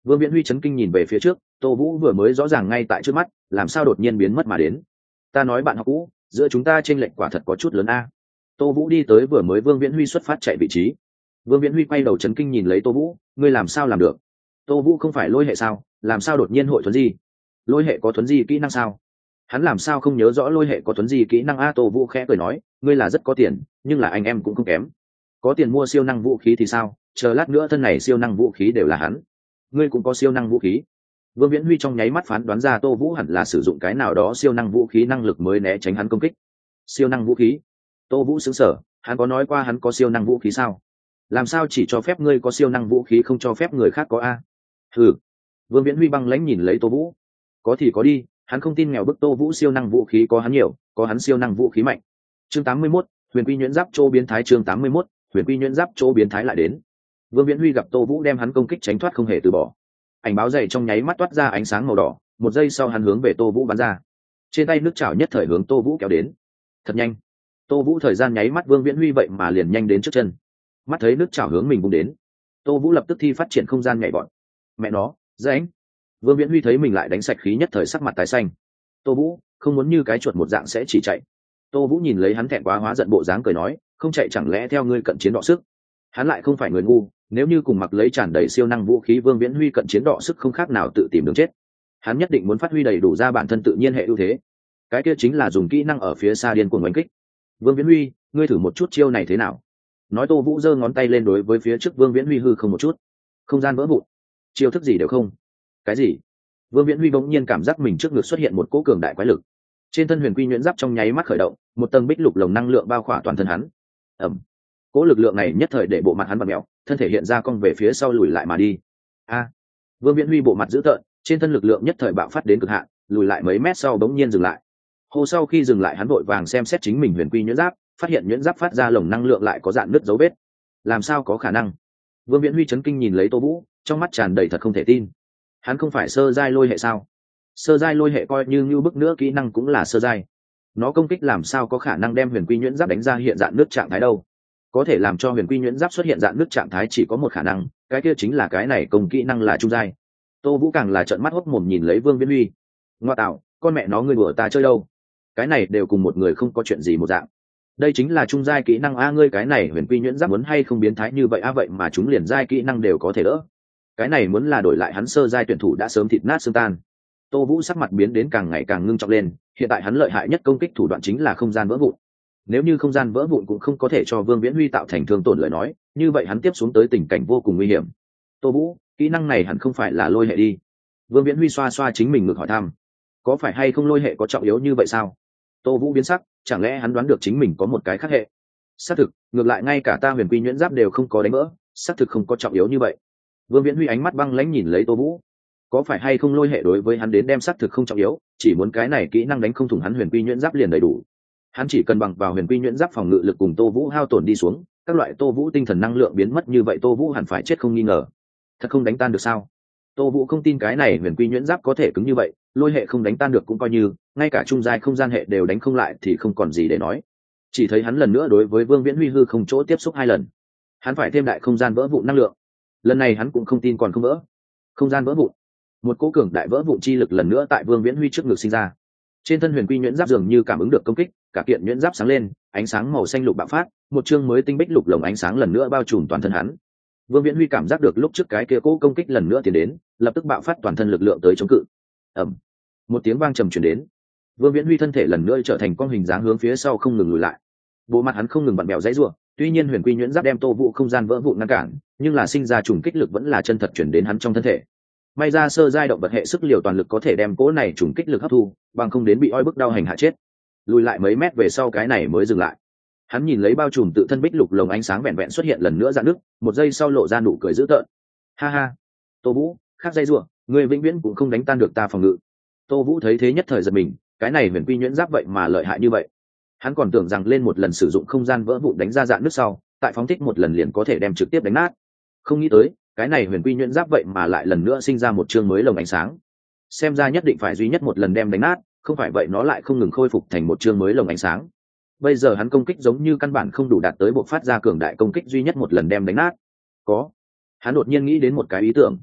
Vương Viễn Huy chấn kinh nhìn về phía trước, Tô Vũ vừa mới rõ ràng ngay tại trước mắt, làm sao đột nhiên biến mất mà đến. Ta nói bạn học cũ, giữa chúng ta chênh lệch quả thật có chút lớn a. Tô Vũ đi tới vừa mới Vương Viễn Huy xuất phát chạy vị trí. Vương Viễn Huy quay đầu chấn kinh nhìn lấy Tô Vũ, ngươi làm sao làm được? Tô Vũ không phải lôi hệ sao, làm sao đột nhiên hội thuấn di? Lôi hệ có thuấn di kỹ năng sao? Hắn làm sao không nhớ rõ lôi hệ có thuấn di kỹ năng a? Tô Vũ khẽ cười nói, ngươi là rất có tiền, nhưng là anh em cũng không kém. Có tiền mua siêu năng vũ khí thì sao? Chờ lát nữa thân này siêu năng vũ khí đều là hắn. Ngươi cũng có siêu năng vũ khí. Vương Viễn Huy trong nháy mắt phán đoán ra Tô Vũ hẳn là sử dụng cái nào đó siêu năng vũ khí năng lực mới né tránh hắn công kích. Siêu năng vũ khí? Tô Vũ sững sờ, hắn có nói qua hắn có siêu năng vũ khí sao? Làm sao chỉ cho phép ngươi có siêu năng vũ khí không cho phép người khác có a? Hừ. Vương Viễn Huy băng lãnh nhìn lấy Tô Vũ. Có thì có đi, hắn không tin nghèo bức Tô Vũ siêu năng vũ khí có hắn nhiều, có hắn siêu năng vũ khí mạnh. Chương tám mươi mốt, Huyền Quy nhuyễn giáp chỗ biến thái. Chương tám mươi mốt, Huyền Quy nhuyễn giáp chỗ biến thái lại đến. Vương Viễn Huy gặp Tô Vũ đem hắn công kích tránh thoát không hề từ bỏ. Ảnh báo dày trong nháy mắt toát ra ánh sáng màu đỏ, một giây sau hắn hướng về Tô Vũ bắn ra. Trên tay nước chảo nhất thời hướng Tô Vũ kéo đến. Thật nhanh. Tô Vũ thời gian nháy mắt Vương Viễn Huy vậy mà liền nhanh đến trước chân. Mắt thấy nước chảo hướng mình vung đến, Tô Vũ lập tức thi phát triển không gian nhảy vọt. Mẹ nó, rãnh. Vương Viễn Huy thấy mình lại đánh sạch khí nhất thời sắc mặt tái xanh. Tô Vũ, không muốn như cái chuột một dạng sẽ chỉ chạy. Tô Vũ nhìn lấy hắn thẹn quá hóa giận bộ dáng cười nói, không chạy chẳng lẽ theo ngươi cận chiến đọ sức? Hắn lại không phải người ngu, nếu như cùng mặc lấy tràn đầy siêu năng vũ khí Vương Viễn Huy cận chiến đọ sức không khác nào tự tìm đường chết. Hắn nhất định muốn phát huy đầy đủ ra bản thân tự nhiên hệ ưu thế. Cái kia chính là dùng kỹ năng ở phía xa điên cuồng đánh kích. Vương Viễn Huy, ngươi thử một chút chiêu này thế nào? Nói Tô Vũ giơ ngón tay lên đối với phía trước Vương Viễn Huy hư không một chút. Không gian vỡ vụn. Chiêu thức gì đều không. Cái gì? Vương Viễn Huy bỗng nhiên cảm giác mình trước ngực xuất hiện một cỗ cường đại quái lực. Trên thân Huyền Quy nhuyễn giáp trong nháy mắt khởi động, một tầng bích lục lồng năng lượng bao khỏa toàn thân hắn. Ầm. Cỗ lực lượng này nhất thời để bộ mặt hắn vặn mèo, thân thể hiện ra cong về phía sau lùi lại mà đi. A. Vương Viễn Huy bộ mặt dữ tợn, trên thân lực lượng nhất thời bạo phát đến cực hạn, lùi lại mấy mét sau bỗng nhiên dừng lại. Hô sau khi dừng lại hắn vội vàng xem xét chính mình Huyền Quy nhuyễn giáp, phát hiện nhuyễn giáp phát ra lồng năng lượng lại có dạn nứt dấu vết. Làm sao có khả năng? Vương Viễn Huy chấn kinh nhìn lấy Tô Vũ, trong mắt tràn đầy thật không thể tin. Hắn không phải sơ giai lôi hệ sao? Sơ giai lôi hệ coi như như bức nữa kỹ năng cũng là sơ giai. Nó công kích làm sao có khả năng đem Huyền Quy nhuyễn giáp đánh ra hiện dạn nứt trạng thái đâu? Có thể làm cho Huyền Quy nhuyễn giáp xuất hiện dạn nứt trạng thái chỉ có một khả năng, cái kia chính là cái này công kỹ năng là trung giai. Tô Vũ càng là trợn mắt hốc mồm nhìn lấy Vương Viễn Huy. Ngoa tạo, con mẹ nó ngươi đùa ta chơi đâu? Cái này đều cùng một người không có chuyện gì một dạng. Đây chính là trung giai kỹ năng a, ngươi cái này Huyền Quy nhuyễn giáp muốn hay không biến thái như vậy a, vậy mà chúng liền giai kỹ năng đều có thể đỡ. Cái này muốn là đổi lại hắn sơ giai tuyển thủ đã sớm thịt nát xương tan. Tô Vũ sắc mặt biến đến càng ngày càng ngưng trọng lên, hiện tại hắn lợi hại nhất công kích thủ đoạn chính là không gian vỡ vụn. Nếu như không gian vỡ vụn cũng không có thể cho Vương Viễn Huy tạo thành thương tổn lời nói, như vậy hắn tiếp xuống tới tình cảnh vô cùng nguy hiểm. Tô Vũ, kỹ năng này hẳn không phải là lôi hệ đi? Vương Viễn Huy xoa xoa chính mình ngực hỏi thăm. Có phải hay không lôi hệ có trọng yếu như vậy sao? Tô Vũ biến sắc, chẳng lẽ hắn đoán được chính mình có một cái khác hệ? Xác thực, ngược lại ngay cả ta Huyền Quy nhuyễn giáp đều không có đánh vỡ, xác thực không có trọng yếu như vậy. Vương Viễn Huy ánh mắt băng lãnh nhìn lấy Tô Vũ. Có phải hay không lôi hệ đối với hắn đến đem xác thực không trọng yếu, chỉ muốn cái này kỹ năng đánh không thủng hắn Huyền Quy nhuyễn giáp liền đầy đủ. Hắn chỉ cần bằng vào Huyền Quy nhuyễn giáp phòng ngự lực cùng Tô Vũ hao tổn đi xuống, các loại Tô Vũ tinh thần năng lượng biến mất như vậy Tô Vũ hẳn phải chết không nghi ngờ. Thật không đánh tan được sao? Tô Vũ không tin cái này Huyền Quy nhuyễn giáp có thể cứng như vậy, lôi hệ không đánh tan được cũng coi như, ngay cả trung giai không gian hệ đều đánh không lại thì không còn gì để nói. Chỉ thấy hắn lần nữa đối với Vương Viễn Huy hư không chỗ tiếp xúc hai lần. Hắn phải thêm đại không gian vỡ vụn năng lượng. Lần này hắn cũng không tin còn không vỡ. Không gian vỡ vụn. Một cỗ cường đại vỡ vụn chi lực lần nữa tại Vương Viễn Huy trước ngực sinh ra. Trên thân Huyền Quy nhuyễn giáp dường như cảm ứng được công kích, cả kiện nhuyễn giáp sáng lên, ánh sáng màu xanh lục bạo phát, một chương mới tinh bích lục lồng ánh sáng lần nữa bao trùm toàn thân hắn. Vương Viễn Huy cảm giác được lúc trước cái kia cỗ công kích lần nữa tiến đến, lập tức bạo phát toàn thân lực lượng tới chống cự. Ầm. Một tiếng vang trầm truyền đến. Vương Viễn Huy thân thể lần nữa trở thành con hình dáng hướng phía sau không ngừng lùi lại. Bộ mặt hắn không ngừng bặm bẹo giãy giụa, tuy nhiên Huyền Quy nhuyễn giáp đem Tô Vũ không gian vỡ vụn ngăn cản, nhưng là sinh ra trùng kích lực vẫn là chân thật truyền đến hắn trong thân thể. May ra sơ giai động vật hệ sức liều toàn lực có thể đem cỗ này trùng kích lực hấp thu, bằng không đến bị oi bức đau hành hạ chết. Lùi lại mấy mét về sau cái này mới dừng lại. Hắn nhìn lấy bao trùm tự thân bích lục lồng ánh sáng vẹn vẹn xuất hiện lần nữa rạn nứt, một giây sau lộ ra nụ cười dữ tợn. Ha ha, Tô Vũ, khác dây rủa, người vĩnh viễn cũng không đánh tan được ta phòng ngự. Tô Vũ thấy thế nhất thời giật mình, cái này Huyền Quy nhuyễn giáp vậy mà lợi hại như vậy. Hắn còn tưởng rằng lên một lần sử dụng không gian vỡ vụn đánh ra dạn nứt sau, tại phóng thích một lần liền có thể đem trực tiếp đánh nát. Không nghĩ tới, cái này Huyền Quy nhuyễn giáp vậy mà lại lần nữa sinh ra một chương mới lồng ánh sáng. Xem ra nhất định phải duy nhất một lần đem đánh nát, không phải vậy nó lại không ngừng khôi phục thành một chương mới lồng ánh sáng. Bây giờ hắn công kích giống như căn bản không đủ đạt tới bộ phát ra cường đại công kích duy nhất một lần đem đánh nát. Có. Hắn đột nhiên nghĩ đến một cái ý tưởng.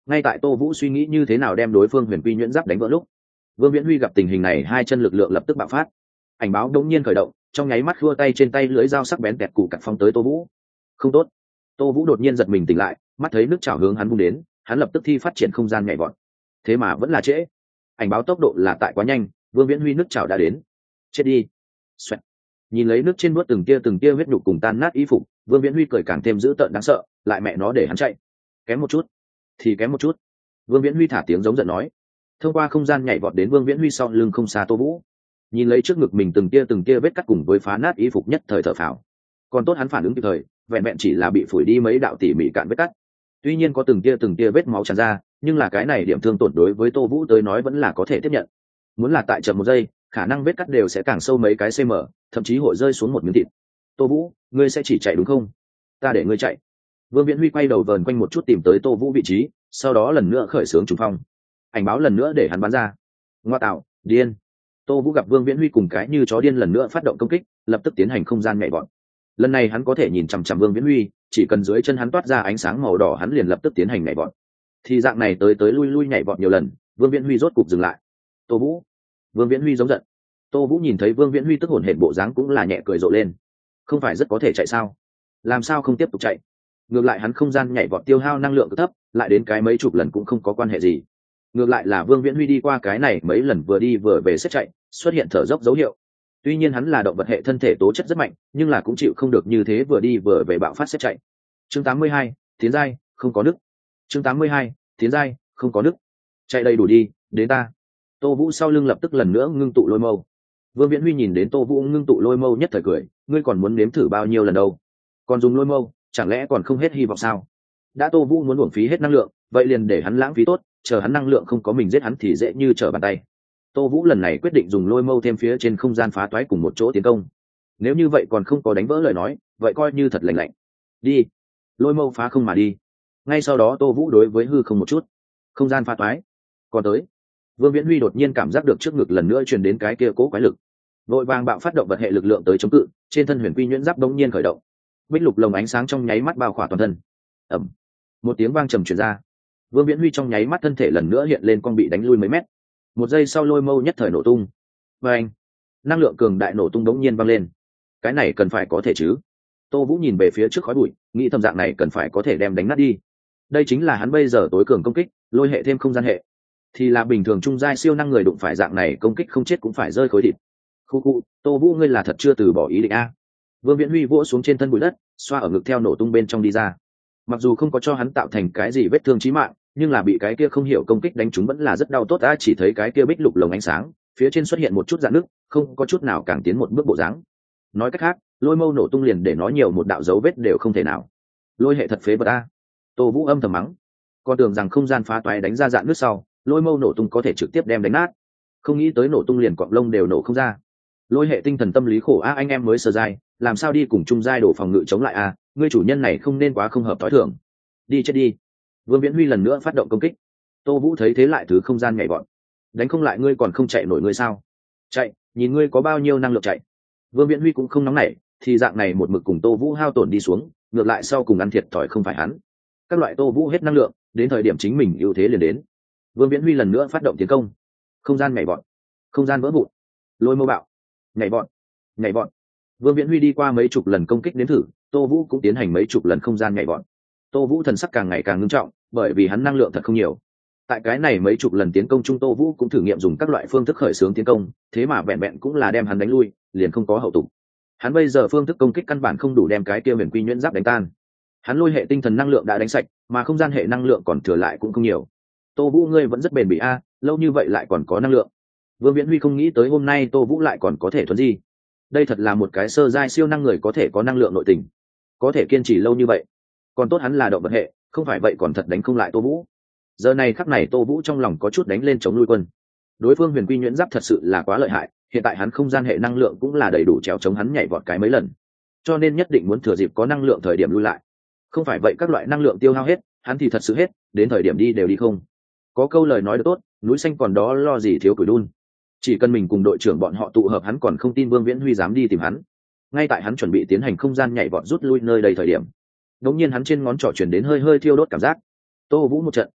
ngay tại Tô Vũ suy nghĩ như thế nào đem đối phương huyền quy nhuyễn giáp đánh vỡ lúc, Vương Viễn Huy gặp tình hình này, hai chân lực lượng lập tức bạo phát, ảnh báo đống nhiên khởi động, trong nháy mắt khua tay trên tay lưỡi dao sắc bén kẹt củ cặt phóng tới Tô Vũ. Không tốt! Tô Vũ đột nhiên giật mình tỉnh lại, mắt thấy nước chảo hướng hắn vung đến, hắn lập tức thi phát triển không gian nhảy vọt. Thế mà vẫn là trễ. Ảnh báo tốc độ là tại quá nhanh, Vương Viễn Huy nước chảo đã đến. Chết đi! Xoẹt. Nhìn lấy nước trên nuốt từng tia từng tia huyết nhục cùng tan nát y phục, Vương Viễn Huy cười càng thêm dữ tợn đáng sợ, lại mẹ nó để hắn chạy. Kém một chút, thì kém một chút. Vương Viễn Huy thả tiếng giống giận nói. Thông qua không gian nhảy vọt đến Vương Viễn Huy sau lưng không xa Tô Vũ. Nhìn lấy trước ngực mình từng tia từng tia vết cắt cùng với phá nát y phục, nhất thời thở phào. Còn tốt hắn phản ứng kịp thời, vẹn vẹn chỉ là bị phủi đi mấy đạo tỉ mỉ cạn vết cắt. Tuy nhiên có từng tia từng tia vết máu tràn ra, nhưng là cái này điểm thương tổn đối với Tô Vũ tới nói vẫn là có thể tiếp nhận. Muốn là tại chậm một giây, khả năng vết cắt đều sẽ càng sâu mấy cái cm, thậm chí hội rơi xuống một miếng thịt. Tô Vũ, ngươi sẽ chỉ chạy đúng không? Ta để ngươi chạy. Vương Viễn Huy quay đầu vờn quanh một chút tìm tới Tô Vũ vị trí, sau đó lần nữa khởi xướng trùng phong. Ảnh báo lần nữa để hắn bắn ra. Ngoa tạo, điên. Tô Vũ gặp Vương Viễn Huy cùng cái như chó điên lần nữa phát động công kích, lập tức tiến hành không gian nhảy vọt. Lần này hắn có thể nhìn chằm chằm Vương Viễn Huy, chỉ cần dưới chân hắn toát ra ánh sáng màu đỏ hắn liền lập tức tiến hành nhảy vọt. Thì dạng này tới tới lui lui nhảy vọt nhiều lần, Vương Viễn Huy rốt cục dừng lại. Tô Vũ! Vương Viễn Huy giống giận. Tô Vũ nhìn thấy Vương Viễn Huy tức hổn hển bộ dáng cũng là nhẹ cười rộ lên. Không phải rất có thể chạy sao? Làm sao không tiếp tục chạy? Ngược lại hắn không gian nhảy vọt tiêu hao năng lượng cực thấp, lại đến cái mấy chục lần cũng không có quan hệ gì. Ngược lại là Vương Viễn Huy đi qua cái này mấy lần vừa đi vừa về xếp chạy, xuất hiện thở dốc dấu hiệu. Tuy nhiên hắn là động vật hệ thân thể tố chất rất mạnh, nhưng là cũng chịu không được như thế vừa đi vừa về bạo phát xếp chạy. Chương tám mươi hai, tiến giai, không có nước. Chương tám mươi hai, tiến giai, không có nước. Chạy đầy đủ đi, đến ta. Tô Vũ sau lưng lập tức lần nữa ngưng tụ lôi mâu. Vương Viễn Huy nhìn đến Tô Vũ ngưng tụ lôi mâu nhất thời cười, ngươi còn muốn nếm thử bao nhiêu lần đâu? Còn dùng lôi mâu, chẳng lẽ còn không hết hy vọng sao? Đã Tô Vũ muốn uổng phí hết năng lượng, vậy liền để hắn lãng phí tốt, chờ hắn năng lượng không có mình giết hắn thì dễ như trở bàn tay. Tô Vũ lần này quyết định dùng lôi mâu thêm phía trên không gian phá toái cùng một chỗ tiến công. Nếu như vậy còn không có đánh vỡ lời nói, vậy coi như thật lành lạnh. Đi. Lôi mâu phá không mà đi. Ngay sau đó Tô Vũ đối với hư không một chút. Không gian phá toái. Còn tới. Vương Viễn Huy đột nhiên cảm giác được trước ngực lần nữa truyền đến cái kia cố quái lực. Vội vàng bạo phát động vật hệ lực lượng tới chống cự, trên thân huyền quy nhuyễn giáp bỗng nhiên khởi động. Bích lục lồng ánh sáng trong nháy mắt bao khỏa toàn thân. Ầm. Một tiếng vang trầm truyền ra. Vương Viễn Huy trong nháy mắt thân thể lần nữa hiện lên con bị đánh lui mấy mét. Một giây sau lôi mâu nhất thời nổ tung. Và anh, năng lượng cường đại nổ tung đống nhiên vang lên. Cái này cần phải có thể chứ? Tô Vũ nhìn về phía trước khói bụi, nghĩ thầm dạng này cần phải có thể đem đánh nát đi. Đây chính là hắn bây giờ tối cường công kích, lôi hệ thêm không gian hệ. Thì là bình thường trung giai siêu năng người đụng phải dạng này công kích không chết cũng phải rơi khối thịt. Khu khu, Tô Vũ ngươi là thật chưa từ bỏ ý định a? Vương Viễn Huy vỗ xuống trên thân bụi đất, xoa ở ngực theo nổ tung bên trong đi ra. Mặc dù không có cho hắn tạo thành cái gì vết thương chí mạng, nhưng là bị cái kia không hiểu công kích đánh trúng vẫn là rất đau tốt. A chỉ thấy cái kia bích lục lồng ánh sáng, phía trên xuất hiện một chút rạn nứt, không có chút nào càng tiến một bước bộ dáng. Nói cách khác, lôi mâu nổ tung liền để nó nhiều một đạo dấu vết đều không thể nào. Lôi hệ thật phế vật a. Tô Vũ âm thầm mắng. Con tưởng rằng không gian phá toái đánh ra rạn nứt sau, lôi mâu nổ tung có thể trực tiếp đem đánh nát. Không nghĩ tới nổ tung liền cọng lông đều nổ không ra. Lôi hệ tinh thần tâm lý khổ a, anh em mới sơ giai, làm sao đi cùng trung giai đổ phòng ngự chống lại a, ngươi chủ nhân này không nên quá không hợp tối thường. Đi chết đi. Vương Viễn Huy lần nữa phát động công kích. Tô Vũ thấy thế lại thứ không gian nhảy vọt. Đánh không lại ngươi còn không chạy nổi ngươi sao? Chạy, nhìn ngươi có bao nhiêu năng lượng chạy. Vương Viễn Huy cũng không nóng nảy, thì dạng này một mực cùng Tô Vũ hao tổn đi xuống, ngược lại sau cùng ăn thiệt thòi không phải hắn. Các loại Tô Vũ hết năng lượng, đến thời điểm chính mình ưu thế liền đến. Vương Viễn Huy lần nữa phát động tiến công. Không gian nhảy vọt, không gian vỡ vụn, lôi mâu bạo, nhảy vọt, nhảy vọt. Vương Viễn Huy đi qua mấy chục lần công kích đến thử, Tô Vũ cũng tiến hành mấy chục lần không gian nhảy vọt. Tô Vũ thần sắc càng ngày càng ngưng trọng, bởi vì hắn năng lượng thật không nhiều. Tại cái này mấy chục lần tiến công trung Tô Vũ cũng thử nghiệm dùng các loại phương thức khởi xướng tiến công, thế mà vẹn vẹn cũng là đem hắn đánh lui, liền không có hậu tục. Hắn bây giờ phương thức công kích căn bản không đủ đem cái kia huyền quy nhuyễn giáp đánh tan. Hắn lôi hệ tinh thần năng lượng đã đánh sạch, mà không gian hệ năng lượng còn thừa lại cũng không nhiều. Tô Vũ ngươi vẫn rất bền bỉ a, lâu như vậy lại còn có năng lượng. Vương Viễn Huy không nghĩ tới hôm nay Tô Vũ lại còn có thể thuần di. Đây thật là một cái sơ giai siêu năng người có thể có năng lượng nội tình, có thể kiên trì lâu như vậy. Còn tốt hắn là động vật hệ, không phải vậy còn thật đánh không lại Tô Vũ. Giờ này khắc này Tô Vũ trong lòng có chút đánh lên chống lui quân. Đối phương huyền quy nhuyễn giáp thật sự là quá lợi hại, hiện tại hắn không gian hệ năng lượng cũng là đầy đủ trèo chống hắn nhảy vọt cái mấy lần, cho nên nhất định muốn thừa dịp có năng lượng thời điểm lui lại. Không phải vậy các loại năng lượng tiêu hao hết, hắn thì thật sự hết, đến thời điểm đi đều đi không. Có câu lời nói được tốt, núi xanh còn đó lo gì thiếu củi đun. Chỉ cần mình cùng đội trưởng bọn họ tụ hợp hắn còn không tin Vương Viễn Huy dám đi tìm hắn. Ngay tại hắn chuẩn bị tiến hành không gian nhảy vọt rút lui nơi đây thời điểm, đột nhiên hắn trên ngón trỏ chuyển đến hơi hơi thiêu đốt cảm giác. Tô Vũ một trận,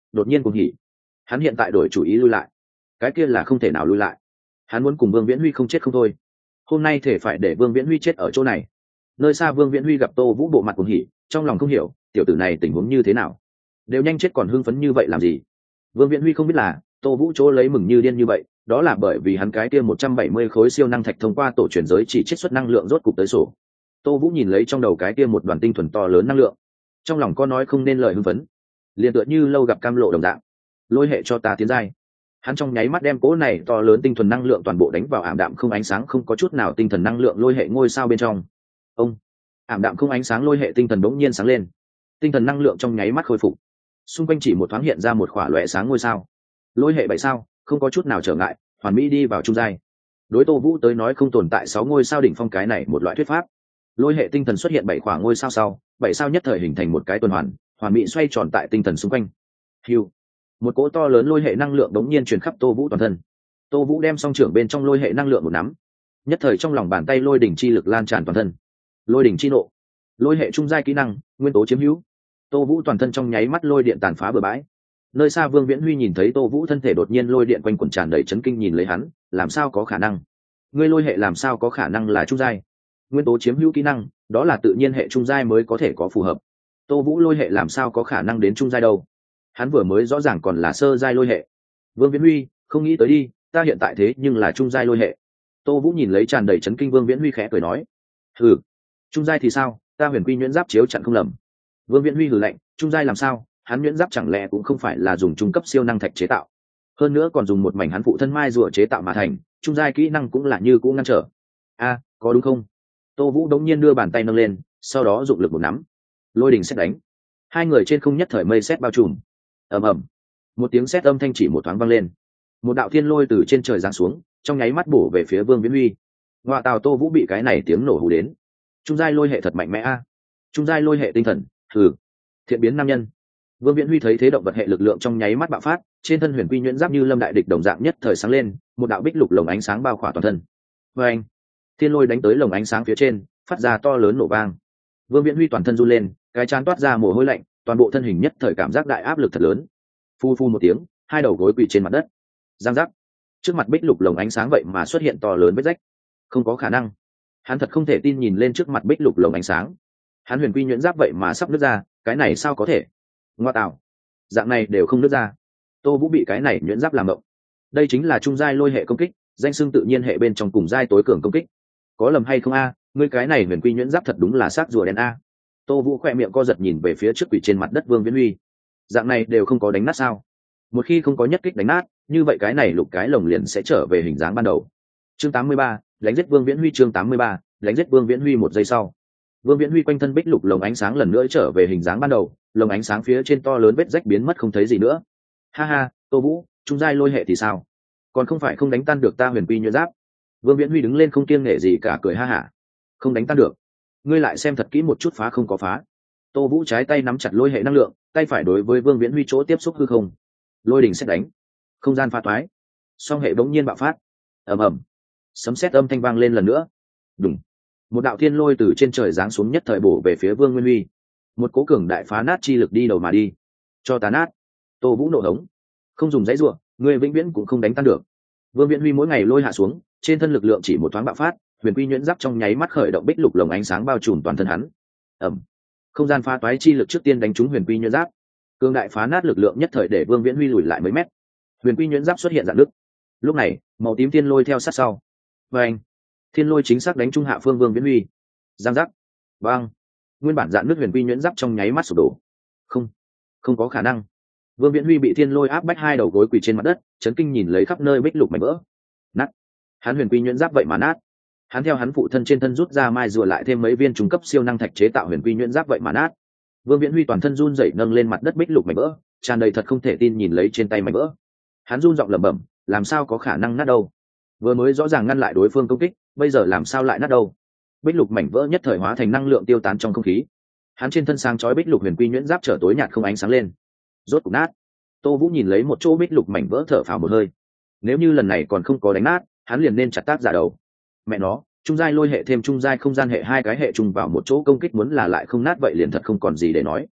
đột nhiên cuồng hỉ. Hắn hiện tại đổi chủ ý lui lại, cái kia là không thể nào lui lại. Hắn muốn cùng Vương Viễn Huy không chết không thôi. Hôm nay thể phải để Vương Viễn Huy chết ở chỗ này. Nơi xa Vương Viễn Huy gặp Tô Vũ bộ mặt cuồng hỉ, trong lòng không hiểu tiểu tử này tình huống như thế nào, đều nhanh chết còn hưng phấn như vậy làm gì. Vương Viễn Huy không biết là Tô Vũ chỗ lấy mừng như điên như vậy, đó là bởi vì hắn cái kia một trăm bảy mươi khối siêu năng thạch thông qua tổ truyền giới chỉ chiết xuất năng lượng rốt cục tới sổ. Tô Vũ nhìn lấy trong đầu cái kia một đoàn tinh thuần to lớn năng lượng, trong lòng có nói không nên lời hưng phấn, liền tựa như lâu gặp cam lộ đồng dạng. Lôi hệ cho ta tiến giai. Hắn trong nháy mắt đem cỗ này to lớn tinh thuần năng lượng toàn bộ đánh vào ảm đạm không ánh sáng không có chút nào tinh thần năng lượng lôi hệ ngôi sao bên trong. Ông, ảm đạm không ánh sáng lôi hệ tinh thần bỗng nhiên sáng lên, tinh thần năng lượng trong nháy mắt khôi phục, xung quanh chỉ một thoáng hiện ra một khỏa lóe sáng ngôi sao. Lôi hệ bảy sao, không có chút nào trở ngại, hoàn mỹ đi vào trung giai. Đối Tô Vũ tới nói không tồn tại sáu ngôi sao đỉnh phong cái này một loại thuyết pháp. Lôi hệ tinh thần xuất hiện bảy khỏa ngôi sao sau, bảy sao nhất thời hình thành một cái tuần hoàn, hoàn mỹ xoay tròn tại tinh thần xung quanh. Hưu, một cỗ to lớn lôi hệ năng lượng đống nhiên truyền khắp Tô Vũ toàn thân. Tô Vũ đem song trưởng bên trong lôi hệ năng lượng một nắm, nhất thời trong lòng bàn tay lôi đỉnh chi lực lan tràn toàn thân. Lôi đỉnh chi nộ, lôi hệ trung giai kỹ năng, nguyên tố chiếm hữu. Tô Vũ toàn thân trong nháy mắt lôi điện tàn phá bừa bãi. Nơi xa Vương Viễn Huy nhìn thấy Tô Vũ thân thể đột nhiên lôi điện quanh quẩn tràn đầy chấn kinh nhìn lấy hắn, làm sao có khả năng? Ngươi lôi hệ làm sao có khả năng là trung giai? Nguyên tố chiếm hữu kỹ năng, đó là tự nhiên hệ trung giai mới có thể có phù hợp. Tô Vũ lôi hệ làm sao có khả năng đến trung giai đâu? Hắn vừa mới rõ ràng còn là sơ giai lôi hệ. Vương Viễn Huy, không nghĩ tới đi, ta hiện tại thế nhưng là trung giai lôi hệ. Tô Vũ nhìn lấy tràn đầy chấn kinh Vương Viễn Huy khẽ cười nói, "Hừ, trung giai thì sao, ta huyền quy nhuyễn giáp chiếu chặn không lầm." Vương Viễn Huy hừ lạnh, trung giai làm sao? Hắn nhuyễn giáp chẳng lẽ cũng không phải là dùng trung cấp siêu năng thạch chế tạo, hơn nữa còn dùng một mảnh hắn phụ thân mai rùa chế tạo mà thành, trung giai kỹ năng cũng là như cũ ngăn trở. A, có đúng không? Tô Vũ đống nhiên đưa bàn tay nâng lên, sau đó dụng lực một nắm, lôi đình sét đánh. Hai người trên không nhất thời mây sét bao trùm. Ầm ầm, một tiếng sét âm thanh chỉ một thoáng vang lên, một đạo thiên lôi từ trên trời giáng xuống, trong nháy mắt bổ về phía Vương Viễn Huy. Ngoại tào, Tô Vũ bị cái này tiếng nổ hù đến. Trung giai lôi hệ thật mạnh mẽ a. Trung giai lôi hệ tinh thần, hừ, thiện biến nam nhân. Vương Viễn Huy thấy thế động vật hệ lực lượng trong nháy mắt bạo phát, trên thân huyền quy nhuyễn giáp như lâm đại địch đồng dạng nhất thời sáng lên, một đạo bích lục lồng ánh sáng bao khỏa toàn thân. Và anh, thiên lôi đánh tới lồng ánh sáng phía trên, phát ra to lớn nổ vang. Vương Viễn Huy toàn thân run lên, cái trán toát ra mồ hôi lạnh, toàn bộ thân hình nhất thời cảm giác đại áp lực thật lớn. Phu phu một tiếng, hai đầu gối quỳ trên mặt đất. Giang giác. Trước mặt bích lục lồng ánh sáng vậy mà xuất hiện to lớn vết rách. Không có khả năng. Hắn thật không thể tin nhìn lên trước mặt bích lục lồng ánh sáng. Hắn huyền quy nhuyễn giáp vậy mà sắp nứt ra, cái này sao có thể? Ngoa tạo, dạng này đều không nứt ra. Tô Vũ bị cái này nhuyễn giáp làm động. Đây chính là trung giai lôi hệ công kích, danh xưng tự nhiên hệ bên trong cùng giai tối cường công kích. Có lầm hay không a? Ngươi cái này huyền quy nhuyễn giáp thật đúng là xác rùa đen a. Tô Vũ khỏe miệng co giật nhìn về phía trước quỷ trên mặt đất Vương Viễn Huy. Dạng này đều không có đánh nát sao? Một khi không có nhất kích đánh nát, như vậy cái này lục cái lồng liền sẽ trở về hình dáng ban đầu. Chương tám mươi ba, đánh giết Vương Viễn Huy. Chương tám mươi ba, đánh giết Vương Viễn Huy. Một giây sau, Vương Viễn Huy quanh thân bích lục lồng ánh sáng lần nữa trở về hình dáng ban đầu, lồng ánh sáng phía trên to lớn vết rách biến mất không thấy gì nữa. Ha ha, Tô Vũ, trung giai lôi hệ thì sao? Còn không phải không đánh tan được ta huyền quy nhuyễn giáp. Vương Viễn Huy đứng lên không kiêng nể gì cả cười ha hả. Không đánh tan được? Ngươi lại xem thật kỹ một chút, phá không có phá. Tô Vũ trái tay nắm chặt lôi hệ năng lượng, tay phải đối với Vương Viễn Huy chỗ tiếp xúc hư không. Lôi đỉnh sét đánh, không gian pha toái, song hệ bỗng nhiên bạo phát. Ầm ầm, sấm sét âm thanh vang lên lần nữa. Đùng, một đạo thiên lôi từ trên trời giáng xuống nhất thời bổ về phía Vương Nguyên Huy. Một cố cường đại phá nát chi lực đi đầu mà đi. Cho ta nát. Tô Vũ nộ hống, không dùng dãy rủa, người vĩnh viễn cũng không đánh tan được. Vương Viễn Huy mỗi ngày lôi hạ xuống, trên thân lực lượng chỉ một thoáng bạo phát, huyền quy nhuyễn giáp trong nháy mắt khởi động bích lục lồng ánh sáng bao trùm toàn thân hắn. Ầm, không gian pha toái chi lực trước tiên đánh trúng huyền quy nhuyễn giáp, cường đại phá nát lực lượng nhất thời để Vương Viễn Huy lùi lại mấy mét. Huyền quy nhuyễn giáp xuất hiện rạn nứt. Lúc này, màu tím thiên lôi theo sát sau. Và anh, thiên lôi chính xác đánh trúng hạ phương Vương Viễn Huy. Giang giác, băng, nguyên bản dạn nứt huyền quy nhuyễn giáp trong nháy mắt sụp đổ. Không, không có khả năng. Vương Viễn Huy bị thiên lôi áp bách, hai đầu gối quỳ trên mặt đất, chấn kinh nhìn lấy khắp nơi bích lục mảnh vỡ. Nát. Hắn huyền quy nhuyễn giáp vậy mà nát. Hắn theo hắn phụ thân trên thân rút ra mai rùa lại thêm mấy viên trung cấp siêu năng thạch chế tạo huyền quy nhuyễn giáp vậy mà nát. Vương Viễn Huy toàn thân run rẩy nâng lên mặt đất bích lục mảnh vỡ, tràn đầy thật không thể tin nhìn lấy trên tay mảnh vỡ. Hắn run giọng lẩm bẩm, làm sao có khả năng nát đâu? Vừa mới rõ ràng ngăn lại đối phương công kích, bây giờ làm sao lại nát đâu? Bích lục mảnh vỡ nhất thời hóa thành năng lượng tiêu tán trong không khí. Hắn trên thân sáng chói bích lục huyền quy nhuyễn giáp trở tối nhạt không ánh sáng lên. Rốt cục nát. Tô Vũ nhìn lấy một chỗ bích lục mảnh vỡ thở phào một hơi. Nếu như lần này còn không có đánh nát, hắn liền nên chặt tác giả đầu. Mẹ nó, trung giai lôi hệ thêm trung giai không gian hệ hai cái hệ trùng vào một chỗ công kích muốn là lại không nát vậy liền thật không còn gì để nói.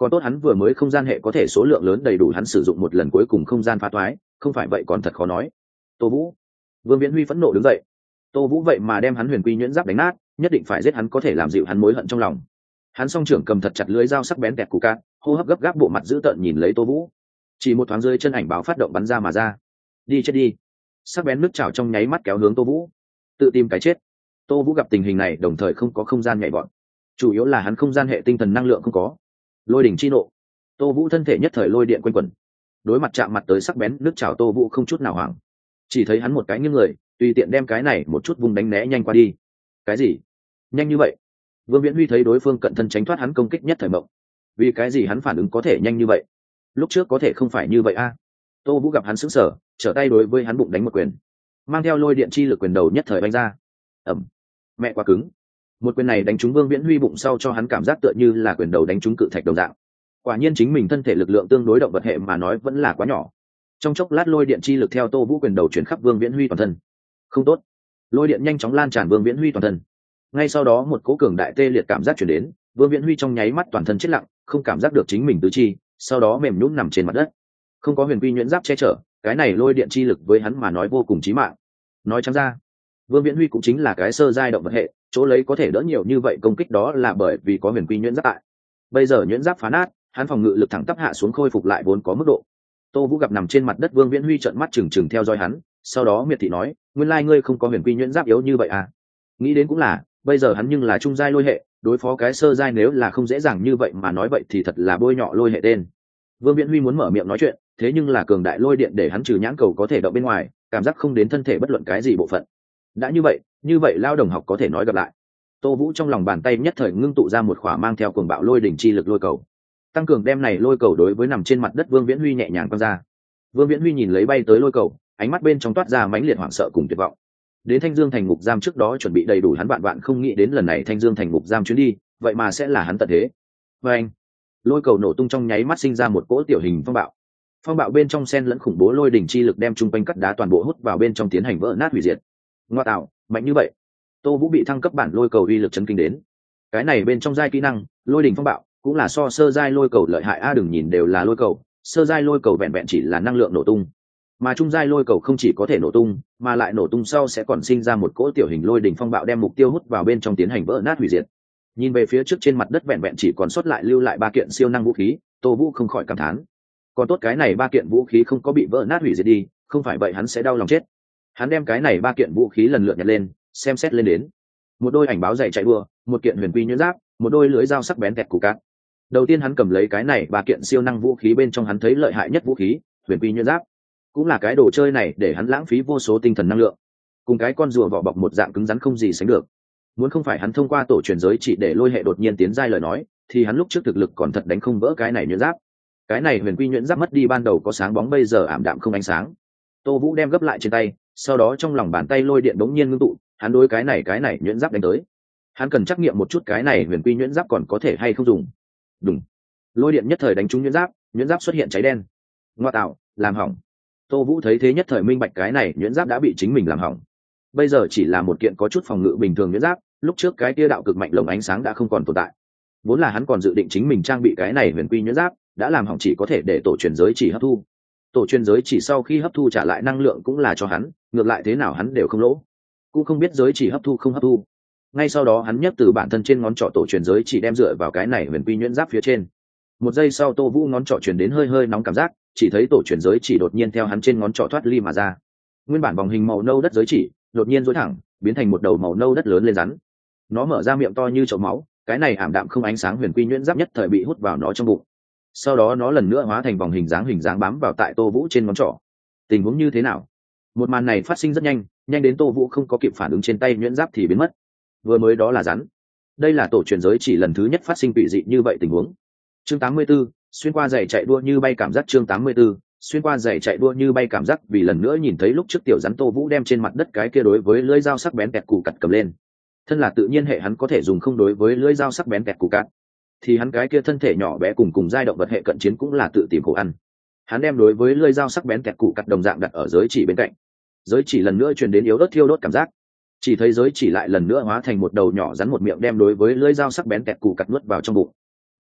Còn tốt hắn vừa mới không gian hệ có thể số lượng lớn đầy đủ hắn sử dụng một lần cuối cùng không gian phá toái, không phải vậy còn thật khó nói. Tô Vũ. Vương Viễn Huy phẫn nộ đứng dậy. Tô Vũ vậy mà đem hắn huyền quy nhuyễn giáp đánh nát, nhất định phải giết hắn có thể làm dịu hắn mối hận trong lòng. Hắn song trưởng cầm thật chặt lưới dao sắc bén kẹt cù cát, hô hấp gấp gáp, bộ mặt dữ tợn nhìn lấy Tô Vũ. Chỉ một thoáng rơi chân ảnh báo phát động bắn ra mà ra. Đi chết đi. Sắc bén nước chảo trong nháy mắt kéo hướng Tô Vũ. Tự tìm cái chết. Tô Vũ gặp tình hình này đồng thời không có không gian nhảy vọt. Chủ yếu là hắn không gian hệ tinh thần năng lượng không có. Lôi đỉnh chi nộ. Tô Vũ thân thể nhất thời lôi điện quanh quẩn. Đối mặt chạm mặt tới sắc bén nước chảo, Tô Vũ không chút nào hoảng. Chỉ thấy hắn một cái nghiêng người, tùy tiện đem cái này một chút vùng đánh né nhanh qua đi. Cái gì? Nhanh như vậy? Vương Viễn Huy thấy đối phương cận thân tránh thoát hắn công kích nhất thời mộng. Vì cái gì hắn phản ứng có thể nhanh như vậy? Lúc trước có thể không phải như vậy a? À? Tô Vũ gặp hắn sững sờ, trở tay đối với hắn bụng đánh một quyền, mang theo lôi điện chi lực quyền đầu nhất thời đánh ra. Ầm. Mẹ quá cứng. Một quyền này đánh trúng Vương Viễn Huy bụng sau cho hắn cảm giác tựa như là quyền đầu đánh trúng cự thạch đồng dạng. Quả nhiên chính mình thân thể lực lượng tương đối động vật hệ mà nói vẫn là quá nhỏ. Trong chốc lát lôi điện chi lực theo Tô Vũ quyền đầu chuyển khắp Vương Viễn Huy toàn thân. Không tốt. Lôi điện nhanh chóng lan tràn Vương Viễn Huy toàn thân. Ngay sau đó một cỗ cường đại tê liệt cảm giác chuyển đến, Vương Viễn Huy trong nháy mắt toàn thân chết lặng, không cảm giác được chính mình tứ chi, sau đó mềm nhũn nằm trên mặt đất. Không có huyền quy nhuyễn giáp che chở, cái này lôi điện chi lực với hắn mà nói vô cùng chí mạng. Nói trắng ra, Vương Viễn Huy cũng chính là cái sơ giai động vật hệ, chỗ lấy có thể đỡ nhiều như vậy công kích đó là bởi vì có huyền quy nhuyễn giáp tại. Bây giờ nhuyễn giáp phá nát, hắn phòng ngự lực thẳng tắp hạ xuống, khôi phục lại vốn có mức độ. Tô Vũ gặp nằm trên mặt đất Vương Viễn Huy trợn mắt trừng trừng theo dõi hắn, sau đó miệt thị nói, nguyên lai ngươi không có huyền quy nhuyễn giáp yếu như vậy à? Nghĩ đến cũng là, bây giờ hắn nhưng là trung giai lôi hệ, đối phó cái sơ giai nếu là không dễ dàng như vậy mà nói vậy thì thật là bôi nhọ lôi hệ tên. Vương Viễn Huy muốn mở miệng nói chuyện, thế nhưng là cường đại lôi điện để hắn trừ nhãn cầu có thể động bên ngoài, cảm giác không đến thân thể bất luận cái gì bộ phận. Đã như vậy, như vậy lao đồng học có thể nói gặp lại. Tô Vũ trong lòng bàn tay nhất thời ngưng tụ ra một khỏa mang theo cuồng bạo lôi đỉnh chi lực lôi cầu, tăng cường đem này lôi cầu đối với nằm trên mặt đất Vương Viễn Huy nhẹ nhàng quăng ra. Vương Viễn Huy nhìn lấy bay tới lôi cầu, ánh mắt bên trong toát ra mãnh liệt hoảng sợ cùng tuyệt vọng. Đến Thanh Dương thành ngục giam trước đó chuẩn bị đầy đủ, hắn vạn vạn không nghĩ đến lần này Thanh Dương thành ngục giam chuyến đi, vậy mà sẽ là hắn tận thế. Và anh, lôi cầu nổ tung trong nháy mắt sinh ra một cỗ tiểu hình phong bạo. Phong bạo bên trong xen lẫn khủng bố lôi đỉnh chi lực đem trung quanh cắt đá toàn bộ hút vào bên trong tiến hành vỡ nát hủy diệt. Ngoa tạo, mạnh như vậy. Tô Vũ bị thăng cấp bản lôi cầu uy lực chấn kinh đến. Cái này bên trong giai kỹ năng, lôi đỉnh phong bạo, cũng là so sơ giai lôi cầu lợi hại a, đừng nhìn đều là lôi cầu, sơ giai lôi cầu vẹn vẹn chỉ là năng lượng nổ tung, mà trung giai lôi cầu không chỉ có thể nổ tung, mà lại nổ tung sau sẽ còn sinh ra một cỗ tiểu hình lôi đỉnh phong bạo đem mục tiêu hút vào bên trong tiến hành vỡ nát hủy diệt. Nhìn về phía trước trên mặt đất vẹn vẹn chỉ còn sót lại lưu lại ba kiện siêu năng vũ khí, Tô Vũ không khỏi cảm thán. Còn tốt cái này ba kiện vũ khí không có bị vỡ nát hủy diệt đi, không phải vậy hắn sẽ đau lòng chết. Hắn đem cái này ba kiện vũ khí lần lượt nhặt lên, xem xét lên đến. Một đôi ảnh báo dày chạy đua, một kiện huyền quy nhuyễn giáp, một đôi lưới dao sắc bén kẹt củ cát. Đầu tiên hắn cầm lấy cái này ba kiện siêu năng vũ khí bên trong hắn thấy lợi hại nhất vũ khí, huyền quy nhuyễn giáp. Cũng là cái đồ chơi này để hắn lãng phí vô số tinh thần năng lượng, cùng cái con rùa vỏ bọc một dạng cứng rắn không gì sánh được. Muốn không phải hắn thông qua tổ truyền giới chỉ để lôi hệ đột nhiên tiến giai lời nói, thì hắn lúc trước thực lực còn thật đánh không vỡ cái này nhuyễn giáp. Cái này huyền quy nhuyễn giáp mất đi ban đầu có sáng bóng, bây giờ ảm đạm không ánh sáng. Tô Vũ đem gấp lại trên tay, sau đó trong lòng bàn tay lôi điện đống nhiên ngưng tụ, hắn đối cái này cái này nhuyễn giáp đánh tới. Hắn cần trắc nghiệm một chút cái này huyền quy nhuyễn giáp còn có thể hay không dùng. Đùng. Lôi điện nhất thời đánh trúng nhuyễn giáp, nhuyễn giáp xuất hiện cháy đen. Ngoa tạo, làm hỏng. Tô Vũ thấy thế nhất thời minh bạch cái này nhuyễn giáp đã bị chính mình làm hỏng. Bây giờ chỉ là một kiện có chút phòng ngự bình thường nhuyễn giáp, lúc trước cái tia đạo cực mạnh lồng ánh sáng đã không còn tồn tại. Vốn là hắn còn dự định chính mình trang bị cái này huyền quy nhuyễn giáp, đã làm hỏng chỉ có thể để tổ truyền giới chỉ hấp thu. Tổ truyền giới chỉ sau khi hấp thu trả lại năng lượng cũng là cho hắn, ngược lại thế nào hắn đều không lỗ. Cũng không biết giới chỉ hấp thu không hấp thu. Ngay sau đó hắn nhấc từ bản thân trên ngón trỏ tổ truyền giới chỉ đem dựa vào cái này huyền quy nhuyễn giáp phía trên. Một giây sau Tô Vũ ngón trỏ truyền đến hơi hơi nóng cảm giác, chỉ thấy tổ truyền giới chỉ đột nhiên theo hắn trên ngón trỏ thoát ly mà ra. Nguyên bản vòng hình màu nâu đất giới chỉ đột nhiên duỗi thẳng, biến thành một đầu màu nâu đất lớn lên rắn. Nó mở ra miệng to như chậu máu, cái này ảm đạm không ánh sáng huyền quy nhuyễn giáp nhất thời bị hút vào nó trong bụng. Sau đó nó lần nữa hóa thành vòng hình dáng hình dáng bám vào tại Tô Vũ trên ngón trỏ. Tình huống như thế nào? Một màn này phát sinh rất nhanh, nhanh đến Tô Vũ không có kịp phản ứng, trên tay nhuyễn giáp thì biến mất. Vừa mới đó là rắn. Đây là tổ truyền giới chỉ lần thứ nhất phát sinh quỷ dị như vậy tình huống. Chương tám mươi 84, xuyên qua giày chạy đua như bay cảm giác. Chương tám mươi 84, xuyên qua giày chạy đua như bay cảm giác. Vì lần nữa nhìn thấy lúc trước tiểu rắn, Tô Vũ đem trên mặt đất cái kia đối với lưỡi dao sắc bén kẹt cù cặt cầm lên. Thân là tự nhiên hệ hắn có thể dùng không đối với lưỡi dao sắc bén kẹt cù cặt, thì hắn cái kia thân thể nhỏ bé cùng cùng giai động vật hệ cận chiến cũng là tự tìm khổ ăn. Hắn đem đối với lưỡi dao sắc bén kẹt cù cặt đồng dạng đặt ở giới chỉ bên cạnh. Giới chỉ lần nữa truyền đến yếu ớt thiêu đốt cảm giác. Chỉ thấy giới chỉ lại lần nữa hóa thành một đầu nhỏ rắn, một miệng đem đối với lưỡi dao sắc bén kẹt cù cặt nuốt vào trong bụng.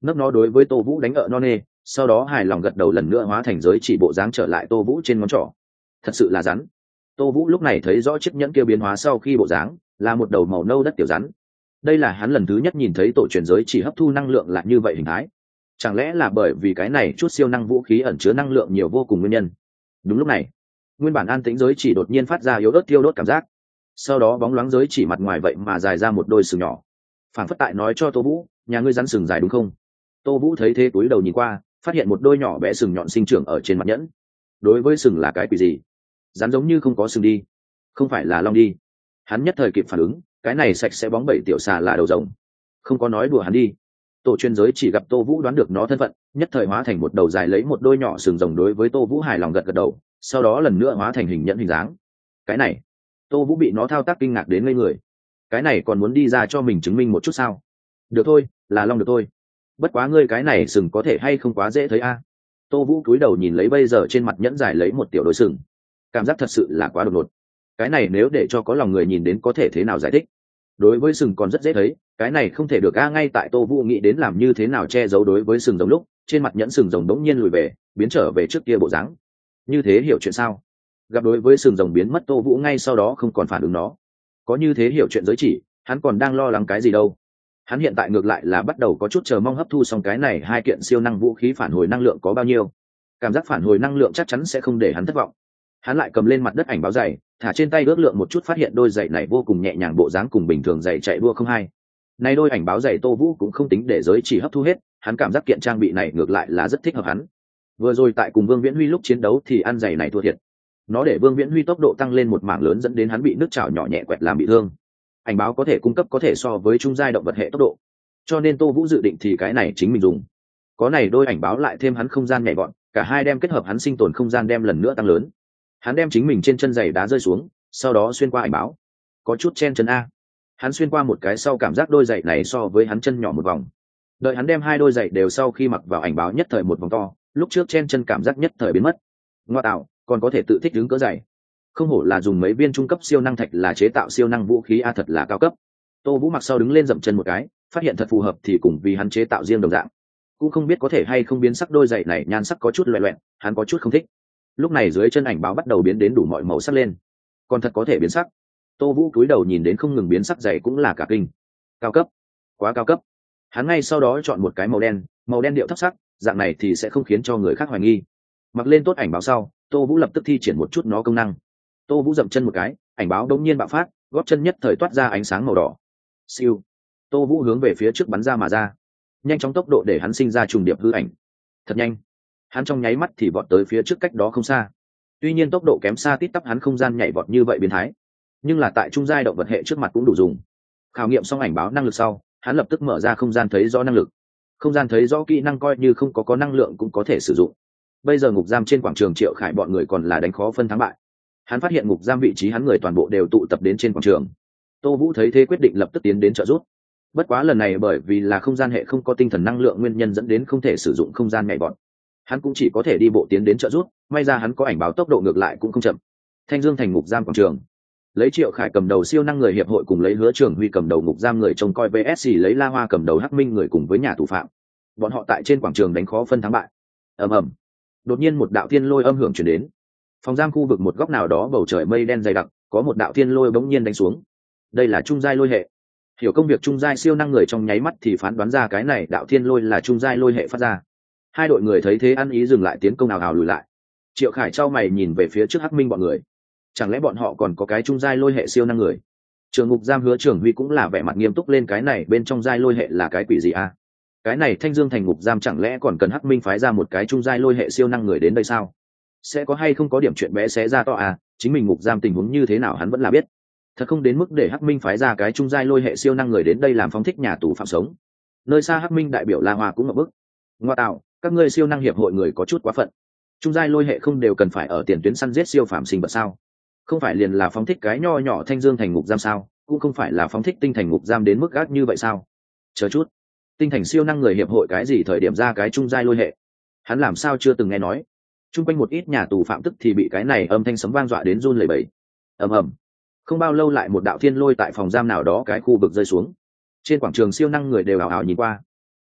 nấp nó đối với Tô Vũ đánh ợ non nê, sau đó hài lòng gật đầu lần nữa hóa thành giới chỉ bộ dáng trở lại Tô Vũ trên ngón trỏ. Thật sự là rắn. Tô Vũ lúc này thấy rõ chiếc nhẫn kia biến hóa sau khi bộ dáng là một đầu màu nâu đất tiểu rắn. Đây là hắn lần thứ nhất nhìn thấy tổ truyền giới chỉ hấp thu năng lượng lại như vậy hình thái. Chẳng lẽ là bởi vì cái này chút siêu năng vũ khí ẩn chứa năng lượng nhiều vô cùng nguyên nhân? Đúng lúc này, nguyên bản an tĩnh giới chỉ đột nhiên phát ra yếu ớt tiêu đốt cảm giác. Sau đó bóng loáng giới chỉ mặt ngoài vậy mà dài ra một đôi sừng nhỏ. Phản phất tại nói cho Tô Vũ, nhà ngươi rắn sừng dài đúng không? Tô Vũ thấy thế túi đầu nhìn qua, phát hiện một đôi nhỏ bé sừng nhọn sinh trưởng ở trên mặt nhẫn. Đối với sừng là cái quỷ gì? Rắn giống như không có sừng đi, không phải là long đi. Hắn nhất thời kịp phản ứng, cái này sạch sẽ bóng bẩy tiểu xà là đầu rồng. Không có nói đùa hắn đi. Tổ chuyên giới chỉ gặp Tô Vũ đoán được nó thân phận, nhất thời hóa thành một đầu dài lấy một đôi nhỏ sừng rồng đối với Tô Vũ hài lòng gật gật đầu, sau đó lần nữa hóa thành hình nhẫn hình dáng. Cái này, Tô Vũ bị nó thao tác kinh ngạc đến ngây người. Cái này còn muốn đi ra cho mình chứng minh một chút sao? Được thôi, là long được thôi. Bất quá ngươi cái này sừng có thể hay không quá dễ thấy a? Tô Vũ cúi đầu nhìn lấy bây giờ trên mặt nhẫn dài lấy một tiểu đôi sừng, cảm giác thật sự là quá đột ngột. Cái này nếu để cho có lòng người nhìn đến có thể thế nào giải thích? Đối với sừng còn rất dễ thấy, cái này không thể được a. Ngay tại Tô Vũ nghĩ đến làm như thế nào che giấu đối với sừng rồng lúc, trên mặt nhẫn sừng rồng đống nhiên lùi về, biến trở về trước kia bộ dáng. Như thế hiểu chuyện sao? Gặp đối với sừng rồng biến mất Tô Vũ ngay sau đó không còn phản ứng nó. Có như thế hiểu chuyện giới chỉ, hắn còn đang lo lắng cái gì đâu? Hắn hiện tại ngược lại là bắt đầu có chút chờ mong hấp thu xong cái này hai kiện siêu năng vũ khí phản hồi năng lượng có bao nhiêu. Cảm giác phản hồi năng lượng chắc chắn sẽ không để hắn thất vọng. Hắn lại cầm lên mặt đất ảnh báo giày, thả trên tay ước lượng một chút phát hiện đôi giày này vô cùng nhẹ nhàng, bộ dáng cùng bình thường giày chạy đua không hai. Nay đôi ảnh báo giày Tô Vũ cũng không tính để giới chỉ hấp thu hết, hắn cảm giác kiện trang bị này ngược lại là rất thích hợp hắn. Vừa rồi tại cùng Vương Viễn Huy lúc chiến đấu thì ăn giày này thua thiệt. Nó để Vương Viễn Huy tốc độ tăng lên một mảng lớn dẫn đến hắn bị nước chảo nhỏ nhẹ quẹt làm bị thương. Ảnh báo có thể cung cấp có thể so với trung giai động vật hệ tốc độ, cho nên Tô Vũ dự định thì cái này chính mình dùng. Có này đôi ảnh báo lại thêm hắn không gian nhẹ gọn, cả hai đem kết hợp hắn sinh tồn không gian đem lần nữa tăng lớn. Hắn đem chính mình trên chân giày đá rơi xuống, sau đó xuyên qua ảnh báo. Có chút chen chân a. Hắn xuyên qua một cái sau cảm giác đôi giày này so với hắn chân nhỏ một vòng. Đợi hắn đem hai đôi giày đều sau khi mặc vào ảnh báo nhất thời một vòng to, lúc trước chen chân cảm giác nhất thời biến mất. Ngoa tạo, còn có thể tự thích đứng cỡ giày. Không hổ là dùng mấy viên trung cấp siêu năng thạch là chế tạo siêu năng vũ khí a, thật là cao cấp. Tô Vũ mặc sau đứng lên dậm chân một cái, phát hiện thật phù hợp thì cùng vì hắn chế tạo riêng đồng dạng. Cũng không biết có thể hay không biến sắc đôi giày này nhan sắc có chút loẹt loẹt, hắn có chút không thích. Lúc này dưới chân ảnh báo bắt đầu biến đến đủ mọi màu sắc lên, còn thật có thể biến sắc. Tô Vũ cúi đầu nhìn đến không ngừng biến sắc giày cũng là cả kinh. Cao cấp, quá cao cấp. Hắn ngay sau đó chọn một cái màu đen, màu đen điệu thấp sắc, dạng này thì sẽ không khiến cho người khác hoài nghi. Mặc lên tốt ảnh báo sau, Tô Vũ lập tức thi triển một chút nó công năng. Tô Vũ dậm chân một cái, ảnh báo đống nhiên bạo phát, gót chân nhất thời toát ra ánh sáng màu đỏ. Siêu. Tô Vũ hướng về phía trước bắn ra mà ra, nhanh chóng tốc độ để hắn sinh ra trùng điệp hư ảnh. Thật nhanh. Hắn trong nháy mắt thì vọt tới phía trước cách đó không xa. Tuy nhiên tốc độ kém xa tít tắp hắn không gian nhảy vọt như vậy biến thái, nhưng là tại trung giai động vật hệ trước mặt cũng đủ dùng. Khảo nghiệm xong ảnh báo năng lực sau, hắn lập tức mở ra không gian thấy rõ năng lực. Không gian thấy rõ kỹ năng coi như không có có năng lượng cũng có thể sử dụng. Bây giờ ngục giam trên quảng trường Triệu Khải bọn người còn là đánh khó phân thắng bại. Hắn phát hiện ngục giam vị trí hắn người toàn bộ đều tụ tập đến trên quảng trường. Tô Vũ thấy thế quyết định lập tức tiến đến trợ giúp. Bất quá lần này bởi vì là không gian hệ không có tinh thần năng lượng nguyên nhân dẫn đến không thể sử dụng không gian nhảy vọt. Hắn cũng chỉ có thể đi bộ tiến đến trợ giúp, may ra hắn có ảnh báo tốc độ ngược lại cũng không chậm. Thanh Dương thành ngục giam quảng trường. Lấy Triệu Khải cầm đầu siêu năng người hiệp hội cùng lấy Hứa Trường Huy cầm đầu ngục giam người trông coi vê ét xê lấy La Hoa cầm đầu Hắc Minh người cùng với nhà thủ phạm. Bọn họ tại trên quảng trường đánh khó phân thắng bại. Ầm ầm. Đột nhiên một đạo thiên lôi âm hưởng truyền đến. Phòng giam khu vực một góc nào đó bầu trời mây đen dày đặc, có một đạo thiên lôi bỗng nhiên đánh xuống. Đây là trung giai lôi hệ. Hiểu công việc trung giai siêu năng người trong nháy mắt thì phán đoán ra cái này đạo thiên lôi là trung giai lôi hệ phát ra. Hai đội người thấy thế ăn ý dừng lại tiến công nào hào lùi lại. Triệu Khải trao mày nhìn về phía trước Hắc Minh bọn người. Chẳng lẽ bọn họ còn có cái trung giai lôi hệ siêu năng người? Trường ngục giam Hứa Trường Huy cũng là vẻ mặt nghiêm túc lên, cái này bên trong giai lôi hệ là cái quỷ gì a? Cái này Thanh Dương thành ngục giam chẳng lẽ còn cần Hắc Minh phái ra một cái trung giai lôi hệ siêu năng người đến đây sao? Sẽ có hay không có điểm chuyện bé xé ra to à? Chính mình ngục giam tình huống như thế nào hắn vẫn là biết. Thật không đến mức để Hắc Minh phái ra cái trung giai lôi hệ siêu năng người đến đây làm phóng thích nhà tù phạm sống. Nơi xa Hắc Minh đại biểu La Hoa cũng ngập bức. Ngoa tạo, các ngươi siêu năng hiệp hội người có chút quá phận. Trung giai lôi hệ không đều cần phải ở tiền tuyến săn giết siêu phạm sinh vật sao? Không phải liền là phóng thích cái nho nhỏ Thanh Dương thành ngục giam sao? Cũng không phải là phóng thích tinh thành ngục giam đến mức gác như vậy sao? Chờ chút, tinh thành siêu năng người hiệp hội cái gì thời điểm ra cái trung giai lôi hệ? Hắn làm sao chưa từng nghe nói? Trung quanh một ít nhà tù phạm tức thì bị cái này âm thanh sấm vang dọa đến run lẩy bẩy. Ầm ầm. Không bao lâu lại một đạo thiên lôi tại phòng giam nào đó cái khu vực rơi xuống. Trên quảng trường siêu năng người đều ảo ảo nhìn qua.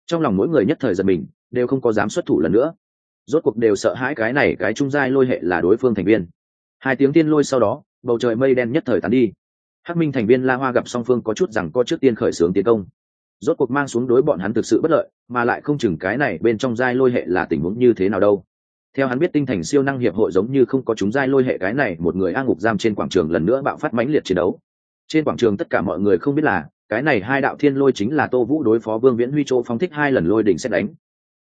trong lòng mỗi người nhất thời giật mình, đều không có dám xuất thủ lần nữa. Rốt cuộc đều sợ hãi cái này cái trung giai lôi hệ là đối phương thành viên. Hai tiếng tiên lôi sau đó, bầu trời mây đen nhất thời tán đi. Hắc Minh thành viên La Hoa gặp song phương có chút rằng có trước tiên khởi xướng tiến công, rốt cuộc mang xuống đối bọn hắn thực sự bất lợi, mà lại không chừng cái này bên trong giai lôi hệ là tình huống như thế nào đâu. Theo hắn biết tinh thành siêu năng hiệp hội giống như không có chúng giai lôi hệ cái này, một người a ngục giam trên quảng trường lần nữa bạo phát mãnh liệt chiến đấu. Trên quảng trường tất cả mọi người không biết là cái này hai đạo thiên lôi chính là Tô Vũ đối phó Vương Viễn Huy chỗ phóng thích hai lần lôi đỉnh xét đánh,